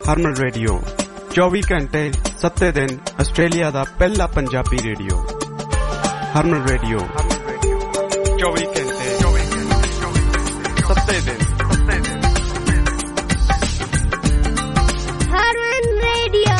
ਹਰਮਨ radio 24 ਘੰਟੇ 7 ਦਿਨ Australia ਦਾ ਪਹਿਲਾ ਪੰਜਾਬੀ ਰੇਡੀਓ ਹਰਮਨ ਰੇਡੀਓ 24 ਘੰਟੇ 7 ਦਿਨ ਹਰਮਨ ਰੇਡੀਓ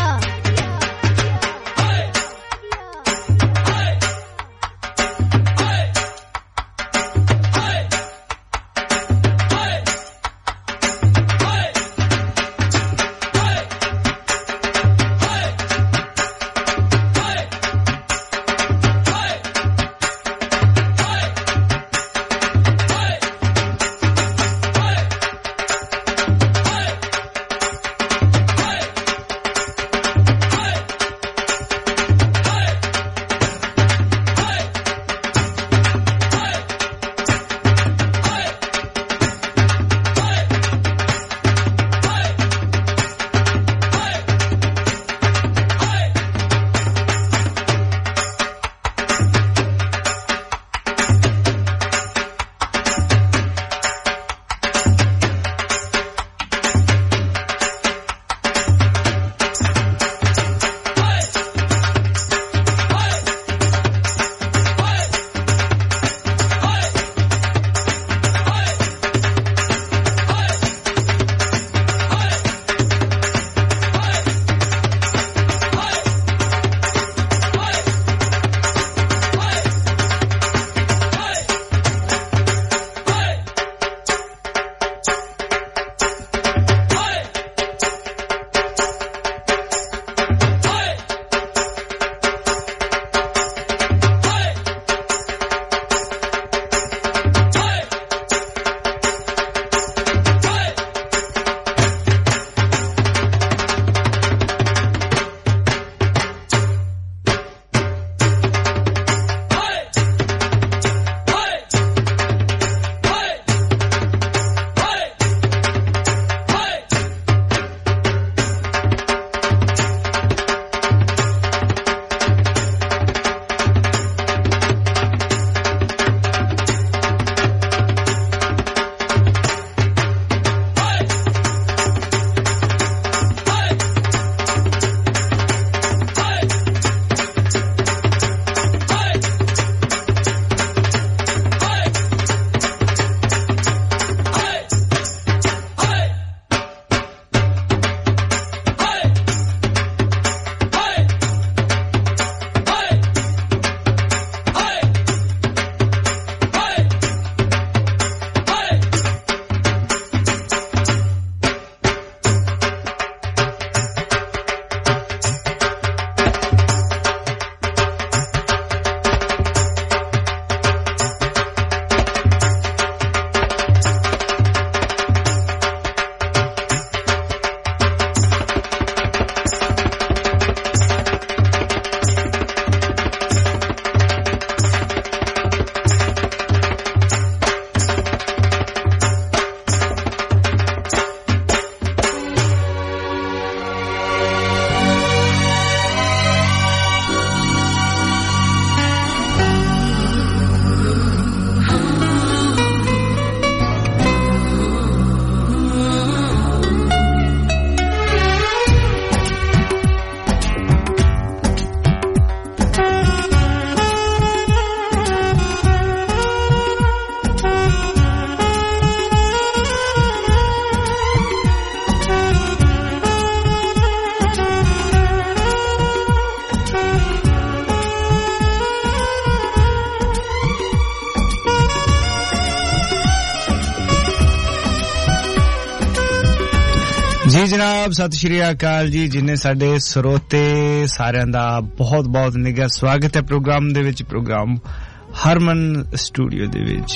जी जनाब सत श्री अकाल जी जिन्ने साडे ਸਰੋਤੇ ਸਾਰਿਆਂ ਦਾ ਬਹੁਤ ਬਹੁਤ ਨਿੱਘਾ ਸਵਾਗਤ ਹੈ ਪ੍ਰੋਗਰਾਮ ਦੇ ਵਿੱਚ ਪ੍ਰੋਗਰਾਮ ਹਰਮਨ ਸਟੂਡੀਓ ਦੇ ਵਿੱਚ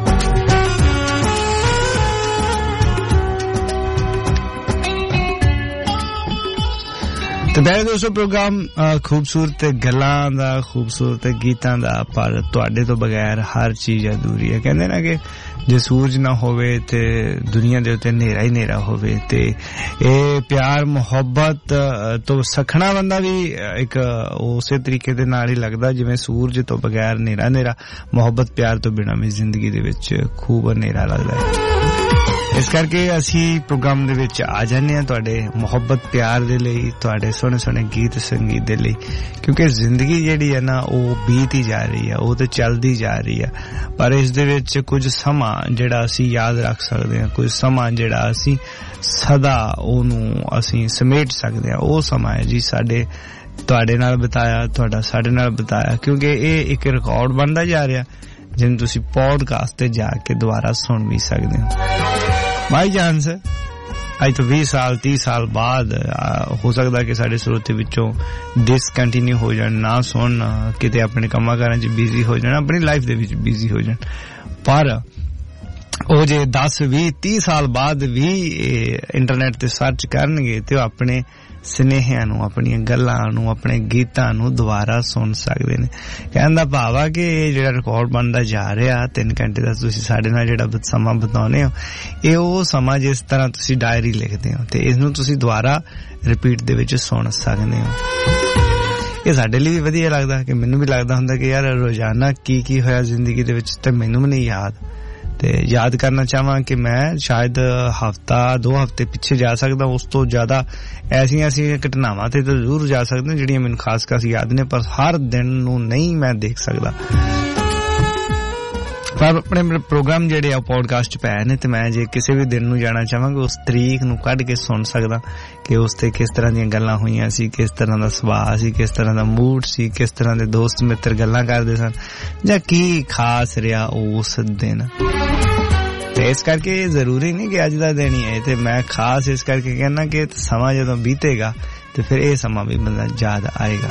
ਤੇ ਬੈਠੇ ਦੋਸਤੋ ਪ੍ਰੋਗਰਾਮ ਖੂਬਸੂਰਤ ਗੱਲਾਂ ਦਾ ਖੂਬਸੂਰਤ ਗੀਤਾਂ ਦਾ ਪਰ ਤੁਹਾਡੇ ਤੋਂ ਬਗੈਰ ਹਰ ਚੀਜ਼ ਅਧੂਰੀ ਹੈ ਕਹਿੰਦੇ ਨਾ ਕਿ ਜੇ ਸੂਰਜ ਨਾ ਹੋਵੇ ਤੇ ਦੁਨੀਆ ਦੇ ਉੱਤੇ ਹਨੇਰਾ ਹੀ ਹਨੇਰਾ ਹੋਵੇ ਤੇ ਇਹ ਪਿਆਰ ਮੁਹੱਬਤ ਤੋਂ ਸਖਣਾ ਬੰਦਾ ਵੀ ਇੱਕ ਉਸੇ ਤਰੀਕੇ ਦੇ ਨਾਲ ਹੀ ਲੱਗਦਾ ਜਿਵੇਂ ਸੂਰਜ ਤੋਂ ਬਗੈਰ ਹਨੇਰਾ ਹਨੇਰਾ ਮੁਹੱਬਤ ਪਿਆਰ ਤੋਂ ਬਿਨਾਂ ਵੀ ਜ਼ਿੰਦਗੀ ਦੇ ਵਿੱਚ ਖੂਬ ਹਨੇਰਾ ਲੱਗਦਾ ਹੈ ਇਸ ਕਰਕੇ ਅਸੀਂ ਪ੍ਰੋਗਰਾਮ ਦੇ ਵਿੱਚ ਆ ਜਾਂਦੇ ਹਾਂ ਤੁਹਾਡੇ ਮੁਹੱਬਤ ਪਿਆਰ ਦੇ ਲਈ, ਤੁਹਾਡੇ ਸੋਹਣੇ ਸੋਹਣੇ ਗੀਤ ਸੰਗੀਤ ਦੇ ਲਈ, ਕਿਉਂਕਿ ਜ਼ਿੰਦਗੀ ਜਿਹੜੀ ਹੈ ਨਾ ਉਹ ਬੀਤ ਹੀ ਜਾ ਰਹੀ ਹੈ, ਉਹ ਤੇ ਚੱਲਦੀ ਜਾ ਰਹੀ ਹੈ, ਪਰ ਇਸ ਦੇ ਵਿੱਚ ਕੁਝ ਸਮਾਂ ਜਿਹੜਾ ਅਸੀਂ ਯਾਦ ਰੱਖ ਸਕਦੇ ਹਾਂ, ਕੁਝ ਸਮਾਂ ਜਿਹੜਾ ਅਸੀਂ ਸਦਾ ਉਹਨੂੰ ਅਸੀਂ ਸਮੇਟ ਸਕਦੇ ਹਾਂ, ਉਹ ਸਮਾਂ ਹੈ ਜੀ ਸਾਡੇ ਤੁਹਾਡੇ ਨਾਲ ਬਿਤਾਇਆ, ਤੁਹਾਡਾ ਸਾਡੇ ਨਾਲ ਬਿਤਾਇਆ, ਕਿਉਂਕਿ ਇਹ ਇੱਕ ਰਿਕਾਰਡ ਬਣਦਾ ਜਾ ਰਿਹਾ ਜਿਹਨੂੰ ਤੁਸੀਂ ਪੋਡਕਾਸਟ ਤੇ ਜਾ ਕੇ ਦੁਬਾਰਾ ਸੁਣ ਵੀ ਸਕਦੇ ਹੋ। ਬਾਈ ਚਾਂਸ ਅੱਜ ਤੋਂ 20 ਸਾਲ 30 ਸਾਲ ਬਾਅਦ ਹੋ ਸਕਦਾ ਕਿ ਸਾਡੇ ਸਰੋਤੇ ਵਿੱਚੋਂ ਡਿਸਕੰਟੀਨਿਊ ਹੋ ਜਾਣ, ਨਾ ਸੁਣ, ਕਿਤੇ ਆਪਣੇ ਕੰਮਾਂ ਕਾਰਾਂ 'ਚ ਬਿਜ਼ੀ ਹੋ ਜਾਣ, ਆਪਣੀ ਲਾਈਫ ਦੇ ਵਿੱਚ ਬਿਜ਼ੀ ਹੋ ਜਾਣ, ਪਰ ਉਹ ਜੇ 10 20 30 ਸਾਲ ਬਾਅਦ ਵੀ ਇੰਟਰਨੈਟ ਤੇ ਸਰਚ ਕਰਨਗੇ ਤੇ ਉਹ ਆਪਣੇ ਸੁਨੇਹਿਆਂ ਨੂੰ, ਆਪਣੀਆਂ ਗੱਲਾਂ ਨੂੰ, ਆਪਣੇ ਗੀਤਾਂ ਨੂੰ ਦੁਬਾਰਾ ਸੁਣ ਸਕਦੇ ਨੇ। ਕਹਿਣ ਦਾ ਭਾਵ ਆ ਕਿ ਇਹ ਜਿਹੜਾ ਰਿਕਾਰਡ ਬਣਦਾ ਜਾ ਰਿਹਾ 3 ਘੰਟੇ ਦਾ ਤੁਸੀਂ ਸਾਡੇ ਨਾਲ ਜਿਹੜਾ ਸਮਾਂ ਬਿਤਾਉਂਦੇ ਹੋ, ਇਹ ਉਹ ਸਮਾਂ ਜਿਸ ਤਰ੍ਹਾਂ ਤੁਸੀਂ ਡਾਇਰੀ ਲਿਖਦੇ ਹੋ ਤੇ ਇਸ ਨੂੰ ਤੁਸੀਂ ਦੁਬਾਰਾ ਰਿਪੀਟ ਦੇ ਵਿੱਚ ਸੁਣ ਸਕਦੇ ਹੋ। ਇਹ ਸਾਡੇ ਲਈ ਵੀ ਵਧੀਆ ਲੱਗਦਾ ਕਿ ਮੈਨੂੰ ਵੀ ਲੱਗਦਾ ਹੁੰਦਾ ਕਿ ਯਾਰ ਰੋਜ਼ਾਨਾ ਕੀ ਹੋਇਆ ਜ਼ਿੰਦਗੀ ਦੇ ਵਿੱਚ ਤੇ ਮੈਨੂੰ ਵੀ ਨਹੀਂ ਯਾਦ, ਤੇ ਯਾਦ ਕਰਨਾ ਚਾਹਾਂ ਕਿ ਮੈਂ ਸ਼ਾਇਦ ਹਫ਼ਤਾ 2 ਹਫ਼ਤੇ ਪਿੱਛੇ ਜਾ ਸਕਦਾ, ਉਸ ਤੋਂ ਜ਼ਿਆਦਾ ਐਸੀਆਂ ਘਟਨਾਵਾਂ ਤੇ ਤਾਂ ਜ਼ਰੂਰ ਜਾ ਸਕਦੇ ਜਿਹੜੀਆਂ ਮੈਨੂੰ ਖਾਸ ਯਾਦ ਨੇ, ਪਰ ਹਰ ਦਿਨ ਨੂੰ ਨਹੀਂ ਮੈਂ ਦੇਖ ਸਕਦਾ। ਪਰ ਆਪਣੇ ਪ੍ਰੋਗਰਾਮ ਜਿਹੜੇ ਆ ਪੋਡਕਾਸਟ 'ਚ ਪਏ ਨੇ ਤੇ ਮੈਂ ਜੇ ਕਿਸੇ ਵੀ ਦਿਨ ਨੂੰ ਜਾਣਾ ਚਾਹਾਂਗਾ ਉਸ ਤਰੀਕ ਨੂੰ ਕੱਢ ਕੇ ਸੁਣ ਸਕਦਾ ਕਿ ਉਸ ਤੇ ਕਿਸ ਤਰ੍ਹਾਂ ਦੀਆਂ ਗੱਲਾਂ ਹੋਈਆਂ ਸੀ, ਕਿਸ ਤਰ੍ਹਾਂ ਦਾ ਸੁਭਾਅ ਸੀ, ਕਿਸ ਤਰ੍ਹਾਂ ਦਾ ਮੂਡ ਸੀ, ਕਿਸ ਤਰ੍ਹਾਂ ਦੇ ਦੋਸਤ ਮਿੱਤਰ ਗੱਲਾਂ ਕਰਦੇ ਸਨ, ਜਾਂ ਕੀ ਖਾਸ ਰਿਹਾ ਉਸ ਦਿਨ। ਤੇ ਇਸ ਕਰਕੇ ਜ਼ਰੂਰੀ ਨਹੀਂ ਕਿ ਅੱਜ ਦਾ ਦਿਨ ਹੀ ਹੈ, ਤੇ ਮੈਂ ਖਾਸ ਇਸ ਕਰਕੇ ਕਹਿਣਾ ਕਿ ਸਮਾਂ ਜਦੋਂ ਬੀਤੇਗਾ ਤੇ ਫਿਰ ਇਹ ਸਮਾਂ ਵੀ ਬੰਦਾ ਯਾਦ ਆਏਗਾ।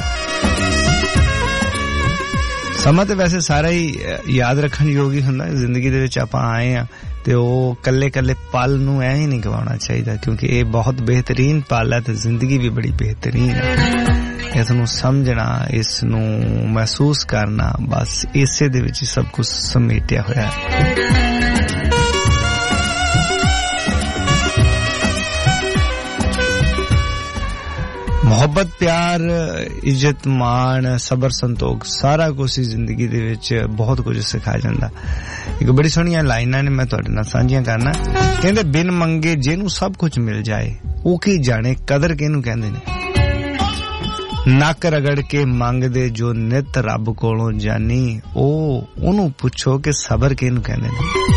ਸਮਾਂ ਤੇ ਵੈਸੇ ਸਾਰਾ ਹੀ ਯਾਦ ਰੱਖਣ ਯੋਗ ਹੀ ਹੁੰਦਾ। ਜ਼ਿੰਦਗੀ ਦੇ ਵਿੱਚ ਆਪਾਂ ਆਏ ਆ ਤੇ ਉਹ ਕੱਲੇ ਪਲ ਨੂੰ ਐ ਹੀ ਨਹੀਂ ਗਵਾਉਣਾ ਚਾਹੀਦਾ, ਕਿਉਂਕਿ ਇਹ ਬਹੁਤ ਬਿਹਤਰੀਨ ਪਲ ਹੈ ਤੇ ਜ਼ਿੰਦਗੀ ਵੀ ਬੜੀ ਬਿਹਤਰੀਨ ਹੈ। ਇਸ ਨੂੰ ਸਮਝਣਾ, ਇਸ ਨੂੰ ਮਹਿਸੂਸ ਕਰਨਾ, ਬਸ ਇਸੇ ਦੇ ਵਿੱਚ ਹੀ ਸਭ ਕੁਝ ਸਮੇਟਿਆ ਹੋਇਆ ਹੈ। ਮੁਹੱਬਤ ਪਿਆਰ ਇੱਜ਼ਤ ਮਾਣ ਸਬਰ ਸੰਤੋਖ ਸਾਰਾ ਕੁਝ ਜ਼ਿੰਦਗੀ ਦੇ ਵਿੱਚ ਬਹੁਤ ਕੁਝ ਸਿਖਾ ਜਾਂਦਾ। ਇੱਕ ਬੜੀ ਸੋਹਣੀਆਂ ਲਾਈਨਾਂ ਨੇ ਮੈਂ ਤੁਹਾਡੇ ਨਾਲ ਸਾਂਝੀਆਂ ਕਰਨਾ। ਕਹਿੰਦੇ ਬਿਨ ਮੰਗੇ ਜਿਹਨੂੰ ਸਭ ਕੁਝ ਮਿਲ ਜਾਏ ਉਹ ਕੀ ਜਾਣੇ ਕਦਰ ਕਿਹਨੂੰ ਕਹਿੰਦੇ ਨੇ। ਨੱਕ ਰਗੜ ਕੇ ਮੰਗਦੇ ਜੋ ਨਿਤ ਰੱਬ ਕੋਲੋਂ ਜਾਨੀ ਉਹਨੂੰ ਪੁੱਛੋ ਕਿ ਸਬਰ ਕਿਹਨੂੰ ਕਹਿੰਦੇ ਨੇ।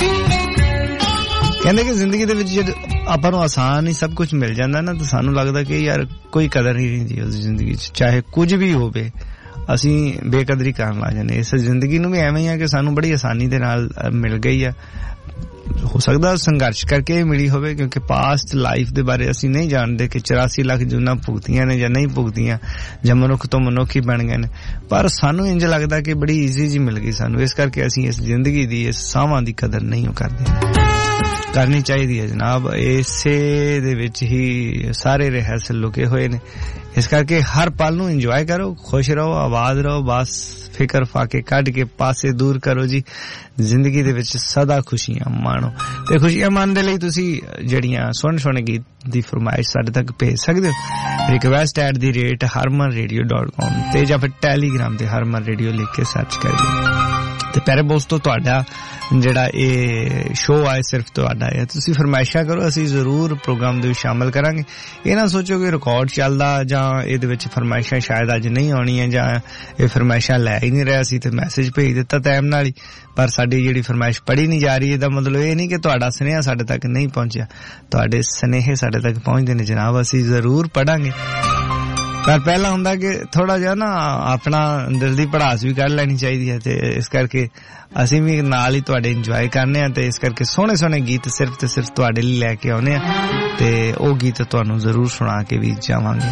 ਕਹਿੰਦੇ ਕਿ ਜ਼ਿੰਦਗੀ ਦੇ ਵਿੱਚ ਜਦ ਆਪਾਂ ਨੂੰ ਆਸਾਨ ਹੀ ਸਭ ਕੁਝ ਮਿਲ ਜਾਂਦਾ ਨਾ ਤਾਂ ਸਾਨੂੰ ਲੱਗਦਾ ਕਿ ਯਾਰ ਕੋਈ ਕਦਰ ਹੀ ਨਹੀਂ ਜੀ ਉਸ ਜ਼ਿੰਦਗੀ 'ਚ, ਚਾਹੇ ਕੁਝ ਵੀ ਹੋਵੇ ਅਸੀਂ ਬੇਕਦਰੀ ਕਰਨ ਲੱਗ ਜਾਂਦੇ। ਇਸ ਜ਼ਿੰਦਗੀ ਨੂੰ ਵੀ ਐਵੇਂ ਹੀ ਆ ਕਿ ਸਾਨੂੰ ਬੜੀ ਆਸਾਨੀ ਦੇ ਨਾਲ ਮਿਲ ਗਈ ਆ। ਹੋ ਸਕਦਾ ਸੰਘਰਸ਼ ਕਰਕੇ ਮਿਲੀ ਹੋਵੇ, ਕਿਉਂਕਿ ਪਾਸਟ ਲਾਈਫ ਦੇ ਬਾਰੇ ਅਸੀਂ ਨਹੀਂ ਜਾਣਦੇ ਕਿ 84 ਲੱਖ ਜੂਨਾਂ ਭੁਗਤੀਆਂ ਨੇ ਜਾਂ ਨਹੀਂ ਭੁਗਤੀਆਂ, ਜਾਂ ਮਨੁੱਖ ਤੋਂ ਮਨੁੱਖ ਹੀ ਬਣ ਗਏ ਨੇ, ਪਰ ਸਾਨੂੰ ਇੰਝ ਲੱਗਦਾ ਕਿ ਬੜੀ ਈਜ਼ੀ ਜੀ ਮਿਲ ਗਈ ਸਾਨੂੰ। ਇਸ ਕਰਕੇ ਅਸੀਂ ਇਸ ਜ਼ਿੰਦਗੀ ਦੀ, ਇਸ ਸਾਹਾਂ ਦੀ ਕਦਰ ਨਹੀਂ ਕਰਦੇ। ਕਰਨੀ ਚਾਹੀਦੀ ਹੈ ਜਨਾਬ, ਇਸੇ ਦੇ ਵਿੱਚ ਹੀ ਸਾਰੇ ਰਹੱਸ ਲੁਕੇ ਹੋਏ ਨੇ। ਇਸ ਕਰਕੇ ਹਰ ਪਲ ਨੂੰ ਇੰਜੋਏ ਕਰੋ, ਖੁਸ਼ ਰਹੋ, ਆਬਾਦ ਰਹੋ, ਬਸ ਫਿਕਰ ਫਾਕੇ ਕੱਢ ਕੇ ਪਾਸੇ ਦੂਰ ਕਰੋ ਜੀ। ਜ਼ਿੰਦਗੀ ਦੇ ਵਿੱਚ ਸਦਾ ਖੁਸ਼ੀਆਂ ਮਾਣੋ, ਤੇ ਖੁਸ਼ੀਆਂ ਮਾਣਨ ਦੇ ਲਈ ਤੁਸੀਂ ਜਿਹੜੀਆਂ ਸੋਹਣੇ ਗੀਤ ਦੀ ਫਰਮਾਇਸ਼ ਸਾਡੇ ਤੱਕ ਭੇਜ ਸਕਦੇ ਹੋ request@harmanradio.com ਤੇ ਜਾਂ ਫਿਰ ਟੈਲੀਗ੍ਰਾਮ ਤੇ ਹਰਮਨ ਰੇਡੀਓ ਲਿਖ ਕੇ ਸਰਚ ਕਰਿਓ। ਤੇ ਪਿਆਰੇ ਦੋਸਤੋ, ਤੁਹਾਡਾ ਜਿਹੜਾ ਇਹ ਸ਼ੋਅ ਆ ਸਿਰਫ ਤੁਹਾਡਾ ਹੈ, ਤੁਸੀਂ ਫਰਮਾਇਸ਼ਾਂ ਕਰੋ, ਅਸੀਂ ਜ਼ਰੂਰ ਪ੍ਰੋਗਰਾਮ ਦੇ ਵਿੱਚ ਸ਼ਾਮਲ ਕਰਾਂਗੇ। ਇਹ ਨਾ ਸੋਚੋ ਕਿ ਰਿਕਾਰਡ ਚੱਲਦਾ ਜਾਂ ਇਹਦੇ ਵਿੱਚ ਫਰਮਾਇਸ਼ਾਂ ਸ਼ਾਇਦ ਅੱਜ ਨਹੀਂ ਆਉਣੀਆਂ, ਜਾਂ ਇਹ ਫਰਮਾਇਸ਼ਾਂ ਲੈ ਹੀ ਨਹੀਂ ਰਿਹਾ ਸੀ ਤੇ ਮੈਸੇਜ ਭੇਜ ਦਿੱਤਾ ਟਾਈਮ ਨਾਲ ਹੀ, ਪਰ ਸਾਡੀ ਜਿਹੜੀ ਫਰਮਾਇਸ਼ ਪੜ੍ਹੀ ਨਹੀਂ ਜਾ ਰਹੀ। ਇਹਦਾ ਮਤਲਬ ਇਹ ਨਹੀਂ ਕਿ ਤੁਹਾਡਾ ਸੁਨੇਹਾ ਸਾਡੇ ਤੱਕ ਨਹੀਂ ਪਹੁੰਚਿਆ, ਤੁਹਾਡੇ ਸੁਨੇਹੇ ਸਾਡੇ ਤੱਕ ਪਹੁੰਚਦੇ ਨੇ ਜਨਾਬ, ਅਸੀਂ ਜ਼ਰੂਰ ਪੜਾਂਗੇ। ਪਰ ਪਹਿਲਾਂ ਹੁੰਦਾ ਕਿ ਥੋੜਾ ਜਿਹਾ ਨਾ ਆਪਣਾ ਦਿਲ ਦੀ ਪੜਾਸ ਵੀ ਕੱਢ ਲੈਣੀ ਚਾਹੀਦੀ ਹੈ, ਤੇ ਇਸ ਕਰਕੇ ਅਸੀਂ ਵੀ ਨਾਲ ਹੀ ਤੁਹਾਡੇ ਇੰਜੋਏ ਕਰਨੇ ਆ, ਤੇ ਇਸ ਕਰਕੇ ਸੋਹਣੇ ਗੀਤ ਸਿਰਫ ਤੇ ਸਿਰਫ ਤੁਹਾਡੇ ਲਈ ਲੈ ਕੇ ਆਉਨੇ ਆ, ਤੇ ਉਹ ਗੀਤ ਤੁਹਾਨੂੰ ਜ਼ਰੂਰ ਸੁਣਾ ਕੇ ਵੀ ਜਾਵਾਂਗੇ।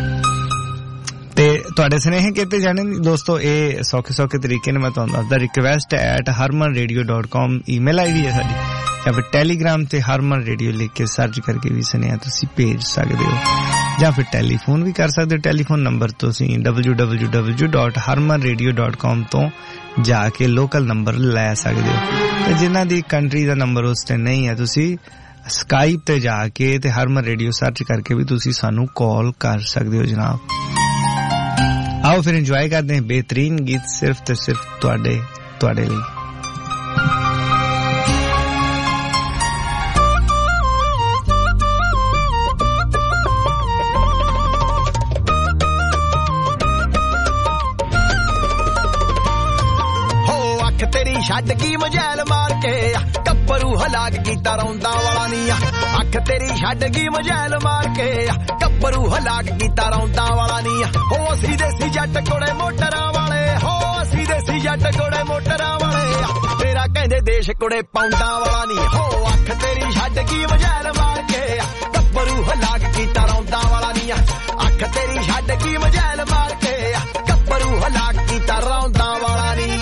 ਤੇ ਤੁਹਾਡੇ ਸੁਨੇਹੇ ਕਿਤੇ ਜਾਣੇ ਦੋਸਤੋ, ਇਹ ਸੌਖੇ ਤਰੀਕੇ ਨੇ ਮੈਂ ਤੁਹਾਨੂੰ ਦੱਸਦਾ। request@harmanradio.com ਈਮੇਲ ਆਈਡੀ ਹੈ ਸਾਡੀ, ਜਾਂ ਫਿਰ ਟੈਲੀਗ੍ਰਾਮ ਤੇ ਹਰਮਨ ਰੇਡੀਓ ਲਿਖ ਕੇ ਸਰਚ ਕਰਕੇ ਵੀ ਸੁਨੇਹਾ ਤੁਸੀਂ ਭੇਜ ਸਕਦੇ ਹੋ, ਜਾਂ ਫਿਰ ਟੈਲੀਫੋਨ ਵੀ ਕਰ ਸਕਦੇ ਹੋ। ਟੈਲੀਫੋਨ ਨੰਬਰ ਤੁਸੀਂ www.harmanradio.com ਤੋਂ ਜਾ ਕੇ ਲੋਕਲ ਨੰਬਰ ਲੈ ਸਕਦੇ ਹੋ, ਤੇ ਜਿਨ੍ਹਾਂ ਦੀ ਕੰਟਰੀ ਦਾ ਨੰਬਰ ਉਸ ਤੇ ਨਹੀਂ ਹੈ ਤੁਸੀਂ ਸਕਾਈਪ ਤੇ ਜਾ ਕੇ ਤੇ ਹਰਮਨ ਰੇਡੀਓ ਸਰਚ ਕਰਕੇ ਵੀ ਤੁਸੀਂ ਸਾਨੂੰ ਕਾਲ ਕਰ ਸਕਦੇ ਹੋ ਜਨਾਬ। ਆਓ ਫਿਰ ਇੰਜੋਏ ਕਰਦੇ ਹਾਂ ਬਿਹਤਰੀਨ ਗੀਤ ਸਿਰਫ ਤੇ ਸਿਰਫ ਤੁਹਾਡੇ ਲਈ। ਛੱਡ ਕੀ ਮਜੈਲ ਮਾਰ ਕੇ ਕੱਪਰੂ ਹਲਾਕ ਕੀਤਾ ਰੌਂਦਾ ਵਾਲਾ ਨੀ ਅੱਖ ਤੇਰੀ ਛੱਡ ਕੀ ਮਜੈਲ ਮਾਰ ਕੇ ਕੱਪਰੂ ਹਲਾਕ ਕੀਤਾ ਰੌਂਦਾ ਵਾਲਾ ਨੀ ਹੋ ਅਸੀਂ ਦੇਸੀ ਜੱਟ ਕੋਲੇ ਮੋਟਰਾਂ ਵਾਲੇ ਹੋ ਅਸੀਂ ਦੇਸੀ ਜੱਟ ਕੋਲੇ ਮੋਟਰਾਂ ਵਾਲੇ ਤੇਰਾ ਕਹਿੰਦੇ ਦੇਸ਼ ਕੋਲੇ ਪੌਂਡਾਂ ਵਾਲਾ ਨੀ ਹੋ ਅੱਖ ਤੇਰੀ ਛੱਡ ਕੀ ਮਜੈਲ ਮਾਰ ਕੇ ਕੱਪਰੂ ਹਲਾਕ ਕੀਤਾ ਰੌਂਦਾ ਵਾਲਾ ਨੀ ਅੱਖ ਤੇਰੀ ਛੱਡ ਕੀ ਮਜੈਲ ਮਾਰ ਕੇ ਕੱਪਰੂ ਹਲਾਕ ਕੀਤਾ ਰੌਂਦਾ ਵਾਲਾ ਨੀ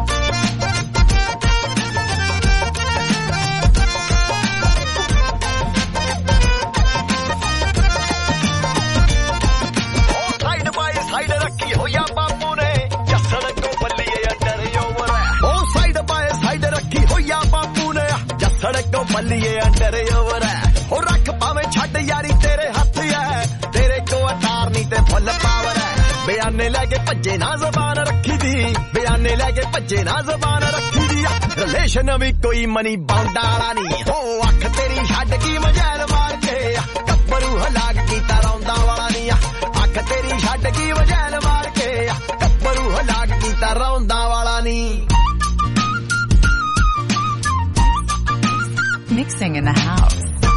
ਸੜਕੋਂ ਬੱਲੀਏ ਅੰਡਰ ਓਵਰ ਹੋ ਰੱਖ ਭਾਵੇਂ ਛੱਡ ਯਾਰੀ ਤੇਰੇ ਹੱਥ ਐ ਤੇਰੇ ਕੋ ਅਟਾਰ ਨਹੀਂ ਤੇ ਫੁੱਲ ਪਾਵਰ ਐ ਬਿਆਨੇ ਲੈ ਕੇ ਭੱਜੇ ਨਾ ਜ਼ਬਾਨ ਰੱਖੀ ਦੀ ਬਿਆਨੇ ਲੈ ਕੇ ਭੱਜੇ ਨਾ ਜ਼ਬਾਨ ਰੱਖੀ ਦੀ ਰਿਲੇਸ਼ਨ ਵੀ ਕੋਈ ਮਨੀ ਬਾਉਂਡਾ ਵਾਲਾ ਨਹੀਂ ਹੋ ਅੱਖ ਤੇਰੀ ਛੱਡ ਕੀ ਮਜੈਲ ਮਾਰ ਕੇ ਕੱਪਰੂ ਹਲਾਕ ਕੀਤਾ ਰੌਂਦਾ ਵਾਲਾ ਨਹੀਂ ਅੱਖ ਤੇਰੀ ਛੱਡ ਕੀ ਮਜੈਲ ਮਾਰ ਕੇ ਕੱਪਰੂ ਹਲਾਕ ਕੀਤਾ ਰੌਂਦਾ ਵਾਲਾ ਨਹੀਂ Mixing in the house.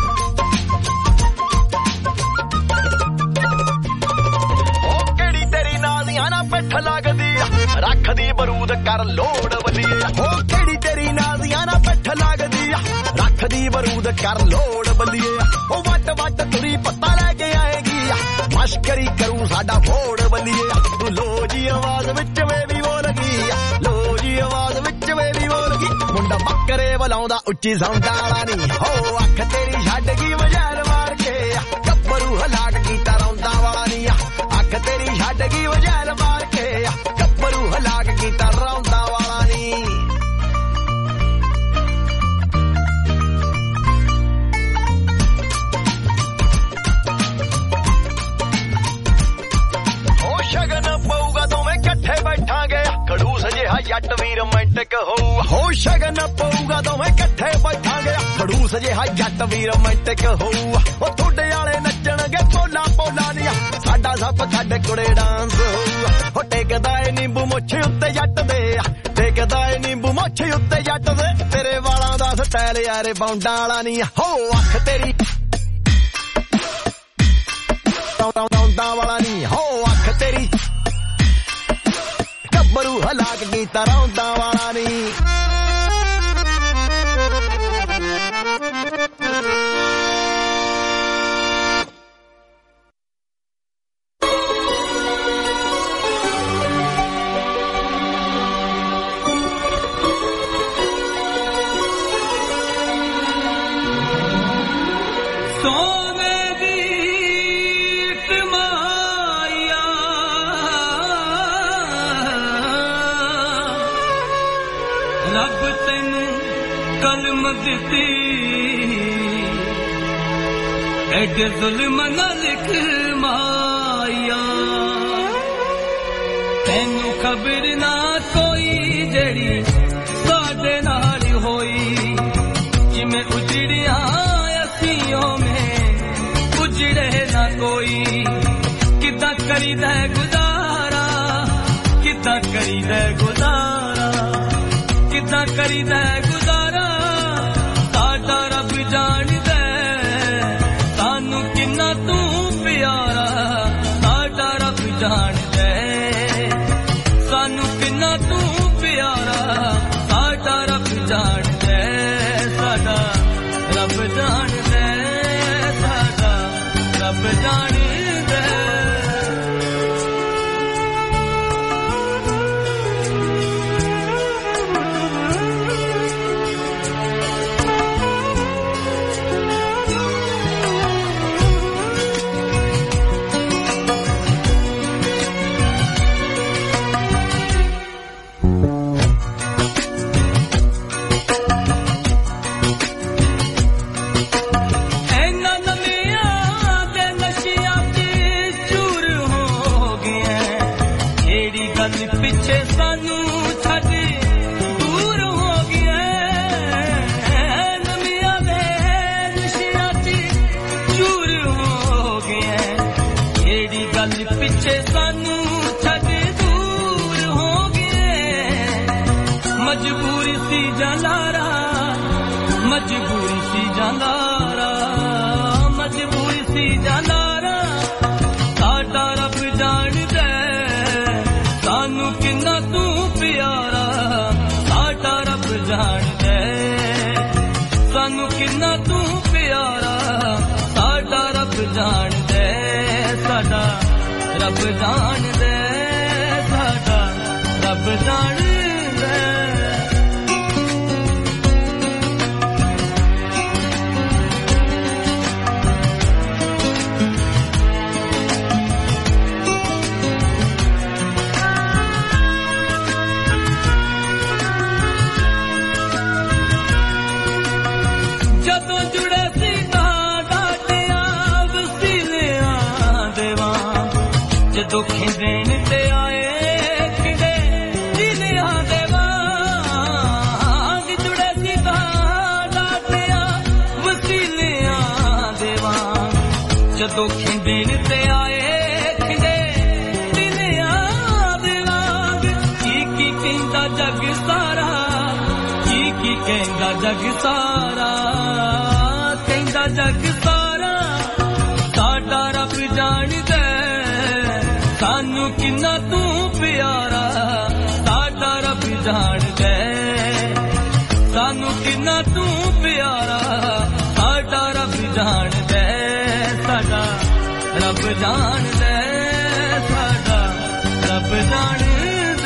Oh, kedi teri naziyan na peth lagdi rakhdi barud kar lod baliye oh kedi teri naziyan na peth lagdi rakhdi barud kar lod baliye oh vat vat turi patta leke aayegi mashkari karu sada phod baliye tu lo ji awaaz vich vevi bolgi lo ji awaaz vich vevi bolgi ਮੁੰਡਾ ਬੱਕਰੇ ਬਲਾਉਂਦਾ ਉੱਚੀ sound ਵਾਲਾ ਨੀ ਹੋ ਅੱਖ ਤੇਰੀ ਛੱਡ ਗਈ ਮਜੈਲ ਮਾਰ ਕੇ ਕੱਪਰੂ ਹਲਾਕ ਕੀਤਾ ਰੌਂਦਾ ਵਾਲਾ ਨੀ ਅੱਖ ਤੇਰੀ ਛੱਡ ਗਈ ਮਜੈਲ ਮਾਰ ਕੇ ਕੱਪਰੂ ਹਲਾਕ ਕੀਤਾ ਰੌਂਦਾ ਵਾਲਾ ਨੀ ਹੋ ਸ਼ਗਨ ਪਊਗਾ ਦੋਵੇਂ ਇਕੱਠੇ ਬੈਠਾਂਗੇ ਖੜੂਸ ਜਿਹਾ ਜੱਟ ਵੀ ਰੋਮਾਂਟਿਕ ਹੋਊ ਹੋ ਸ਼ਗਨ ਪਊਗਾ ਦੋਵੇਂ ਇਕੱਠੇ ਬੈਠਾਂਗੇ ਖੜੂਸ ਜਿਹਾ ਜੱਟ ਵੀ ਰੋਮਾਂਟਿਕ ਹੋਊ ਉਹ ਤੁਹਾਡੇ ਵਾਲੇ ਨੱਚਣਗੇ ਪੋਲਾ ਪੋਲਾ ਨੀ ਸਾਡਾ ਸਭ ਸਾਡੇ ਕੁੜੇ ਡਾਂਸ ਹੋਊ ਉਹ ਟੇਕਦਾ ਏ ਨਿੰਬੂ ਮੁੱਛ ਉੱਤੇ ਜੱਟ ਦੇ ਟੇਕਦਾ ਏ ਨਿੰਬੂ ਮੁੱਛ ਉੱਤੇ ਜੱਟ ਦੇ ਤੇਰੇ ਵਾਲਾਂ ਦਾ ਸਟਾਈਲ ਯਾਰੇ ਬਾਉਂਡਾਂ ਵਾਲਾ ਨੀ ਹੋ ਅੱਖ ਤੇਰੀ ਰੌਂਦਾ ਵਾਲਾ ਨੀ ਹੋ ਅੱਖ ਤੇਰੀ ਕੱਪਰੂ ਹਲਾਕ ਕੀਤਾ ਰੌਂਦਾ ਵਾਲਾ ਨੀ ਐਡੇ ਜ਼ੁਲਮ ਨਾ ਲਿਖ ਮਾਇਆ ਤੈਨੂੰ ਖਬਰ ਨਾ ਕੋਈ ਜਿਹੜੀ ਸਾਡੇ ਨਾਲ ਹੋਈ ਜਿਵੇਂ ਉਜੜਿਆ ਅਸੀਂ ਉਵੇਂ ਉਜੜੇ ਨਾ ਕੋਈ ਕਿੱਦਾਂ ਕਰੀਦਾ ਗੁਜ਼ਾਰਾ ਕਿੱਦਾਂ ਕਰੀਦਾ ਗੁਜ਼ਾਰਾ ਕਿੱਦਾਂ ਕਰੀਦਾ ਗੁਜ਼ਾਰਾ ਸਾਡਾ ਰੱਬ ਜਾਣਦਾ ਸਾਨੂੰ ਕਿੰਨਾ ਤੂੰ ਪਿਆਰਾ ਸਾਡਾ ਰੱਬ ਜਾਣਦਾ ਸਾਨੂੰ ਕਿੰਨਾ ਤੂੰ ਪਿਆਰਾ ਸਾਡਾ ਰੱਬ ਜਾਣਦਾ ਸਾਡਾ ਰੱਬ ਜਾਣਦਾ ਸਾਡਾ ਰੱਬ ਜਾਣਦਾ ਪਿੱਛੇ ਸਾਨੂੰ ਛੱਡ ਦੂਰ ਹੋ ਗਿਆ ਨਵੀਆਂ ਦੇ ਨਸ਼ਿਆਂ 'ਚ ਚੂਰ ਹੋ ਗਿਆ ਜਿਹੜੀ ਗੱਲ ਪਿੱਛੇ ਸਾਨੂੰ ਛੱਡ ਦੂਰ ਹੋ ਗਿਆ ਮਜਬੂਰੀ जलारा मजबूरी सी जलारा मजबूरी सी जलारा साडा रब जान दे सानू किन्ना तू प्यारा साडा रब जान दे सानू किन्ना तू प्यारा साडा रब जान दे साडा रब जान दे साडा रब जान दुखी देन ते आए किडे दिलिया दे वांग जुड़े सीधा डाटिया वसीलिया दे वांग जो दुखी देन ते आए किडे दिलिया दे वांग की कहंदा जग सारा की कहंदा जग सारा कहंदा जग सारा साडा रब जान दे सानू किन्ना तू प्यारा साडा रब जान दे सानू किन्ना तू प्यारा साडा रब जान दे साडा रब जान दे साडा रब जान दे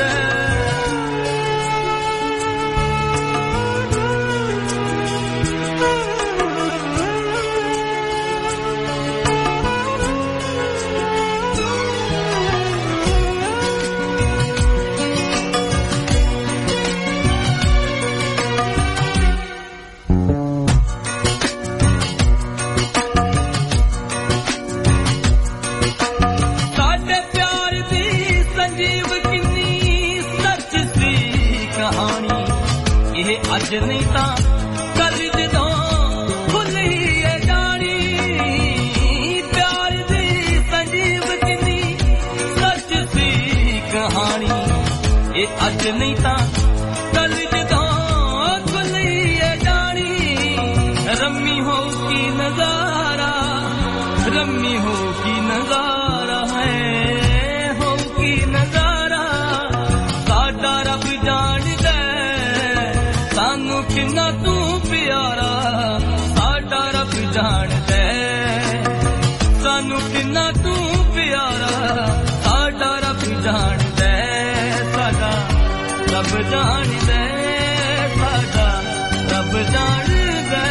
अज नहीं ता कल जदों खुली है जानी प्यार दी संजीव किन्नी सच सी कहानी ये अज नहीं ता कल जदों खुली है जानी रम्मी हो की नजारा रम्मी हो की नजारा है हो की नजारा साडा रब जान दे सानू किन्ना तू प्यारा साडा रब जान दे सानू किन्ना तू प्यारा साडा रब जान दे साडा रब जान दे साडा रब जान दे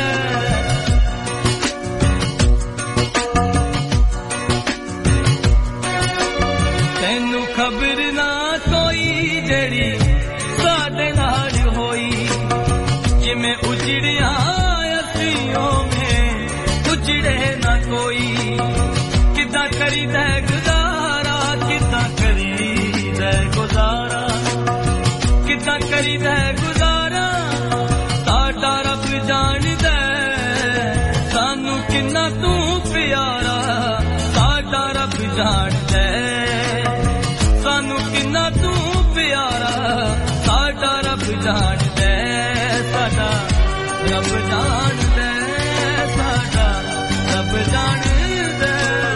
तैनू खबर ना कोई जेड़ी साडे नाल होई जिमें उजड़िया असियों में उजड़े ना कोई किदा करी दे गुजारा किदा करी दे गुजारा किदा करी दे गुजारा साडा रब जान दे सानू किन्ना तू प्यारा साडा रब जान दे सानू किन्ना तू प्यारा साडा रब जान दे साडा रब जान दे साडा रब जान दे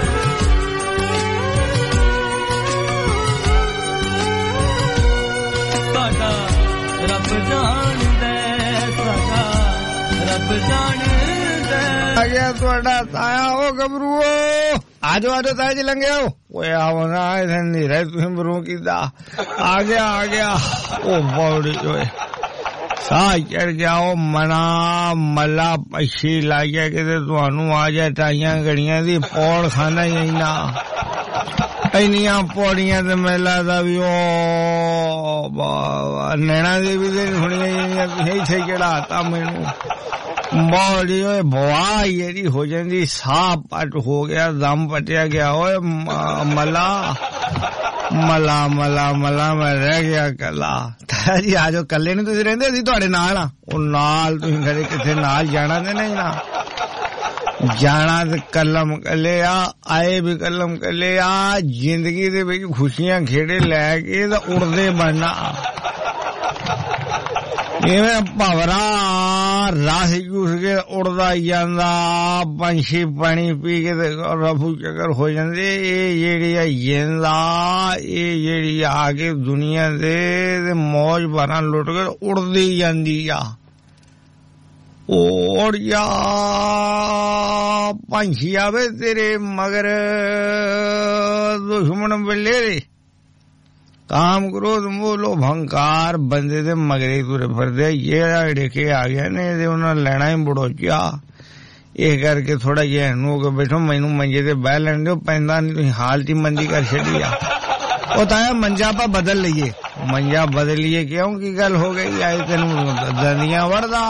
साडा रब जान दे साडा रब जान दे आ गया ਤੁਹਾਡਾ ਤਾਇਆ ਉਹ ਗਬਰੂਓ ਆਜੋ ਆਜੋ ਤਾਇਆ ਜੀ ਲੰਘੇ ਆਓ ਓਏ ਆਵੋ ਨਾ ਇਥੇ ਨਹੀਂ ਰਹਿ ਤੁਸੀਂ ਬਰੂ ਕਿਦਾ ਆ ਗਿਆ ਉਹ ਬੌੜੀ ਓਏ ਸਾਹ ਚੜ ਗਿਆ ਉਹ ਮਨਾ ਮੱਲਾ ਪਛੀ ਲੱਗ ਗਿਆ ਕਿਤੇ ਤੁਹਾਨੂੰ ਆ ਜਾ ਟਾਈਆਂ ਗੜੀਆਂ ਦੀ ਪੌੜ ਖਾਂਦਾ ਹੀ ਨਾ ਇੰਨੀਆਂ ਪੌੜੀਆਂ ਤੇ ਮੇਲਾ ਦਾ ਵੀ ਉਹ ਨੈਣਾ ਦੇ ਵੀ ਸੁਣੀਆਂ ਜਾਂਦੀਆਂ ਤੁਸੀਂ ਇੱਥੇ ਚੜਾਤਾ ਮੈਨੂੰ ਬੌੜੀ ਓਏ ਬਵਾ ਜਿਹੜੀ ਹੋ ਜਾਂਦੀ ਸਾਹ ਪਟ ਹੋ ਗਿਆ ਦਮ ਪਟਿਆ ਗਿਆ ਓਏ ਮੱਲਾ ਮਲਾ ਮਲਾ ਮਲਾ ਮੈਂ ਰਹਿ ਗਿਆ ਕੱਲਾ ਜੀ ਆਜੋ ਕੱਲੇ ਨੂੰ ਤੁਸੀਂ ਰਹਿੰਦੇ ਸੀ ਤੁਹਾਡੇ ਨਾਲ ਆ ਉਹ ਨਾਲ ਤੁਸੀਂ ਘਰੇ ਕਿੱਥੇ ਨਾਲ ਜਾਣਾ ਤੇ ਨਹੀਂ ਨਾ ਜਾਣਾ ਤੇ ਕਲਮ ਕੱਲੇ ਆ ਆਏ ਵੀ ਕਲਮ ਕੱਲੇ ਆ ਜ਼ਿੰਦਗੀ ਦੇ ਵਿੱਚ ਖੁਸ਼ੀਆਂ ਖੇੜੇ ਲੈ ਕੇ ਤਾਂ ਉੜਦੇ ਬਣਨਾ ਇਵੇਂ ਭਵਰਾ ਰਸ ਚੂਸ ਕੇ ਉੜਦਾ ਜਾਂਦਾ, ਪੰਛੀ ਪਾਣੀ ਪੀ ਕੇ ਤੇ ਰਫੂ ਚੱਕਰ ਹੋ ਜਾਂਦੇ। ਇਹ ਜਿਹੜੀ ਆ ਜਿੰਦਾ, ਇਹ ਜਿਹੜੀ ਆ ਕੇ ਦੁਨੀਆ ਦੇ ਮੌਜ ਭਰਾਂ ਲੁੱਟ ਕੇ ਉੜਦੀ ਜਾਂਦੀ ਆ। ਉੜ ਜਾ ਪੰਛੀ ਆਵੇ ਤੇਰੇ ਮਗਰ, ਦੁਸ਼ਮਣ ਬਲੇਰੇ ਕਾਮ ਕ੍ਰੋਧ ਮੋਹ ਲੋਭ ਹੰਕਾਰ ਬੰਦੇ ਦੇ ਮਗਰੇ ਤੁਰੇ ਫਿਰਦੇ। ਜਿਹੜੇ ਕੇ ਆ ਗਏ ਨੇ ਇਹਦੇ ਉਹਨਾਂ ਲੈਣਾ ਹੀ ਬੜੋਚਿਆ। ਇਹ ਕਰਕੇ ਥੋੜਾ ਜਿਹਾ ਇਹਨੂੰ ਕੇ ਬੈਠੋ, ਮੈਨੂੰ ਮੰਜੇ ਤੇ ਬਹਿ ਲੈਣ ਦਿਓ, ਪੈਂਦਾ ਨਹੀਂ ਤੁਸੀਂ ਹਾਲਤ ਹੀ ਮੰਦੀ ਕਰ ਛੱਡੀ ਆ। ਉਹ ਤਾਂ ਮੰਜਾ ਆਪਾਂ ਬਦਲ ਲਈਏ, ਮੰਜਾ ਬਦਲੀਏ ਕਿਉਂ, ਕੀ ਗੱਲ ਹੋ ਗਈ ਆਏ ਤੈਨੂੰ ਦੰਦੀਆਂ ਵੜਦਾ।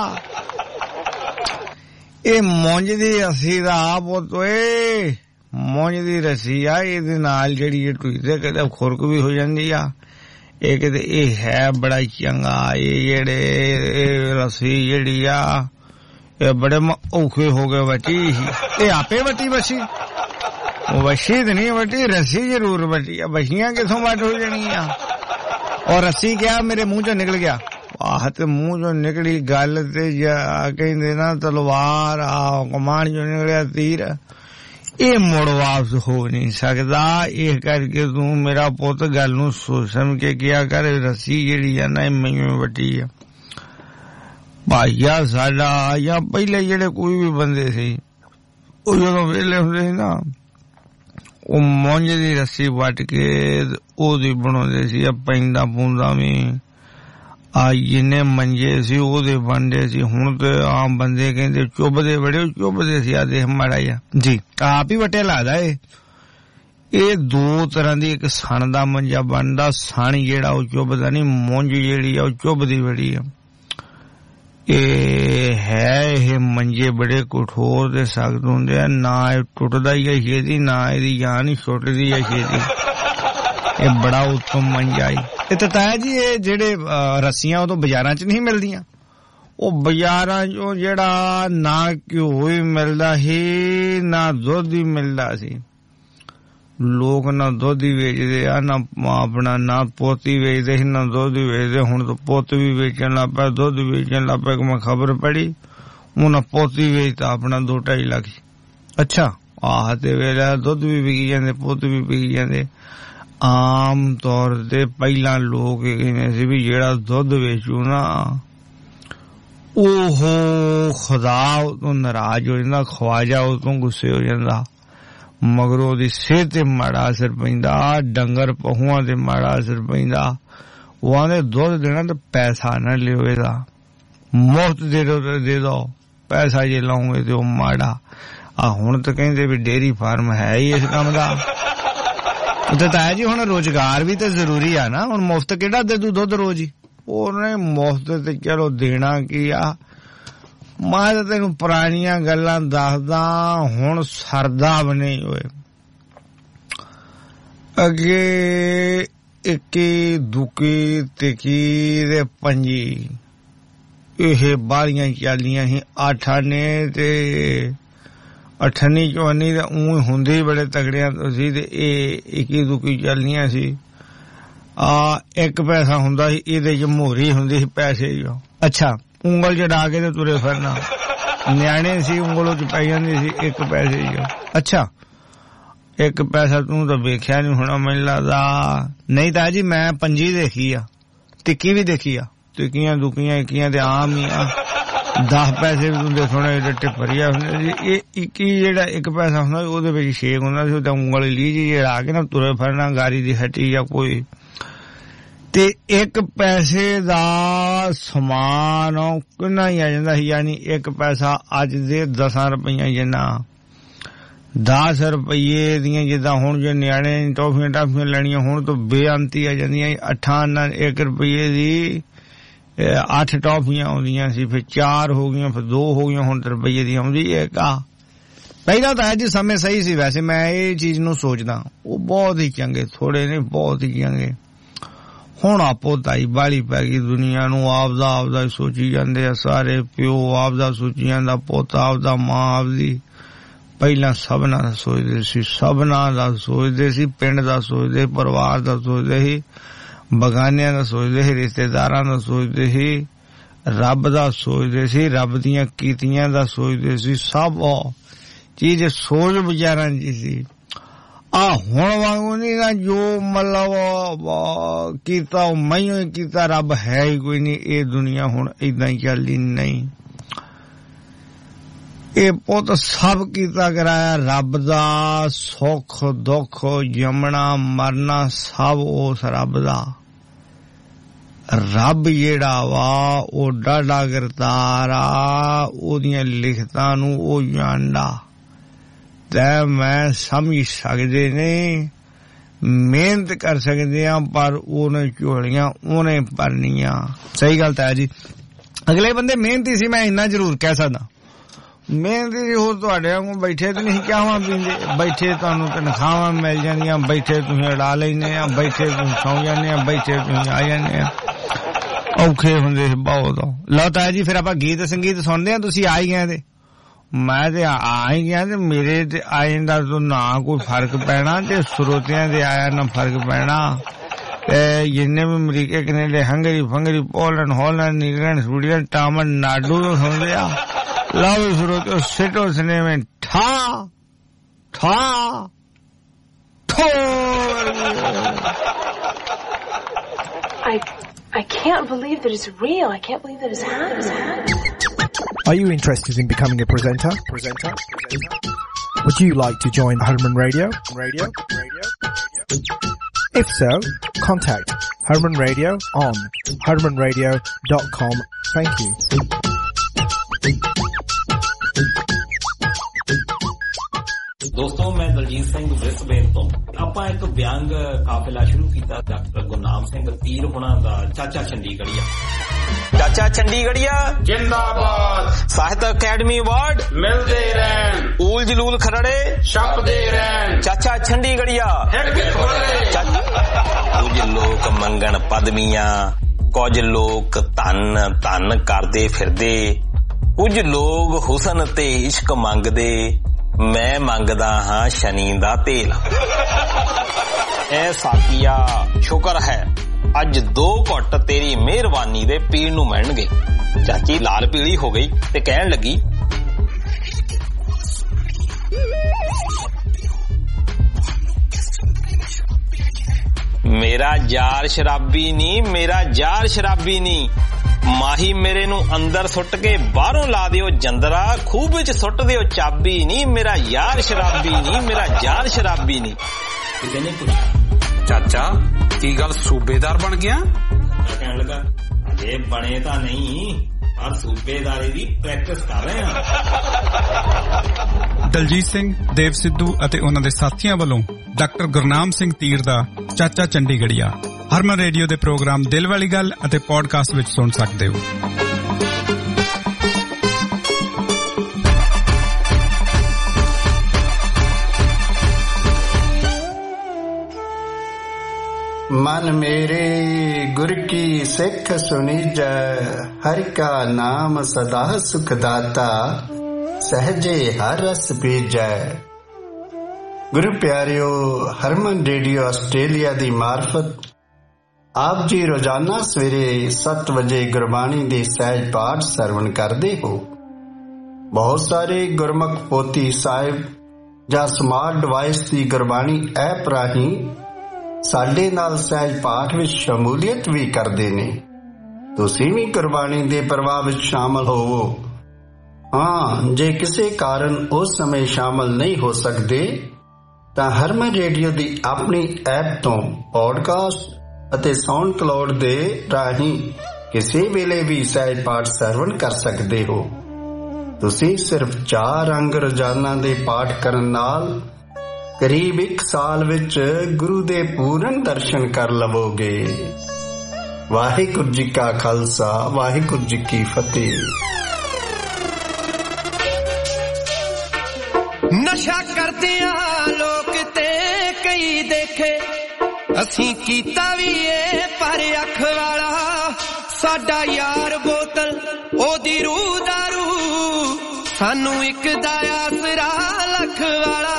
ਇਹ ਮੁੰਜ ਦੀ ਰੱਸੀ ਦਾ ਆਪ ਓਏ, ਮੁੰਜ ਦੀ ਰੱਸੀ ਆ, ਇਹਦੇ ਨਾਲ ਜਿਹੜੀ ਇਹ ਟੁੱਟਦੇ ਕਦੇ ਖੁਰਕ ਵੀ ਹੋ ਜਾਂਦੀ ਆ। ਇਹ ਕਿਤੇ ਇਹ ਹੈ ਬੜਾ ਚੰਗਾ। ਇਹ ਜਿਹੜੇ ਰੱਸੀ ਜਿਹੜੀ ਆ ਇਹ ਬੜੇ ਔਖੇ ਹੋ ਗਏ ਵੱਟੀ। ਇਹ ਆਪੇ ਵੱਟੀ ਵੱਛੀ, ਵੱਛੀ ਤੇ ਨਹੀਂ ਵੱਟੀ, ਰੱਸੀ ਜ਼ਰੂਰ ਵੱਟੀ ਆ। ਵੱਛੀਆਂ ਕਿੱਥੋਂ ਵੱਟ ਹੋ ਜਾਣੀਆਂ। ਔਰ ਰੱਸੀ ਕਿਹਾ ਮੇਰੇ ਮੂੰਹ ਚੋਂ ਨਿਕਲ ਗਿਆ। ਆਹ ਤੇ ਮੂੰਹ ਚੋਂ ਨਿਕਲੀ ਗੱਲ ਤੇ ਕਹਿੰਦੇ ਨਾ ਤਲਵਾਰ, ਆ ਕਮਾਨ ਚੋਂ ਨਿਕਲਿਆ ਤੀਰ। ਇਹ ਮੁੜ ਵਾਪਸ ਹੋ ਨਹੀਂ ਸਕਦਾ। ਇਹ ਕਰਕੇ ਤੂੰ ਮੇਰਾ ਪੁੱਤ ਗੱਲ ਨੂੰ ਸੋਚ ਸਮਝ ਕੇ ਕਿਹਾ ਕਰ। ਰੱਸੀ ਜਿਹੜੀ ਆ ਨਾ ਮੈਨੂੰ ਵੱਟੀ ਆ। ਭਾਈਆ ਸਾਡਾ ਜਾਂ ਪਹਿਲੇ ਜਿਹੜੇ ਕੋਈ ਵੀ ਬੰਦੇ ਸੀ ਉਹ ਜਦੋਂ ਵਿਹਲੇ ਹੁੰਦੇ ਸੀ ਨਾ, ਉਹ ਮੁੰਜ ਦੀ ਰੱਸੀ ਵੱਟ ਕੇ ਉਹਦੀ ਬਣਾਉਂਦੇ ਸੀ। ਪੈਂਦਾ ਪੂੰਦਾ ਵੀ ਆ ਜਿੰਨੇ ਮੰਜੇ ਸੀ ਉਹਦੇ ਬਣਦੇ ਸੀ। ਹੁਣ ਤੇ ਆਮ ਬੰਦੇ ਕਹਿੰਦੇ ਚੁੱਭਦੇ ਬੜੇ, ਚੁੱਭਦੇ ਸੀ। ਆ ਦੇਖ ਮਾੜਾ ਜਿਹਾ ਜੀ ਆਪ ਹੀ ਵਟਿਆ ਲੱਗਦਾ। ਇਹ ਦੋ ਤਰ੍ਹਾਂ ਦੀ, ਇੱਕ ਸਣ ਦਾ ਮੰਜਾ ਬਣਦਾ, ਸਣ ਜਿਹੜਾ ਉਹ ਚੁੱਭਦਾ ਨਹੀਂ, ਮੁੰਜ ਜਿਹੜੀ ਆ ਉਹ ਚੁੱਭਦੀ ਬੜੀ ਆ। ਇਹ ਹੈ ਇਹ ਮੰਜੇ ਬੜੇ ਕਠੋਰ ਤੇ ਸਖਤ ਹੁੰਦੇ ਆ। ਨਾ ਇਹ ਟੁੱਟਦਾ ਹੀ ਆ ਛੇਤੀ, ਨਾ ਇਹਦੀ ਜਾਨ ਹੀ ਛੁੱਟਦੀ ਆ ਛੇਤੀ। ਇਹ ਬੜਾ ਉੱਤਮ ਮੰਜਾ ਈ। ਤੇ ਤਾਇਆ ਜੀ ਇਹ ਜਿਹੜੇ ਰੱਸੀਆਂ ਉਹ ਤੋਂ ਬਾਜ਼ਾਰਾਂ 'ਚ ਨਹੀਂ ਮਿਲਦੀਆਂ। ਉਹ ਬਾਜ਼ਾਰਾਂ 'ਚੋਂ ਜਿਹੜਾ ਨਾ ਘਿਓ ਹੀ ਮਿਲਦਾ ਸੀ, ਨਾ ਦੁੱਧ ਹੀ ਮਿਲਦਾ ਸੀ। ਲੋਕ ਨਾ ਦੁੱਧ ਹੀ ਵੇਚਦੇ ਆ, ਨਾ ਆਪਣਾ ਨਾ ਪੁੱਤ ਹੀ ਵੇਚਦੇ ਸੀ, ਨਾ ਦੁੱਧ ਹੀ ਵੇਚਦੇ। ਹੁਣ ਤਾਂ ਪੁੱਤ ਵੀ ਵੇਚਣ ਲੱਗ ਪਿਆ, ਦੁੱਧ ਵੇਚਣ ਲੱਗ ਪਿਆ। ਮੈਂ ਖਬਰ ਪੜੀ ਉਹਨਾਂ ਪੁੱਤ ਹੀ ਵੇਚਦਾ ਆਪਣਾ 2-2.5 ਲੱਖ। ਅੱਛਾ ਆਹ ਤੇ ਵੇਲਾ ਦੁੱਧ ਵੀ ਵਿਕੀ ਜਾਂਦੇ, ਪੁੱਤ ਵੀ ਵਿਕੀ ਜਾਂਦੇ। ਆਮ ਤੌਰ ਤੇ ਪਹਿਲਾਂ ਲੋਕ ਕਹਿੰਦੇ ਸੀ ਵੀ ਜਿਹੜਾ ਦੁੱਧ ਵੇਚੂ ਨਾ ਉਹ ਖੁਦਾ ਤੋਂ ਨਾਰਾਜ਼ ਹੋ ਜਾਂਦਾ, ਖਵਾਜਾ ਉਹ ਤੋਂ ਗੁੱਸੇ ਹੋ ਜਾਂਦਾ। ਮਗਰੋਂ ਉਹਦੀ ਸਿਹਤ ਤੇ ਮਾੜਾ ਅਸਰ ਪੈਂਦਾ, ਡੰਗਰ ਪਹੂਆਂ ਤੇ ਮਾੜਾ ਅਸਰ ਪੈਂਦਾ। ਉਹ ਆਂਦੇ ਦੁੱਧ ਦੇਣਾ ਤੇ ਪੈਸਾ ਨਾ ਲਿਓ, ਇਹਦਾ ਮੁਫਤ ਦੇ ਦੋ, ਪੈਸਾ ਜੇ ਲਾਉਂਗੇ ਤੇ ਉਹ ਮਾੜਾ। ਆ ਹੁਣ ਤਾਂ ਕਹਿੰਦੇ ਵੀ ਡੇਅਰੀ ਫਾਰਮ ਹੈ ਹੀ ਇਸ ਕੰਮ ਦਾ। ਤੇ ਤਾਇਆ ਜੀ ਹੁਣ ਰੁਜ਼ਗਾਰ ਵੀ ਤਾਂ ਜ਼ਰੂਰੀ ਆ ਨਾ। ਹੁਣ ਮੁਫਤ ਕਿਹੜਾ ਦੇ ਦੂ ਦੁੱਧ ਰੋਜ਼ ਹੀ। ਉਹਨੇ ਮੁਫਤ ਤੇ ਚਲੋ ਦੇਣਾ ਕੀ ਆ। ਮੈਂ ਤਾਂ ਤੈਨੂੰ ਪੁਰਾਣੀਆਂ ਗੱਲਾਂ ਦੱਸਦਾ, ਹੁਣ ਸਰਦਾ ਵੀ ਨਹੀਂ ਹੋਏ। ਅੱਗੇ ਇੱਕੀ ਦੁੱਕੀ ਤਿੱਕੀ ਤੇ ਪੰਜੀ ਇਹ ਬਾਰੀਆਂ ਚੱਲੀਆਂ ਸੀ। 8 ਆਨੇ ਤੇ 8 ਚੌਨੀ ਤਾਂ ਊਂ ਹੁੰਦੇ ਹੀ ਬੜੇ ਤਗੜਿਆਂ ਤੋਂ ਸੀ। ਤੇ ਇਹ ਇੱਕੀ ਦੁੱਕੀ ਚੱਲਣੀਆਂ ਸੀ। 1 ਪੈਸਾ ਹੁੰਦਾ ਸੀ, ਇਹਦੇ ਚ ਮੋਹਰੀ ਹੁੰਦੀ ਸੀ ਪੈਸੇ ਦੀ। ਅੱਛਾ ਉਂਗਲ ਚੜਾ ਕੇ ਤੇ ਤੁਰੇ ਫਿਰਨਾ। ਨਿਆਣੇ ਸੀ ਉਂਗਲੋਂ ਚ ਪੈ ਜਾਂਦੀ ਸੀ 1 ਪੈਸੇ ਦੀ। ਅੱਛਾ 1 ਪੈਸਾ ਤੂੰ ਤਾਂ ਵੇਖਿਆ ਨੀ ਹੋਣਾ ਮੈਨੂੰ ਲੱਗਦਾ। ਨਹੀਂ ਤਾਂ ਜੀ ਮੈਂ ਪੰਜੀ ਦੇਖੀ ਆ, ਟਿੱਕੀ ਵੀ ਦੇਖੀ ਆ। ਟਿੱਕੀਆਂ ਦੁੱਕੀਆਂ ਇੱਕੀਆਂ ਤੇ ਆਮ ਹੀ ਆ। 10 ਪੈਸੇ ਵੀ ਤੂੰ ਦੇਖਣਾ ਇਹਦੇ ਟਿੱਪਰੀਆ ਹੁੰਦੇ ਸੀ। ਇਹ 21 ਜਿਹੜਾ 1 ਪੈਸਾ ਹੁੰਦਾ ਉਹਦੇ ਵਿੱਚ ਛੇਕ ਹੁੰਦਾ ਸੀ। ਤਾਂ ਉਂਗਲ ਲੀ ਜੀ ਲਾ ਕੇ ਨਾ ਤੁਰੇ ਫਿਰਨਾ, ਗਾਰੀ ਦੀ ਹੱਟੀ ਜਾਂ ਕੋਈ। ਤੇ 1 ਪੈਸੇ ਦਾ ਸਮਾਨ ਕਿੰਨਾ ਹੀ ਆ ਜਾਂਦਾ ਸੀ। ਯਾਨੀ 1 ਪੈਸਾ ਅੱਜ ਦੇ 10 ਰੁਪਈਆ ਜਿੰਨਾ। 10 ਰੁਪਈਏ ਦੀਆਂ ਜਿੱਦਾਂ ਹੁਣ ਜੇ ਨਿਆਣੇ ਟੌਫੀਆਂ ਲੈਣੀਆਂ ਹੁਣ ਤਾਂ ਬੇਅੰਤੀ ਆ ਜਾਂਦੀਆਂ। 8 ਆਨਾ 1 ਰੁਪਈਏ ਦੀ 8 ਟੌਫੀਆਂ ਆਉਂਦੀਆਂ ਸੀ, ਫਿਰ 4 ਹੋ ਗਈਆਂ, ਫਿਰ 2 ਹੋ ਗਈਆਂ, ਹੁਣ ਤਾਂ ਰੁਪਈਏ ਦੀ ਆਉਂਦੀ 1 ਆ। ਪਹਿਲਾਂ ਤਾਂ ਅੱਜ ਸਮੇਂ ਸਹੀ ਸੀ। ਵੈਸੇ ਮੈਂ ਇਹ ਚੀਜ਼ ਨੂੰ ਸੋਚਦਾ ਉਹ ਬਹੁਤ ਹੀ ਚੰਗੇ, ਥੋੜੇ ਨੇ ਬਹੁਤ ਹੀ ਚੰਗੇ। ਹੁਣ ਆਪੋ ਤਾਈ ਬਾਲੀ ਪੈ ਗਈ ਦੁਨੀਆ ਨੂੰ। ਆਪਦਾ ਸੋਚੀ ਜਾਂਦੇ ਆ ਸਾਰੇ। ਪਿਓ ਆਪਦਾ ਸੋਚੀ ਜਾਂਦਾ, ਪੁੱਤ ਆਪਦਾ, ਮਾਂ ਆਪਦੀ। ਪਹਿਲਾਂ ਸਭਨਾਂ ਦਾ ਸੋਚਦੇ ਸੀ, ਸਭਨਾਂ ਦਾ ਸੋਚਦੇ ਸੀ, ਪਿੰਡ ਦਾ ਸੋਚਦੇ, ਪਰਿਵਾਰ ਦਾ ਸੋਚਦੇ ਸੀ, ਬਗਾਨਿਆਂ ਦਾ ਸੋਚਦੇ ਸੀ, ਰਿਸ਼ਤੇਦਾਰਾਂ ਦਾ ਸੋਚਦੇ ਸੀ। ਰੱਬ ਦਾ ਸੋਚਦੇ ਸੀ, ਰੱਬ ਦੀਆਂ ਕੀਤੀਆਂ ਦਾ ਸੋਚਦੇ ਸੀ, ਸਭ ਉਹ ਚੀਜ਼ ਸੋਚ ਵਿਚਾਰਾਂ ਦੀ ਸੀ। ਆ ਹੁਣ ਵਾਂਗੂ ਨਹੀਂ ਗਾ ਜੋ ਮਤਲਬ ਕੀਤਾ ਉਹ ਮੈਂ ਹੀ ਕੀਤਾ, ਰੱਬ ਹੈ ਹੀ ਕੋਈ ਨਹੀਂ। ਇਹ ਦੁਨੀਆ ਹੁਣ ਏਦਾਂ ਹੀ ਚੱਲਦੀ ਨਹੀਂ। ਇਹ ਪੁੱਤ ਸਭ ਕੀਤਾ ਕਰਾਇਆ ਰੱਬ ਦਾ, ਸੁੱਖ ਦੁੱਖ ਜੰਮਣਾ ਮਰਨਾ ਸਭ ਉਸ ਰੱਬ ਦਾ। ਰੱਬ ਜਿਹੜਾ ਵਾ ਉਹ ਡਾਢਾ ਕਰਤਾਰ ਆ, ਉਹਦੀਆਂ ਲਿਖਤਾਂ ਨੂੰ ਉਹ ਜਾਣਦਾ ਤੇ ਮੈਂ ਸਮਝ ਸਕਦੇ ਨੇ, ਮਿਹਨਤ ਕਰ ਸਕਦੇ ਆ, ਪਰ ਉਹਨੇ ਝੋਲੀਆਂ ਉਹਨੇ ਭਰਨੀਆਂ। ਸਹੀ ਗੱਲ ਤਾਂ ਹੈ ਜੀ। ਅਗਲੇ ਬੰਦੇ ਮਿਹਨਤੀ ਸੀ, ਮੈਂ ਇੰਨਾ ਜ਼ਰੂਰ ਕਹਿ ਸਕਦਾ ਮਿਹਨਤੀ ਸੀ। ਹੋਰ ਤੁਹਾਡੇ ਵਾਂਗੂ ਬੈਠੇ ਤੇ ਨਹੀਂ ਚਾਹਾਂ ਪੀਂਦੇ, ਬੈਠੇ ਤੁਹਾਨੂੰ ਤਨਖਾਹਾਂ ਮਿਲ ਜਾਂਦੀਆਂ, ਬੈਠੇ ਤੁਸੀਂ ਉਡਾ ਲੈਂਦੇ ਆ, ਬੈਠੇ ਤੁਸੀਂ ਸੌਂ ਜਾਂਦੇ ਆ, ਬੈਠੇ ਤੁਸੀਂ ਆ ਜਾਂਦੇ ਆ। ਔਖੇ ਹੁੰਦੇ ਸੀ ਬਹੁਤ। ਲਓ ਤਾਂ ਜੀ ਫਿਰ ਆਪਾਂ ਗੀਤ ਸੰਗੀਤ ਸੁਣਦੇ ਆ। ਤੁਸੀਂ ਆ ਹੀ ਗਏ ਤੇ ਮੈਂ ਤੇ ਆ ਹੀ ਗਿਆ ਤੇ ਮੇਰੇ ਤੇ ਆਇਆਂ ਦਾ ਨਾ ਕੋਈ ਫਰਕ ਪੈਣਾ ਤੇ ਸਰੋਤਿਆਂ ਦੇ ਆਇਆ ਨਾ ਫਰਕ ਪੈਣਾ। ਤੇ ਜਿੰਨੇ ਵੀ ਅਮਰੀਕਾ ਕੈਨੇਡਾ ਹੰਗਰੀ ਫੰਗਰੀ Poland Holland England Sweden Tamil Nadu ਤੋਂ ਸੁਣਦੇ ਆ। ਲਓ ਸਰੋਤਿਓ ਸਿਟੋ ਸਿਨੇਮੇ ਠਾ ਠਾ ਠੋ। I can't believe that it's real. I can't believe that it's happening. Are you interested in becoming a presenter? Would you like to join Herman Radio? If so, contact Herman Radio on hermanradio.com. Thank you. ਦੋਸਤੋ ਮੈਂ Daljit Singh Brisbane ਤੋਂ। ਆਪਾਂ ਇੱਕ ਵਿਅੰਗ ਕਾਫਿਲਾ ਸ਼ੁਰੂ ਕੀਤਾ doctor Gurnam Singh ਤੀਰ ਹੁਣਾਂ ਦਾ ਚਾਚਾ ਚੰਡੀਗੜ੍ਹੀਆ। ਚਾਚਾ ਚੰਡੀਗੜ੍ਹੀਆ ਜਿੰਦਾਬਾਦ। ਸਾਹਿਤ ਅਕੈਡਮੀ ਅਵਾਰਡ ਮਿਲਦੇ ਰਹਿਣ, ਊਲ ਜਲੂਲ ਖਰੜੇ ਛਪਦੇ ਰਹਿਣ। ਚਾਚਾ ਚੰਡੀਗੜ੍ਹੀਆ ਕੁਝ ਲੋਕ ਮੰਗਣ ਪਦਵੀਆਂ, ਕੁਝ ਲੋਕ ਧਨ ਧਨ ਕਰਦੇ ਫਿਰਦੇ, ਕੁਝ ਲੋਕ ਹੁਸਨ ਤੇ ਇਸ਼ਕ ਮੰਗਦੇ, ਮੈਂ ਮੰਗਦਾ ਹਾਂ ਸ਼ਨੀ ਦਾ ਤੇਲ। ਐ ਸਾਥੀਆ ਸ਼ੁਕਰ ਹੈ ਅੱਜ 2 ਘੁੱਟ ਤੇਰੀ ਮਿਹਰਬਾਨੀ ਦੇ ਪੀਣ ਨੂੰ ਮਿਲਣਗੇ। ਚਾਚੀ ਲਾਲ ਪੀਲੀ ਹੋ ਗਈ ਤੇ ਕਹਿਣ ਲੱਗੀ, ਮੇਰਾ ਯਾਰ ਸ਼ਰਾਬੀ ਨਹੀਂ, ਮੇਰਾ ਯਾਰ ਸ਼ਰਾਬੀ ਨਹੀਂ। ਮਾਹੀ ਮੇਰੇ ਨੂੰ ਅੰਦਰ ਸੁੱਟ ਕੇ ਬਾਹਰੋਂ ਲਾ ਦਿਓ ਜੰਦਰਾ, ਖੂਬ ਵਿੱਚ ਸੁੱਟ ਦਿਓ ਚਾਬੀ ਨਹੀਂ। ਮੇਰਾ ਯਾਰ ਸ਼ਰਾਬੀ ਨਹੀਂ, ਮੇਰਾ ਯਾਰ ਸ਼ਰਾਬੀ ਨਹੀਂ। ਕਿਸੇ ਨੇ ਪੁੱਛਿਆ ਚਾਚਾ ਕੀ ਗੱਲ ਸੂਬੇਦਾਰ ਬਣ ਗਿਆ? ਕਹਿਣ ਲੱਗਾ ਅਜੇ ਬਣੇ ਤਾਂ ਨਹੀਂ, ਪਰ ਸੂਬੇਦਾਰੀ ਦੀ ਪ੍ਰੈਕਟਿਸ ਕਰ ਰਹੇ ਹਾਂ। ਦਲਜੀਤ ਸਿੰਘ, ਦੇਵ ਸਿੱਧੂ ਅਤੇ ਉਹਨਾਂ ਦੇ ਸਾਥੀਆਂ ਵੱਲੋਂ ਡਾਕਟਰ ਗੁਰਨਾਮ ਸਿੰਘ ਤੀਰ ਦਾ ਚਾਚਾ ਚੰਡੀਗੜ੍ਹੀਆ ਹਰਮਨ ਰੇਡੀਓ ਦੇ ਪ੍ਰੋਗਰਾਮ ਦਿਲ ਵਾਲੀ ਗੱਲ ਅਤੇ ਪੋਡਕਾਸਟ ਵਿੱਚ ਸੁਣ ਸਕਦੇ ਹੋ। मन मेरे गुर की सिख सुनीजै, हरि का नाम सदा सुख दाता, सहजे हर रस बीजै। गुरु प्यारियो, हरमन रेडियो आस्ट्रेलिया दी मार्फत आप जी रोजाना सवेरे 7 वजे गुरबाणी दे सहज पाठ सरवण करते हो। बहुत सारे गुरमुख पोथी साहिब ਜਾਂ ਸਮਾਰਟ ਡਿਵਾਈਸ ਦੀ ਗੁਰਬਾਣੀ ਐਪ ਰਾਹੀਂ ਸਾਡੇ ਨਾਲ ਸਹਿਜ ਪਾਠ ਵਿੱਚ ਸ਼ਮੂਲੀਅਤ ਵੀ ਕਰਦੇ ਨੇ। ਤੁਸੀਂ ਵੀ ਗੁਰਬਾਣੀ ਦੇ ਪ੍ਰਵਾਹ ਵਿੱਚ ਸ਼ਾਮਲ ਹੋਵੋ। ਹਾਂ, ਜੇ ਕਿਸੇ ਕਾਰਨ ਉਸ ਸਮੇਂ ਸ਼ਾਮਲ ਨਹੀਂ ਹੋ ਸਕਦੇ ਤਾਂ ਹਰਮਨ ਰੇਡੀਓ ਦੀ ਆਪਣੀ ਐਪ ਤੋਂ ਪੋਡਕਾਸਟ ਅਤੇ ਸਾਊਂਡ ਕਲਾਉਡ ਦੇ ਰਾਹੀਂ ਕਿਸੇ ਵੇਲੇ ਵੀ ਸਹਿਜ ਪਾਠ ਸਰਵਣ ਕਰ ਸਕਦੇ ਹੋ। ਤੁਸੀਂ ਸਿਰਫ 4 ਅੰਗ ਰੋਜ਼ਾਨਾ ਦੇ ਪਾਠ ਕਰਨ ਨਾਲ ਕਰੀਬ 1 ਸਾਲ ਵਿੱਚ ਗੁਰੂ ਦੇ ਪੂਰਨ ਦਰਸ਼ਨ ਕਰ ਲਵੋਗੇ। ਵਾਹਿਗੁਰੂ ਜੀ ਕਾ ਖਾਲਸਾ, ਵਾਹਿਗੁਰੂ ਜੀ ਕੀ ਫਤਿਹ। ਨਸ਼ਾ ਕਰਦਿਆਂ ਲੋਕ ਤੇ ਕਈ ਦੇਖੇ, ਅਸੀਂ ਕੀਤਾ ਵੀ ਏ ਪਰ ਅੱਖ ਵਾਲਾ। ਸਾਡਾ ਯਾਰ ਬੋਤਲ ਉਹਦੀ ਰੂਹ ਦਾ ਰੂਹ, ਸਾਨੂੰ ਇੱਕ ਦਾ ਆਸਰਾ ਲੱਖ ਵਾਲਾ।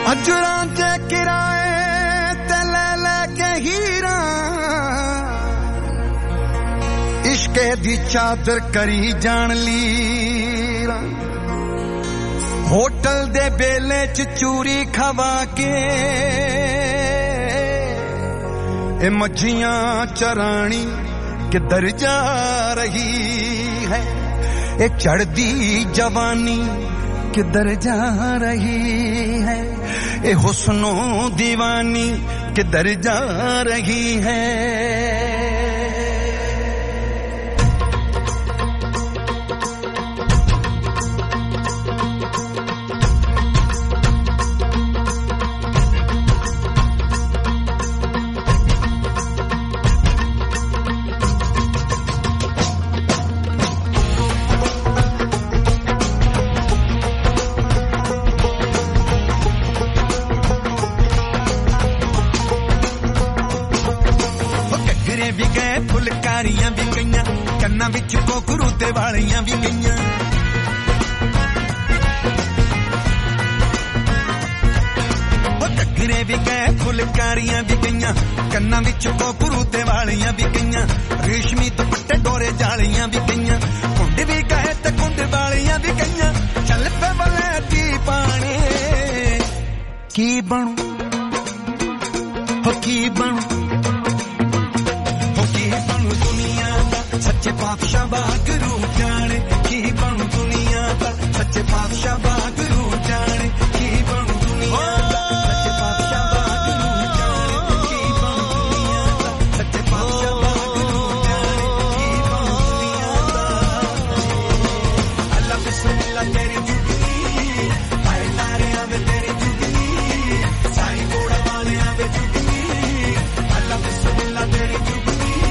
ਅਜਰਾਂ ਦੇ ਕਿਰਾਏ ਤੇ ਲੈ ਲੈ ਕੇ ਹੀਰਾ ਇਸ਼ਕੇ ਦੀ ਚਾਦਰ ਕਰੀ ਜਾਣ ਲੀਰਾ ਹੋਟਲ ਦੇ ਬੇਲੇ ਚ ਚੂਰੀ ਖਵਾ ਕੇ ਇਹ ਮੱਝੀਆਂ ਚਰਾਣੀ ਕਿੱਧਰ ਜਾ ਰਹੀ ਹੈ ਇਹ ਚੜਦੀ ਜਵਾਨੀ ਕਿੱਧਰ ਜਾ ਰਹੀ ਹੈ ਇਹ ਹੁਸਨੋ दीवानी किधर जा रही है ਫੁਲਕਾਰੀਆਂ ਵੀ ਗਈਆਂ ਕੰਨਾਂ ਵਿੱਚ ਕੋਕਰੂ ਤੇ ਵਾਲੀਆਂ ਵੀ ਗਈਆਂ ਉਹ ਟੱਕਰੇ ਵੀ ਗਏ ਫੁਲਕਾਰੀਆਂ ਵੀ ਗਈਆਂ ਕੰਨਾਂ ਵਿੱਚ ਕੋਕਰੂ ਤੇ ਵਾਲੀਆਂ ਵੀ ਗਈਆਂ ਰੇਸ਼ਮੀ ਦੁਪੱਟੇ ਡੋਰੇ ਜਾਲੀਆਂ ਵੀ ਗਈਆਂ ਕੁੰਡ ਵੀ ਗਏ ਤੇ ਕੁੰਡ ਵਾਲੀਆਂ ਵੀ ਗਈਆਂ ਚੱਲ ਪੇ ਬਲੈਤੀ ਪਾਣੀ ਕੀ ਬਣੂ ਹੋ ਕੀ ਬਣੂ सच्चे पातशाह बागरू जाने की बनू दुनिया दा सच्चे पातशाह बागरू जाने की बनू दुनिया दा सच्चे पातशाह बागरू जाने की बनू दुनिया दा सच्चे पातशाह बागरू जाने की बनू दुनिया दा अल्लाह बिस्मिल्लाह तेरी जुगनी हाय तारे आवे तेरी जुगनी साई घोड़ा वाले आवे जुगनी अल्लाह बिस्मिल्लाह तेरी जुगनी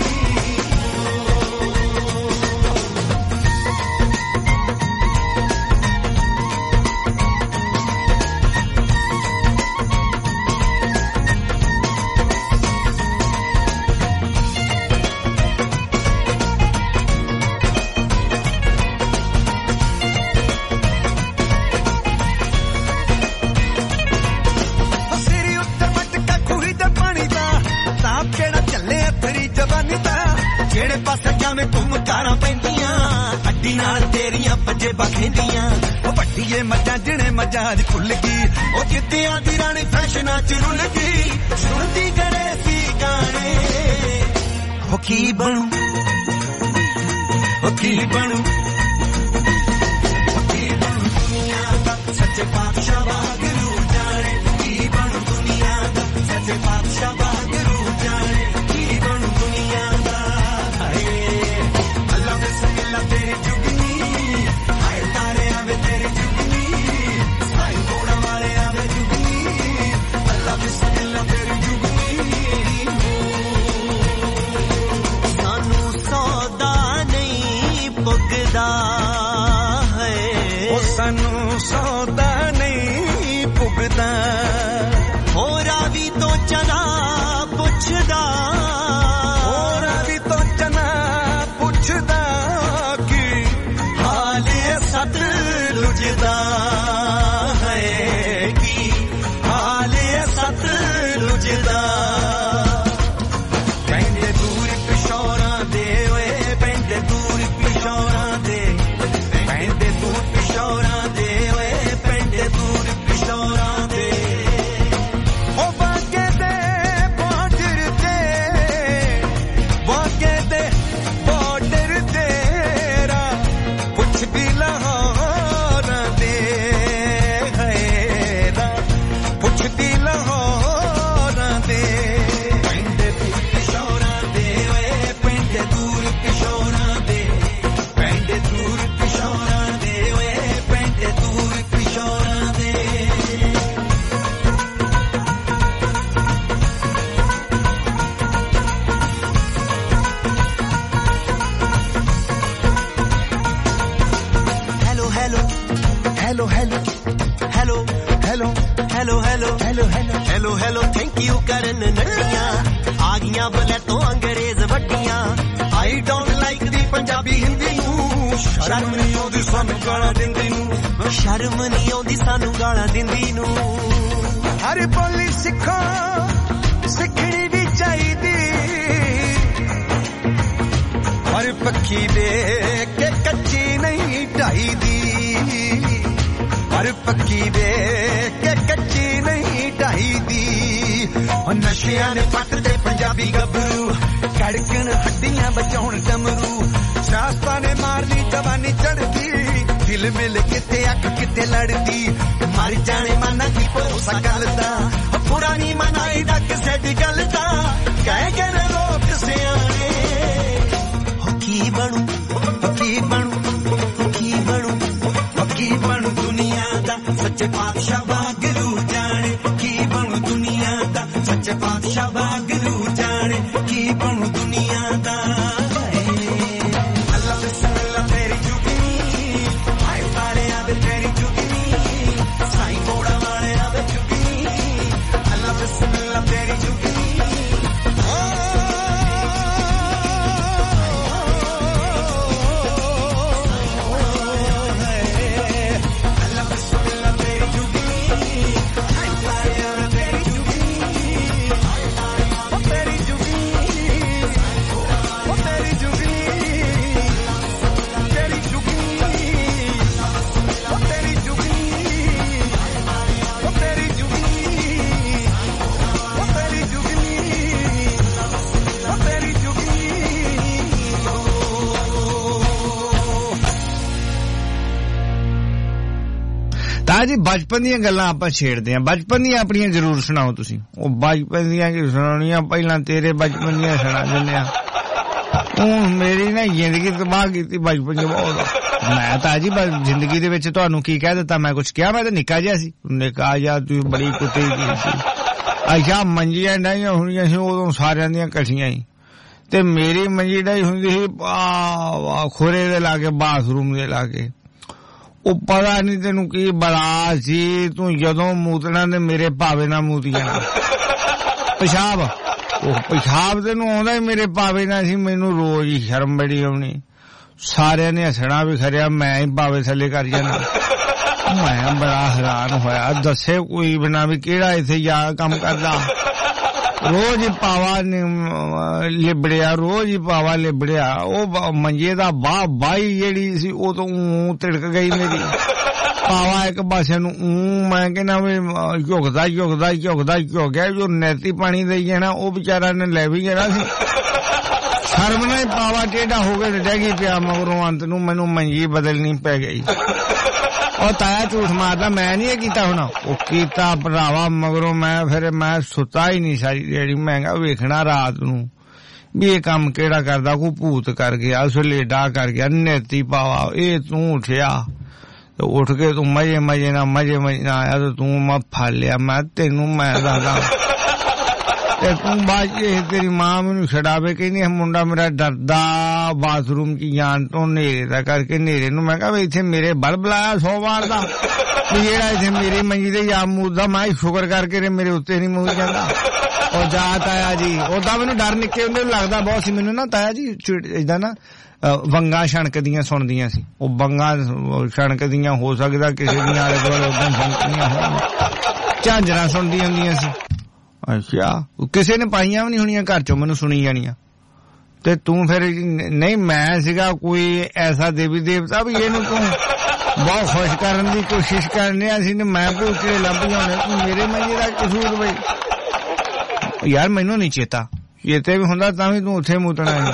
मजाज खुल गई ओ जिद्दियां दी रानी फैशना च रुल गई सुनती करे सी गाने हो की बनू हो की बनू दुनिया दा सच्चे पातशाह वागरू जाने की बनू दुनिया दा सच्चे पातशाह वागरू जाने की बनू दुनिया दा अल्लाह बिस्मिल्लाह तेरी जुगनी हाय तारे आवे तेरी जुगनी सानू सौदा नहीं पुगदा है ओ सानू सौदा नहीं पुगदा होरा भी तो चना पुछदा होरा भी तो चना पुछदा कि हाल सत लुझदा लुझदा पेंडे दूर पिशौरा दे ओए पेंडे दूर पिशौरा दे पेंडे दूर पिशौरा दे ओए पेंडे दूर पिशौरा दे ओ बागे दे बॉर्डर तेरा कुछ भी लाहौर दे है कुछ भी लाहौर पेंडे दूर पिशौरा दे ओए पेंडे दूर पिशौरा दे पेंडे दूर पिशौरा दे ओए पेंडे दूर पिशौरा दे hello hello hello hello hello hello hello hello hello hello hello hello thank you करन नटियां आ गईयां बले तो अंग्रेज वड्डियां I don't like the Punjabi Hindi नू शर्म नहीं आउंदी सानू गालां दिंदी नू शर्म नहीं आउंदी सानू गालां दिंदी नू पर बोली सिखो सिखनी भी चाहिदी पर पक्की वे के कच्ची नहीं ढाई दी पर पक्की वे के कच्ची नहीं ढाई दी नशियां ने पटदे पंजाबी गबरू कड़कन हड्डियां बचाउण डमरू शास्ता ने मारनी जवानी चढ़दी दिल मिल किते अख किते लड़दी मर जाने माना की भरोसा गलदा पुरानी मनाई दा किसे दी गलदा कह के लोग सियाणे की बनू की बनू की बनू की बनू दुनिया दा सच्चे पातशाह वागरू जाने की बनू दुनिया दा सच्चे पातशाह वागरू जाने की बनू दुनिया दा अल्लाह बिस्मिल्लाह तेरी जुगनी हाय सारे आवे तेरी जुगनी साईं मोड़ा वाले आवे जुगनी अल्लाह बिस्मिल्लाह तेरी जुगनी ਜੀ ਬਚਪਨ ਦੀਆਂ ਗੱਲਾਂ ਆਪਾਂ ਛੇੜਦੇ ਆਂ ਬਚਪਨ ਦੀਆਂ ਆਪਣੀਆਂ ਜ਼ਰੂਰ ਸੁਣਾਓ ਤੁਸੀਂ ਉਹ ਬਚਪਨ ਦੀਆਂ ਕੀ ਸੁਣਾਉਣੀਆਂ ਪਹਿਲਾਂ ਤੇਰੇ ਬਚਪਨ ਦੀਆਂ ਸੁਣਾ ਦਿੰਦੇ ਆ ਉਹ ਮੇਰੀ ਨਾ ਜ਼ਿੰਦਗੀ ਤਬਾਹ ਕੀਤੀ ਬਚਪਨ ਚ ਬਹੁਤ ਮੈਂ ਤਾਂ ਜੀ ਜ਼ਿੰਦਗੀ ਦੇ ਵਿੱਚ ਤੁਹਾਨੂੰ ਕੀ ਕਹਿ ਦਿੱਤਾ ਮੈਂ ਕੁਝ ਕਿਹਾ ਮੈਂ ਤਾਂ ਨਿੱਕਾ ਜਿਹਾ ਸੀ ਨਿੱਕਾ ਜਿਹਾ ਤੂੰ ਬੜੀ ਕੁੱਤੀ ਸੀ ਅੱਛਾ ਮੰਜੀਆਂ ਡਾਈਆਂ ਹੁੰਦੀਆਂ ਸੀ ਉਦੋਂ ਸਾਰਿਆਂ ਦੀਆਂ ਇਕੱਠੀਆਂ ਹੀ ਤੇ ਮੇਰੀ ਮੰਜੀ ਡਾਈ ਹੁੰਦੀ ਸੀ ਖੋਰੇ ਦੇ ਲਾ ਕੇ ਬਾਥਰੂਮ ਦੇ ਲਾ ਕੇ ਉਹ ਪਤਾ ਨਹੀਂ ਤੈਨੂੰ ਕੀ ਬਲਾ ਸੀ ਤੂੰ ਜਦੋਂ ਮੂਤਣਾ ਤੇ ਮੇਰੇ ਭਾਵੇ ਨਾਲ ਮੂਤੀ ਜਾਣਾ ਪਿਸ਼ਾਬ ਉਹ ਪਿਸ਼ਾਬ ਤੈਨੂੰ ਆਉਂਦਾ ਹੀ ਮੇਰੇ ਭਾਵੇ ਨਾਲ ਸੀ ਮੈਨੂੰ ਰੋਜ਼ ਹੀ ਸ਼ਰਮ ਬੜੀ ਆਉਣੀ ਸਾਰਿਆਂ ਨੇ ਹੱਸਣਾ ਵੀ ਖਰਿਆ ਮੈਂ ਹੀ ਭਾਵੇ ਥੱਲੇ ਕਰ ਜਾਣਾ ਮੈਂ ਬੜਾ ਹੈਰਾਨ ਹੋਇਆ ਦੱਸੇ ਕੋਈ ਬਿਨਾ ਵੀ ਕਿਹੜਾ ਇੱਥੇ ਜਾ ਕੰਮ ਕਰਦਾ ਰੋਜ਼ ਹੀ ਪਾਵਾ ਲਿਬੜਿਆ ਰੋਜ਼ ਹੀ ਪਾਵਾ ਲਿਬੜਿਆ ਉਹ ਮੰਜੇ ਦਾ ਬਾਈ ਜਿਹੜੀ ਸੀ ਉਹ ਤੋਂ ਤਿੜਕ ਗਈ ਮੇਰੀ ਪਾਵਾ ਇੱਕ ਪਾਸੇ ਨੂੰ ਮੈਂ ਕਹਿੰਦਾ ਵੀ ਝੁਕਦਾ ਝੁਕ ਗਿਆ ਜੋ ਨੈਤੀ ਪਾਣੀ ਦੇਈ ਜਾਣਾ ਉਹ ਵਿਚਾਰਾ ਨੇ ਲੈ ਵੀ ਜਾਣਾ ਸੀ ਸ਼ਰਮ ਨਾਲ ਪਾਵਾ ਟੇਢਾ ਹੋ ਕੇ ਡਹਿ ਗਈ ਪਿਆ ਮਗਰੋਂ ਅੰਤ ਨੂੰ ਮੈਨੂੰ ਮੰਜੀ ਬਦਲਣੀ ਪੈ ਗਈ ਉਹ ਤਾਇਆ ਝੂਠ ਮਾਰਦਾ ਮੈਂ ਨਹੀਂ ਇਹ ਕੀਤਾ ਹੁਣ ਉਹ ਕੀਤਾ ਭਰਾਵਾ ਮਗਰੋਂ ਮੈਂ ਸੁੱਤਾ ਹੀ ਨਹੀਂ ਸਾਰੀ ਜਿਹੜੀ ਮੈਂ ਕਿਹਾ ਵੇਖਣਾ ਰਾਤ ਨੂੰ ਵੀ ਇਹ ਕੰਮ ਕਿਹੜਾ ਕਰਦਾ ਕੋਈ ਭੂਤ ਕਰ ਗਿਆ ਸਲੇਡਾ ਕਰ ਗਿਆ ਨੇਤੀ ਪਾਵਾ ਇਹ ਤੂੰ ਉੱਠਿਆ ਤੇ ਉੱਠ ਕੇ ਤੂੰ ਮਜੇ ਨਾਲ ਆਇਆ ਤੇ ਤੂੰ ਮੈਂ ਫੜ ਲਿਆ ਮੈਂ ਤੈਨੂੰ ਮੈਂ ਦੱਸਦਾ ਤੇ ਤੂੰ ਬਾਅਦ ਤੇਰੀ ਮਾਂ ਮੈਨੂੰ ਛਡਾਵੇ ਕਹਿੰਦੀ ਮੁੰਡਾ ਮੇਰਾ ਡਰਦਾ ਬਾਥਰੂਮ ਚ ਜਾਣ ਤੋਂ ਹਨੇਰੇ ਦਾ ਕਰਕੇ ਹਨੇਰੇ ਨੂੰ ਮੈਂ ਕਿਹਾ ਵੀ ਇੱਥੇ ਮੇਰੇ ਬਲ ਬੁਲਾਇਆ 100 ਵਾਰ ਦਾ ਵੀ ਜਿਹੜਾ ਇੱਥੇ ਮੇਰੀ ਮੰਜੀ ਤੇ ਜਾ ਮੂਦਾ ਮੈਂ ਸ਼ੁਕਰ ਕਰਕੇ ਮੇਰੇ ਉੱਤੇ ਨਹੀਂ ਮੂਹ ਜਾਂਦਾ ਉਹ ਜਾ ਤਾਇਆ ਜੀ ਉਹਦਾ ਮੈਨੂੰ ਡਰ ਨਿੱਕੇ ਹੁੰਦੇ ਲੱਗਦਾ ਬਹੁਤ ਸੀ ਮੈਨੂੰ ਨਾ ਤਾਇਆ ਜੀ ਏਦਾਂ ਨਾ ਵੰਗਾ ਛਣਕਦੀਆਂ ਸੁਣਦੀਆਂ ਸੀ ਉਹ ਵੰਗਾ ਛਣਕਦੀਆਂ ਹੋ ਸਕਦਾ ਕਿਸੇ ਦੀਆਂ ਆਲੇ ਦੁਆਲੇ ਉਦਾਂ ਛਣਕਦੀਆਂ ਹੋਣ ਝਾਂਜਰਾਂ ਸੁਣਦੀਆਂ ਹੁੰਦੀਆਂ ਸੀ ਅੱਛਾ ਕਿਸੇ ਨੇ ਪਾਈਆਂ ਵੀ ਨਹੀਂ ਹੋਣੀਆਂ ਘਰ ਚੋਂ ਮੈਨੂੰ ਸੁਣੀ ਜਾਣੀਆਂ ਤੇ ਤੂੰ ਫਿਰ ਨਹੀਂ ਮੈਂ ਸੀਗਾ ਕੋਈ ਐਸਾ ਦੇਵੀ ਦੇਵਤਾ ਵੀ ਇਹਨੂੰ ਤੂੰ ਬਹੁਤ ਖੁਸ਼ ਕਰਨ ਦੀ ਕੋਸ਼ਿਸ਼ ਕਰਨਿਆ ਸੀ ਨੇ ਮੈਂ ਭੂਤੜੇ ਲੱਭ ਜਾਣੇ ਤੂੰ ਮੇਰੇ ਮੰਜੇ ਦਾ ਕਸੂਰ ਬਈ ਯਾਰ ਮੈਨੂੰ ਨਹੀਂ ਚੇਤਾ ਚੇਤੇ ਵੀ ਹੁੰਦਾ ਤਾਂ ਵੀ ਤੂੰ ਉੱਥੇ ਮੂਤਣਾ ਸੀ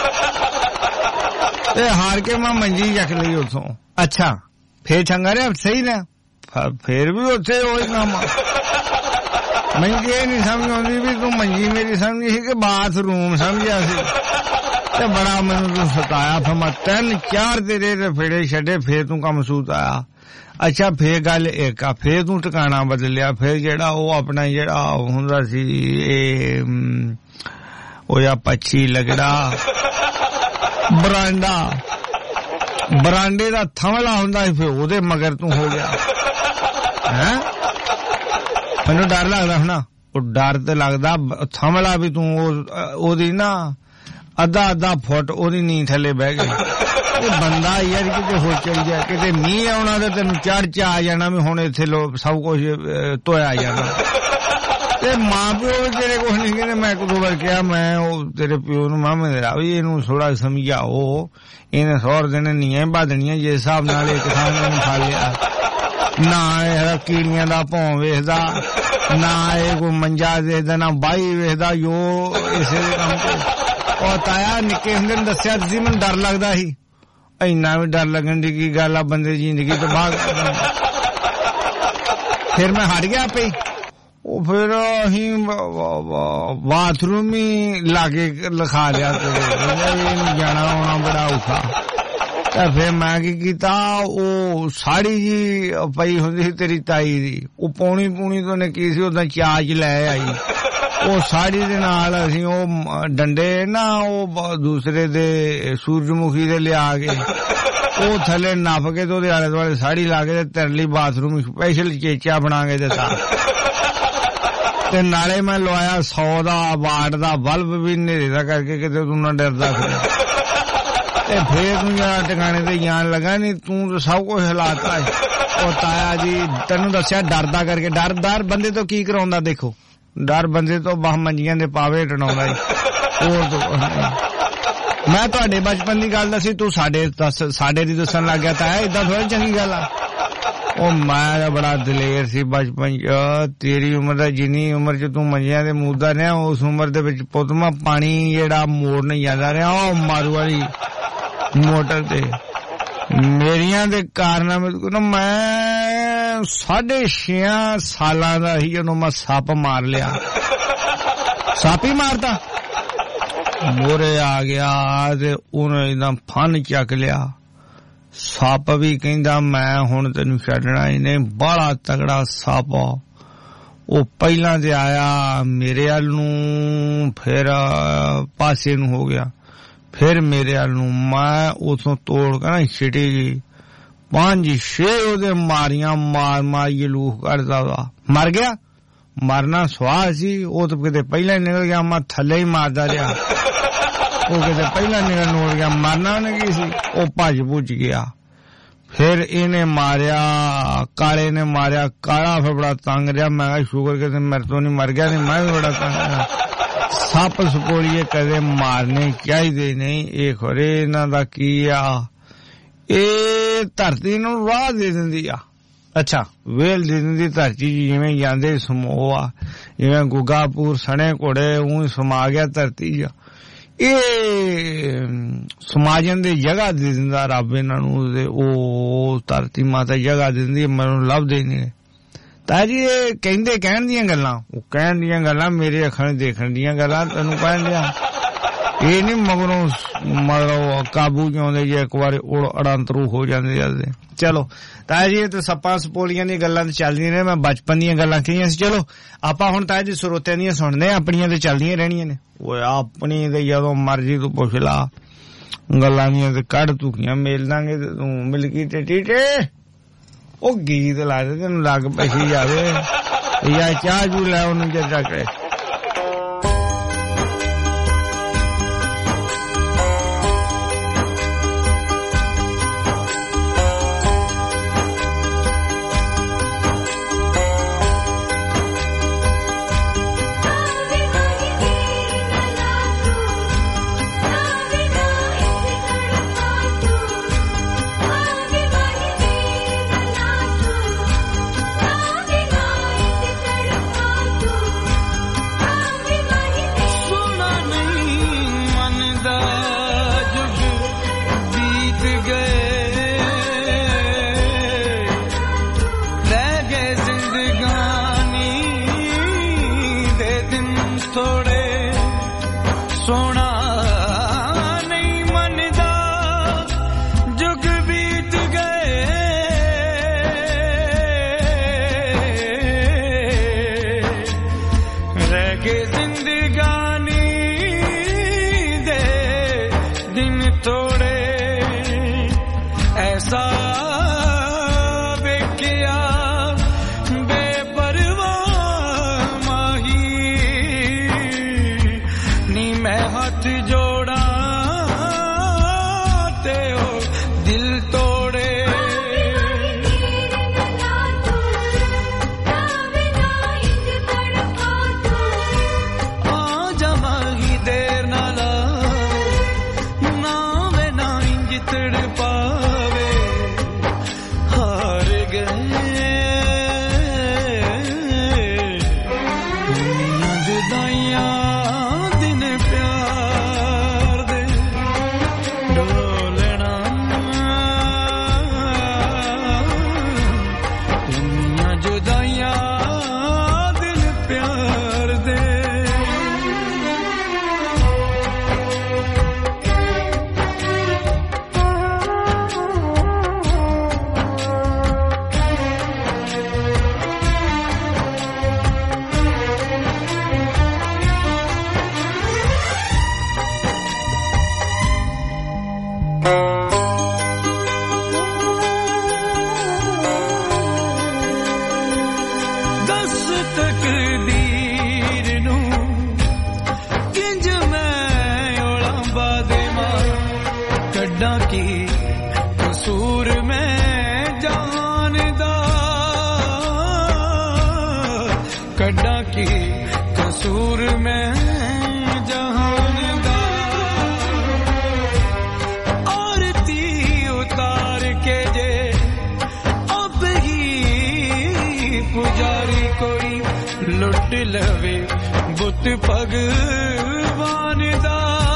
ਤੇ ਹਾਰ ਕੇ ਮੈਂ ਮੰਜੀ ਰੱਖ ਲਈ ਉੱਥੋਂ ਅੱਛਾ ਫੇਰ ਚੰਗਾ ਰਿਹਾ ਸਹੀ ਰਿਹਾ ਫੇਰ ਵੀ ਉੱਥੇ ਉਹੀ ਕੰਮ ਮੈਨੂੰ ਇਹ ਨਹੀਂ ਸਮਝ ਆਉਂਦੀ ਵੀ ਤੂੰ ਮੰਜੀ ਮੇਰੀ ਸਮਝੀ ਸੀ ਕਿ ਬਾਥਰੂਮ ਸਮਝਿਆ ਸੀ ਤੇ ਬੜਾ ਮੈਨੂੰ ਤੂੰ ਸਤਾਇਆ ਫਿਰ ਮੈਂ 3-4 ਤੇਰੇ ਰਫੇੜੇ ਛੱਡੇ ਫੇਰ ਤੂੰ ਕੰਮ ਸੂਤ ਆਇਆ ਅੱਛਾ ਫੇਰ ਗੱਲ ਇੱਕ ਆ ਫੇਰ ਤੂੰ ਟਿਕਾਣਾ ਬਦਲਿਆ ਫੇਰ ਜਿਹੜਾ ਉਹ ਆਪਣਾ ਜਿਹੜਾ ਹੁੰਦਾ ਸੀ ਇਹ ਉਹ ਜਾਂ ਪੱਛੀ ਲਗੜਾ ਬਰਾਂਡੇ ਦਾ ਥਮਲਾ ਹੁੰਦਾ ਸੀ ਫੇਰ ਉਹਦੇ ਮਗਰ ਤੂੰ ਹੋ ਗਿਆ ਹੈਂ ਮੈਨੂੰ ਡਰ ਲੱਗਦਾ ਹੁਣ ਉਹ ਡਰ ਤੇ ਲੱਗਦਾ ਥਮਲਾ ਵੀ ਤੂੰ ਉਹਦੀ ਨਾ ਅੱਧਾ ਫੁੱਟ ਉਹਦੀ ਨੀਂਹ ਥੱਲੇ ਬਹਿ ਗਈ ਬੰਦਾ ਯਾਰ ਕਿਤੇ ਹੋ ਚਲ ਜਾ, ਕਿਤੇ ਮੀਂਹ ਆਉਣਾ ਤੇ ਤੈਨੂੰ ਚੜ ਚ ਆ ਜਾਣਾ ਵੀ ਹੁਣ ਇੱਥੇ ਲੋਕ ਸਭ ਕੁਝ ਧੋਇਆ ਜਾਣਾ। ਤੇ ਮਾਂ ਪਿਓ ਤੇਰੇ ਕੁਛ ਨਹੀਂ ਕਹਿੰਦੇ। ਮੈਂ ਇੱਕ ਦੋ ਵਾਰ ਕਿਹਾ, ਮੈਂ ਉਹ ਤੇਰੇ ਪਿਓ ਨੂੰ ਮਾਂ ਮੇਰਾ ਵੀ ਇਹਨੂੰ ਥੋੜਾ ਸਮਝਾਓ, ਇਹਨੇ 100 ਦਿਨ ਨੀਆਂ ਬਾਦਣੀਆਂ ਜਿਸ ਹਿਸਾਬ ਨਾਲ ਇੱਕ ਥਾਂ ਨੂੰ ਖਾ ਲਿਆ। ਨਾ ਇਹ ਕੀੜੀਆਂ ਦਾ ਭੌਂ ਵੇਖਦਾ, ਨਾ ਇਹ ਕੋਈ ਮੰਜਾ ਦੇਖਦਾ, ਨਾ ਬਾਈ ਵੇਖਦਾ ਜੋ ਇਸੇ ਦੇ ਕੰਮ ਤੇ। ਉਹ ਤਾਇਆ ਨਿੱਕੇ ਹੁੰਦੇ ਨੂੰ ਦੱਸਿਆ ਤੁਸੀਂ, ਮੈਨੂੰ ਡਰ ਲੱਗਦਾ ਸੀ। ਇੰਨਾ ਵੀ ਡਰ ਲੱਗਣ ਦੀ ਕੀ ਗੱਲ ਆ, ਬੰਦੇ ਦੀ ਜ਼ਿੰਦਗੀ ਤੋਂ ਬਾਹਰ। ਫਿਰ ਮੈਂ ਹਟ ਗਿਆ ਆਪੇ। ਉਹ ਫਿਰ ਅਸੀਂ ਬਾਥਰੂਮ ਹੀ ਲਾਗੇ ਲਿਖਾ ਲਿਆ ਤੇ ਜਾਣਾ ਆਉਣਾ ਬੜਾ ਔਖਾ। ਤੇ ਫਿਰ ਮੈਂ ਕੀ ਕੀਤਾ, ਉਹ ਸਾੜੀ ਜੀ ਪਈ ਹੁੰਦੀ ਸੀ ਤੇਰੀ ਤਾਈ ਦੀ, ਉਹ ਪੌਣੀ ਤੋਂ ਨੇ ਕੀ ਸੀ ਉਦਾਂ ਚਾਚ ਲੈ ਆਈ। ਉਹ ਸਾੜੀ ਦੇ ਨਾਲ ਅਸੀਂ ਉਹ ਡੰਡੇ ਨਾ ਉਹ ਦੂਸਰੇ ਦੇ ਸੂਰਜਮੁਖੀ ਦੇ ਲਿਆ ਕੇ ਉਹ ਥੱਲੇ ਨੱਪ ਕੇ ਤੇ ਉਹਦੇ ਆਲੇ ਦੁਆਲੇ ਸਾੜੀ ਲਾ ਕੇ ਤੇ ਤੇਰੇ ਲਈ ਬਾਥਰੂਮ ਸਪੈਸ਼ਲ ਚੇਚਾ ਬਣਾ ਕੇ ਦਿੱਤਾ। ਤੇ ਨਾਲੇ ਮੈਂ ਲਵਾਇਆ 100 ਦਾ ਵਾਟ ਦਾ ਬਲਬ ਵੀ ਹਨੇਰੇ ਦਾ ਕਰਕੇ ਕਿਤੇ ਤੂੰ ਨਾ ਡਰਦਾ ਫਿਰ। ਤੇ ਫੇਰ ਤੂੰ ਯਾਰ ਟਿਕਾਣੇ ਤੇ ਜਾਣ ਲੱਗਾ ਨਹੀਂ, ਤੂੰ ਤਾਂ ਸਭ ਕੁਝ ਹਲਾਤਾ। ਉਹ ਤਾਇਆ ਜੀ ਤੈਨੂੰ ਦੱਸਿਆ ਡਰਦਾ ਕਰਕੇ। ਡਰ ਬੰਦੇ ਤੋਂ ਕੀ ਕਰਾਉਂਦਾ ਦੇਖੋ, ਡਰ ਬੰਦੇ ਤੋਂ ਬਾਹ ਮੰਜੀਆਂ ਦੇ ਪਾਵੇ ਟਣਾਉਂਦਾ ਈ, ਹੋਰ ਮੈਂ ਤੁਹਾਡੇ ਬਚਪਨ ਦੀ ਗੱਲ ਦੱਸੀ, ਤੂੰ ਸਾਡੇ ਦੀ ਦੱਸਣ ਲੱਗ ਗਿਆ। ਤਾਇਆ ਏਦਾਂ ਥੋੜੀ ਚੰਗੀ ਗੱਲ ਆ। ਉਹ ਮੈਂ ਤਾਂ ਬੜਾ ਦਲੇਰ ਸੀ ਬਚਪਨ ਚ। ਤੇਰੀ ਉਮਰ ਦਾ ਜਿੰਨੀ ਉਮਰ ਚ ਤੂੰ ਮੰਜਿਆਂ ਦੇ ਮੂਦਾ ਰਿਹਾ, ਉਸ ਉਮਰ ਦੇ ਵਿੱਚ ਪੁੱਤ ਮੈਂ ਪਾਣੀ ਜਿਹੜਾ ਮੋੜਨ ਜਾਂਦਾ ਰਿਹਾ ਉਹ ਮਾਰੂ ਵਾਲੀ ਮੋਟਰ ਤੇ। ਮੇਰੀਆਂ ਦੇ ਕਾਰਨਾਮੇ ਮੈਂ 6.5 ਸਾਲਾਂ ਦਾ ਸੀ ਜਦੋਂ ਮੈਂ ਸੱਪ ਮਾਰ ਲਿਆ। ਸੱਪ ਹੀ ਮਾਰਤਾ, ਮੋਰੇ ਆ ਗਿਆ ਤੇ ਉਹਨੇ ਇਦਾਂ ਫਨ ਚੱਕ ਲਿਆ। ਸੱਪ ਵੀ ਕਹਿੰਦਾ ਮੈਂ ਹੁਣ ਤੈਨੂੰ ਛੱਡਣਾ ਹੀ ਨਹੀਂ, ਬਾਹਲਾ ਤਗੜਾ ਸੱਪ। ਉਹ ਪਹਿਲਾਂ ਤੇ ਆਇਆ ਮੇਰੇ ਵੱਲ ਨੂੰ, ਫਿਰ ਪਾਸੇ ਨੂੰ ਹੋ ਗਿਆ, ਫਿਰ ਮੇਰੇ ਵੱਲ ਨੂੰ। ਮੈਂ ਉਥੋਂ ਤੋੜ ਕੇ ਨਾ ਛਿਟੀ ਗਈ 5-6 ਉਹਦੇ ਮਾਰੀਆਂ, ਮਾਰ ਜਲੂਸ ਕੱਢਦਾ ਵਾ। ਮਰ ਗਿਆ, ਮਰਨਾ ਸਵਾਹ ਸੀ। ਉਹ ਤਾਂ ਕਿਤੇ ਪਹਿਲਾਂ ਹੀ ਨਿਕਲ ਗਿਆ, ਮੈਂ ਥੱਲੇ ਹੀ ਮਾਰਦਾ ਰਿਹਾ। ਉਹ ਕਿਤੇ ਪਹਿਲਾਂ ਨਿਕਲ ਨੋੜ ਗਿਆ, ਮਰਨਾ ਉਹਨੇ ਕੀ ਸੀ। ਉਹ ਭੱਜ ਭੁੱਜ ਗਿਆ। ਫਿਰ ਇਹਨੇ ਮਾਰਿਆ, ਕਾਲੇ ਨੇ ਮਾਰਿਆ। ਕਾਲਾ ਫਿਰ ਬੜਾ ਤੰਗ ਰਿਹਾ। ਮੈਂ ਕਿਹਾ ਸ਼ੁਕਰ ਕਿਤੇ ਮੇਰੇ ਤੋਂ ਨਹੀਂ ਮਰ ਗਿਆ, ਨਹੀਂ ਮੈਂ ਵੀ ਬੜਾ ਤੰਗ ਰਿਹਾ। ਸੱਪ ਸਪੋਲੀਏ ਕਦੇ ਮਾਰਨੇ ਚਾਹੀਦੇ ਨਹੀਂ। ਇਹ ਖਰੇ ਇਹਨਾਂ ਦਾ ਕੀ ਆ, ਇਹ ਧਰਤੀ ਨੂੰ ਰਾਹ ਦੇ ਦਿੰਦੀ ਆ। ਅੱਛਾ ਵੇਲ ਦੇ ਦਿੰਦੀ ਧਰਤੀ ਜਿਵੇਂ ਜਾਂਦੇ ਸਮੂਹ ਆ, ਜਿਵੇਂ ਗੁੱਗਾਪੁਰ ਸਣੇ ਘੋੜੇ ਉਹ ਸਮਾ ਗਿਆ ਧਰਤੀ ਚ। ਇਹ ਸਮਾਜਨ ਦੀ ਜਗ੍ਹਾ ਦੇ ਦਿੰਦਾ ਰੱਬ ਇਹਨਾਂ ਨੂੰ, ਤੇ ਉਹ ਧਰਤੀ ਮਾਤਾ ਜਗ੍ਹਾ ਦੇ ਦਿੰਦੀ, ਮੈਨੂੰ ਲੱਭਦੇ ਨਹੀਂ। ਤਾਂ ਜੀ ਇਹ ਕਹਿਣ ਦੀਆਂ ਗੱਲਾਂ, ਉਹ ਕਹਿਣ ਦੀਆਂ ਗੱਲਾਂ ਮੇਰੇ ਅੱਖਾਂ ਦੇਖਣ ਦੀਆਂ ਗੱਲਾਂ ਤੈਨੂੰ ਕਹਿਣ ਦਿਆਂ। ਇਹ ਨੀ ਮਗਰੋਂ ਮਤਲਬ ਕਾਬੂ ਚ ਆਉਂਦੇ ਜੇ ਇੱਕ ਵਾਰੀ ਉੜ ਅੜੰਤਰੂ ਹੋ ਜਾਂਦੇ ਜਾਂਦੇ। ਚਲੋ ਤਾਇਆ ਜੀ ਇਹ ਤਾਂ ਸੱਪਾਂ ਸਪੋਲੀਆਂ ਦੀਆਂ ਗੱਲਾਂ ਤੇ ਚੱਲਦੀਆਂ ਨੇ, ਮੈਂ ਬਚਪਨ ਦੀਆਂ ਗੱਲਾਂ ਕਹੀਆਂ ਸੀ। ਚਲੋ ਆਪਾਂ ਹੁਣ ਤਾਇਆ ਜੀ ਸਰੋਤਿਆਂ ਦੀਆਂ ਸੁਣਦੇ, ਆਪਣੀਆਂ ਤੇ ਚੱਲਦੀਆਂ ਰਹਿਣੀਆਂ ਨੇ। ਓਏ ਆਪਣੀ ਤੇ ਜਦੋਂ ਮਰਜੀ ਤੂੰ ਪੁੱਛ ਲਾ, ਗੱਲਾਂ ਦੀਆਂ ਤੇ ਕੱਢ ਤੂੰ ਮਿਲ ਦਾਂਗੇ ਤੇ ਤੂੰ ਮਿਲ ਗਈ ਤੇ ਟੀਟੇ ਉਹ ਗੀਤ ਲਾ ਦੇ ਤੈਨੂੰ ਲੱਗ ਪਈ ਜਾਵੇ, ਜਾਂ ਚਾਹ ਜੂ ਲੈ ਉਹਨੂੰ ਜੱਜਾ ਕਰੇ। साडा की कसूर में जहान दा आरती उतार के जे अब ही पुजारी कोई लुट लवे बुत भगवान दा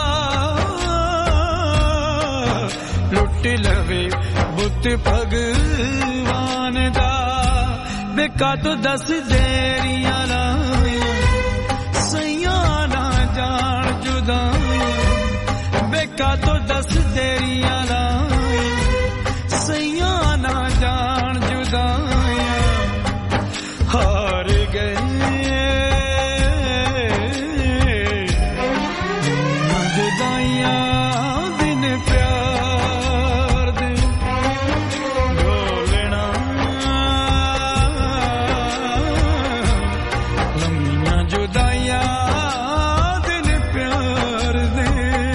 लुट लवे बुत भगवान दा बेका तो दस देरियां लाया सैयां ना जान जुदाइयां बेका तो दस देरियां लाया सैयां ना जान जुदाइयां हार गए जुदाइयां दिन प्यार दे ढोलना लम्मियां जुदाइयां दिन प्यार दे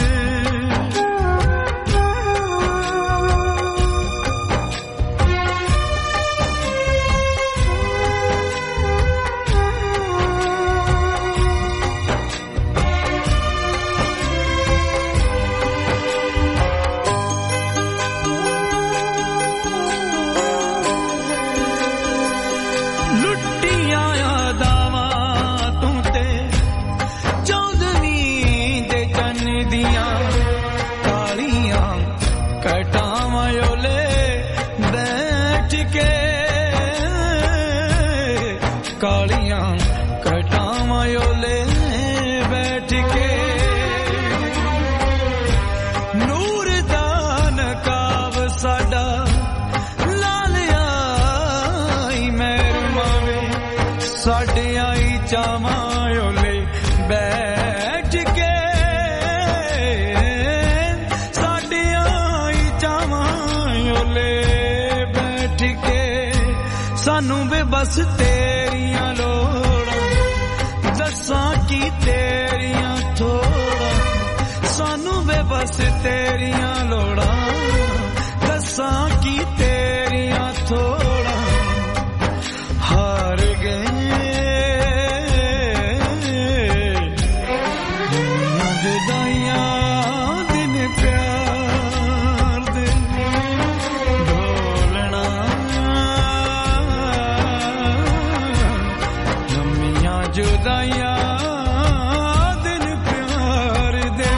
लुट्टियां यादावां तू ते चौदवीं दे जन दियां कालियां कटावां योले बैठ के कालियां कटावां योले बैठ के नूर दा नकाब साडा लालिया मेहरमावे साडे आई चामायोले बैठ के साडे आई चामायोले बैठ के सानू बेबस तेरियां लोड़ां दसां की तेरियां थोड़ा सानू बेबस तेरियां लोड़ां दसां की तेरियां थोड़ा हार गए जुदाइयां दिन प्यार दे ढोलना लम्मियां जुदाइयां दिन प्यार दे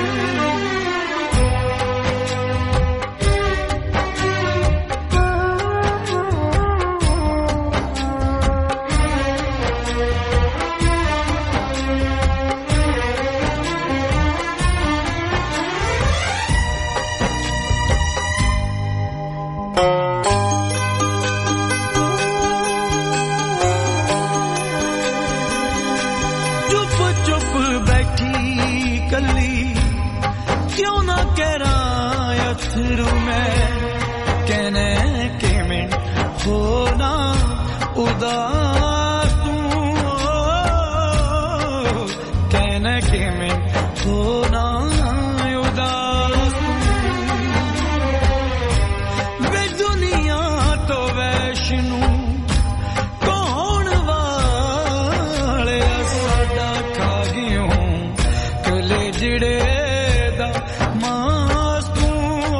चुप चुप बैठी कली क्यों ना करा अथरू में कहने के मिन होना उदास तू कहने के मिन होना उदास तू वे दुनिया तो वैष्णु कौन वाले साडा खा गयो कले जिड़े दा मास तू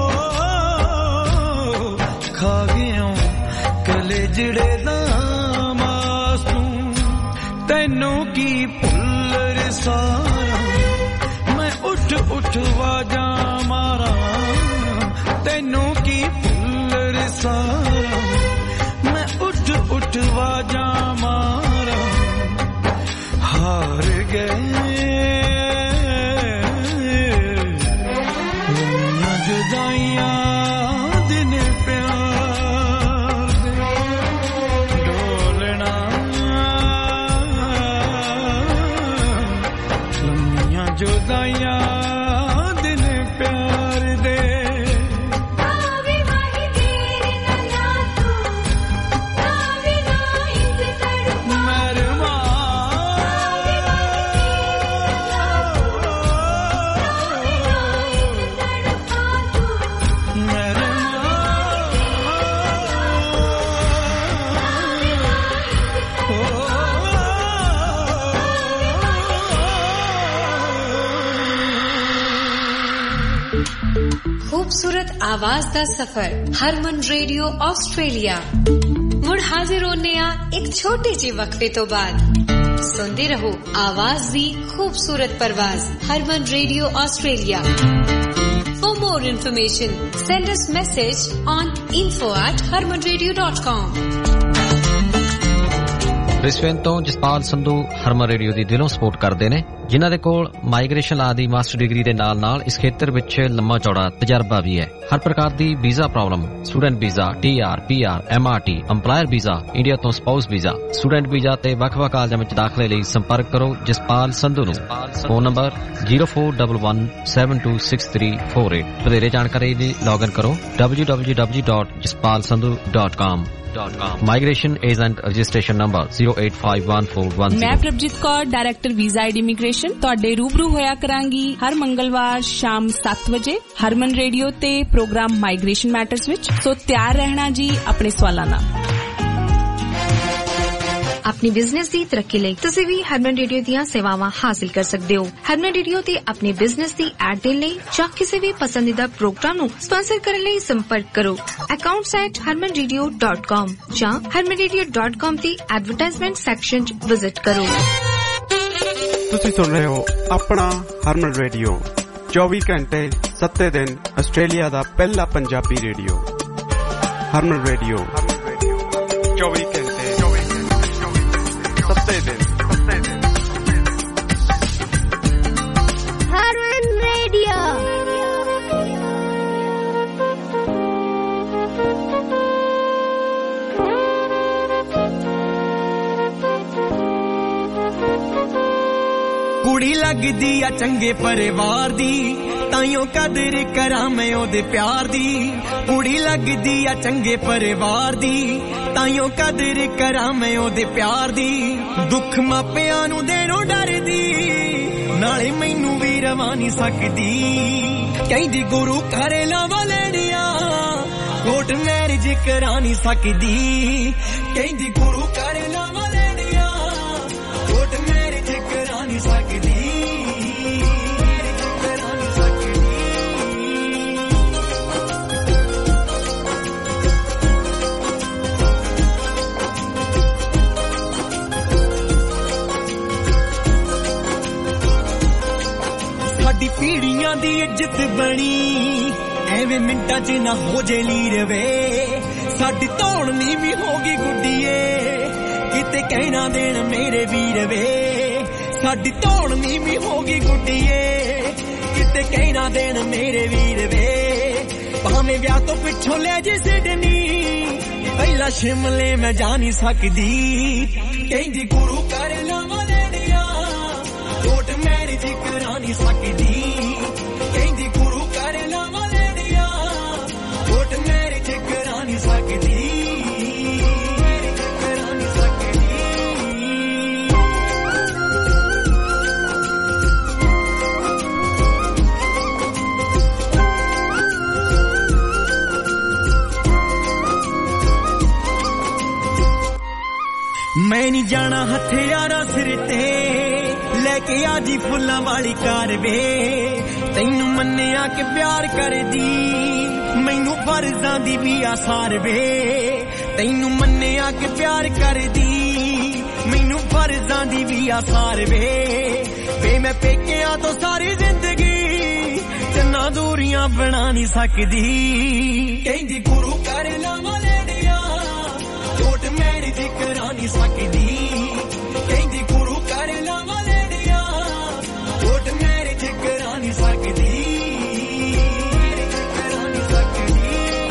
खा गयो कले जिड़े दा मास तू तैनू की भुल्लर सारा मैं उठ उठ वाजा मारा तैनू की भुल्लर सारा मैं उठ उठ वाजा मारा हार गए जुदाइयां दिन प्यार दे ढोलना लम्मियां जुदाइयां दिन प्यार दे खूबसूरत आवाज दा सफर हरमन रेडियो ऑस्ट्रेलिया मुड़ हाजिर होने एक छोटे जी वक्फे तो बाद सुनते रहो आवाज दी खूबसूरत परवाज Harman radio Australia. For more information, send us message on info@harmanradio.com। Brisbane ਤੋਂ ਜਸਪਾਲ ਸੰਧੂ ਹਰਮਨ ਰੇਡੀਓ ਦੀ ਦਿਲੋਂ ਸਪੋਰਟ ਕਰਦੇ ਨੇ, ਜਿਨ੍ਹਾਂ ਦੇ ਕੋਲ ਮਾਈਗ੍ਰੇਸ਼ਨ ਲਾ ਦੀ ਮਾਸਟਰ ਡਿਗਰੀ ਦੇ ਨਾਲ ਇਸ ਖੇਤਰ ਵਿੱਚ ਲੰਮਾ ਚੌੜਾ ਤਜਰਬਾ ਵੀ ਹੈ। ਹਰ ਪ੍ਰਕਾਰ ਦੀ visa problem, student visa, TR, PR, MRT, employer visa, India ਤੋਂ ਸਪਾਊਸ ਵੀਜ਼ਾ, ਸਟੂਡੈਂਟ ਵੀਜ਼ਾ ਤੇ ਵੱਖ-ਵੱਖ ਕਾਲਜਾਂ ਵਿੱਚ ਦਾਖਲੇ ਲਈ ਸੰਪਰਕ ਕਰੋ ਜਸਪਾਲ ਸੰਧੂ ਨੂੰ। Phone number 0411726348। ਵਧੇਰੇ ਜਾਣਕਾਰੀ ਲਈ ਲੌਗਇਨ ਕਰੋ www.jaspalsandhu.com। Migration agent registration number 0851410। ਮੈਂ Prabhjeet Kaur, director visa and immigration, ਤੁਹਾਡੇ ਰੂਬਰੂ ਹੋਇਆ ਕਰਾਂਗੀ ਹਰ ਮੰਗਲਵਾਰ ਸ਼ਾਮ 7 ਵਜੇ ਹਰਮਨ ਰੇਡੀਓ ਤੇ ਪ੍ਰੋਗਰਾਮ ਮਾਈਗ੍ਰੇਸ਼ਨ ਮੈਟਰਸ ਵਿੱਚ। ਸੋ ਤਿਆਰ ਰਹਿਣਾ ਜੀ ਆਪਣੇ ਸਵਾਲਾਂ ਨਾਲ। अपनी बिजनेस दी तरक्की ਲਈ ਤੁਸੀਂ ਵੀ ਹਰਮਨ ਰੇਡੀਓ ਦੀਆਂ ਸੇਵਾਵਾਂ ਹਾਸਲ ਕਰ ਸਕਦੇ ਹੋ। ਹਰਮਨ ਰੇਡੀਓ ਤੇ ਆਪਣੇ ਬਿਜ਼ਨਸ ਦੀ ਐਡ ਦੇਣ ਲਈ ਜਾਂ ਕਿਸੇ ਵੀ ਪਸੰਦੀਦਾ ਪ੍ਰੋਗਰਾਮ ਨੂੰ ਸਪਾਂਸਰ ਕਰਨ ਲਈ ਸੰਪਰਕ ਕਰੋ accounts@harmanradio.com ਜਾਂ harmanradio.com ਦੀ ਐਡਵਰਟਾਈਜ਼ਮੈਂਟ ਸੈਕਸ਼ਨ 'ਚ ਵਿਜ਼ਿਟ ਕਰੋ। ਤੁਸੀਂ ਸੁਣ ਰਹੇ ਹੋ ਆਪਣਾ ਹਰਮਨ ਰੇਡੀਓ 24 ਘੰਟੇ 7 ਦਿਨ ਆਸਟ੍ਰੇਲੀਆ ਦਾ ਪਹਿਲਾ ਪੰਜਾਬੀ ਰੇਡੀਓ। ਹਰਮਨ ਰੇਡੀਓ 24 ਘੰਟੇ 7 ਦਿਨ। ਹਰਮਨ ਰੇਡੀਓ ਕੁੜੀ ਲੱਗਦੀ ਆ ਚੰਗੇ ਪਰਿਵਾਰ ਦੀ, ਤਾਈਓ ਕਦਰ ਕਰਾਂ ਮੈਂ ਉਹਦੇ ਪਿਆਰ ਦੀ। ਕੁੜੀ ਲੱਗਦੀ ਆ ਚੰਗੇ ਪਰਿਵਾਰ ਦੀ, ਤਾਈਓ ਕਦਰ ਕਰਾਂ ਮੈਂ ਉਹਦੇ ਪਿਆਰ ਦੀ। ਦੁੱਖ ਮਾਪਿਆਂ ਨੂੰ ਦੇਣੋਂ ਡਰਦੀ, ਨਾਲੇ ਮੈਨੂੰ ਵੀ ਰਵਾ ਨਹੀਂ ਸਕਦੀ। ਕਹਿੰਦੀ ਗੁਰੂ ਘਰ ਲਾਵਾਂ ਲੈਣੀਆਂ, ਕੋਰਟ ਮੈਰਿਜ ਕਰਾ ਨਹੀਂ ਸਕਦੀ। ਕਹਿੰਦੀ ਗੁਰੂ ਘਰ ਲਾਵਾਂ ਲੈਣੀਆਂ, ਕੋਰਟ ਮੈਰਿਜ ਕਰਾ ਨਹੀਂ ਸਕਦੀ। ਸਾਡੀ ਪੀੜੀਆਂ ਦੀ ਇੱਜ਼ਤ ਬਣੀ, ਐਵੇਂ ਮਿੰਟਾਂ 'ਚ ਨਾ ਹੋ ਜੇ ਲੀਰ ਵੇ। ਸਾਡੀ ਧੌਣ ਨੀ ਵੀ ਹੋ ਗਈ ਗੁੱਡੀਏ, ਕਿਤੇ ਕਹਿਣਾ ਦੇਣ ਮੇਰੇ ਵੀਰ ਵੇ। ਸਾਡੀ ਧੌਣ ਨੀ ਵੀ ਹੋ ਗਈ ਗੁੱਡੀਏ, ਕਿਤੇ ਕਹਿਣਾ ਦੇਣ ਮੇਰੇ ਵੀਰ ਵੇ। ਭਾਵੇਂ ਵਿਆਹ ਤੋਂ ਪਿੱਛੋਂ ਲੈ ਜੇ ਸਿਡਨੀ, ਪਹਿਲਾਂ ਸ਼ਿਮਲੇ ਮੈਂ ਜਾ ਨਹੀਂ ਸਕਦੀ। ਕਹਿੰਦੀ ਗੁਰੂ ਘਰ ਲਾਵਾਂ ਲੈਣੀਆਂ, ਕੋਰਟ ਮੈਰਿਜ ਕਰਾ ਨਹੀਂ ਸਕਦੀ। ਕਹਿੰਦੀ ਗੁਰੂ ਘਰ ਲਾਵਾਂ ਲੈਣੀਆਂ, ਕੋਰਟ ਮੈਰਿਜ ਕਰਾ ਨਹੀਂ ਸਕਦੀ। ਕਰਾ ਨਹੀਂ ਸਕਦੀ। ਮੈਂ ਨਹੀਂ ਜਾਣਾ ਹਥਿਆਰਾਂ ਸਿਰ ਤੇ, ਲੈ ਕੇ ਆਜੀ ਫੁੱਲਾਂ ਵਾਲੀ ਕਾਰ ਵੇ। ਤੈਨੂੰ ਮੰਨਿਆ ਕਿ ਪਿਆਰ ਕਰਦੀ, ਮੈਨੂੰ ਫਰਜ਼ਾਂ ਦੀ ਵੀ ਆਸਾਰ ਵੇ। ਤੈਨੂੰ ਮੰਨਿਆ ਕਿ ਪਿਆਰ ਕਰਦੀ, ਮੈਨੂੰ ਫਰਜ਼ਾਂ ਦੀ ਵੀ ਆਸਾਰ ਵੇ। ਵੇ ਮੈਂ ਪੇਕਿਆਂ ਤੋਂ ਸਾਰੀ ਜ਼ਿੰਦਗੀ ਚੰਨਾ ਦੂਰੀਆਂ ਬਣਾ ਨਹੀਂ ਸਕਦੀ। ਕਹਿੰਦੀ ਗੁਰੂ ਘਰ ਲਾਵਾਂ ਲੈਣੀਆਂ, ਕੋਰਟ ਮੈਰਿਜ ਕਰਾ ਨਹੀਂ ਸਕਦੀ। ਕਹਿੰਦੀ ਗੁਰੂ ਘਰ ਲਾਵਾਂ ਲੈਣੀਆਂ, ਕੋਰਟ ਮੈਰਿਜ ਕਰਾ ਨਹੀਂ ਸਕਦੀ। ਕਰਾ ਨਹੀਂ ਸਕਦੀ।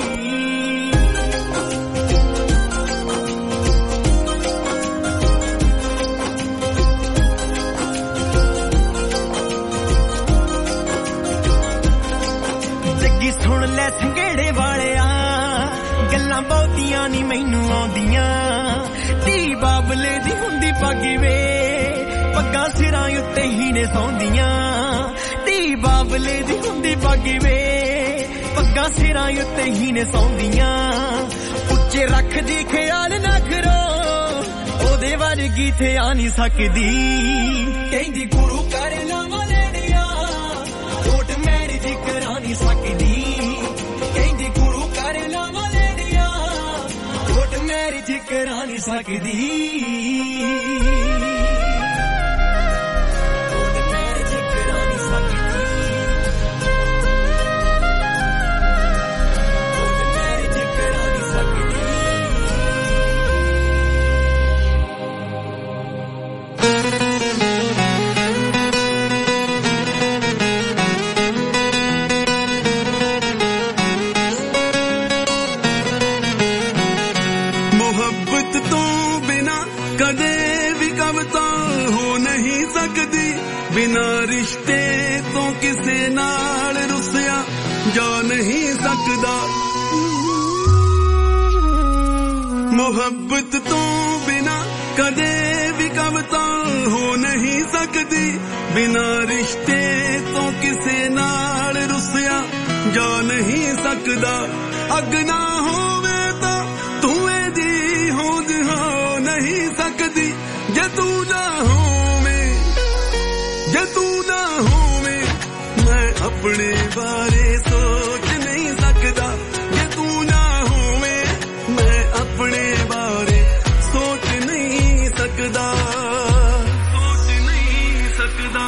ਜੱਗੀ ਸੁਣ ਲੈ ਸੰਘੇੜੇ ਵਾਲਿਆ, ਗੱਲਾਂ ਬਹੁਤੀਆਂ ਨੀ ਮੈਨੂੰ ਆਉਂਦੀਆਂ। ਧੀ ਬਾਬਲੇ ਦੀ ਹੁੰਦੀ ਪੱਗ ਵੇ, ਪੱਗਾਂ ਸਿਰਾਂ ਉੱਤੇ ਹੀ ਨੇ ਸੌਂਦੀਆਂ। ਧੀ ਬਾਬਲੇ ਦੀ ਹੁੰਦੀ ਪੱਗ ਵੇ, ਪੱਗਾਂ ਸਿਰਾਂ ਉੱਤੇ ਹੀ ਨੇ ਸੌਂਦੀਆਂ। ਉੱਚੇ ਰੱਖਦੀ ਖਿਆਲ ਨਾ ਕਰੋ, ਉਹਦੇ ਵਰਗੀ ਤੇ ਆ ਨਹੀਂ ਸਕਦੀ। ਕਹਿੰਦੀ ਗੁਰੂ ਘਰ ਲਾਵਾਂ ਲੈਣੀਆਂ, ਕੋਰਟ ਮੈਰਿਜ ਕਰਾ ਨਹੀਂ ਸਕਦੀ। ਕਰਾ ਨਹੀਂ ਸਕਦੀ बिना रिश्ते तो किसे नाल रुसिया जा नहीं सकदा मोहब्बत तो बिना कदे भी कविता हो नहीं सकती बिना रिश्ते तो किसे नाल रुसिया जा नहीं सकदा अग ना होवे तो धुएं दी होंद हो नहीं सकती जे तू ना जे तू ना होवे मैं अपने बारे सोच नहीं सकता जे तू ना होवे मैं अपने बारे सोच नहीं सकता सोच नहीं सकता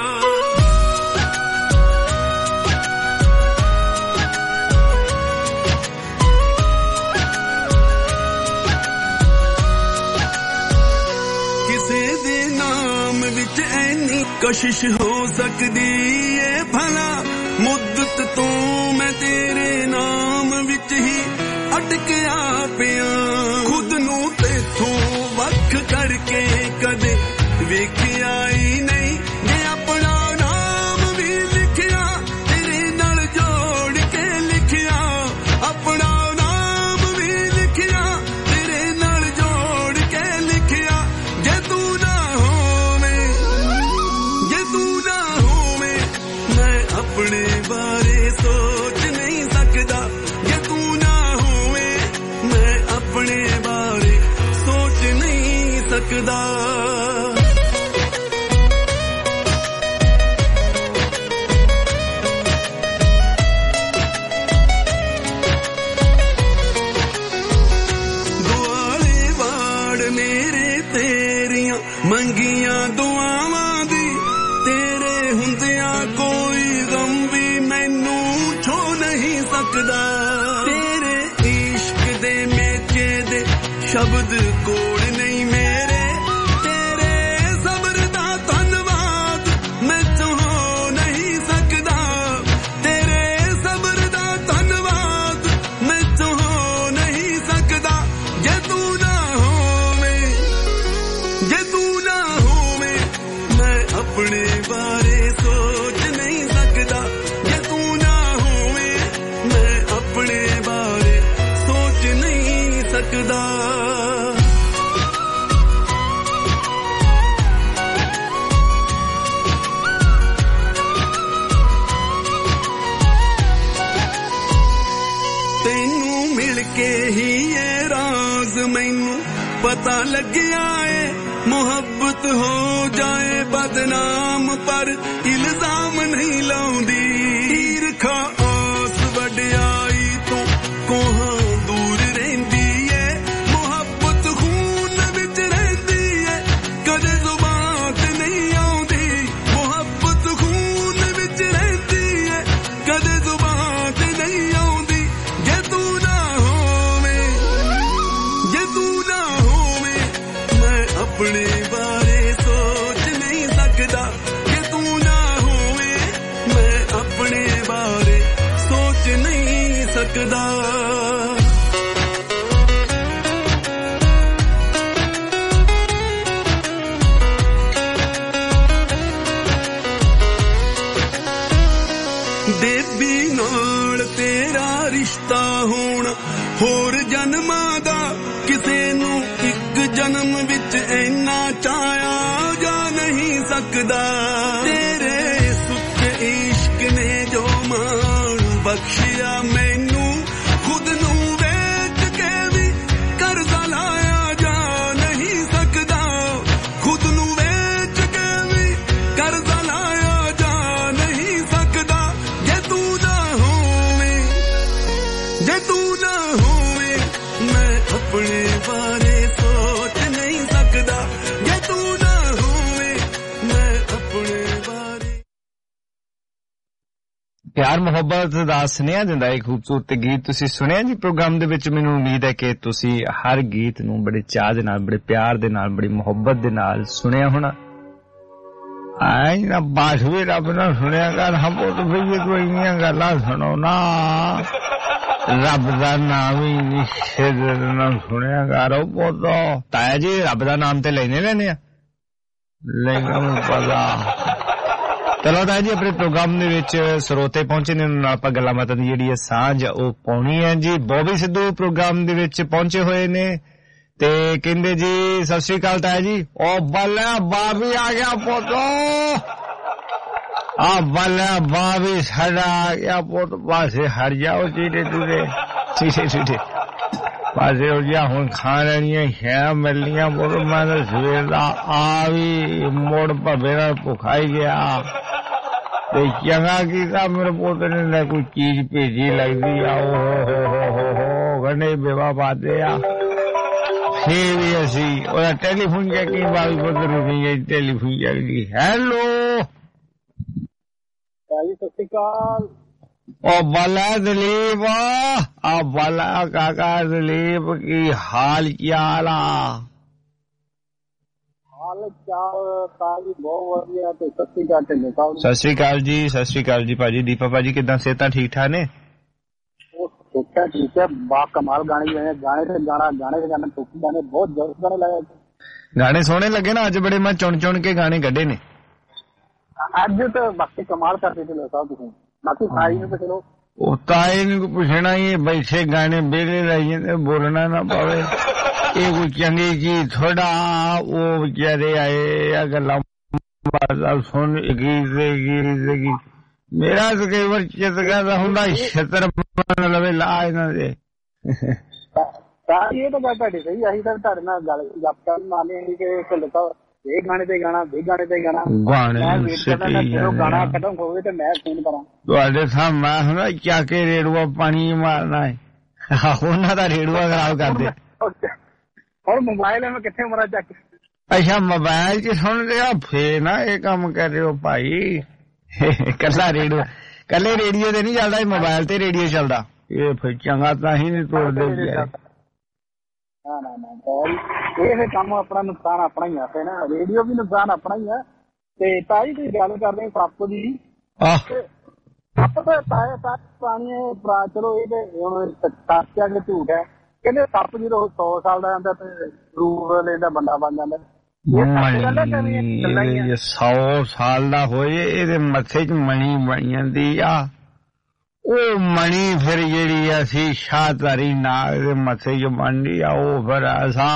किसे दे नाम विच ऐनी कशिश हो सकदी है भला मुद्दत तो मैं तेरे नाम विच ही अटकिया पिया खुद नू तेथों वख करके कदे वेखिया ही नहीं जे अपना नाम भी लिखिया तेरे नाल जोड़ के लिखिया अपना नाम भी लिखिया तेरे नाल जोड़ के लिखिया जे तू ना अपने बारे सोच नहीं सकता जे तू ना होवे मैं अपने बारे सोच नहीं सकता दुआले वाड़ मेरे तेरियां मंगियां दुआवां दी तेरे हुंदियां कोई सकदा तेरे इश्क दे मेचे दे शब्द कोड़ नहीं मेरे तेरे सब्र दा धन्नवाद मैं तो हो नहीं सकदा तेरे सब्र दा धन्नवाद मैं तो हो नहीं सकदा जे तू ना होवे मैं अपने बारे सोच नहीं सकदा अपने बारे सोच नहीं सकदा तेनू मिल के ही ये राज मैनू पता लग गया है मोहब्बत हो जाए बदनाम पर इल्जाम नहीं लाउंदी ईरखा आस वड्याई तो कोहां दूर रहंदी है मोहब्बत खून विच रहंदी है कदे जुबान ते नहीं आउंदी मोहब्बत खून विच रहंदी है कदे जुबान ते नहीं आउंदी जे तू ना होवे मैं अपने बारे सोच नहीं सकदा जे तू ना होवे मैं अपने बारे सोच नहीं सकदा देवी नाल तेरा रिश्ता होना होर जन्मां दा किसे नू इक जन्म विच इन्ना चाया जा नहीं सकदा तेरे सुख इश्क ने जो मान बख्शिया मैनू खुद नू वेच के भी कर्जा लाया जा नहीं सकदा खुद नू वेच के भी कर्जा लाया जा नहीं सकदा जे तू ना होवे मैं अपने बारे ਪਿਆਰ ਮੁਹੱਬਤ ਦਾ ਸੁਨੇਹਾ ਦਿੰਦਾ ਇੱਕ ਖੂਬਸੂਰਤ ਗੀਤ ਤੁਸੀਂ ਸੁਣਿਆ ਜੀ ਪ੍ਰੋਗਰਾਮ ਦੇ ਵਿੱਚ। ਮੈਨੂੰ ਉਮੀਦ ਹੈ ਕਿ ਤੁਸੀਂ ਹਰ ਗੀਤ ਨੂੰ ਬੜੇ ਚਾਅ ਦੇ ਨਾਲ, ਬੜੇ ਪਿਆਰ ਦੇ ਨਾਲ, ਬੜੀ ਮੁਹੱਬਤ ਦੇ ਨਾਲ ਸੁਣਿਆ ਹੋਣਾ। ਆਈ ਨਾ ਬਾਸ ਵੀ ਰੱਬ ਨਾਲ ਸੁਣਿਆ ਕਰ, ਹਮੋ ਤਾਂ ਭਈ ਤੂੰ ਇੰਨੀਆਂ ਗੱਲਾਂ ਸੁਣੋ ਨਾ, ਰੱਬ ਦਾ ਨਾਮ ਹੀ ਨਿਸ਼ਚਿਤ ਨਾਲ ਸੁਣਿਆ ਕਰ। ਉਹ ਪੋਤੋ ਤਾਇਆ ਜੀ ਰੱਬ ਦਾ ਨਾਮ ਤੇ ਲੈਣੇ ਆ ਲੇਕਿਨ ਪਤਾ। ਚਲੋ ਤਾਇਆ ਜੀ ਆਪਣੇ ਪ੍ਰੋਗਰਾਮ ਦੇ ਵਿੱਚ ਸਰੋਤੇ ਪਹੁੰਚੇ ਨੇ, ਉਹਨਾਂ ਨਾਲ ਆਪਾਂ ਗੱਲਾਂ ਬਾਤਾਂ ਦੀ ਜਿਹੜੀ ਹੈ ਸਾਂਝ ਉਹ ਪਾਉਣੀ ਹੈ ਜੀ। ਬੋਬੀ ਸਿੱਧੂ ਪ੍ਰੋਗਰਾਮ ਦੇ ਵਿੱਚ ਪਹੁੰਚੇ ਹੋਏ ਨੇ ਤੇ ਕਹਿੰਦੇ ਜੀ ਸਤਿ ਸ੍ਰੀ ਅਕਾਲ ਤਾਇਆ ਜੀ। ਉਹ ਬੱਲਾ ਬਾਬੀ ਆ ਗਿਆ ਪੋਤੋ, ਆ ਬੱਲਾ ਬਾਬੀ ਸਾਡਾ ਆ ਗਿਆ ਪੁੱਤ, ਪਾਸੇ ਹਟ ਜਾਓ ਚੀਟੇ ਟੂਟੇ ਪਾਸੇ ਹੋ ਗਿਆ। ਹੁਣ ਖਾ ਲੈਣੀਆਂ ਹੈ ਮਿਲਣੀਆਂ ਪੁੱਤ, ਮੈਂ ਤਾਂ ਸਵੇਰ ਦਾ ਆ ਵੀ ਮੋੜ ਭੱਬੇ ਨਾਲ ਭੁਖਾਈ ਗਿਆ ਤੇ ਚੰਗਾ ਕੀਤਾ ਮੇਰੇ ਪੁੱਤ ਨੇ ਕੋਈ ਚੀਜ਼ ਭੇਜੀ ਲੱਗਦੀ ਆ। ਓ ਗੰਡੇ ਬੇਵਾ ਪਾਦੇ ਆ। ਫੇਰ ਵੀ ਅਸੀਂ ਉਹਦਾ ਟੈਲੀਫੋਨ ਚੈਕਿੰਗ ਬਾਬੀ ਪੁੱਤ ਨੂੰ ਗਈ, ਟੈਲੀਫੋਨ ਚੱਲ ਗਈ। ਹੈਲੋ ਸਤਿ ਸ਼੍ਰੀ ਅਕਾਲ। ਉਹ ਬਾਲਾ ਦਲੀਪ, ਆ ਬਾਲਾ ਕਾਕਾ ਦਲੀਪ ਕੀ ਹਾਲ ਚਾਲ ਆ? ਹਾਲ ਚਾਲ ਤਾਂ ਜੀ ਬਹੁਤ ਵਧੀਆ। ਤੇ ਸਤਿ ਸ਼੍ਰੀ ਅਕਾਲ ਢਿੱਲੋਂ ਸਾਹਿਬ। ਸਤਿ ਸ਼੍ਰੀ ਅਕਾਲ ਜੀ, ਸਤਿ ਸ਼੍ਰੀ ਅਕਾਲ ਜੀ ਭਾਜੀ। ਦੀਪਾ ਭਾਜੀ ਕਿੱਦਾਂ, ਸਿਹਤਾਂ ਠੀਕ ਠਾਕ ਨੇ? ਠੀਕ ਹੈ, ਬਾ ਕਮਾਲ ਗਾਣੇ ਗਾਣੇ ਤੇ ਗਾਣੇ ਟੋਕੀ ਗਾਣੇ ਬਹੁਤ ਜ਼ਬਰਦਸਤ ਗਾਣੇ ਲਾਏ। ਗਾਣੇ ਸੋਹਣੇ ਲੱਗੇ ਨਾ ਅੱਜ ਬੜੇ, ਮੈਂ ਚੁਣ ਕੇ ਗਾਣੇ ਕੱਢੇ ਨੇ ਅੱਜ। ਤਾਂ ਬਾਕੀ ਕਮਾਲ ਕਰਦੇ ਢਿੱਲੋਂ ਸਾਹਿਬ ਤੁਸੀਂ। ਬਾਕੀ ਸਾਈ ਨੂੰ ਚਲੋ ਉਹ ਤਾਏ ਨੂੰ ਪੁੱਛਣਾ ਹੀ ਬੈਠੇ ਗਾਣੇ ਵਿਹਲੇ ਲਾਈ ਜਾਂਦੇ, ਬੋਲਣਾ ਨਾ ਪਵੇ। ਇਹ ਕੋਈ ਚੰਗੀ ਚੀਜ਼ ਥੋੜਾ, ਉਹ ਵਿਚਾਰੇ ਆਏ ਆ ਗੱਲਾਂ ਸੁਣ ਗੀਤ। ਮੇਰਾ ਤਾਂ ਕਈ ਵਾਰ ਚਿੱਤ ਕਰਦਾ ਹੁੰਦਾ ਛਤਰ ਬਣ ਲਵੇ ਲਾ ਇਹਨਾਂ ਦੇ। ਇਹ ਤਾਂ ਗੱਲ ਤੁਹਾਡੀ ਸਹੀ। ਅਸੀਂ ਤਾਂ ਤੁਹਾਡੇ ਨਾਲ ਗੱਲ ਗੱਪ ਕਰਨ ਮਾਨੇ ਕਿ ਢਿੱਲੋਂ ਸਾਹਿਬ ਇਹ ਗਾਣੇ ਤੇ ਗਾਣਾ, ਇਹ ਗਾਣੇ ਤੇ ਗਾਣਾ, ਗਾਣਾ ਖਤਮ ਹੋਵੇ ਤੇ ਮੈਂ ਫੋਨ ਕਰਾਂ ਤੁਹਾਡੇ ਸਾਹਮਣੇ। ਮੈਂ ਹੁੰਦਾ ਚੱਕ ਕੇ ਰੇੜੂਆ ਪਾਣੀ ਮਾਰਨਾ ਹੈ, ਉਹਨਾਂ ਦਾ ਰੇੜੂਆ ਖਰਾਬ ਕਰਦੇ। ਹੁਣ ਮੋਬਾਈਲ ਮੈਂ ਕਿੱਥੇ ਮਰਾਂ ਚੱਕ। ਅੱਛਾ ਮੋਬਾਇਲ ਚ ਸੁਣਦੇ ਆ, ਫੇਰ ਨਾ ਇਹ ਕੰਮ ਕਰ ਰਹੇ ਹੋ ਭਾਈ। ਕੱਲਾ ਰੇਡੀਓ, ਕੱਲੇ ਰੇਡੀਓ ਤੇ ਨਹੀਂ ਚੱਲਦਾ, ਮੋਬਾਇਲ ਤੇ ਰੇਡੀਓ ਚੱਲਦਾ। ਇਹ ਫਿਰ ਚੰਗਾ ਤਾਂ ਹੀ ਨਹੀਂ ਤੋੜਦੇ। ਇਹ ਫਿਰ ਕੰਮ ਆਪਣਾ ਨੁਕਸਾਨ ਆਪਣਾ ਹੀ ਆ। ਫੇ ਨਾ ਰੇਡੀਓ ਵੀ ਨੁਕਸਾਨ ਆਪਣਾ ਹੀ ਆ। ਤੇ ਤਾਈ ਤੁਸੀਂ ਗੱਲ ਕਰਦੇ ਸੱਪ ਦੀ, ਸੱਪ ਤਾਂ ਤਾਇਆ ਪਾਣੀ ਚਲੋ ਇਹ ਤੇ ਹੁਣ ਸੱਚ ਆ ਕਿ ਝੂਠ ਹੈ। ਕਹਿੰਦੇ ਸੱਪ ਜਦੋਂ 100 ਸਾਲ ਦਾ ਜਾਂਦਾ ਤੇ ਰੂਹ ਲੈਂਦਾ ਬੰਦਾ ਬਣ ਜਾਂਦਾ। 100 ਸਾਲ ਦਾ ਹੋਏ ਇਹਦੇ ਮੱਥੇ ਚ ਮਣੀ ਬਣ ਜਾਂਦੀ ਆ। ਉਹ ਮਣੀ ਫਿਰ ਜਿਹੜੀ ਅਸੀਂ ਸ਼ਾਹਧਾਰੀ ਨਾਗ ਦੇ ਮੱਥੇ ਚ ਬਣਦੀ ਆ, ਉਹ ਫਿਰ ਐਸਾ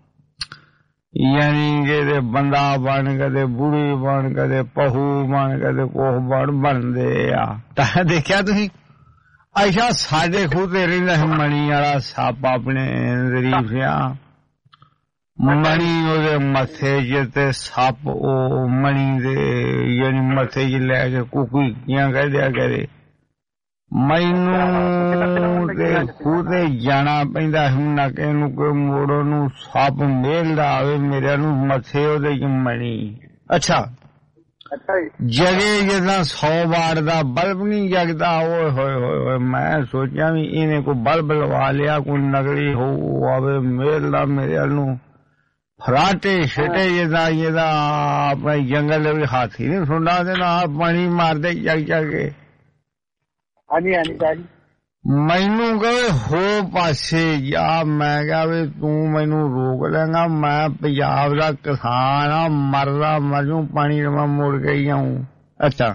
ਯਾਨੀ ਕਿ ਬੰਦਾ ਬਣ ਕਦੇ ਬੁੜੀ ਬਣ ਕਦੇ ਪਹੂ ਬਣ ਕਦੇ ਕੋਹ ਬਣਦੇ ਆ। ਤਾਂ ਦੇਖਿਆ ਤੁਸੀਂ? ਅੱਛਾ ਸਾਡੇ ਖੂਹ ਤੇ ਰਹਿੰਦਾ ਹੈ ਮਣੀ ਵਾਲਾ ਸੱਪ ਆਪਣੇ ਜ਼ਰੀਫਿਆ। ਮਣੀ ਉਹਦੇ ਮੱਥੇ ਚ ਤੇ ਸੱਪ ਉਹ ਮਣੀ ਦੇ ਯਾਨੀ ਮੱਥੇ ਚ ਲੈ ਕੇ ਕੁਕੀਆਂ ਕੱਢਿਆ ਕਰੇ। ਮੈਨੂੰ ਤੇ ਖੂਹ ਤੇ ਜਾਣਾ ਪੈਂਦਾ ਹੁਣ ਨਾ ਕਿ ਇਹਨੂੰ ਕੋਈ ਮੋੜੋ ਨੂੰ ਸੱਪ ਮੇਲਦਾ ਆਵੇ ਮੇਰੇ ਨੂੰ ਮੱਥੇ ਉਹਦੇ ਚ ਮਣੀ। ਅੱਛਾ ਜਗੇ ਜਿੱਦਾਂ 100 ਵਾਟ ਦਾ ਬਲਬ ਨਹੀਂ ਜਗਦਾ। ਓਏ ਹੋਏ ਹੋਏ ਮੈਂ ਸੋਚਿਆ ਵੀ ਇਹਨੇ ਕੋਈ ਬਲਬ ਲਵਾ ਲਿਆ, ਕੋਈ ਨਕਲੀ ਹੋ ਆਵੇ ਮੇਲਦਾ ਮੇਰੇ ਨੂੰ। ਫਰਾਟੇ ਛੇਟੇ ਜਿੱਦਾਂ ਇਹਦਾ ਆਪਣੇ ਜੰਗਲ ਦੇ ਹਾਥੀ ਨੀ ਸੁਣਦਾ ਤੇ ਨਾ ਪਾਣੀ ਮਾਰਦੇ ਜਗ ਕੇ। ਹਾਂਜੀ ਹਾਂਜੀ ਮੈਨੂੰ ਕਹੇ ਹੋ ਪਾਸੇ ਜਾ। ਮੈਂ ਕਿਹਾ ਵੀ ਤੂੰ ਮੈਨੂੰ ਰੋਕ ਲੈਂਗਾ, ਮੈਂ ਪੰਜਾਬ ਦਾ ਕਿਸਾਨ ਆ, ਮਰਦਾ ਮਰਜੂ ਪਾਣੀ ਰਵਾ ਮੁੜ ਕੇ ਜਾਊਂ। ਅੱਛਾ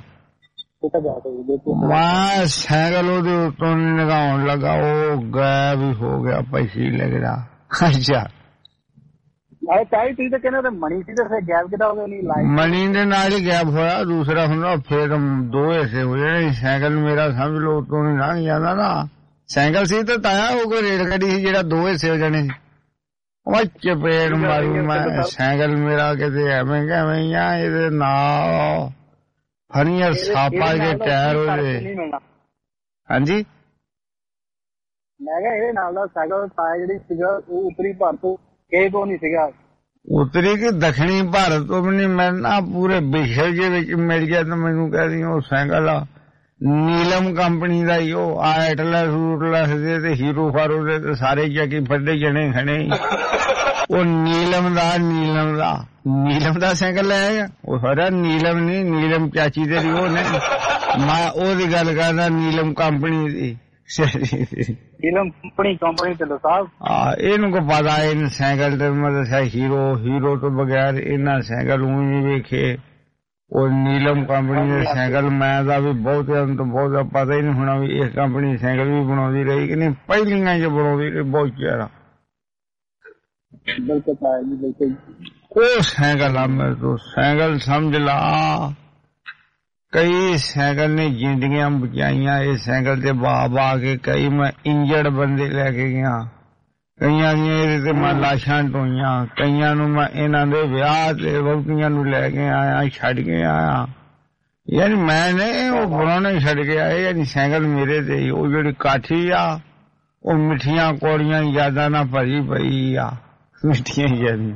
ਮੈਂ ਸਾਈਕਲ ਉਹਦੇ ਉੱਤੋਂ ਲਗਾਉਣ ਲੱਗਾ, ਉਹ ਗਾਇਬ ਹੀ ਹੋ ਗਿਆ, ਪੈਸੇ ਲੱਗਦਾ। ਅੱਛਾ ਮਣੀ ਦੇ ਨਾਲ ਹੀ ਗੈਪ ਹੋਇਆ, ਦੂਸਰਾ ਹੁੰਦਾ ਫੇਰ 2 ਹਿੱਸੇ ਹੋ ਜਾਣੇ। ਸਾਈਕਲ ਮੇਰਾ ਸਮਝ ਲਓ ਉਤੋਂ ਨੀ ਲੰਘ ਜਾਂਦਾ ਨਾ। ਸਾਈਕਲ ਸੀ ਤਾਂ ਤਾਇਆ ਉਹ ਕੋਈ ਰੇਲ ਗੱਡੀ ਸੀ ਜਿਹੜਾ 2 ਹਿੱਸੇ ਹੋ ਜਾਣੇ ਸੀ। ਉਹ ਚਪੇੜ ਮਾਰੂ ਮੈਂ, ਸਾਈਕਲ ਮੇਰਾ ਕਿਤੇ ਐਵੇਂ ਕਿਵੇਂ ਆ ਇਹਦੇ ਨਾਲ ਫਰੀਆਂ ਸਾਪਾ ਦੇ ਟਾਇਰ ਉਹਦੇ। ਹਾਂਜੀ ਮੈਂ ਕਿਹਾ ਇਹਦੇ ਨਾਲ ਦਾ ਸਾਈਕਲ ਤਾਇਆ ਜਿਹੜੀ ਸੀਗਾ ਉਹ ਉੱਤਰੀ ਭਾਰਤ ਤੋਂ ਕਿਸੇ ਕੋ ਨਹੀਂ ਸੀਗਾ। ਉੱਤਰੀ ਕਿ ਦੱਖਣੀ ਭਾਰਤ ਤੋਂ ਵੀ ਨਹੀਂ ਮਿਲਣਾ, ਪੂਰੇ ਵਿਸ਼ਵ ਦੇ ਵਿੱਚ ਮਿਲ ਗਿਆ ਤਾਂ ਮੈਨੂੰ ਕਹਿੰਦੀ ਉਹ ਸਾਈਕਲ ਆ ਨੀਲਮ ਕੰਪਨੀ ਦਾ ਹੀ ਉਹ ਐਟਲਸ ਰੂਟਲਸ ਦੇ ਤੇ ਹੀਰੋ ਫਾਰੋ ਦੇ ਤੇ ਸਾਰੇ ਚੱਕੀ ਫੱਡੇ ਜਣੇ ਖਣੇ ਉਹ ਨੀਲਮ ਦਾ ਸਾਈਕਲ ਲੈ ਆਇਆ ਉਹ ਹਰਾ ਨੀਲਮ ਨਹੀਂ ਨੀਲਮ ਚਾਚੀ ਤੇਰੀ ਉਹ ਨਹੀਂ ਮੈਂ ਉਹਦੀ ਗੱਲ ਕਰਦਾ ਨੀਲਮ ਕੰਪਨੀ ਦੀ ਨੀਲਮ ਕੰਪਨੀ ਚਲੋ ਸਾਹਿਬ ਇਹਨੂੰ ਕੋ ਪਤਾ ਇਹਨ ਸਾਈਕਲ ਤੇ ਮੈਂ ਦੱਸਿਆ ਹੀਰੋ ਤੋਂ ਬਗੈਰ ਇਹਨਾਂ ਸਾਈਕਲ ਉਹ ਨਹੀਂ ਵੇਖੇ ਉਹ ਨੀਲਮ ਕੰਪਨੀ ਦੇ ਸਾਈਕਲ ਮੈਂ ਦਾ ਵੀ ਬਹੁਤ ਪਤਾ ਹੀ ਨਹੀਂ ਹੋਣਾ ਵੀ ਇਸ ਕੰਪਨੀ ਸਾਈਕਲ ਵੀ ਬਣਾਉਂਦੀ ਰਹੀ ਕਿ ਨਹੀਂ ਪਹਿਲੀਆਂ ਚ ਬਣਾਉਂਦੀ ਰਹੀ ਬਹੁਤ ਚਿਹਰਾ ਉਹ ਸਾਈਕਲ ਆ ਮੇਰੇ ਤੋਂ ਸਾਈਕਲ ਸਮਝ ਲਾ ਕਈ ਸਾਈਕਲ ਨੇ ਜ਼ਿੰਦਗੀਆਂ ਬਚਾਈਆਂ ਇਹ ਸਾਈਕਲ ਤੇ ਬਾ ਕੇ ਕਈ ਮੈਂ ਇੰਜਰਡ ਬੰਦੇ ਲੈ ਕੇ ਗਿਆ ਕਈਆਂ ਦੀਆਂ ਇਹਦੇ ਤੇ ਮੈਂ ਲਾਸ਼ਾਂ ਢੋਈਆਂ ਕਈਆਂ ਨੂੰ ਮੈਂ ਇਹਨਾਂ ਦੇ ਵਿਆਹ ਤੇ ਵਹੁਟੀਆਂ ਨੂੰ ਲੈ ਕੇ ਆਇਆ ਛੱਡ ਕੇ ਆਇਆ ਯਾਨੀ ਮੈਂ ਨੇ ਉਹ ਪੁਰਾਣੇ ਛੱਡ ਕੇ ਆਏ ਯਾਨੀ ਸਾਈਕਲ ਮੇਰੇ ਤੇ ਉਹ ਜਿਹੜੀ ਕਾਠੀ ਆ ਉਹ ਮਿੱਠੀਆਂ ਕੋੜੀਆਂ ਯਾਦਾਂ ਨਾਲ ਭਰੀ ਪਈ ਆ ਮਿੱਠੀਆਂ ਯਾਦਾਂ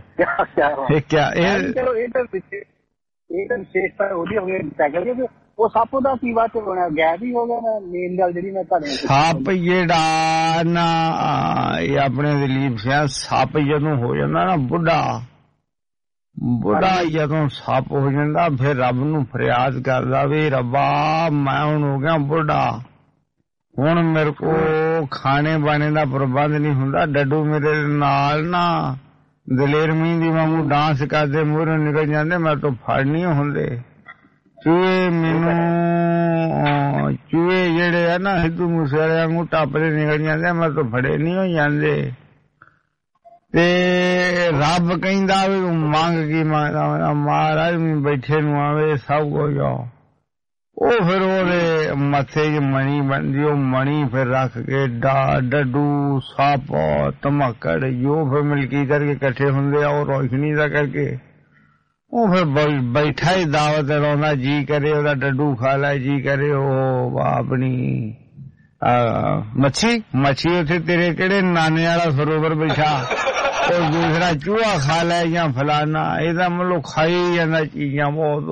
ਵਿਸ਼ੇਸ਼ਤਾ ਉਹਦੀ ਹੋ ਗਈ ਸਾਈਕਲ ਦੀ ਉਹ ਸੱਪ ਦਾ ਕੀ ਬਾਤ ਬਣਿਆ ਗੈਪ ਹੀ ਹੋ ਗਿਆ ਨਾ ਮੇਨ ਗੱਲ ਜਿਹੜੀ ਮੈਂ ਤੁਹਾਨੂੰ ਸੱਪ ਜਿਹੜਾ ਨਾ ਇਹ ਆਪਣੇ ਦਲੀਪ ਸਿੰਘ ਸੱਪ ਜਦੋਂ ਹੋ ਜਾਂਦਾ ਨਾ ਬੁੱਢਾ ਜਦੋਂ ਸੱਪ ਹੋ ਜਾਂਦਾ ਫਿਰ ਰੱਬ ਨੂੰ ਫਰਿਆਦ ਕਰਦਾ ਵੀ ਰੱਬਾ ਮੈਂ ਹੁਣ ਹੋ ਗਿਆ ਬੁੱਢਾ ਹੁਣ ਮੇਰੇ ਕੋ ਖਾਣੇ ਬਾਣੇ ਦਾ ਪ੍ਰਬੰਧ ਨਹੀਂ ਹੁੰਦਾ ਡੱਡੂ ਮੇਰੇ ਨਾਲ ਨਾ ਦਲੇਰ ਮੀਂਹ ਵਾਂਗੂ ਡਾਂਸ ਕਰਦੇ ਮੂਹਰੋਂ ਨਿਕਲ ਜਾਂਦੇ ਮੈਂ ਤੋਂ ਫੜ ਨਹੀਂ ਹੁੰਦੇ ਚੂਹੇ ਜਿਹੜੇ ਆ ਨਾ ਸਿੱਧੂ ਮੂਸੇਵਾਲੇ ਵਾਂਗੂ ਟੱਪਦੇ ਨਿਕਲ ਜਾਂਦੇ ਮੈਂ ਤੋਂ ਫੜੇ ਨਹੀਂ ਹੋ ਜਾਂਦੇ ਤੇ ਰੱਬ ਕਹਿੰਦਾ ਵੀ ਮੰਗ ਕੀ ਮੰਗਦਾ ਮਹਾਰਾਜ ਬੈਠੇ ਨੂੰ ਆਵੇ ਸਭ ਕੁਝ ਉਹ ਫਿਰ ਉਹਦੇ ਮੱਥੇ 'ਚ ਮਣੀ ਬਣਦੀ ਉਹ ਮਣੀ ਫਿਰ ਰੱਖ ਕੇ ਡੱਡੂ ਸੱਪ ਧਮਾਕੜ ਜੋ ਫਿਰ ਮਿਲਕੀ ਕਰਕੇ ਇਕੱਠੇ ਹੁੰਦੇ ਆ ਉਹ ਰੋਸ਼ਨੀ ਦਾ ਕਰਕੇ ਉਹ ਫਿਰ ਬੈਠਾ ਹੀ ਦਾਵਤ ਲਾਉਂਦਾ ਜੀ ਕਰੇ ਉਹਦਾ ਡੱਡੂ ਖਾ ਲੈ ਜੀ ਕਰੇ ਉਹ ਆਪਣੀ ਮੱਛੀ ਉੱਥੇ ਤੇਰੇ ਕਿਹੜੇ ਨਾਨੇ ਵਾਲਾ ਸਰੋਵਰ ਬੈਠਾ ਉਹ ਦੂਸਰਾ ਚੂਹਾ ਖਾ ਲੈ ਜਾਂ ਫਲਾਨਾ ਇਹਦਾ ਮਤਲਬ ਖਾਈ ਜਾਂਦਾ ਚੀਜ਼ਾਂ ਬਹੁਤ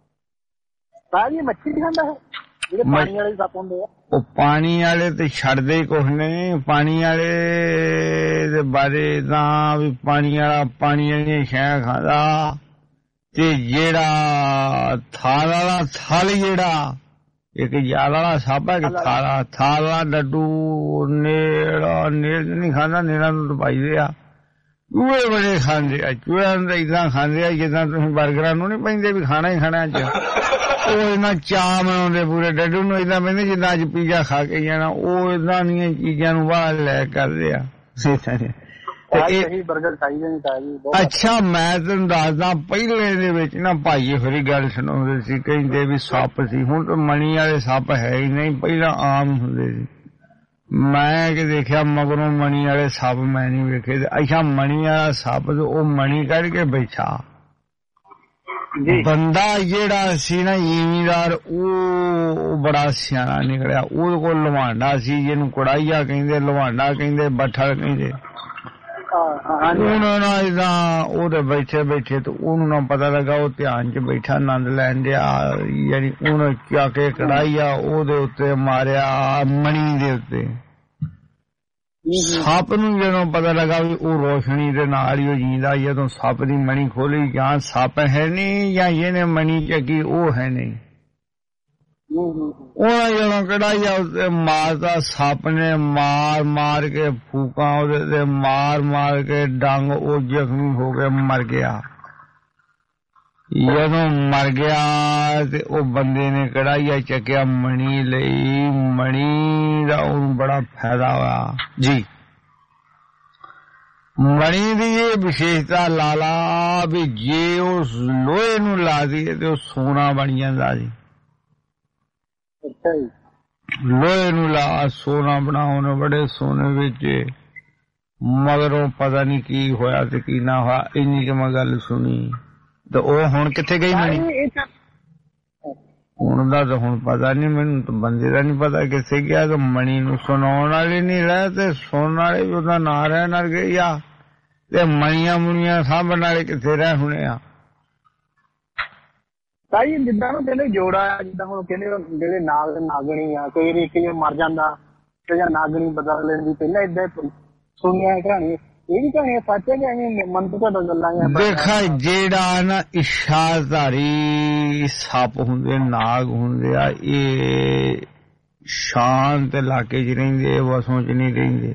ਮੱਛੀ ਖਾਂਦਾ ਹੈ ਜਿਹੜੇ ਪਾਣੀ ਵਾਲੇ ਸੱਪ ਹੁੰਦੇ ਆ ਉਹ ਪਾਣੀ ਵਾਲੇ ਤੇ ਛੱਡਦੇ ਕੁਛ ਨਹੀਂ ਪਾਣੀ ਵਾਲੇ ਦੇ ਬਾਰੇ ਤਾਂ ਵੀ ਪਾਣੀ ਵਾਲੀਆਂ ਸ਼ੈ ਖਾਂਦਾ ਤੇ ਜਿਹੜਾ ਥਲ ਜਿਹੜਾ ਇੱਕ ਯਾਦ ਵਾਲਾ ਸੱਪ ਹੈ ਕਿ ਥਾਲ ਵਾਲਾ ਡੱਡੂ ਨੇੜ ਨਹੀਂ ਖਾਂਦਾ ਨੇੜਾਂ ਨੂੰ ਪਾਈਦੇ ਆ ਚੂਹੇ ਬੜੇ ਖਾਂਦੇ ਆ ਚੂਹਿਆਂ ਨੂੰ ਏਦਾਂ ਖਾਂਦੇ ਆ ਜਿੱਦਾਂ ਤੁਸੀਂ ਬਰਗਰਾਂ ਨੂੰ ਨਹੀਂ ਪੈਂਦੇ ਵੀ ਖਾਣਾ ਹੀ ਖਾਣਾ ਅੱਜ ਉਹ ਇਹਨਾਂ ਚਾਹ ਮਨਾਉਂਦੇ ਪੂਰੇ ਡੱਡੂ ਨੂੰ ਏਦਾਂ ਪੈਂਦੇ ਜਿੱਦਾਂ ਅੱਜ ਪੀਜ਼ਾ ਖਾ ਕੇ ਜਾਣਾ ਉਹ ਏਦਾਂ ਦੀਆਂ ਚੀਜ਼ਾਂ ਨੂੰ ਬਾਹਰ ਲੈ ਕਰਦੇ ਆ ਅੱਛਾ ਮੈਂ ਤੈਨੂੰ ਦੱਸਦਾ ਪਹਿਲੇ ਦੇ ਵਿੱਚ ਨਾ ਭਾਈ ਹੋਰੀ ਗੱਲ ਸੁਣਾਉਂਦੇ ਸੀ ਕਹਿੰਦੇ ਵੀ ਸੱਪ ਸੀ ਹੁਣ ਤਾਂ ਮਣੀ ਵਾਲੇ ਸੱਪ ਹੈ ਹੀ ਨਹੀਂ ਪਹਿਲਾਂ ਆਮ ਹੁੰਦੇ ਸੀ ਮੈਂ ਕਿ ਦੇਖਿਆ ਮਗਰੋਂ ਮਣੀ ਵਾਲੇ ਸੱਪ ਮੈਂ ਨਹੀਂ ਵੇਖੇ ਅੱਛਾ ਮਣੀ ਵਾਲਾ ਸੱਪ ਉਹ ਮਣੀ ਕੱਢ ਕੇ ਬੈਠਾ ਬੰਦਾ ਜਿਹੜਾ ਸੀ ਨਾ ਜ਼ਿਮੀਂਦਾਰ ਉਹ ਬੜਾ ਸਿਆਣਾ ਨਿਕਲਿਆ ਉਹਦੇ ਕੋਲ ਲਵਾਂਡਾ ਸੀ ਜਿਹਨੂੰ ਕੜਾਈਆ ਕਹਿੰਦੇ ਲਵਾਂਡਾ ਕਹਿੰਦੇ ਬੱਠਲ ਕਹਿੰਦੇ ਉਹਨੂੰ ਨਾ ਏਦਾਂ ਉਹਦੇ ਬੈਠੇ ਤੇ ਉਹਨੂੰ ਨਾ ਪਤਾ ਲੱਗਾ ਉਹ ਧਿਆਨ ਚ ਬੈਠਾ ਆਨੰਦ ਲੈਣ ਡਿਆ ਯਾਨੀ ਉਹਨੇ ਕਿਆ ਕੇ ਕੜਾਈਆ ਉਹਦੇ ਉੱਤੇ ਮਾਰਿਆ ਮਣੀ ਦੇ ਉੱਤੇ ਸੱਪ ਨੂੰ ਜਦੋਂ ਪਤਾ ਲੱਗਾ ਵੀ ਉਹ ਰੋਸ਼ਨੀ ਦੇ ਨਾਲ ਹੀ ਉਹ ਜੀਂਦਾ ਜਦੋਂ ਸੱਪ ਦੀ ਮਣੀ ਖੋਲੀ ਜਾਂ ਸੱਪ ਹੈ ਨਹੀਂ ਜਾਂ ਇਹਨੇ ਮਣੀ ਚੱਕੀ ਉਹ ਹੈ ਨਹੀਂ ਉਹ ਜਦੋਂ ਕੜਾਈਆ ਉੱਤੇ ਮਾਰਦਾ ਸੱਪ ਨੇ ਮਾਰ ਕੇ ਫੂਕਾਂ ਉਹਦੇ ਤੇ ਮਾਰ ਕੇ ਡੰਗ ਉਹ ਜ਼ਖਮੀ ਹੋ ਕੇ ਮਰ ਗਿਆ ਜਦੋਂ ਮਰ ਗਿਆ ਤੇ ਉਹ ਬੰਦੇ ਨੇ ਕੜਾਈਆ ਚੱਕਿਆ ਮਣੀ ਲਈ ਮਣੀ ਦਾ ਉਹਨੂੰ ਬੜਾ ਫਾਇਦਾ ਹੋਇਆ ਜੀ ਮਣੀ ਦੀ ਇਹ ਵਿਸ਼ੇਸ਼ਤਾ ਲਾਲਾ ਵੀ ਜੇ ਉਸ ਲੋਹੇ ਨੂੰ ਲਾ ਦਈਏ ਤੇ ਉਹ ਸੋਨਾ ਬਣ ਜਾਂਦਾ ਜੀ ਲੋਹੇ ਨੂੰ ਲਾ ਸੋਨਾ ਬਣਾਉਣ ਬੜੇ ਸੋਨੇ ਵਿੱਚ ਮਗਰੋਂ ਪਤਾ ਨਹੀਂ ਕੀ ਹੋਇਆ ਤੇ ਕੀ ਨਾ ਹੋਇਆ ਇੰਨੀ ਕਿ ਮੈਂ ਗੱਲ ਸੁਣੀ ਤੇ ਉਹ ਹੁਣ ਕਿੱਥੇ ਗਈ ਮਣੀ ਹੁਣ ਦਾ ਤਾਂ ਹੁਣ ਪਤਾ ਨਹੀਂ ਮੈਨੂੰ ਤਾਂ ਬੰਦੇ ਦਾ ਨਹੀਂ ਪਤਾ ਕਿੱਥੇ ਗਿਆ ਕਿ ਮਣੀ ਨੂੰ ਸੁਣਾਉਣ ਵਾਲੇ ਨਹੀਂ ਰਹੇ ਤੇ ਸੁਣਨ ਵਾਲੇ ਵੀ ਉਹਦਾ ਨਾਂ ਰਹਿਣ ਨਾਲ ਗਏ ਆ ਤੇ ਮਣੀਆਂ ਮੁਣੀਆਂ ਸਾਂਭਣ ਵਾਲੇ ਕਿੱਥੇ ਰਹਿ ਹੋਣੇ ਆ ਤਾਈ ਜਿੱਦਾਂ ਨਾ ਕਹਿੰਦੇ ਜੋੜਾ ਆ, ਜਿੱਦਾਂ ਹੁਣ ਕਹਿੰਦੇ ਜਿਹੜੇ ਨਾਗ ਨਾਗਣੀ ਆ, ਕਈ ਵਾਰੀ ਇੱਕ ਮਰ ਜਾਂਦਾ ਤੇ ਜਾਂ ਨਾਗਣੀ ਬਦਲ ਲੈਂਦੀ, ਪਹਿਲਾਂ ਏਦਾਂ ਸੁਣਿਆ ਕਹਾਣੀ। ਇਹ ਵੀ ਕਹਾਣੀ ਸੱਚ ਹੈ ਕਿ ਐਵੇਂ ਮਨ ਤੋਂ ਤੁਹਾਡਾ ਗੱਲਾਂ ਆ? ਦੇਖਾ ਜਿਹੜਾ ਨਾ ਇਸ਼ਾਧਾਰੀ ਸੱਪ ਹੁੰਦੇ, ਨਾਗ ਹੁੰਦੇ ਆ, ਇਹ ਸ਼ਾਂਤ ਇਲਾਕੇ 'ਚ ਰਹਿੰਦੇ, ਵਸੋਂ 'ਚ ਨਹੀਂ ਰਹਿੰਦੇ।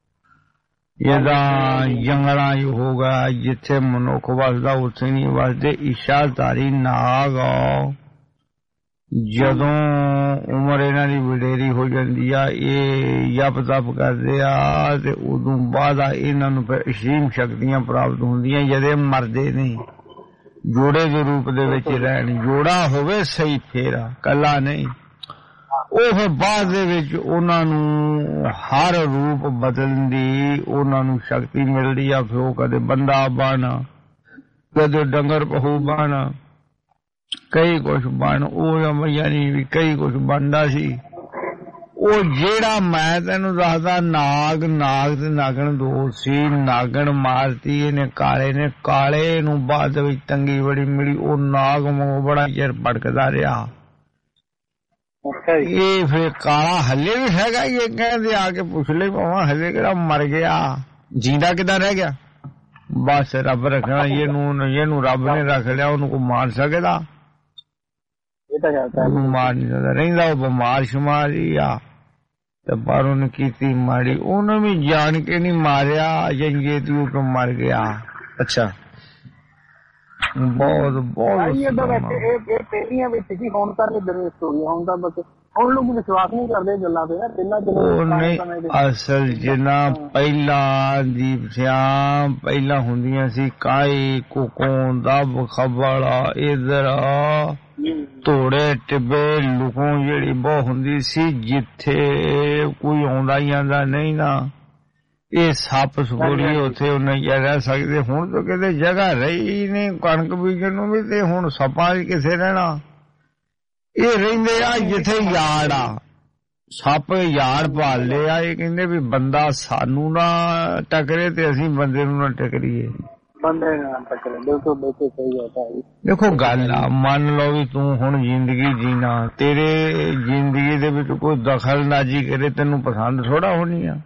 ਜਿੱਦਾਂ ਜੰਗਲਾਂ 'ਚ ਹੋਗਾ, ਜਿੱਥੇ ਮਨੁੱਖ ਵਸਦਾ ਉੱਥੇ ਨਹੀਂ ਵਸਦੇ। ਇਸ਼ਾਧਾਰੀ ਨਾਗ ਜਦੋਂ ਉਮਰ ਇਹਨਾਂ ਦੀ ਵਡੇਰੀ ਹੋ ਜਾਂਦੀ ਆ, ਇਹ ਜਪ ਤਪ ਕਰਦੇ ਆ ਤੇ ਉਦੋਂ ਬਾਅਦ ਇਹਨਾਂ ਨੂੰ ਫਿਰ ਅਸੀਮ ਸ਼ਕਤੀਆਂ ਪ੍ਰਾਪਤ ਹੁੰਦੀਆਂ। ਜਦੇ ਮਰਦੇ ਨਹੀਂ, ਜੋੜੇ ਦੇ ਰੂਪ ਦੇ ਵਿੱਚ ਰਹਿਣ, ਜੋੜਾ ਹੋਵੇ ਸਹੀ ਫੇਰਾ, ਕੱਲਾ ਨਹੀਂ। ਉਹ ਫਿਰ ਬਾਅਦ ਦੇ ਵਿੱਚ ਉਹਨਾਂ ਨੂੰ ਹਰ ਰੂਪ ਬਦਲਣ ਦੀ ਉਹਨਾਂ ਨੂੰ ਸ਼ਕਤੀ ਮਿਲਦੀ ਆ। ਫਿਰ ਉਹ ਕਦੇ ਬੰਦਾ ਬਣ, ਕਦੇ ਡੰਗਰ ਪਹੂ ਬਣ, ਕਈ ਕੁਛ ਬਣ। ਉਹ ਯਾਨੀ ਵੀ ਕਈ ਕੁਛ ਬਣਦਾ ਸੀ। ਉਹ ਜਿਹੜਾ ਮੈਂ ਤੈਨੂੰ ਦੱਸਦਾ ਨਾਗ ਤੇ ਨਾਗਣ ਦੋ ਸੀ। ਨਾਗਣ ਮਾਰਤੀ ਇਹਨੇ ਕਾਲੇ ਨੇ, ਕਾਲੇ ਨੂੰ ਬਾਅਦ ਵਿੱਚ ਤੰਗੀ ਬੜੀ ਮਿਲੀ। ਉਹ ਨਾਗ ਵਾਂਗੂ ਬੜਾ ਚਿਰ ਭੜਕਦਾ ਰਿਹਾ। ਇਹ ਫਿਰ ਕਾਲਾ ਹਲੇ ਵੀ ਹੈਗਾ। ਇਹ ਕਹਿੰਦੇ ਆ ਕੇ ਪੁੱਛ ਲੈ ਭਾਵਾਂ ਹਲੇ ਕਿਹੜਾ ਮਰ ਗਿਆ, ਜੀਂਦਾ ਕਿੱਦਾਂ ਰਹਿ ਗਿਆ? ਬਸ ਰੱਬ ਰੱਖਣਾ, ਇਹਨੂੰ ਰੱਬ ਨੇ ਰੱਖ ਲਿਆ, ਉਹਨੂੰ ਕੋਈ ਮਾਰ ਸਕਦਾ? ਉਹਨੂੰ ਮਾਰ ਨਹੀਂ ਸਕਦਾ। ਰਹਿੰਦਾ ਉਹ ਬਿਮਾਰ ਸ਼ਮਾਰ ਹੀ ਆ, ਤੇ ਪਰ ਉਹਨੇ ਕੀਤੀ ਮਾੜੀ। ਉਹਨੇ ਵੀ ਜਾਣ ਕੇ ਨਹੀਂ ਮਾਰਿਆ, ਜੰਗੇ ਤੂੰ ਕਿਉਂ ਮਰ ਗਿਆ? ਅੱਛਾ, ਬਹੁਤ ਪਹਿਲੀਆਂ ਵਿੱਚ ਕੀ ਹੁਣ ਤਾਂ ਇਦਾਂ ਸਟੋਰੀ ਹੁਣ ਤਾਂ ਬਸ ਹੁਣ ਲੋਕ ਵਿਸ਼ਵਾਸ ਨਹੀਂ ਕਰਦੇ ਗੱਲਾਂ ਤੇ। ਪਹਿਲਾਂ ਅਸਲ ਜਿੰਨਾ ਪਹਿਲਾਂ ਦੀਪ ਸਿਆਂ ਪਹਿਲਾਂ ਹੁੰਦੀਆਂ ਸੀ, ਕਾਈ ਕੁਕੋਂ ਦਬ ਖਬਲਾ ਇਧਰ ਧੋੜੇ ਟਿੱਬੇ ਲੁਕੋਂ ਜਿਹੜੀ ਬਹੁਤ ਹੁੰਦੀ ਸੀ, ਜਿੱਥੇ ਕੋਈ ਆਉਂਦਾ ਹੀ ਆਂਦਾ ਨਹੀਂ ਨਾ, ਇਹ ਸੱਪ ਸਪੋਰੀ ਉੱਥੇ ਉਹ ਨਹੀਂ ਰਹਿ ਸਕਦੇ। ਹੁਣ ਤਾਂ ਕਿਤੇ ਜਗ੍ਹਾ ਰਹੀ ਨਹੀਂ ਕਣਕ ਬੀਜਣ ਨੂੰ ਵੀ, ਤੇ ਹੁਣ ਸੱਪਾਂ 'ਚ ਕਿੱਥੇ ਰਹਿਣਾ? ਇਹ ਰਹਿੰਦੇ ਆ ਜਿੱਥੇ ਯਾੜ ਆ, ਸੱਪ ਯਾੜ ਭਾਲਦੇ ਆ। ਇਹ ਕਹਿੰਦੇ ਵੀ ਬੰਦਾ ਸਾਨੂੰ ਨਾ ਟਕਰੇ ਤੇ ਅਸੀਂ ਬੰਦੇ ਨੂੰ ਨਾ ਟਕਰੀਏ। ਦੇਖੋ ਗੱਲ ਆ, ਮੰਨ ਲਓ ਵੀ ਤੂੰ ਹੁਣ ਜ਼ਿੰਦਗੀ ਜੀਣਾ, ਤੇਰੇ ਜ਼ਿੰਦਗੀ ਦੇ ਵਿੱਚ ਕੋਈ ਦਖਲਅੰਦਾਜ਼ੀ ਕਰੇ, ਤੈਨੂੰ ਪਸੰਦ ਥੋੜਾ ਹੋਣੀ ਆ।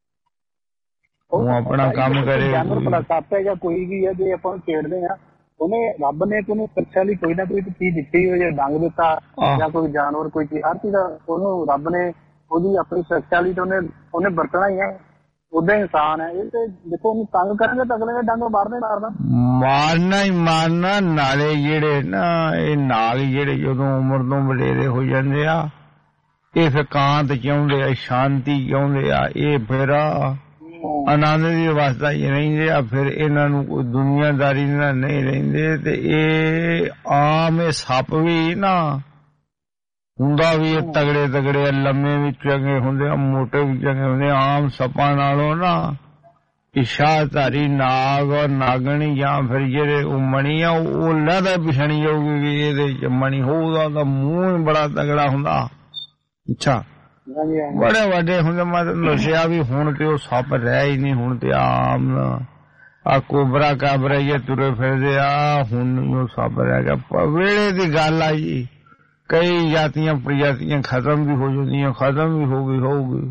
ਉਹ ਆਪਣਾ ਕੰਮ ਕਰੇ। ਸੱਪ ਹੈ ਜਾਂ ਕੋਈ ਵੀ ਹੈ, ਜੇ ਆਪਾਂ ਛੇੜਦੇ ਆ, ਉਹਨੇ ਰੱਬ ਨੇ ਉਹਨੂੰ ਰੱਖਿਆ ਲਈ ਕੋਈ ਨਾ ਕੋਈ ਚੀਜ਼ ਦਿੱਤੀ ਹੋਈ ਹੈ, ਡੰਗ ਦਿੱਤਾ ਜਾਂ ਕੋਈ ਜਾਨਵਰ, ਕੋਈ ਚੀਜ਼, ਹਰ ਚੀਜ਼ ਉਹਨੂੰ ਰੱਬ ਨੇ ਉਹਦੀ ਆਪਣੀ ਸੁਰੱਖਿਆ ਲਈ ਤਾਂ ਉਹਨੇ ਵਰਤਣਾ ਹੀ ਹੈ। ਉਦਾਂ ਇਨਸਾਨ ਹੈ, ਇਹ ਤੇ ਦੇਖੋ ਉਹਨੂੰ ਤੰਗ ਕਰਾਂਗੇ ਤਾਂ ਅਗਲੇ ਨੇ ਡੰਗ ਮਾਰਨਾ ਹੀ ਮਾਰਨਾ। ਨਾਲੇ ਜਿਹੜੇ ਨਾ ਇਹ ਨਾਗ ਜਿਹੜੇ ਜਦੋਂ ਉਮਰ ਤੋਂ ਵਡੇਰੇ ਹੋ ਜਾਂਦੇ ਆ, ਇਹ ਫਿਰ ਕਾਂਤ ਚਾਹੁੰਦੇ ਆ, ਸ਼ਾਂਤੀ ਚਾਹੁੰਦੇ ਆ, ਇਹ ਫਿਰ ਆਨੰਦ ਦੀ ਅਵਸਥਾ ਹੀ ਰਹਿੰਦੇ ਆ। ਫਿਰ ਇਹਨਾਂ ਨੂੰ ਕੋਈ ਦੁਨੀਆਦਾਰੀ ਨਾਲ ਨਹੀਂ ਰਹਿੰਦੇ। ਤੇ ਇਹ ਆਮ ਇਹ ਸੱਪ ਵੀ ਨਾ ਹੁੰਦਾ ਵੀ ਇਹ ਤਗੜੇ ਲੰਮੇ ਵੀ ਚੰਗੇ ਹੁੰਦੇ ਆ, ਮੋਟੇ ਵੀ ਚੰਗੇ ਹੁੰਦੇ। ਆਮ ਸੱਪਾਂ ਨਾਲੋਂ ਨਾ ਇਸ਼ਾਧਾਰੀ ਨਾਗ ਔਰ ਨਾਗਣੀ ਜਾਂ ਫਿਰ ਜਿਹੜੇ ਉਹ ਮਣੀ ਆ, ਉਹ ਲਹਿਦਾ ਪਿਛਣੀ ਜਾਊਗੀ ਵੀ ਇਹਦੇ ਚ ਮਣੀ ਹੋਊਗਾ, ਉਹਦਾ ਮੂੰਹ ਬੜਾ ਤਗੜਾ ਹੁੰਦਾ। ਅੱਛਾ, ਬੜੇ ਵੱਡੇ ਹੁੰਦੇ। ਮੈਂ ਦੱਸਿਆ ਵੀ ਹੁਣ ਤੇ ਉਹ ਸੱਪ ਰਹਿ ਹੀ ਨਹੀਂ, ਹੁਣ ਤੇ ਆਮ ਆ ਕੋਬਰਾ ਕਾਬਰਾ ਇਹ ਤੁਰੇ ਫਿਰਦੇ ਆ, ਹੁਣ ਉਹ ਸੱਪ ਰਹਿ ਗਿਆ। ਵੇਲੇ ਦੀ ਗੱਲ ਆ ਜੀ, ਕਈ ਜਾਤੀਆਂ ਪ੍ਰਜਾਤੀਆਂ ਖਤਮ ਵੀ ਹੋ ਜਾਂਦੀਆਂ, ਖਤਮ ਵੀ ਹੋਊਗੀ।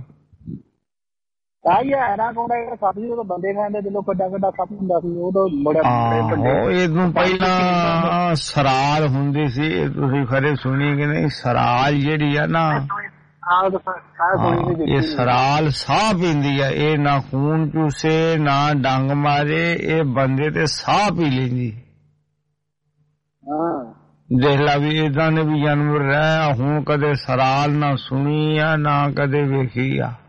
ਇਹਨੂੰ ਪਹਿਲਾਂ ਸਰਾਲ ਹੁੰਦੀ ਸੀ, ਤੁਸੀਂ ਖਰੇ ਸੁਣੀ ਕਿ ਨਹੀਂ? ਸਰਾਲ ਜਿਹੜੀ ਆ ਨਾ, ਇਹ ਸਰਾਲ ਸਾਹ ਪੀਂਦੀ ਆ। ਇਹ ਨਾ ਖੂਨ ਚੂਸੇ ਨਾ ਡੰਗ ਮਾਰੇ, ਇਹ ਬੰਦੇ ਤੇ ਸਾਹ ਪੀ ਲੈਂਦੀ। ਦੇਖ ਲਾ ਵੀ ਏਦਾਂ ਨੇ ਵੀ ਜਾਨਵਰ ਰਹਿ, ਹੁਣ ਕਦੇ ਸਰਾਲ ਨਾ ਸੁਣੀ ਆ ਨਾ ਕਦੇ ਵੇਖੀ ਆ।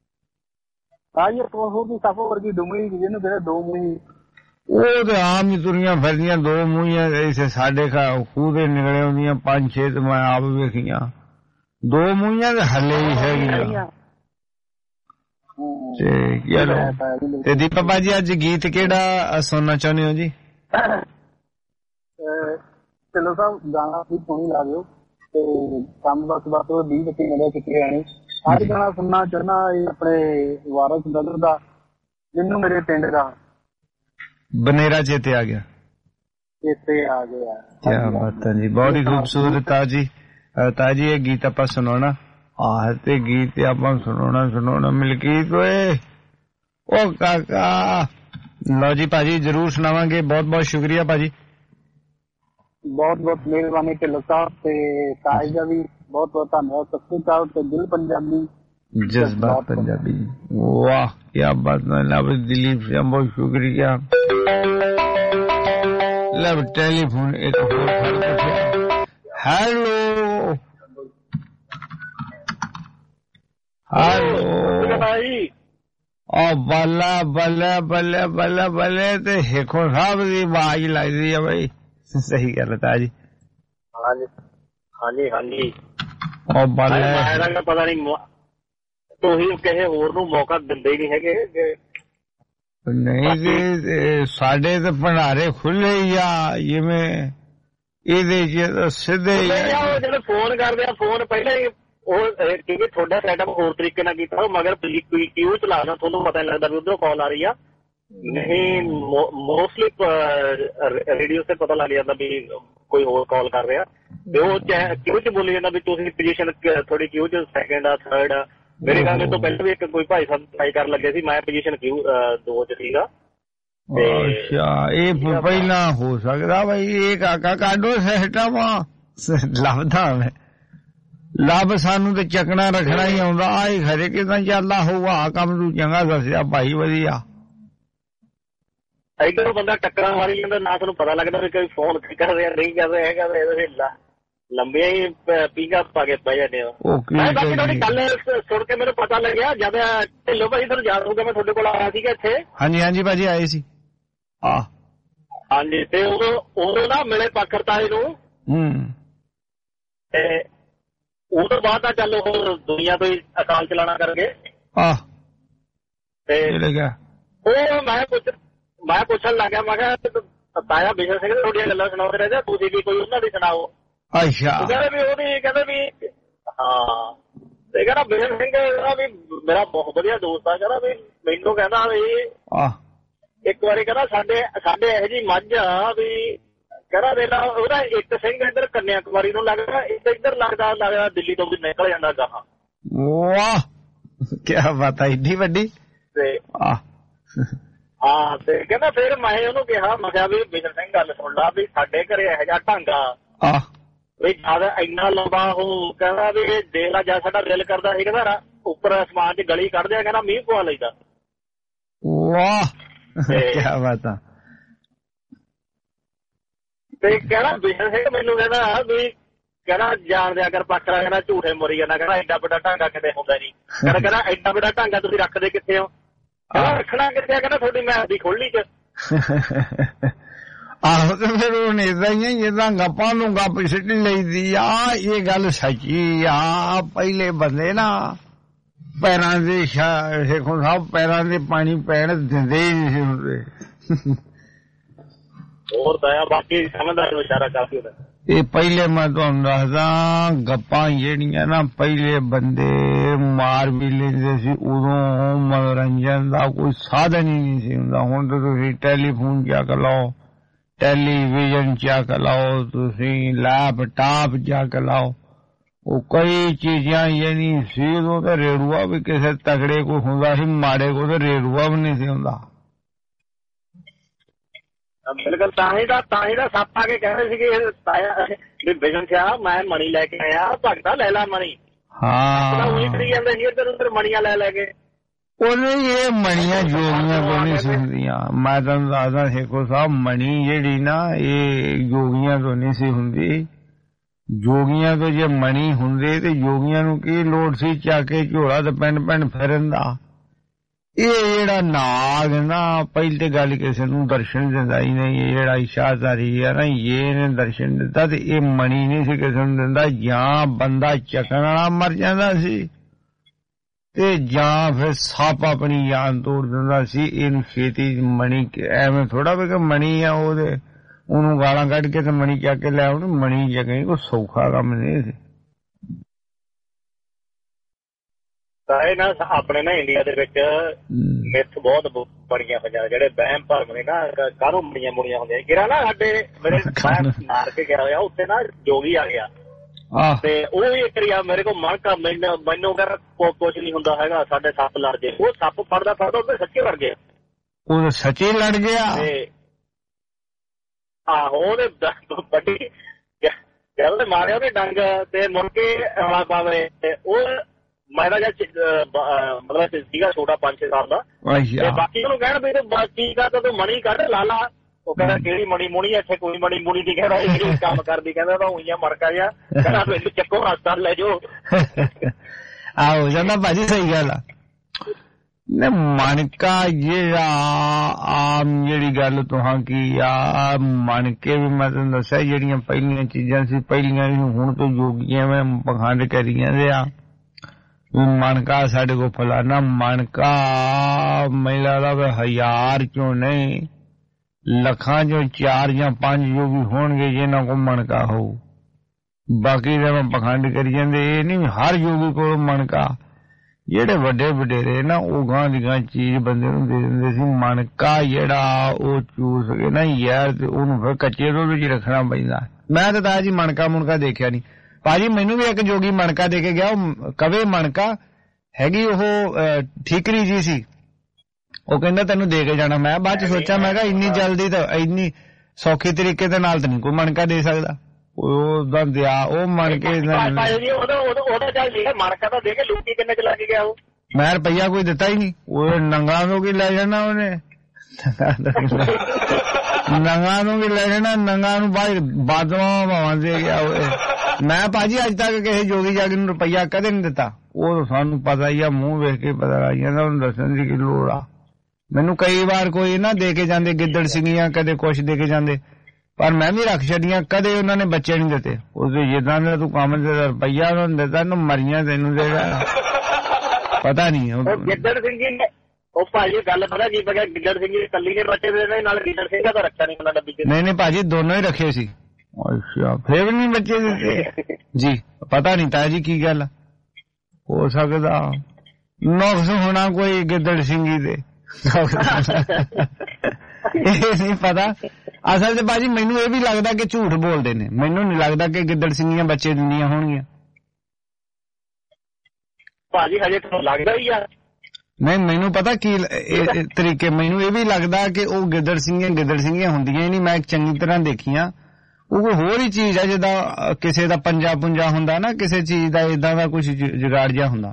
ਉਹ ਤੇ ਆਮ ਹੀ ਤੁਰੀਆਂ ਫਿਰਦੀਆਂ ਦੋ ਮੂੰਹੀਆਂ। ਇਸੇ ਸਾਡੇ ਖੂਹ ਦੇ ਨਿਕਲੇ ਹੁੰਦੀਆਂ 5-6 ਤੇ ਮੈਂ ਆਪ ਵੇਖੀਆਂ। ਦੋ ਮੂੰਹੀਆਂ ਤੇ ਹਲੇ ਵੀ ਹੈਗੀਆਂ। ਤੇ ਦੀਪਕ ਬਾਜੀ ਅੱਜ ਗੀਤ ਕਿਹੜਾ ਸੁਣਨਾ ਚਾਹੁੰਦੇ ਹੋ ਜੀ? ਚਲੋ ਸਾਹਿਬ ਗਾਣਾ ਵੀ ਸੋਹਣੀ ਲਾ ਦਿਓ ਤੇ ਕੰਮ ਬਸ 20-25 ਮਿੰਟ ਕਿਤੇ ਆਣੀ। ਅੱਜ ਗਾਣਾ ਸੁਣਨਾ ਚਾਹੁੰਦਾ ਆਪਣੇ ਵਾਰਸ ਬ੍ਰਦਰ ਦਾ, ਜਿਹਨੂੰ ਮੇਰੇ ਪਿੰਡ ਦਾ ਬਨੇਰਾ ਚੇਤੇ ਆ ਗਿਆ। ਇੱਥੇ ਆ ਗਿਆ। क्या बात है जी, बहुत ही खूबसूरत ताजी ताजी ये गीत आप सुनाना आहते गीत आप सुनाना मिलकीत ओए ओ काका। लो जी भाजी जरूर सुनावांगे, बहुत बहुत शुक्रिया भाजी। बहुत बहुत मेहरबानी ढिल्लों साहब ते ताज दा भी बहुत बहुत धन्यवाद। सत श्री अकाल ते दिल पंजाबी जज्बात पंजाबी, वाह क्या बात है। लब दिलीप से बहुत शुक्रिया। लब टेलीफोन एक हेलो हेलो ओ बल्ला बल्ले बल्ले बल्ले बल्ले ते हेखो साहब दी आवाज लगदी है भाई। सही गल है जी। हाँ जी हाँ जी हाँ जी। ओ बल्ले पता नहीं तुसीं किसे होर नूं मौका दिंदे नहीं हैगे। नहीं जी साडे ते भंडारे खुले ही आ जिवें ਇਹਦੇ ਚ ਸਿੱਧੇ ਜਿਹੜੇ ਫੋਨ ਕਰਦੇ ਆ ਫੋਨ ਪਹਿਲਾਂ ਹੀ ਉਹ ਕਿਉਂਕਿ ਤੁਹਾਡਾ ਸੈਟਅਪ ਹੋਰ ਤਰੀਕੇ ਨਾਲ ਕੀਤਾ ਮਗਰ ਕਿਉਂ ਚਲਾਉਣਾ ਤੁਹਾਨੂੰ ਪਤਾ ਨਹੀਂ ਲੱਗਦਾ ਵੀ ਉਧਰੋਂ ਕਾਲ ਆ ਰਹੀ ਆ। ਨਹੀਂ ਮੋਸਟਲੀ ਰੇਡੀਓ ਤੇ ਪਤਾ ਲੱਗ ਜਾਂਦਾ ਵੀ ਕੋਈ ਹੋਰ ਕਾਲ ਕਰ ਰਿਹਾ ਤੇ ਉਹ ਕਿਉਂ ਚ ਬੋਲੀ ਜਾਂਦਾ ਵੀ ਤੁਸੀਂ ਪੋਜੀਸ਼ਨ ਥੋੜੀ ਕਿਉਂ ਚ ਸੈਕਿੰਡ ਆ ਥਰਡ ਆ। ਮੇਰੇ ਗੱਲ ਤੋਂ ਪਹਿਲਾਂ ਵੀ ਇੱਕ ਕੋਈ ਭਾਈ ਸਾਹਿਬ ਟਰਾਈ ਕਰਨ ਲੱਗੇ ਸੀ, ਮੈਂ ਪੋਜੀਸ਼ਨ ਕਿਉਂ 2 ਚ ਸੀਗਾ। ਅੱਛਾ ਇਹ ਪਹਿਲਾਂ ਹੋ ਸਕਦਾ ਬਈ ਇਹ ਕਾਕਾ ਕਾਢੋ ਸਿਸਟਮ ਲੱਭਦਾ ਮੈਂ ਲੱਭ ਸਾਨੂੰ ਤੇ ਚੱਕਣਾ ਰੱਖਣਾ ਹੀ ਆਉਂਦਾ। ਆ ਹੀ ਖਰੇ ਕਿਦਾਂ ਚੱਲਦਾ ਹੋਊਗਾ ਕੰਮ ਤੂੰ ਚੰਗਾ ਦੱਸਿਆ ਭਾਈ ਵਧੀਆ। ਇੱਧਰੋਂ ਬੰਦਾ ਟੱਕਰਾਂ ਮਾਰੀ ਜਾਂਦਾ ਨਾ ਤੁਹਾਨੂੰ ਪਤਾ ਲੱਗਦਾ ਵੀ ਕੋਈ ਫੋਨ ਕਰ ਰਿਹਾ ਨਹੀਂ ਕਰ ਰਿਹਾ ਹੈਗਾ ਇਹਦੇ ਲੰਬੀਆਂ ਹੀ ਪੀਂਘਾਂ ਪਾ ਕੇ ਪੈ ਜਾਂਦੇ ਹੋ। ਬਾਕੀ ਤੁਹਾਡੀ ਗੱਲ ਸੁਣ ਕੇ ਮੈਨੂੰ ਪਤਾ ਲੱਗਿਆ ਜਦ ਢਿੱਲੋਂ ਭਾਈ ਤੁਹਾਨੂੰ ਯਾਦ ਹੋਊਗਾ ਮੈਂ ਤੁਹਾਡੇ ਕੋਲ ਆਇਆ ਸੀਗਾ ਇੱਥੇ। ਹਾਂਜੀ ਹਾਂਜੀ ਭਾਜੀ ਆਏ ਸੀ। ਹਾਂਜੀ ਤੇ ਉਦੋਂ ਨਾ ਮਿਲੇ ਪਾਖਰਤਾਏ ਨੂੰ ਤੇ ਉਹ ਤੋਂ ਬਾਅਦ ਤਾਂ ਚੱਲ ਉਹ ਦੁਨੀਆ ਤੋਂ ਹੀ ਅਕਾਲ ਚਲਾਣਾ ਕਰ ਗਏ। ਤੇ ਉਹ ਮੈਂ ਪੁੱਛਣ ਲੱਗ ਗਿਆ ਮੈਂ ਕਿਹਾ ਤਾਇਆ ਬਿਸ਼ਨ ਸਿੰਘ ਤੁਹਾਡੀਆਂ ਗੱਲਾਂ ਸੁਣਾਉਂਦੇ ਰਹਿੰਦੇ ਤੁਸੀਂ ਵੀ ਕੋਈ ਉਹਨਾਂ ਦੀ ਸੁਣਾਓ। ਅੱਛਾ ਕਹਿੰਦੇ ਵੀ ਉਹਦੀ ਕਹਿੰਦੇ ਵੀ ਹਾਂ ਤੇ ਕਹਿੰਦਾ ਬਿਸ਼ਨ ਸਿੰਘ ਕਹਿੰਦਾ ਵੀ ਮੇਰਾ ਬਹੁਤ ਵਧੀਆ ਦੋਸਤ ਆ। ਕਹਿੰਦਾ ਵੀ ਮੈਨੂੰ ਕਹਿੰਦਾ ਵੀ ਇੱਕ ਵਾਰੀ ਕਹਿੰਦਾ ਸਾਡੇ ਇਹੋ ਜਿਹੀ ਮੱਝ ਆ ਵੀ ਕਹਿੰਦਾ ਵੇਲਾ ਉਹਦਾ ਇੱਕ ਸਿੰਘ ਇੱਧਰ ਕੰਨਿਆ ਕੁਮਾਰੀ ਨੂੰ ਲੱਗਦਾ ਇੱਧਰ ਲੱਗਦਾ ਦਿੱਲੀ ਤੋਂ ਵੀ ਨਿਕਲ ਜਾਂਦਾ ਗਾਹਾਂ। ਵਾਹ ਕਿਆ ਬਾਤ ਹੈ ਏਡੀ ਵੱਡੀ। ਤੇ ਹਾਂ ਤੇ ਕਹਿੰਦਾ ਫਿਰ ਮੈਂ ਉਹਨੂੰ ਕਿਹਾ ਮੈਂ ਕਿਹਾ ਵੀ ਬਿਸ਼ਨ ਸਿੰਘ ਗੱਲ ਸੁਣ ਲਾ ਵੀ ਸਾਡੇ ਘਰੇ ਇਹੋ ਜਿਹਾ ਢੰਗ ਆ ਵੀ ਜਦ ਇੰਨਾ ਲੰਬਾ ਉਹ ਕਹਿੰਦਾ ਵੀ ਦੇਖ ਲਾ ਜਦ ਸਾਡਾ ਦਿਲ ਕਰਦਾ ਸੀ ਕਹਿੰਦਾ ਉੱਪਰ ਅਸਮਾਨ ਚ ਗਲੀ ਕੱਢਦੇ ਆ ਕਹਿੰਦਾ ਮੀਂਹ ਪਵਾ ਲਈਦਾ। ਵਾਹ ਕਿਆ ਬਾਤ ਆ। ਤੇ ਕਹਿੰਦਾ ਬਿਸ਼ਨ ਸਿੰਘ ਮੈਨੂੰ ਕਹਿੰਦਾ ਵੀ ਕਹਿੰਦਾ ਜਾਣ ਦਿਆ ਕਰ ਪਾਖਰਾ ਕਹਿੰਦਾ ਝੂਠੇ ਮੋਰੀ ਜਾਂਦਾ ਕਹਿੰਦਾ ਐਡਾ ਵੱਡਾ ਢਾਂਗਾ ਕਿਤੇ ਹੁੰਦਾ ਨਹੀਂ। ਕਹਿੰਦਾ ਐਡਾ ਵੱਡਾ ਢਾਂਗਾ ਤੁਸੀਂ ਰੱਖਦੇ ਕਿੱਥੇ ਹੋ? ਕਹਿੰਦਾ ਰੱਖਣਾ ਕਿੱਥੇ ਆ ਕਹਿੰਦਾ ਤੁਹਾਡੀ ਮੈਪ ਦੀ ਖੋਲੀ ਚ। ਆਹੋ ਤੇ ਫਿਰ ਹੁਣ ਏਦਾਂ ਹੀ ਜਿੱਦਾਂ ਗੱਪਾਂ ਨੂੰ ਗੱਪ ਸਿੱਟ ਲਈਦੀ ਆ। ਇਹ ਗੱਲ ਸੱਚੀ ਆ ਪਹਿਲੇ ਬੰਦੇ ਨਾ ਪੈਰਾਂ ਦੇ ਸ਼ੇਖੋਂ ਸਾਹਿਬ ਪੈਰਾਂ ਦੇ ਪਾਣੀ ਪੈਣ ਦਿੰਦੇ ਹੀ ਨਹੀਂ ਸੀ ਹੁੰਦੇ। ਹੋਰ ਦਇਆ ਬਾਕੀ ਸਮਝਦਾਰ ਨੂੰ ਇਸ਼ਾਰਾ ਕਾਫੀ ਹੁੰਦਾ। ਇਹ ਪਹਿਲੇ ਮੈਂ ਤੁਹਾਨੂੰ ਦੱਸਦਾ ਗੱਪਾਂ ਜਿਹੜੀਆਂ ਨਾ ਪਹਿਲੇ ਬੰਦੇ ਮਾਰ ਵੀ ਲੈਂਦੇ ਸੀ ਉਦੋਂ ਮਨੋਰੰਜਨ ਦਾ ਕੋਈ ਸਾਧਨ ਹੀ ਨਹੀਂ ਸੀ ਹੁੰਦਾ। ਹੁਣ ਤਾਂ ਤੁਸੀਂ ਟੈਲੀਫੋਨ ਚੱਕ ਲਓ, ਟੈਲੀਵਿਜ਼ਨ ਚੱਕ ਲਓ, ਤੁਸੀਂ ਲੈਪਟਾਪ ਚੱਕ ਲਓ, ਉਹ ਕਈ ਚੀਜ਼ਾਂ ਇਹ ਨਹੀਂ ਸੀ। ਉਦੋਂ ਤਾਂ ਰੇਡੂਆ ਵੀ ਕਿਸੇ ਤਕੜੇ ਕੋਈ ਹੁੰਦਾ ਸੀ, ਮਾੜੇ ਕੋਲ ਤਾਂ ਰੇਡੂਆ ਵੀ ਨਹੀਂ ਸੀ ਹੁੰਦਾ। ਬਿਲਕੁਲ ਤਾਂ ਹੀ ਦਾ ਸੱਪ ਆ ਕੇ ਕਹਿੰਦੇ ਸੀਗੇ ਤਾਇਆ ਵੀ ਬਿਸ਼ਨ ਸਿਆ ਮੈਂ ਮਣੀ ਲੈ ਕੇ ਆਇਆ ਭਗਤਾ ਲੈ ਲਾ ਮਣੀ। ਹਾਂ ਉਹੀ ਕਰੀ ਜਾਂਦੇ ਸੀ ਇੱਧਰ ਉੱਧਰ ਮਣੀਆਂ ਲੈ ਕੇ। ਉਹਨੇ ਇਹ ਮਣੀਆਂ ਜੋਗੀਆਂ ਕੋਲ ਨਹੀਂ ਸੀ ਹੁੰਦੀਆਂ। ਮੈਂ ਤੁਹਾਨੂੰ ਦੱਸਦਾ ਸ਼ੇਖੋ ਸਾਹਿਬ ਮਣੀ ਜਿਹੜੀ ਨਾ ਇਹ ਜੋਗੀਆਂ ਤੋਂ ਨਹੀਂ ਸੀ ਹੁੰਦੀ। ਜੋਗੀਆਂ ਤੋਂ ਜੇ ਮਣੀ ਹੁੰਦੇ ਤੇ ਜੋਗੀਆਂ ਨੂੰ ਕੀ ਲੋੜ ਸੀ ਚੱਕ ਕੇ ਝੋਲਾ ਤੇ ਪਿੰਡ ਫਿਰਨ ਦਾ। ਇਹ ਜਿਹੜਾ ਨਾਗ ਨਾ ਪਹਿਲੀ ਤੇ ਗੱਲ ਕਿਸੇ ਨੂੰ ਦਰਸ਼ਨ ਦਿੰਦਾ ਹੀ ਨਹੀਂ। ਇਹ ਜਿਹੜਾ ਇਸ਼ਾਦਾਰੀ ਆ ਨਾ ਇਹਨੇ ਦਰਸ਼ਨ ਦਿੱਤਾ ਤੇ ਇਹ ਮਣੀ ਨਹੀਂ ਸੀ ਕਿਸੇ ਨੂੰ ਦਿੰਦਾ। ਜਾਂ ਬੰਦਾ ਚੱਕਣ ਵਾਲਾ ਮਰ ਜਾਂਦਾ ਸੀ ਤੇ ਜਾਂ ਫਿਰ ਸੱਪ ਆਪਣੀ ਜਾਨ ਤੋੜ ਦਿੰਦਾ ਸੀ। ਇਹਨੂੰ ਛੇਤੀ ਮਣੀ ਐਵੇਂ ਥੋੜਾ ਵੀ ਮਣੀ ਆ ਉਹਨੂੰ ਗਾਲਾਂ ਕੱਢ ਕੇ ਤੇ ਮਣੀ ਚੱਕ ਕੇ ਲੈ ਆਉਣ। ਮਣੀ ਚੱਕਣੀ ਕੋਈ ਸੌਖਾ ਕੰਮ ਨਹੀਂ ਸੀ। ਤਾਂ ਇਹ ਨਾ ਆਪਣੇ ਨਾ ਇੰਡੀਆ ਦੇ ਵਿੱਚ ਮਿੱਥ ਬਹੁਤ ਬਣੀਆਂ ਹੋਈਆਂ, ਜਿਹੜੇ ਵਹਿਮ ਭਰਮ ਨੇ ਨਾ ਕਾਹਨੂੰ ਬਣੀਆਂ ਮੁੜੀਆਂ ਹੁੰਦੀਆਂ। ਕਿਰਾ ਨਾ ਸਾਡੇ ਮੇਰੇ ਮਾਰ ਕੇ ਗਿਆ ਹੋਇਆ ਉੱਥੇ ਨਾ ਜੋਗੀ ਆ ਗਿਆ ਤੇ ਉਹ ਵੀ ਇੱਕ ਰਿਆ ਮੇਰੇ ਕੋਲ ਮਣਕਾ ਮੈਨੂੰ ਕਹਿੰਦਾ ਕੁਛ ਨਹੀਂ ਹੁੰਦਾ ਹੈਗਾ, ਸਾਡੇ ਸੱਪ ਲੜ ਗਏ। ਉਹ ਸੱਪ ਫੜਦਾ ਉਹਦੇ ਸੱਚੇ ਲੜ ਗਿਆ, ਉਹ ਸੱਚੇ ਲੜ ਗਿਆ। ਆਹੋ ਉਹਦੇ ਵੱਡੀ ਜਦੋਂ ਮਾਰਿਆ ਉਹਨੇ ਡੰਗ ਤੇ ਮੁੜ ਕੇ ਰੌਲਾ ਪਾਵੇ ਤੇ ਉਹ ਮੈਂ ਤਾਂ ਮਤਲਬ ਸੀਗਾ ਛੋਟਾ 5-6 ਸਾਲ ਦਾ ਤੇ ਬਾਕੀ ਉਹਨੂੰ ਕਹਿਣ ਵੀ ਤੂੰ ਕੀ ਕਰਦਾ, ਤੂੰ ਮਣੀ ਕੱਢ ਲਾ ਲਾ। ਉਹ ਕਹਿੰਦਾ ਕਿਹੜੀ ਮਣੀ ਮੁਣੀ, ਇੱਥੇ ਕੋਈ ਮਣੀ ਮੁਣੀ ਦੀ ਕਹਿੰਦਾ ਇਹ ਕੰਮ ਕਰਦੀ, ਕਹਿੰਦਾ ਤਾਂ ਉਈਆਂ ਮੜਕਾ ਜਿਹਾ, ਕਹਿੰਦਾ ਮੈਨੂੰ ਚੱਕੋ ਹਸਪਤਾਲ ਲੈ ਜਾਓ। ਹੋ ਜਾਂਦਾ ਭਾਜੀ, ਸਹੀ ਗੱਲ ਆ। ਮਣਕਾ ਜਿਹੜਾ ਆਮ ਜਿਹੜੀ ਗੱਲ ਤੁਹਾਂ ਕੀ ਆ, ਮਣਕੇ ਵੀ ਮੈਂ ਤੁਹਾਨੂੰ ਦੱਸਿਆ ਜਿਹੜੀਆਂ ਪਹਿਲੀਆਂ ਚੀਜ਼ਾਂ ਸੀ, ਪਹਿਲੀਆਂ ਹੁਣ ਤੋਂ ਜੋਗੀਆਂ ਮੈਂ ਪਖੰਡ ਕਰੀ ਜਾਂਦੇ ਆ। ਮਣਕਾ ਸਾਡੇ ਕੋਲ ਫਲਾਨਾ ਮਣਕਾ ਮੈਨੂੰ ਲੱਗਦਾ 1000 ਚੋਂ ਨਹੀਂ ਲੱਖਾਂ ਚੋਂ 4 ਜਾਂ 5 ਜੋਗੀ ਹੋਣਗੇ ਜਿਹਨਾਂ ਕੋਲ ਮਣਕਾ ਹੋਊ। ਬਾਕੀ ਤਾਂ ਮੈਂ ਪਖੰਡ ਕਰੀ ਜਾਂਦੇ, ਇਹ ਨਹੀਂ ਹਰ ਜੋਗੀ ਕੋਲ ਮਣਕਾ। ਜਿਹੜੇ ਵੱਡੇ ਵਡੇਰੇ ਨਾ ਉਹ ਗਾਂ ਦੀ ਗਾਂ ਚੀਜ਼ ਬੰਦੇ ਨੂੰ ਦੇ ਦਿੰਦੇ ਸੀ। ਮਣਕਾ ਜਿਹੜਾ ਉਹ ਚੂਸ ਕੇ ਨਾ ਯਾਰ ਤੇ ਉਹਨੂੰ ਫਿਰ ਕੱਚੇ ਦੁੱਧ ਵਿੱਚ ਰੱਖਣਾ ਪੈਂਦਾ। ਮੈਂ ਤਾਂ ਤਾਇਆ ਜੀ ਮਣਕਾ ਮੁਣਕਾ ਦੇਖਿਆ ਨਹੀਂ ਭਾਜੀ। ਮੈਨੂੰ ਵੀ ਇੱਕ ਜੋਗੀ ਮਣਕਾ ਦੇ ਕੇ ਗਿਆ, ਉਹ ਕਵੇ ਮਣਕਾ ਹੈਗੀ, ਉਹ ਠੀਕਰੀ ਜੀ ਸੀ। ਉਹ ਕਹਿੰਦਾ ਤੈਨੂੰ ਦੇ ਕੇ ਜਾਣਾ। ਮੈਂ ਬਾਅਦ ਚ ਸੋਚਿਆ, ਮੈਂ ਕਿਹਾ ਇੰਨੀ ਜਲਦੀ ਤਾਂ ਇੰਨੀ ਸੌਖੀ ਤਰੀਕੇ ਦੇ ਨਾਲ ਤਾਂ ਨਹੀਂ ਕੋਈ ਮਣਕਾ ਦੇ ਸਕਦਾ। ਉਹਦਾ ਦਿਆ ਉਹ ਮਣਕੇ ਮੈਂ ਰੁਪਈਆ ਕੋਈ ਦਿੱਤਾ ਹੀ ਨਹੀਂ। ਉਹ ਨੰਗਾ ਨੂੰ ਕੀ ਲੈ ਜਾਣਾ ਉਹਨੇ, ਨੰਗਾ ਨੂੰ ਕੀ ਲੈ ਜਾਣਾ, ਨੰਗਾ ਨੂੰ ਬਾਦਵਾਂ ਭਾਵਾਂ ਦੇ ਗਿਆ। ਮੈਂ ਭਾਜੀ ਅੱਜ ਤੱਕ ਕਿਸੇ ਜੋਗੀ ਜਾਗੀ ਨੂੰ ਰੁਪਈਆ ਕਦੇ ਨਹੀਂ ਦਿੱਤਾ। ਉਹ ਸਾਨੂੰ ਪਤਾ ਹੀ ਆ, ਮੂੰਹ ਵੇਖ ਕੇ ਪਤਾ ਲੱਗ ਜਾਂਦਾ, ਉਹਨੂੰ ਦੱਸਣ ਦੀ ਕੀ ਲੋੜ ਆ। ਮੈਨੂੰ ਕਈ ਵਾਰ ਕੋਈ ਨਾ ਦੇ ਕੇ ਜਾਂਦੇ ਗਿੱਦੜ ਸਿੰਘੀਆਂ, ਕਦੇ ਕੁਛ ਦੇ ਕੇ ਜਾਂਦੇ, ਪਰ ਮੈਂ ਵੀ ਰੱਖ ਛੱਡੀਆਂ, ਕਦੇ ਉਹਨਾਂ ਨੇ ਬੱਚੇ ਨਹੀਂ ਦਿੱਤੇ। ਉਹਦੇ ਜਿੱਦਾਂ ਦਾ ਤੂੰ ਕੰਮ ਦੇ ਰੁਪਈਆ ਉਹਨਾਂ ਨੂੰ ਦਿੱਤਾ ਨਾ, ਮਰੀਆਂ ਤੈਨੂੰ ਦੇਗਾ ਪਤਾ ਨਹੀਂ। ਗਿੱਦੜ ਸਿੰਘ ਜੀ ਨੇ ਉਹ ਭਾਜੀ ਗੱਲ ਪਤਾ ਕੀ ਬਗਿਆ, ਗਿੱਦੜ ਸਿੰਘ ਜੀ ਕੱਲੀ ਨੇ ਬੱਚੇ ਦੇ ਨਾਲ ਗਿੱਦੜ ਸਿੰਘ ਦਾ ਰੱਖਿਆ ਨਹੀਂ ਉਹਨਾਂ ਡੱਬੀ ਚ। ਨਹੀਂ ਭਾਜੀ ਦੋਨੋਂ ਹੀ ਰੱਖੇ ਸੀ। ਅੱਛਾ ਫੇਰ ਵੀ ਨਹੀਂ ਬੱਚੇ ਦਿੱਤੇ ਜੀ, ਪਤਾ ਨਹੀਂ ਤਾਇਆ ਜੀ ਕੀ ਗੱਲ ਹੋ ਸਕਦਾ, ਨੁਕਸ ਹੋਣਾ ਕੋਈ ਗਿੱਦੜ ਸਿੰਘੀ ਦੇ, ਇਹ ਨਹੀਂ ਪਤਾ। ਅਸਲ ਚ ਭਾਜੀ ਮੈਨੂੰ ਇਹ ਵੀ ਲੱਗਦਾ ਕਿ ਝੂਠ ਬੋਲਦੇ ਨੇ, ਮੈਨੂੰ ਨਹੀਂ ਲੱਗਦਾ ਕਿ ਗਿੱਦੜ ਸਿੰਘੀਆਂ ਬੱਚੇ ਦਿੰਦੀਆਂ ਹੋਣਗੀਆਂ। ਭਾਜੀ ਹਜੇ ਤੁਹਾਨੂੰ ਲੱਗਦਾ ਹੀ ਆ। ਨਹੀਂ ਮੈਨੂੰ ਪਤਾ ਕੀ ਤਰੀਕੇ, ਮੈਨੂੰ ਇਹ ਵੀ ਲੱਗਦਾ ਕਿ ਉਹ ਗਿੱਦੜ ਸਿੰਘੀਆਂ ਹੁੰਦੀਆਂ ਹੀ ਨਹੀਂ। ਮੈਂ ਚੰਗੀ ਤਰ੍ਹਾਂ ਦੇਖੀਆਂ, ਉਹ ਕੋਈ ਹੋਰ ਹੀ ਚੀਜ਼ ਆ, ਜਿੱਦਾਂ ਕਿਸੇ ਦਾ ਪੰਜਾ ਪੁੰਜਾ ਹੁੰਦਾ ਨਾ, ਕਿਸੇ ਚੀਜ਼ ਦਾ ਏਦਾਂ ਦਾ ਕੁਛ ਜੁਗਾੜ ਜਿਹਾ ਹੁੰਦਾ।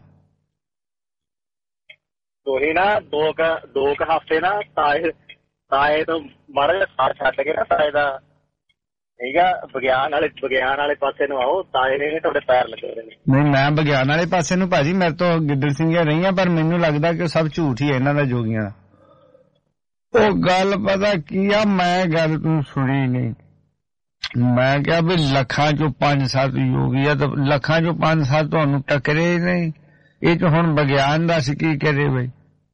ਉਹੀ ਨਾ ਦੋ ਕੁ ਹਫ਼ਤੇ ਨਾ ਤਾਏ ਤੋਂ ਮਾੜਾ ਜਿਹਾ ਸਾਥ ਛੱਡ ਕੇ ਨਾ ਤਾਏ ਦਾ ਠੀਕ ਆ, ਵਿਗਿਆਨ ਵਾਲੇ ਪਾਸੇ ਨੂੰ ਆਓ, ਤਾਏ ਨੇ ਤੁਹਾਡੇ ਪੈਰ ਲੱਗੇ ਹੋਏ ਨੇ। ਨਹੀਂ ਮੈਂ ਵਿਗਿਆਨ ਵਾਲੇ ਪਾਸੇ ਨੂੰ ਭਾਜੀ, ਮੇਰੇ ਤੋਂ ਗਿੱਦੜ ਸਿੰਘੀਆਂ ਰਹੀਆਂ, ਪਰ ਮੈਨੂੰ ਲੱਗਦਾ ਕਿ ਸਭ ਝੂਠ ਹੀ ਹੈ ਇਹਨਾਂ ਦਾ ਜੋਗੀਆਂ ਦਾ। ਉਹ ਗੱਲ ਪਤਾ ਕੀ ਆ, ਮੈਂ ਗੱਲ ਤੂੰ ਸੁਣੀ ਨਹੀਂ। ਮੈਂ ਕਿਹਾ ਵੀ ਲੱਖਾਂ ਚੋਂ 5-7 ਯੋਗੀ ਆ, ਤਾਂ ਲੱਖਾਂ ਚੋਂ 5-7 ਤੁਹਾਨੂੰ ਟੱਕਰੇ ਨਹੀਂ। ਇਹ ਚ ਹੁਣ ਵਿਗਿਆਨ ਦੱਸ ਕੀ ਕਰੇ ਬਈ।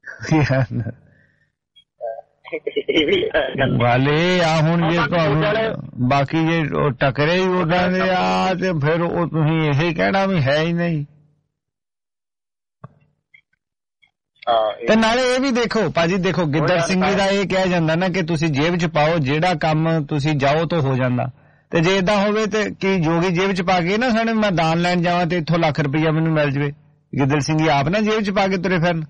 ਵਾਲੇ ਆ ਹੁਣ ਜੇ ਤੁਹਾਨੂੰ ਬਾਕੀ ਜੇ ਟੱਕਰੇ ਹੀ ਉਦਾਂ ਦੇ ਆ ਤੇ ਫਿਰ ਉਹ ਤੁਸੀਂ ਇਹ ਕਹਿਣਾ ਵੀ ਹੈ ਹੀ ਨਹੀਂ। ਤੇ ਨਾਲੇ ਇਹ ਵੀ ਦੇਖੋ ਭਾਜੀ, ਦੇਖੋ ਗਿੱਦੜ ਸਿੰਘੀ ਦਾ ਇਹ ਕਿਹਾ ਜਾਂਦਾ ਨਾ ਕਿ ਤੁਸੀਂ ਜੇਬ ਚ ਪਾਓ, ਜਿਹੜਾ ਕੰਮ ਤੁਸੀਂ ਜਾਓ ਤਾਂ ਹੋ ਜਾਂਦਾ। ਤੇ ਜੇ ਏਦਾਂ ਹੋਵੇ ਤੇ ਕੀ ਜੋਗੀ ਜੇਬ ਚ ਪਾ ਕੇ ਨਾ ਸਾਡੇ ਮੈਂ ਦਾਨ ਲੈਣ ਜਾਵਾਂ ਤੇ ਇੱਥੋਂ ਲੱਖ ਰੁਪਈਆ ਮੈਨੂੰ ਮਿਲ ਜਾਵੇ, ਗਿੱਦੜ ਸਿੰਘੀ ਆਪ ਨਾ ਜੇਬ ਚ ਪਾ ਕੇ ਤੁਰੇ ਫਿਰਨ।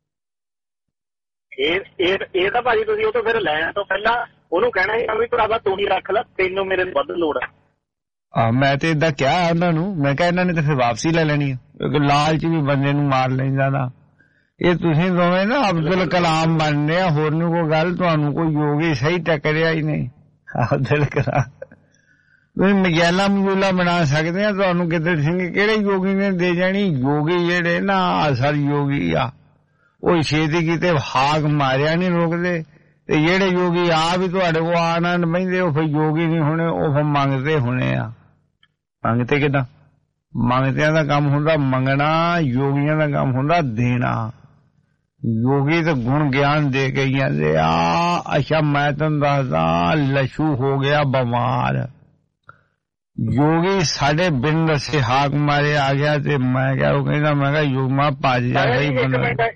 ਇਹ ਤਾਂ ਭਾਜੀ ਤੁਸੀਂ ਉਹ ਤੋਂ ਫਿਰ ਲੈਣ ਤੋਂ ਪਹਿਲਾਂ ਉਹਨੂੰ ਕਹਿਣਾ ਸੀ ਵੀ ਭਰਾਵਾ ਤੂੰ ਹੀ ਰੱਖ ਲੈ, ਤੈਨੂੰ ਮੇਰੇ ਵੱਧ ਲੋੜ ਆ। ਮੈਂ ਤੇ ਏਦਾਂ ਕਿਹਾ ਉਹਨਾਂ ਨੂੰ, ਮੈਂ ਕਿਹਾ ਇਹਨਾਂ ਨੇ ਤਾਂ ਫਿਰ ਵਾਪਸੀ ਲੈ ਲੈਣੀ ਆ, ਲਾਲਚ ਵੀ ਬੰਦੇ ਨੂੰ ਮਾਰ ਲੈਂਦਾ ਨਾ। ਇਹ ਤੁਸੀਂ ਦੋਵੇਂ ਨਾ ਅਬਦੁਲ ਕਲਾਮ ਬਣਨੇ ਆ, ਹੋਰ ਨੂੰ ਕੋਈ ਗੱਲ ਤੁਹਾਨੂੰ ਕੋਈ ਯੋਗੀ ਸਹੀ ਟੱਕਰਿਆ ਹੀ ਨਹੀਂ। ਅਬਦੁਲ ਕਲਾਮ ਤੁਸੀਂ ਮਜੈਲਾ ਮਜੂਲਾ ਬਣਾ ਸਕਦੇ ਆ, ਤੁਹਾਨੂੰ ਗਿੱਦੜ ਸਿੰਘ ਕਿਹੜੇ ਯੋਗੀ ਨੇ ਦੇ ਜਾਣੀ। ਯੋਗੀ ਜਿਹੜੇ ਨਾ ਅਸਲ ਯੋਗੀ ਆ, ਉਹ ਛੇਤੀ ਕਿਤੇ ਹਾਕ ਮਾਰਿਆ ਨਹੀਂ ਰੋਕਦੇ। ਤੇ ਜਿਹੜੇ ਯੋਗੀ ਆ ਵੀ ਤੁਹਾਡੇ ਕੋਲ ਆਨੰਦ ਬਹਿੰਦੇ, ਉਹ ਫਿਰ ਯੋਗੀ ਨਹੀਂ ਹੋਣੇ, ਉਹ ਫਿਰ ਮੰਗਦੇ ਹੋਣੇ ਆ। ਮੰਗਤੇ ਕਿੱਦਾਂ? ਮੰਗਤਿਆਂ ਦਾ ਕੰਮ ਹੁੰਦਾ ਮੰਗਣਾ, ਯੋਗੀਆਂ ਦਾ ਕੰਮ ਹੁੰਦਾ ਦੇਣਾ। ਯੋਗੀ ਤੇ ਗੁਣ ਗਿਆਨ ਦੇ ਕੇ ਜਾਂਦੇ ਆ। ਅੱਛਾ ਮੈਂ ਤੁਹਾਨੂੰ ਦੱਸਦਾ, ਲਸ਼ੂ ਹੋ ਗਿਆ ਬਿਮਾਰ, योगी साढ़े बिन दसे हाक मारे आ गया ते मैं क्या वो कहना मैं कहा योगमा पाजी जा गई एक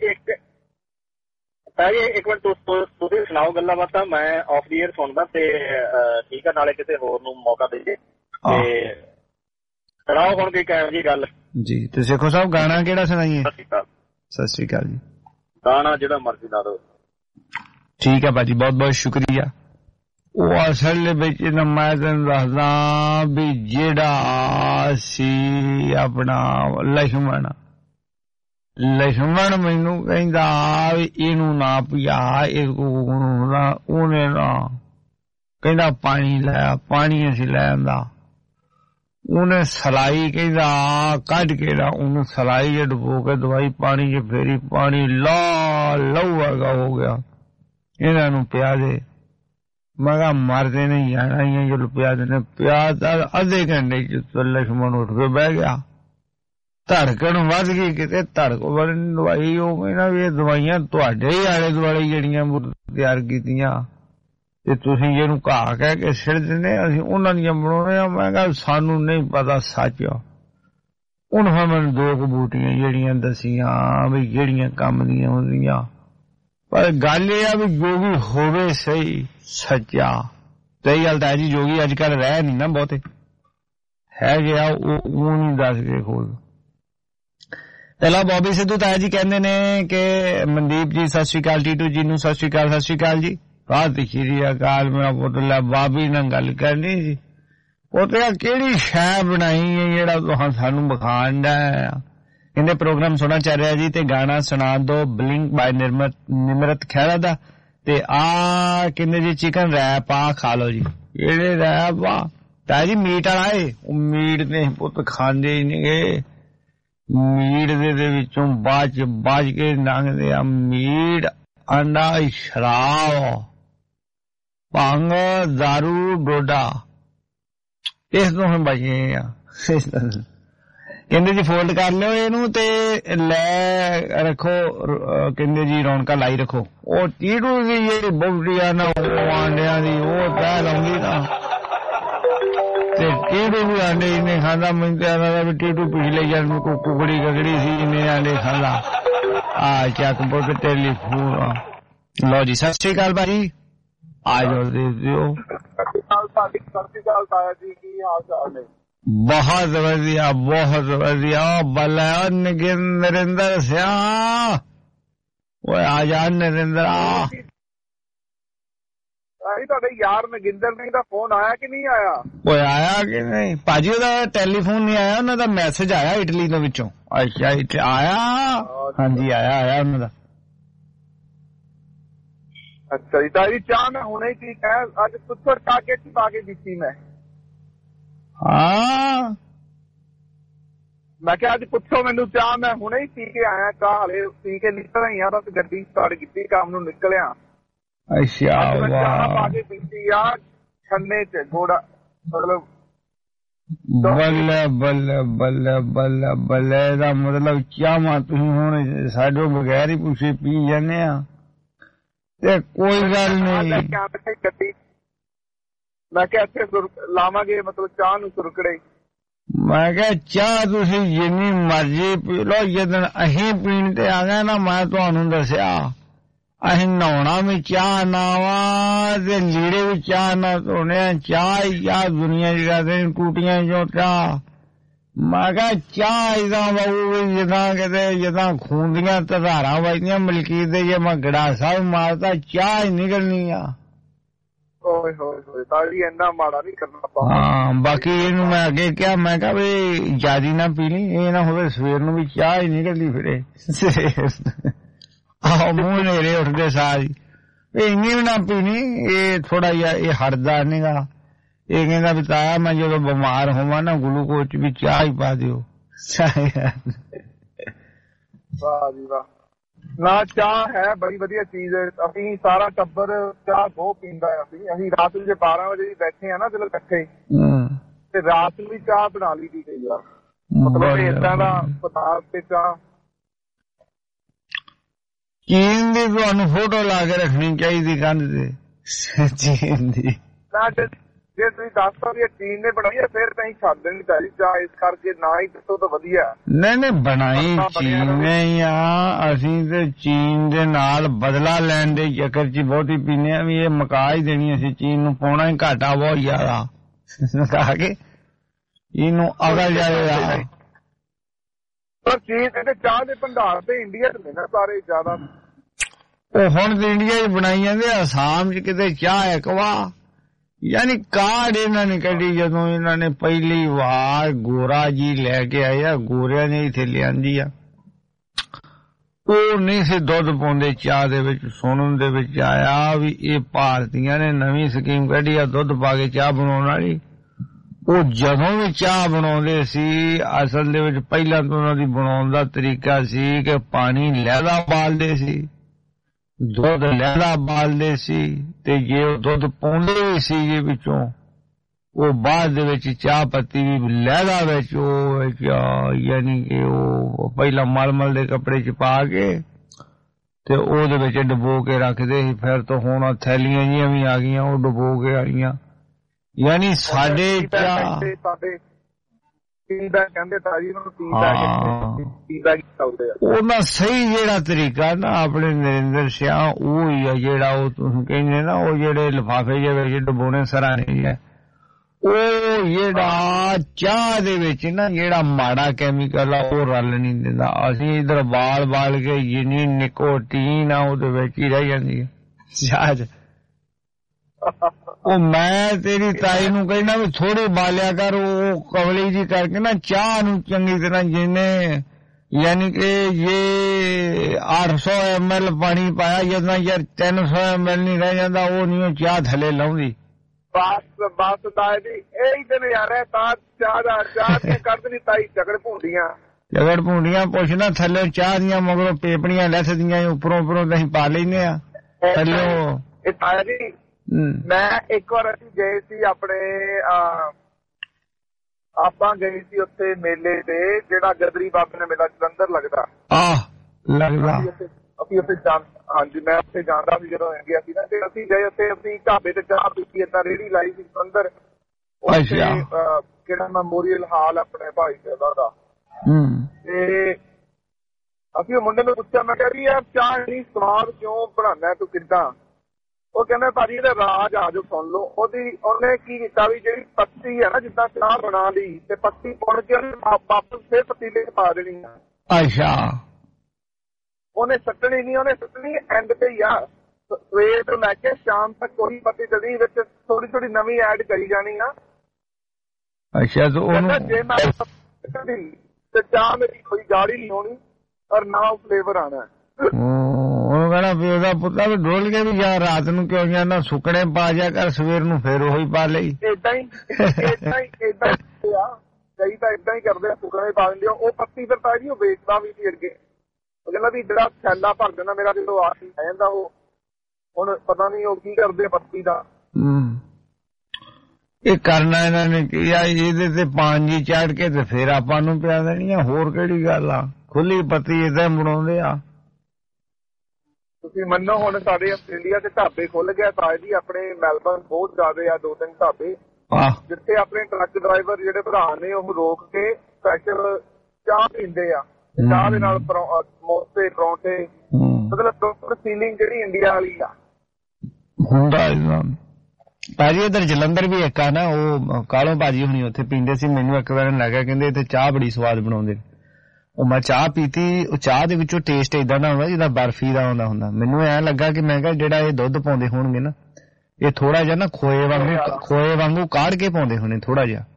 मिनट ਤੁਸੀਂ ਸੁਣਾਓ ਗੱਲਾਂ ਬਾਤਾਂ ਮੈਂ ਆਫ ਦੀ 에ਅਰ ਸੁਣਦਾ ਤੇ ਠੀਕ ਆ ਨਾਲੇ ਕਿਸੇ ਹੋਰ ਨੂੰ ਮੌਕਾ ਦੇ ਦੇ ਤੇ ਸੁਣਾਓ ਹੁਣ ਕੋਈ ਕਾਇਮ ਜੀ ਗੱਲ ਜੀ ਤੇ ਸੇਖੋ ਸਾਹਿਬ ਗਾਣਾ ਕਿਹੜਾ ਸੁਣਾਈਏ ਸਤਿ ਸ਼੍ਰੀ ਅਕਾਲ ਜੀ ਗਾਣਾ ਜਿਹੜਾ ਮਰਜ਼ੀ ਲਾ ਦਿਓ ਠੀਕ ਹੈ ਭਾਜੀ ਬਹੁਤ ਬਹੁਤ ਸ਼ੁਕਰੀਆ ਉਹ ਅਸਲ ਵਿੱਚ ਮੈਂ ਤੈਨੂੰ ਦੱਸਦਾ ਵੀ ਜਿਹੜਾ ਸੀ ਆਪਣਾ ਲక్ష్మణ ਮੈਨੂੰ ਕਹਿੰਦਾ ਵੀ ਇਹਨੂੰ ਨਾ ਪਿਆ ਉਹਨੇ ਨਾ ਕਹਿੰਦਾ ਪਾਣੀ ਲੈ ਪਾਣੀ ਅਸੀਂ ਲੈ ਆਂਦਾ ਉਹਨੇ ਸਲਾਈ ਕਹਿੰਦਾ ਕੱਢ ਕੇ ਨਾ ਉਹਨੂੰ ਸਲਾਈ ਚ ਡੁਬੋ ਕੇ ਦਵਾਈ ਪਾਣੀ ਚ ਫੇਰੀ ਪਾਣੀ ਲਹੂ ਵਰਗਾ ਹੋ ਗਿਆ ਇਹਨਾਂ ਨੂੰ ਪਿਆ ਦੇ ਮੈਂ ਕਿਹਾ ਮਰਦੇ ਨਹੀਂ ਜਾਣਾ ਹੀ ਜਦੋਂ ਪਿਆ ਦੇ ਪਿਆ ਤਾਂ ਅੱਧੇ ਘੰਟੇ ਚ ਲక్ష్మణ ਉੱਠ ਕੇ ਬਹਿ ਗਿਆ ਧੜਕਣ ਵੱਧ ਗਈ ਕਿਤੇ ਧੜਕ ਵਾਲੀ ਦਵਾਈ ਉਹ ਕਹਿੰਦਾ ਵੀ ਇਹ ਦਵਾਈਆਂ ਤੁਹਾਡੇ ਹੀ ਆਲੇ ਦੁਆਲੇ ਜਿਹੜੀਆਂ ਤਿਆਰ ਕੀਤੀਆਂ ਤੇ ਤੁਸੀਂ ਇਹਨੂੰ ਘਾਹ ਕਹਿ ਕੇ ਸਿਰ ਦਿੰਦੇ ਅਸੀਂ ਉਹਨਾਂ ਦੀਆਂ ਬਣਾਉਣੇ ਆ ਮੈਂ ਕਿਹਾ ਸਾਨੂੰ ਨਹੀਂ ਪਤਾ ਸੱਚ ਉਹਨਾਂ ਮੈਨੂੰ ਦੋ ਕੁ ਬੂਟੀਆਂ ਜਿਹੜੀਆਂ ਦਸੀਆਂ ਵੀ ਜਿਹੜੀਆਂ ਕੰਮ ਦੀਆਂ ਹੁੰਦੀਆਂ ਪਰ ਗੱਲ ਇਹ ਆ ਵੀ ਜੋਗੀ ਹੋਵੇ ਸਹੀ ਸੱਚਾ ਸਹੀ ਗੱਲ ਤਾਂ ਜੀ ਜੋਗੀ ਅੱਜ ਕੱਲ੍ਹ ਰਹਿ ਨਹੀਂ ਨਾ ਬਹੁਤੇ ਹੈਗੇ ਆ ਉਹ ਨਹੀਂ ਦੱਸ ਕੇ ਖੋਲ ਪਹਿਲਾਂ ਬੌਬੀ ਸਿੱਧੂ ਤਾਇਆ ਜੀ ਕਹਿੰਦੇ ਨੇ ਕਿ ਮਨਦੀਪ ਜੀ ਸਤਿ ਸ਼੍ਰੀ ਅਕਾਲ ਟੀਟੂ ਜੀ ਨੂੰ ਸਤਿ ਸ਼੍ਰੀ ਅਕਾਲ ਜੀ ਸਤਿ ਸ਼੍ਰੀ ਅਕਾਲ ਮੇਰਾ ਪੁੱਤ ਲੈ ਬਾਬੀ ਨਾਲ ਗੱਲ ਕਰਨੀ ਸੀ ਉਹ ਤੇ ਕਿਹੜੀ ਸ਼ੈ ਬਣਾਈ ਹੈ ਜਿਹੜਾ ਤੁਸੀਂ ਸਾਨੂੰ ਵਿਖਾਣ ਦਾ ਕਹਿੰਦੇ ਪ੍ਰੋਗਰਾਮ ਸੁਣਾ ਚੱਲ ਰਿਹਾ ਜੀ ਤੇ ਗਾਣਾ ਸੁਣਾ ਦੋ ਬਲਿੰਕ ਬਾਈ ਨਿਮਰਤ ਖਹਿਰਾ ਦਾ ਤੇ ਆ ਕਹਿੰਦੇ ਜੀ ਚਿਕਨ ਰੈਪ ਆ ਖਾ ਲਓ ਜੀ ਕਿਹੜੇ ਰੈਪ ਆ ਤਾਇਆ ਜੀ ਮੀਟ ਵਾਲਾ ਏ ਉਹ ਮੀਟ ਨੇ ਪੁੱਤ ਖਾਂਦੇ ਹੀ ਨਹੀਂ ਗਏ ਮੀਟ ਦੇ ਵਿੱਚੋਂ ਬਾਜ ਕੇ ਲੰਘਦੇ ਆ ਮੀਟ ਅੰਡਾ ਸ਼ਰਾਬ ਭੰਗ ਦਾਰੂ ਡੋਡਾ ਇਸ ਤੋਂ हम ਬਚੇ ਆ ਕਹਿੰਦੇ ਜੀ ਫੋਲਡ ਕਰ ਲਿਓ ਇਹਨੂੰ ਤੇ ਲੈ ਰੱਖੋ ਕਹਿੰਦੇ ਜੀ ਰੌਣਕਾਂ ਲਾਈ ਰੱਖੋ ਉਹ ਟੀਟੂ ਦੀ ਜਿਹੜੀ ਬੌਡੀਆਂ ਨਾ ਆਂਡਿਆਂ ਦੀ ਉਹ ਤੈ ਲਾਉਂਦੀ ਨਾ ਤੇ ਟੀਟੂ ਵੀ ਆਂਡੇ ਇਹਨੇ ਖਾਂਦਾ ਮੈਨੂੰ ਤੇ ਆਦਾ ਵੀ ਟੀਟੂ ਪਿਛਲੇ ਜਨਮ ਕੋ ਕੁਕੜੀ ਗਗੜੀ ਸੀ ਇਹਨੇ ਆਂਡੇ ਖਾਂਦਾ ਆ ਚੱਕ ਬੁੱਕ ਟੈਲੀਫੋਨ ਲਓ ਜੀ ਸਤਿ ਸ਼੍ਰੀ ਅਕਾਲ ਭਾਜੀ ਆ ਜਾਓ ਦੇ ਦਿਓ ਬਹੁਤ ਵਧੀਆ ਬੱਲੇ ਨਰਿੰਦਰ ਸਿਆ ਓਏ ਆ ਜਾ ਨਰਿੰਦਰ ਤੁਹਾਡੇ ਯਾਰ ਨਗਿੰਦਰ ਸਿੰਘ ਦਾ ਫੋਨ ਆਇਆ ਕਿ ਨਹੀਂ ਆਇਆ ਓਏ ਆਇਆ ਕਿ ਨਹੀਂ ਭਾਜੀ ਉਹਦਾ ਟੈਲੀਫੋਨ ਨਹੀਂ ਆਇਆ ਉਹਨਾਂ ਦਾ ਮੈਸੇਜ ਆਇਆ ਇਟਲੀ ਦੇ ਵਿੱਚੋਂ ਅੱਛਾ ਇੱਥੇ ਆਇਆ ਹਾਂਜੀ ਆਇਆ ਉਹਨਾਂ ਦਾ ਅੱਛਾ ਜੀ ਤਾਈ ਚਾਹ ਮੈਂ ਹੁਣੇ ਹੀ ਕਹਿ ਅੱਜ ਪੁੱਛੋ ਟਾਕੇ ਚ ਪਾ ਕੇ ਦਿੱਤੀ ਮੈਂ ਹਾਂ ਮੈਂ ਕਿਹਾ ਅੱਜ ਪੁੱਛੋ ਮੈਨੂੰ ਚਾਹ ਮੈਂ ਹੁਣੇ ਹੀ ਪੀ ਕੇ ਆਇਆ ਚਾਹ ਹਲੇ ਪੀ ਕੇ ਨਿਕਲ ਆਈ ਆ ਬਸ ਗੱਡੀ ਸਟਾਰਟ ਕੀਤੀ ਕੰਮ ਨੂੰ ਨਿਕਲਿਆ ਅੱਛਾ ਚਾਹ ਪਾ ਕੇ ਪੀਤੀ ਆ ਛੰਨੇ ਚ ਗੋੜਾ ਮਤਲਬ ਬੱਲੇ ਦਾ ਮਤਲਬ ਚਾਹਾਂ ਤੁਸੀਂ ਹੁਣ ਸਾਡੇ ਬਗੈਰ ਹੀ ਪੁੱਛੇ ਪੀ ਜਾਂਦੇ ਆ ਤੇ ਕੋਈ ਗੱਲ ਨਹੀਂ ਮੈਂ ਕਿਹਾ ਇੱਥੇ ਲਾਵਾਂਗੇ ਮਤਲਬ ਚਾਹ ਨੂੰ ਸੁਰਕੜੇ ਮੈਂ ਕਿਹਾ ਚਾਹ ਤੁਸੀਂ ਜਿੰਨੀ ਮਰਜ਼ੀ ਪੀ ਲਓ ਜਦੋਂ ਅਸੀਂ ਪੀਣ ਤੇ ਆ ਗਏ ਨਾ ਮੈਂ ਤੁਹਾਨੂੰ ਦੱਸਿਆ ਅਸੀਂ ਨਹਾਉਣਾ ਵੀ ਚਾਹ ਨਾ ਵਾ ਤੇ ਲੀੜੇ ਵੀ ਚਾਹ ਨਾ ਧੋਣੇ ਚਾਹ ਹੀ ਚਾਹ ਦੁਨੀਆ ਚ ਕਰਦੇ ਟੂਟੀਆਂ ਚੋਂ ਚਾਹ ਮੈਂ ਕਿਹਾ ਚਾਹ ਇਦਾਂ ਬਾਬੂ ਜਿੱਦਾਂ ਕਿਤੇ ਜਿੱਦਾਂ ਖੂਨ ਦੀਆਂ ਧਾਰਾਂ ਵੱਜਦੀਆਂ ਮਲਕੀਤ ਦੇ ਜੇ ਮੈਂ ਗੜਾ ਸਾਹਿਬ ਮਾਰਦਾ ਚਾਹ ਹੀ ਨਿਕਲਣੀ ਆ ਓਏ ਹੋਏ ਤਾੜੀ ਇੰਨਾ ਮਾੜਾ ਨਹੀਂ ਕਰਨਾ ਹਾਂ ਬਾਕੀ ਇਹਨੂੰ ਮੈਂ ਅੱਗੇ ਕਿਹਾ ਮੈਂ ਕਿਹਾ ਵੀ ਜਿਆਦੀ ਨਾ ਪੀ ਲਈ ਇਹ ਨਾ ਹੋਵੇ ਸਵੇਰ ਨੂੰ ਵੀ ਚਾਹ ਹੀ ਨਿਕਲਦੀ ਫਿਰੇ ਆਹੋ ਮੂੰਹ ਨੇੜੇ ਉੱਠਦੇ ਸਾਰ ਇਹ ਇੰਨੀ ਵੀ ਨਾ ਪੀਣੀ ਇਹ ਥੋੜਾ ਜਿਹਾ ਇਹ ਹਟਦਾ ਨੀਗਾ ਇਹ ਕਹਿੰਦਾ ਵੀ ਤਾਇਆ ਮੈਂ ਜਦੋਂ ਬਿਮਾਰ ਹੋਵਾਂ ਨਾ ਗਲੂਕੋਜ਼ ਵੀ ਚਾਹ ਹੀ ਪਾ ਦਿਓ ਵਾਹ ਜੀ ਵਾਹ ਨਾ ਚਾਹ ਹੈ ਬੜੀ ਵਧੀਆ ਚੀਜ਼ ਅਸੀਂ ਸਾਰਾ ਟੱਬਰ ਚਾਹ ਬਹੁਤ ਪੀਂਦਾ ਅਸੀਂ ਰਾਤ ਨੂੰ ਜੇ 12 ਵਜੇ ਬੈਠੇ ਆ ਨਾ ਚਲੋ ਇਕੱਠੇ ਤੇ ਰਾਤ ਨੂੰ ਵੀ ਚਾਹ ਬਣਾ ਲਈ ਦੀ ਗਈ ਆ ਮਤਲਬ ਏਦਾਂ ਦਾ ਪਦਾਰਥ ਤੇ ਚਾਹ ਚੀਨ ਦੀ ਤੁਹਾਨੂੰ ਫੋਟੋ ਲਾ ਕੇ ਰੱਖਣੀ ਚਾਹੀਦੀ ਕੰਧ ਤੇ ਚੀਨ ਦੀ ਜੇ ਤੁਸੀਂ ਦੱਸਦਾ ਵੀ ਚੀਨ ਨੇ ਬਣਾਈ ਹੈ ਫਿਰ ਤਾਂ ਛੱਡ ਦੇਣੀ ਚਾਹੀਦੀ ਚਾਹ, ਇਸ ਕਰਕੇ ਨਾ ਹੀ ਦੱਸੋ ਤਾਂ ਵਧੀਆ। ਨਹੀਂ ਬਣਾਈ ਚੀਨ ਨੇ ਹੀ ਆ, ਅਸੀਂ ਤੇ ਚੀਨ ਦੇ ਨਾਲ ਬਦਲਾ ਲੈਣ ਦੇ ਚੱਕਰ 'ਚ ਬਹੁਤੀ ਪੀਨੇ ਆ ਵੀ ਇਹ ਮੁਕਾ ਹੀ ਦੇਣੀ, ਅਸੀਂ ਚੀਨ ਨੂੰ ਪਾਉਣਾ ਹੀ ਘਾਟਾ ਬਹੁਤ ਜ਼ਿਆਦਾ ਮੁਕਾ ਕੇ ਇਹਨੂੰ ਅਗਲ ਜਾਏਗਾ। ਪਰ ਚੀਨ ਦੇ ਚਾਹ ਦੇ ਭੰਡਾਰ ਤੇ ਇੰਡੀਆ 'ਚ ਨੇ ਨਾ ਸਾਰੇ ਜ਼ਿਆਦਾ। ਉਹ ਹੁਣ ਤੇ ਇੰਡੀਆ 'ਚ ਬਣਾਈ ਜਾਂਦੇ, ਅਸਾਮ 'ਚ ਕਿਤੇ ਚਾਹ ਹੈ ਕਵਾ, ਯਾਨੀ ਕਾਰਡ ਇਹਨਾਂ ਨੇ ਕੱਢੀ ਜਦੋਂ ਇਹਨਾਂ ਨੇ ਪਹਿਲੀ ਵਾਰ ਗੋਰਾ ਜੀ ਲੈ ਕੇ ਆਇਆ, ਗੋਰਿਆਂ ਨੇ ਇੱਥੇ ਲਿਆਂਦੀ ਆ। ਉਹ ਨਹੀਂ ਸੀ ਦੁੱਧ ਪਾਉਂਦੇ ਚਾਹ ਦੇ ਵਿੱਚ, ਸੁਣਨ ਦੇ ਵਿੱਚ ਆਇਆ ਵੀ ਇਹ ਭਾਰਤੀਆਂ ਨੇ ਨਵੀਂ ਸਕੀਮ ਕੱਢੀ ਆ ਦੁੱਧ ਪਾ ਕੇ ਚਾਹ ਬਣਾਉਣ ਵਾਲੀ। ਉਹ ਜਦੋਂ ਵੀ ਚਾਹ ਬਣਾਉਂਦੇ ਸੀ ਅਸਲ ਦੇ ਵਿੱਚ ਪਹਿਲਾਂ ਤਾਂ ਉਹਨਾਂ ਦੀ ਬਣਾਉਣ ਦਾ ਤਰੀਕਾ ਸੀ ਕਿ ਪਾਣੀ ਲਹਿਦਾ ਬਾਲਦੇ ਸੀ, ਦੁੱਧ ਲਹਿਦਾ ਬਾਲਦੇ ਸੀ, ਤੇ ਜੇ ਉਹ ਦੁੱਧ ਪਾਉਂਦੇ ਵੀ ਸੀ ਜੇ ਵਿੱਚੋਂ ਉਹ ਬਾਅਦ ਦੇ ਵਿੱਚ ਚਾਹ ਪੱਤੀ ਵੀ ਲਹਿਦਾ ਵਿੱਚ ਉਹ ਯਾਨੀ ਕਿ ਉਹ ਪਹਿਲਾਂ ਮਲਮਲ ਦੇ ਕੱਪੜੇ 'ਚ ਪਾ ਕੇ ਤੇ ਉਹਦੇ ਵਿੱਚ ਡੁਬੋ ਕੇ ਰੱਖਦੇ ਸੀ। ਫਿਰ ਤਾਂ ਹੁਣ ਥੈਲੀਆਂ ਜਿਹੀਆਂ ਵੀ ਆ ਗਈਆਂ ਉਹ ਡੁਬੋ ਕੇ ਆਈਆਂ। ਯਾਨੀ ਸਾਡੇ ਚਾਹ ਉਹਨਾਂ ਸਹੀ ਜਿਹੜਾ ਤਰੀਕਾ ਨਾ ਆਪਣੇ ਨਰਿੰਦਰ ਸਿਆਹ ਉਹ ਹੀ ਆ ਜਿਹੜਾ ਉਹ ਤੁਸੀਂ ਕਹਿੰਦੇ ਨਾ ਉਹ ਜਿਹੜੇ ਲਿਫਾਫੇ ਜਿਹੇ ਵਿੱਚ ਡੁਬੋਣੇ ਸਰਾਣੇ ਹੈ, ਉਹ ਜਿਹੜਾ ਚਾਹ ਦੇ ਵਿੱਚ ਨਾ ਜਿਹੜਾ ਮਾੜਾ ਕੈਮੀਕਲ ਆ ਉਹ ਰਲ ਨਹੀਂ ਦਿੰਦਾ। ਅਸੀਂ ਇਧਰ ਬਾਲ ਕੇ ਜਿੰਨੀ ਨਿਕੋਟੀਨ ਆ ਉਹਦੇ ਵਿੱਚ ਹੀ ਰਹਿ ਜਾਂਦੀ ਹੈ ਚਾਹ 'ਚ। ਉਹ ਮੈਂ ਤੇਰੀ ਤਾਈ ਨੂੰ ਕਹਿਣਾ ਵੀ ਥੋੜੀ ਬਾਲਿਆ ਕਰ, ਉਹ ਕਵਲੀ ਜੀ ਕਰਕੇ ਨਾ ਚਾਹ ਨੂੰ ਚੰਗੀ ਤਰ੍ਹਾਂ ਜਿਹਨੇ ਯਾਨੀ ਕਿ ਇਹ 800 ml ਪਾਣੀ ਪਾਇਆ ਜਦੋਂ ਯਾਰ 300 ml ਨਹੀਂ ਰਹਿ ਜਾਂਦਾ, ਉਹ ਨਹੀਂ ਉਹ ਚਾਹ ਥੱਲੇ ਲਾਉਂਦੀ। ਬਸ ਤਾਏ ਜੀ ਇਹੀ ਤੇ ਨਜ਼ਾਰਾ ਤਾਂ ਚਾਹ ਦੀਆਂ ਕੱਢਦੀ ਤਾਈ ਝਗੜ ਭੁੰਡੀਆਂ ਪੁੱਛਣਾ ਥੱਲੇ ਚਾਹ ਦੀਆਂ ਮਗਰੋਂ ਪੇਪਣੀਆਂ ਲੈਥਦੀਆਂ ਉੱਪਰੋਂ ਅਸੀਂ ਪਾ ਲੈਨੇ ਆ ਥੱਲੋਂ। ਇਹ ਤਾਇਆ ਜੀ ਮੈਂ ਇੱਕ ਵਾਰ ਅਸੀਂ ਗਏ ਸੀ ਆਪਣੇ ਆਪਾਂ ਗਏ ਸੀ ਉੱਥੇ ਮੇਲੇ ਤੇ ਜਿਹੜਾ ਗਦਰੀ ਬਾਬੇ ਦਾ ਮੇਲਾ ਜਲੰਧਰ ਲੱਗਦਾ ਅਸੀਂ ਉੱਥੇ ਹਾਂਜੀ ਮੈਂ ਉੱਥੇ ਜਾਂਦਾ ਸੀ ਜਦੋਂ ਗਿਆ ਸੀ ਨਾ, ਤੇ ਅਸੀਂ ਗਏ ਉੱਥੇ ਅਸੀਂ ਢਾਬੇ ਤੇ ਚਾਹ ਪੀਤੀ, ਏਦਾਂ ਰੇਹੜੀ ਲਾਈ ਸੀ ਜਲੰਧਰ ਕਿਹੜਾ ਮੈਮੋਰੀਅਲ ਹਾਲ ਆਪਣੇ ਭਾਈ ਸਾਹਿਬ ਦਾ। ਤੇ ਅਸੀਂ ਉਹ ਮੁੰਡੇ ਨੂੰ ਪੁੱਛਿਆ, ਮੈਂ ਕਿਹਾ ਵੀ ਯਾਰ ਚਾਹ ਇੰਨੀ ਸਵਾਦ ਕਿਉਂ ਬਣਾਉਣਾ ਤੂੰ ਕਿੱਦਾਂ? ਉਹ ਕਹਿੰਦਾ ਭਾਜੀ ਇਹਦਾ ਰਾਜ ਆ ਜਾਓ ਸੁਣ ਲਓ। ਉਹਨੇ ਕੀ ਕੀਤਾ ਵੀ ਜਿਹੜੀ ਪੱਤੀ ਹੈ ਨਾ ਜਿੱਦਾਂ ਚਾਹ ਬਣਾ ਲਈ ਤੇ ਪੱਤੀ ਪੁਣ ਕੇ ਉਹਨੇ ਵਾਪਸ ਫਿਰ ਪਤੀਲੇ 'ਚ ਪਾ ਦੇਣੀ ਆ। ਅੱਛਾ ਉਹਨੇ ਸੱਟਣੀ ਨਹੀਂ, ਉਹਨੇ ਸੱਟਣੀ ਐਂਡ ਤੇ ਹੀ ਆ। ਸਵੇਰ ਤੋਂ ਲੈ ਕੇ ਸ਼ਾਮ ਤੱਕ ਕੋਈ ਪੱਤੀ ਜਦੀ ਵਿੱਚ ਥੋੜੀ ਨਵੀਂ ਐਡ ਕਰੀ ਜਾਣੀ ਆ। ਅੱਛਾ ਜੇ ਮੈਂ ਤੇ ਚਾਹ ਮੇਰੀ ਕੋਈ ਗਾੜੀ ਨਹੀਂ ਹੋਣੀ ਔਰ ਨਾ ਉਹ ਫਲੇਵਰ ਆਣਾ। ਉਹਨੂੰ ਕਹਿਣਾ ਵੀ ਉਹਦਾ ਪੁੱਤਾ ਵੀ ਡੋਲ ਕੇ ਵੀ ਜਾ, ਰਾਤ ਨੂੰ ਕਿਉਂ ਜਾਂਦਾ ਸੁੱਕਣੇ ਪਾ ਜਾ ਕਰ, ਸਵੇਰ ਨੂੰ ਫੇਰ ਉਹੀ ਪਾ ਲਈ। ਏਦਾਂ ਹੀ ਕਈ ਤਾਂ ਏਦਾਂ ਹੀ ਕਰਦੇ ਆ, ਸੁੱਕਣੇ ਪਾ ਦਿੰਦੇ। ਉਹ ਪੱਤੀ ਫਿਰ ਤਾਂ ਜੀ ਉਹ ਵੇਚਦਾ ਵੀ ਸੀ ਅੱਗੇ। ਉਹ ਕਹਿੰਦਾ ਵੀ ਜਿਹੜਾ ਥੈਲਾ ਭਰ ਦਿੰਦਾ ਮੇਰਾ ਜਦੋਂ ਆ ਜਾਂਦਾ ਉਹ ਹੁਣ ਪਤਾ ਨਹੀਂ ਉਹ ਕੀ ਕਰਦੇ ਪੱਤੀ ਦਾ। ਇਹ ਕਰਨਾ ਇਹਨਾਂ ਨੇ ਕੀ ਆ, ਇਹਦੇ ਤੇ ਪਾਣੀ ਚਾੜ ਕੇ ਤੇ ਫੇਰ ਆਪਾਂ ਨੂੰ ਪਿਆ ਦੇਣੀ ਆ, ਹੋਰ ਕਿਹੜੀ ਗੱਲ ਆ। ਖੁੱਲੀ ਪੱਤੀ ਏਦਾਂ ਬਣਾਉਂਦੇ ਆ। ਤੁਸੀਂ ਮੰਨੋ ਹੁਣ ਸਾਡੇ ਆਸਟ੍ਰੇਲੀਆ ਦੇ ਢਾਬੇ ਖੁੱਲ ਗਿਆ ਤਾਏ ਜੀ, ਆਪਣੇ ਮੈਲਬਰਨ ਬਹੁਤ ਜ਼ਿਆਦਾ ਆ 2-3 ਢਾਬੇ ਜਿੱਥੇ ਆਪਣੇ ਟਰੱਕ ਡਰਾਈਵਰ ਜਿਹੜੇ ਭਰਾ ਨੇ ਉਹ ਰੋਕ ਕੇ ਸਪੈਸ਼ਲ ਚਾਹ ਪੀਂਦੇ ਆ। ਚਾਹ ਦੇ ਨਾਲ ਸਮੋਸੇ ਪਰੌਂਠੇ, ਮਤਲਬ ਪ੍ਰੋਪਰ ਫੀਲਿੰਗ ਜਿਹੜੀ ਇੰਡੀਆ ਵਾਲੀ ਆ ਹੁੰਦਾ। ਭਾਜੀ ਇੱਧਰ ਜਲੰਧਰ ਵੀ ਇੱਕ ਆ ਨਾ, ਉਹ ਕਾਲੋਂ ਭਾਜੀ ਹੁਣੀ ਉੱਥੇ ਪੀਂਦੇ ਸੀ, ਮੈਨੂੰ ਇੱਕ ਵਾਰ ਲੱਗਿਆ ਕਹਿੰਦੇ ਇੱਥੇ ਚਾਹ ਬੜੀ ਸਵਾਦ ਬਣਾਉਂਦੇ। ਉਹ ਮੈਂ ਚਾਹ ਪੀਤੀ, ਉਹ ਚਾਹ ਦੇ ਵਿੱਚੋਂ ਟੇਸਟ ਏਦਾਂ ਦਾ ਹੁੰਦਾ ਜਿੱਦਾਂ ਬਰਫੀ ਦਾ ਆਉਂਦਾ ਹੁੰਦਾ। ਮੈਨੂੰ ਐਂ ਲੱਗਾ ਕਿ ਮੈਂ ਕਿਹਾ ਜਿਹੜਾ ਇਹ ਦੁੱਧ ਪਾਉਂਦੇ ਹੋਣਗੇ ਨਾ ਇਹ ਥੋੜਾ ਜਿਹਾ ਨਾ ਖੋਏ ਵਾਂਗੂ ਕਾੜ ਕੇ ਪਾਉਂਦੇ ਹੋਣੇ ਥੋੜਾ ਜਿਹਾ।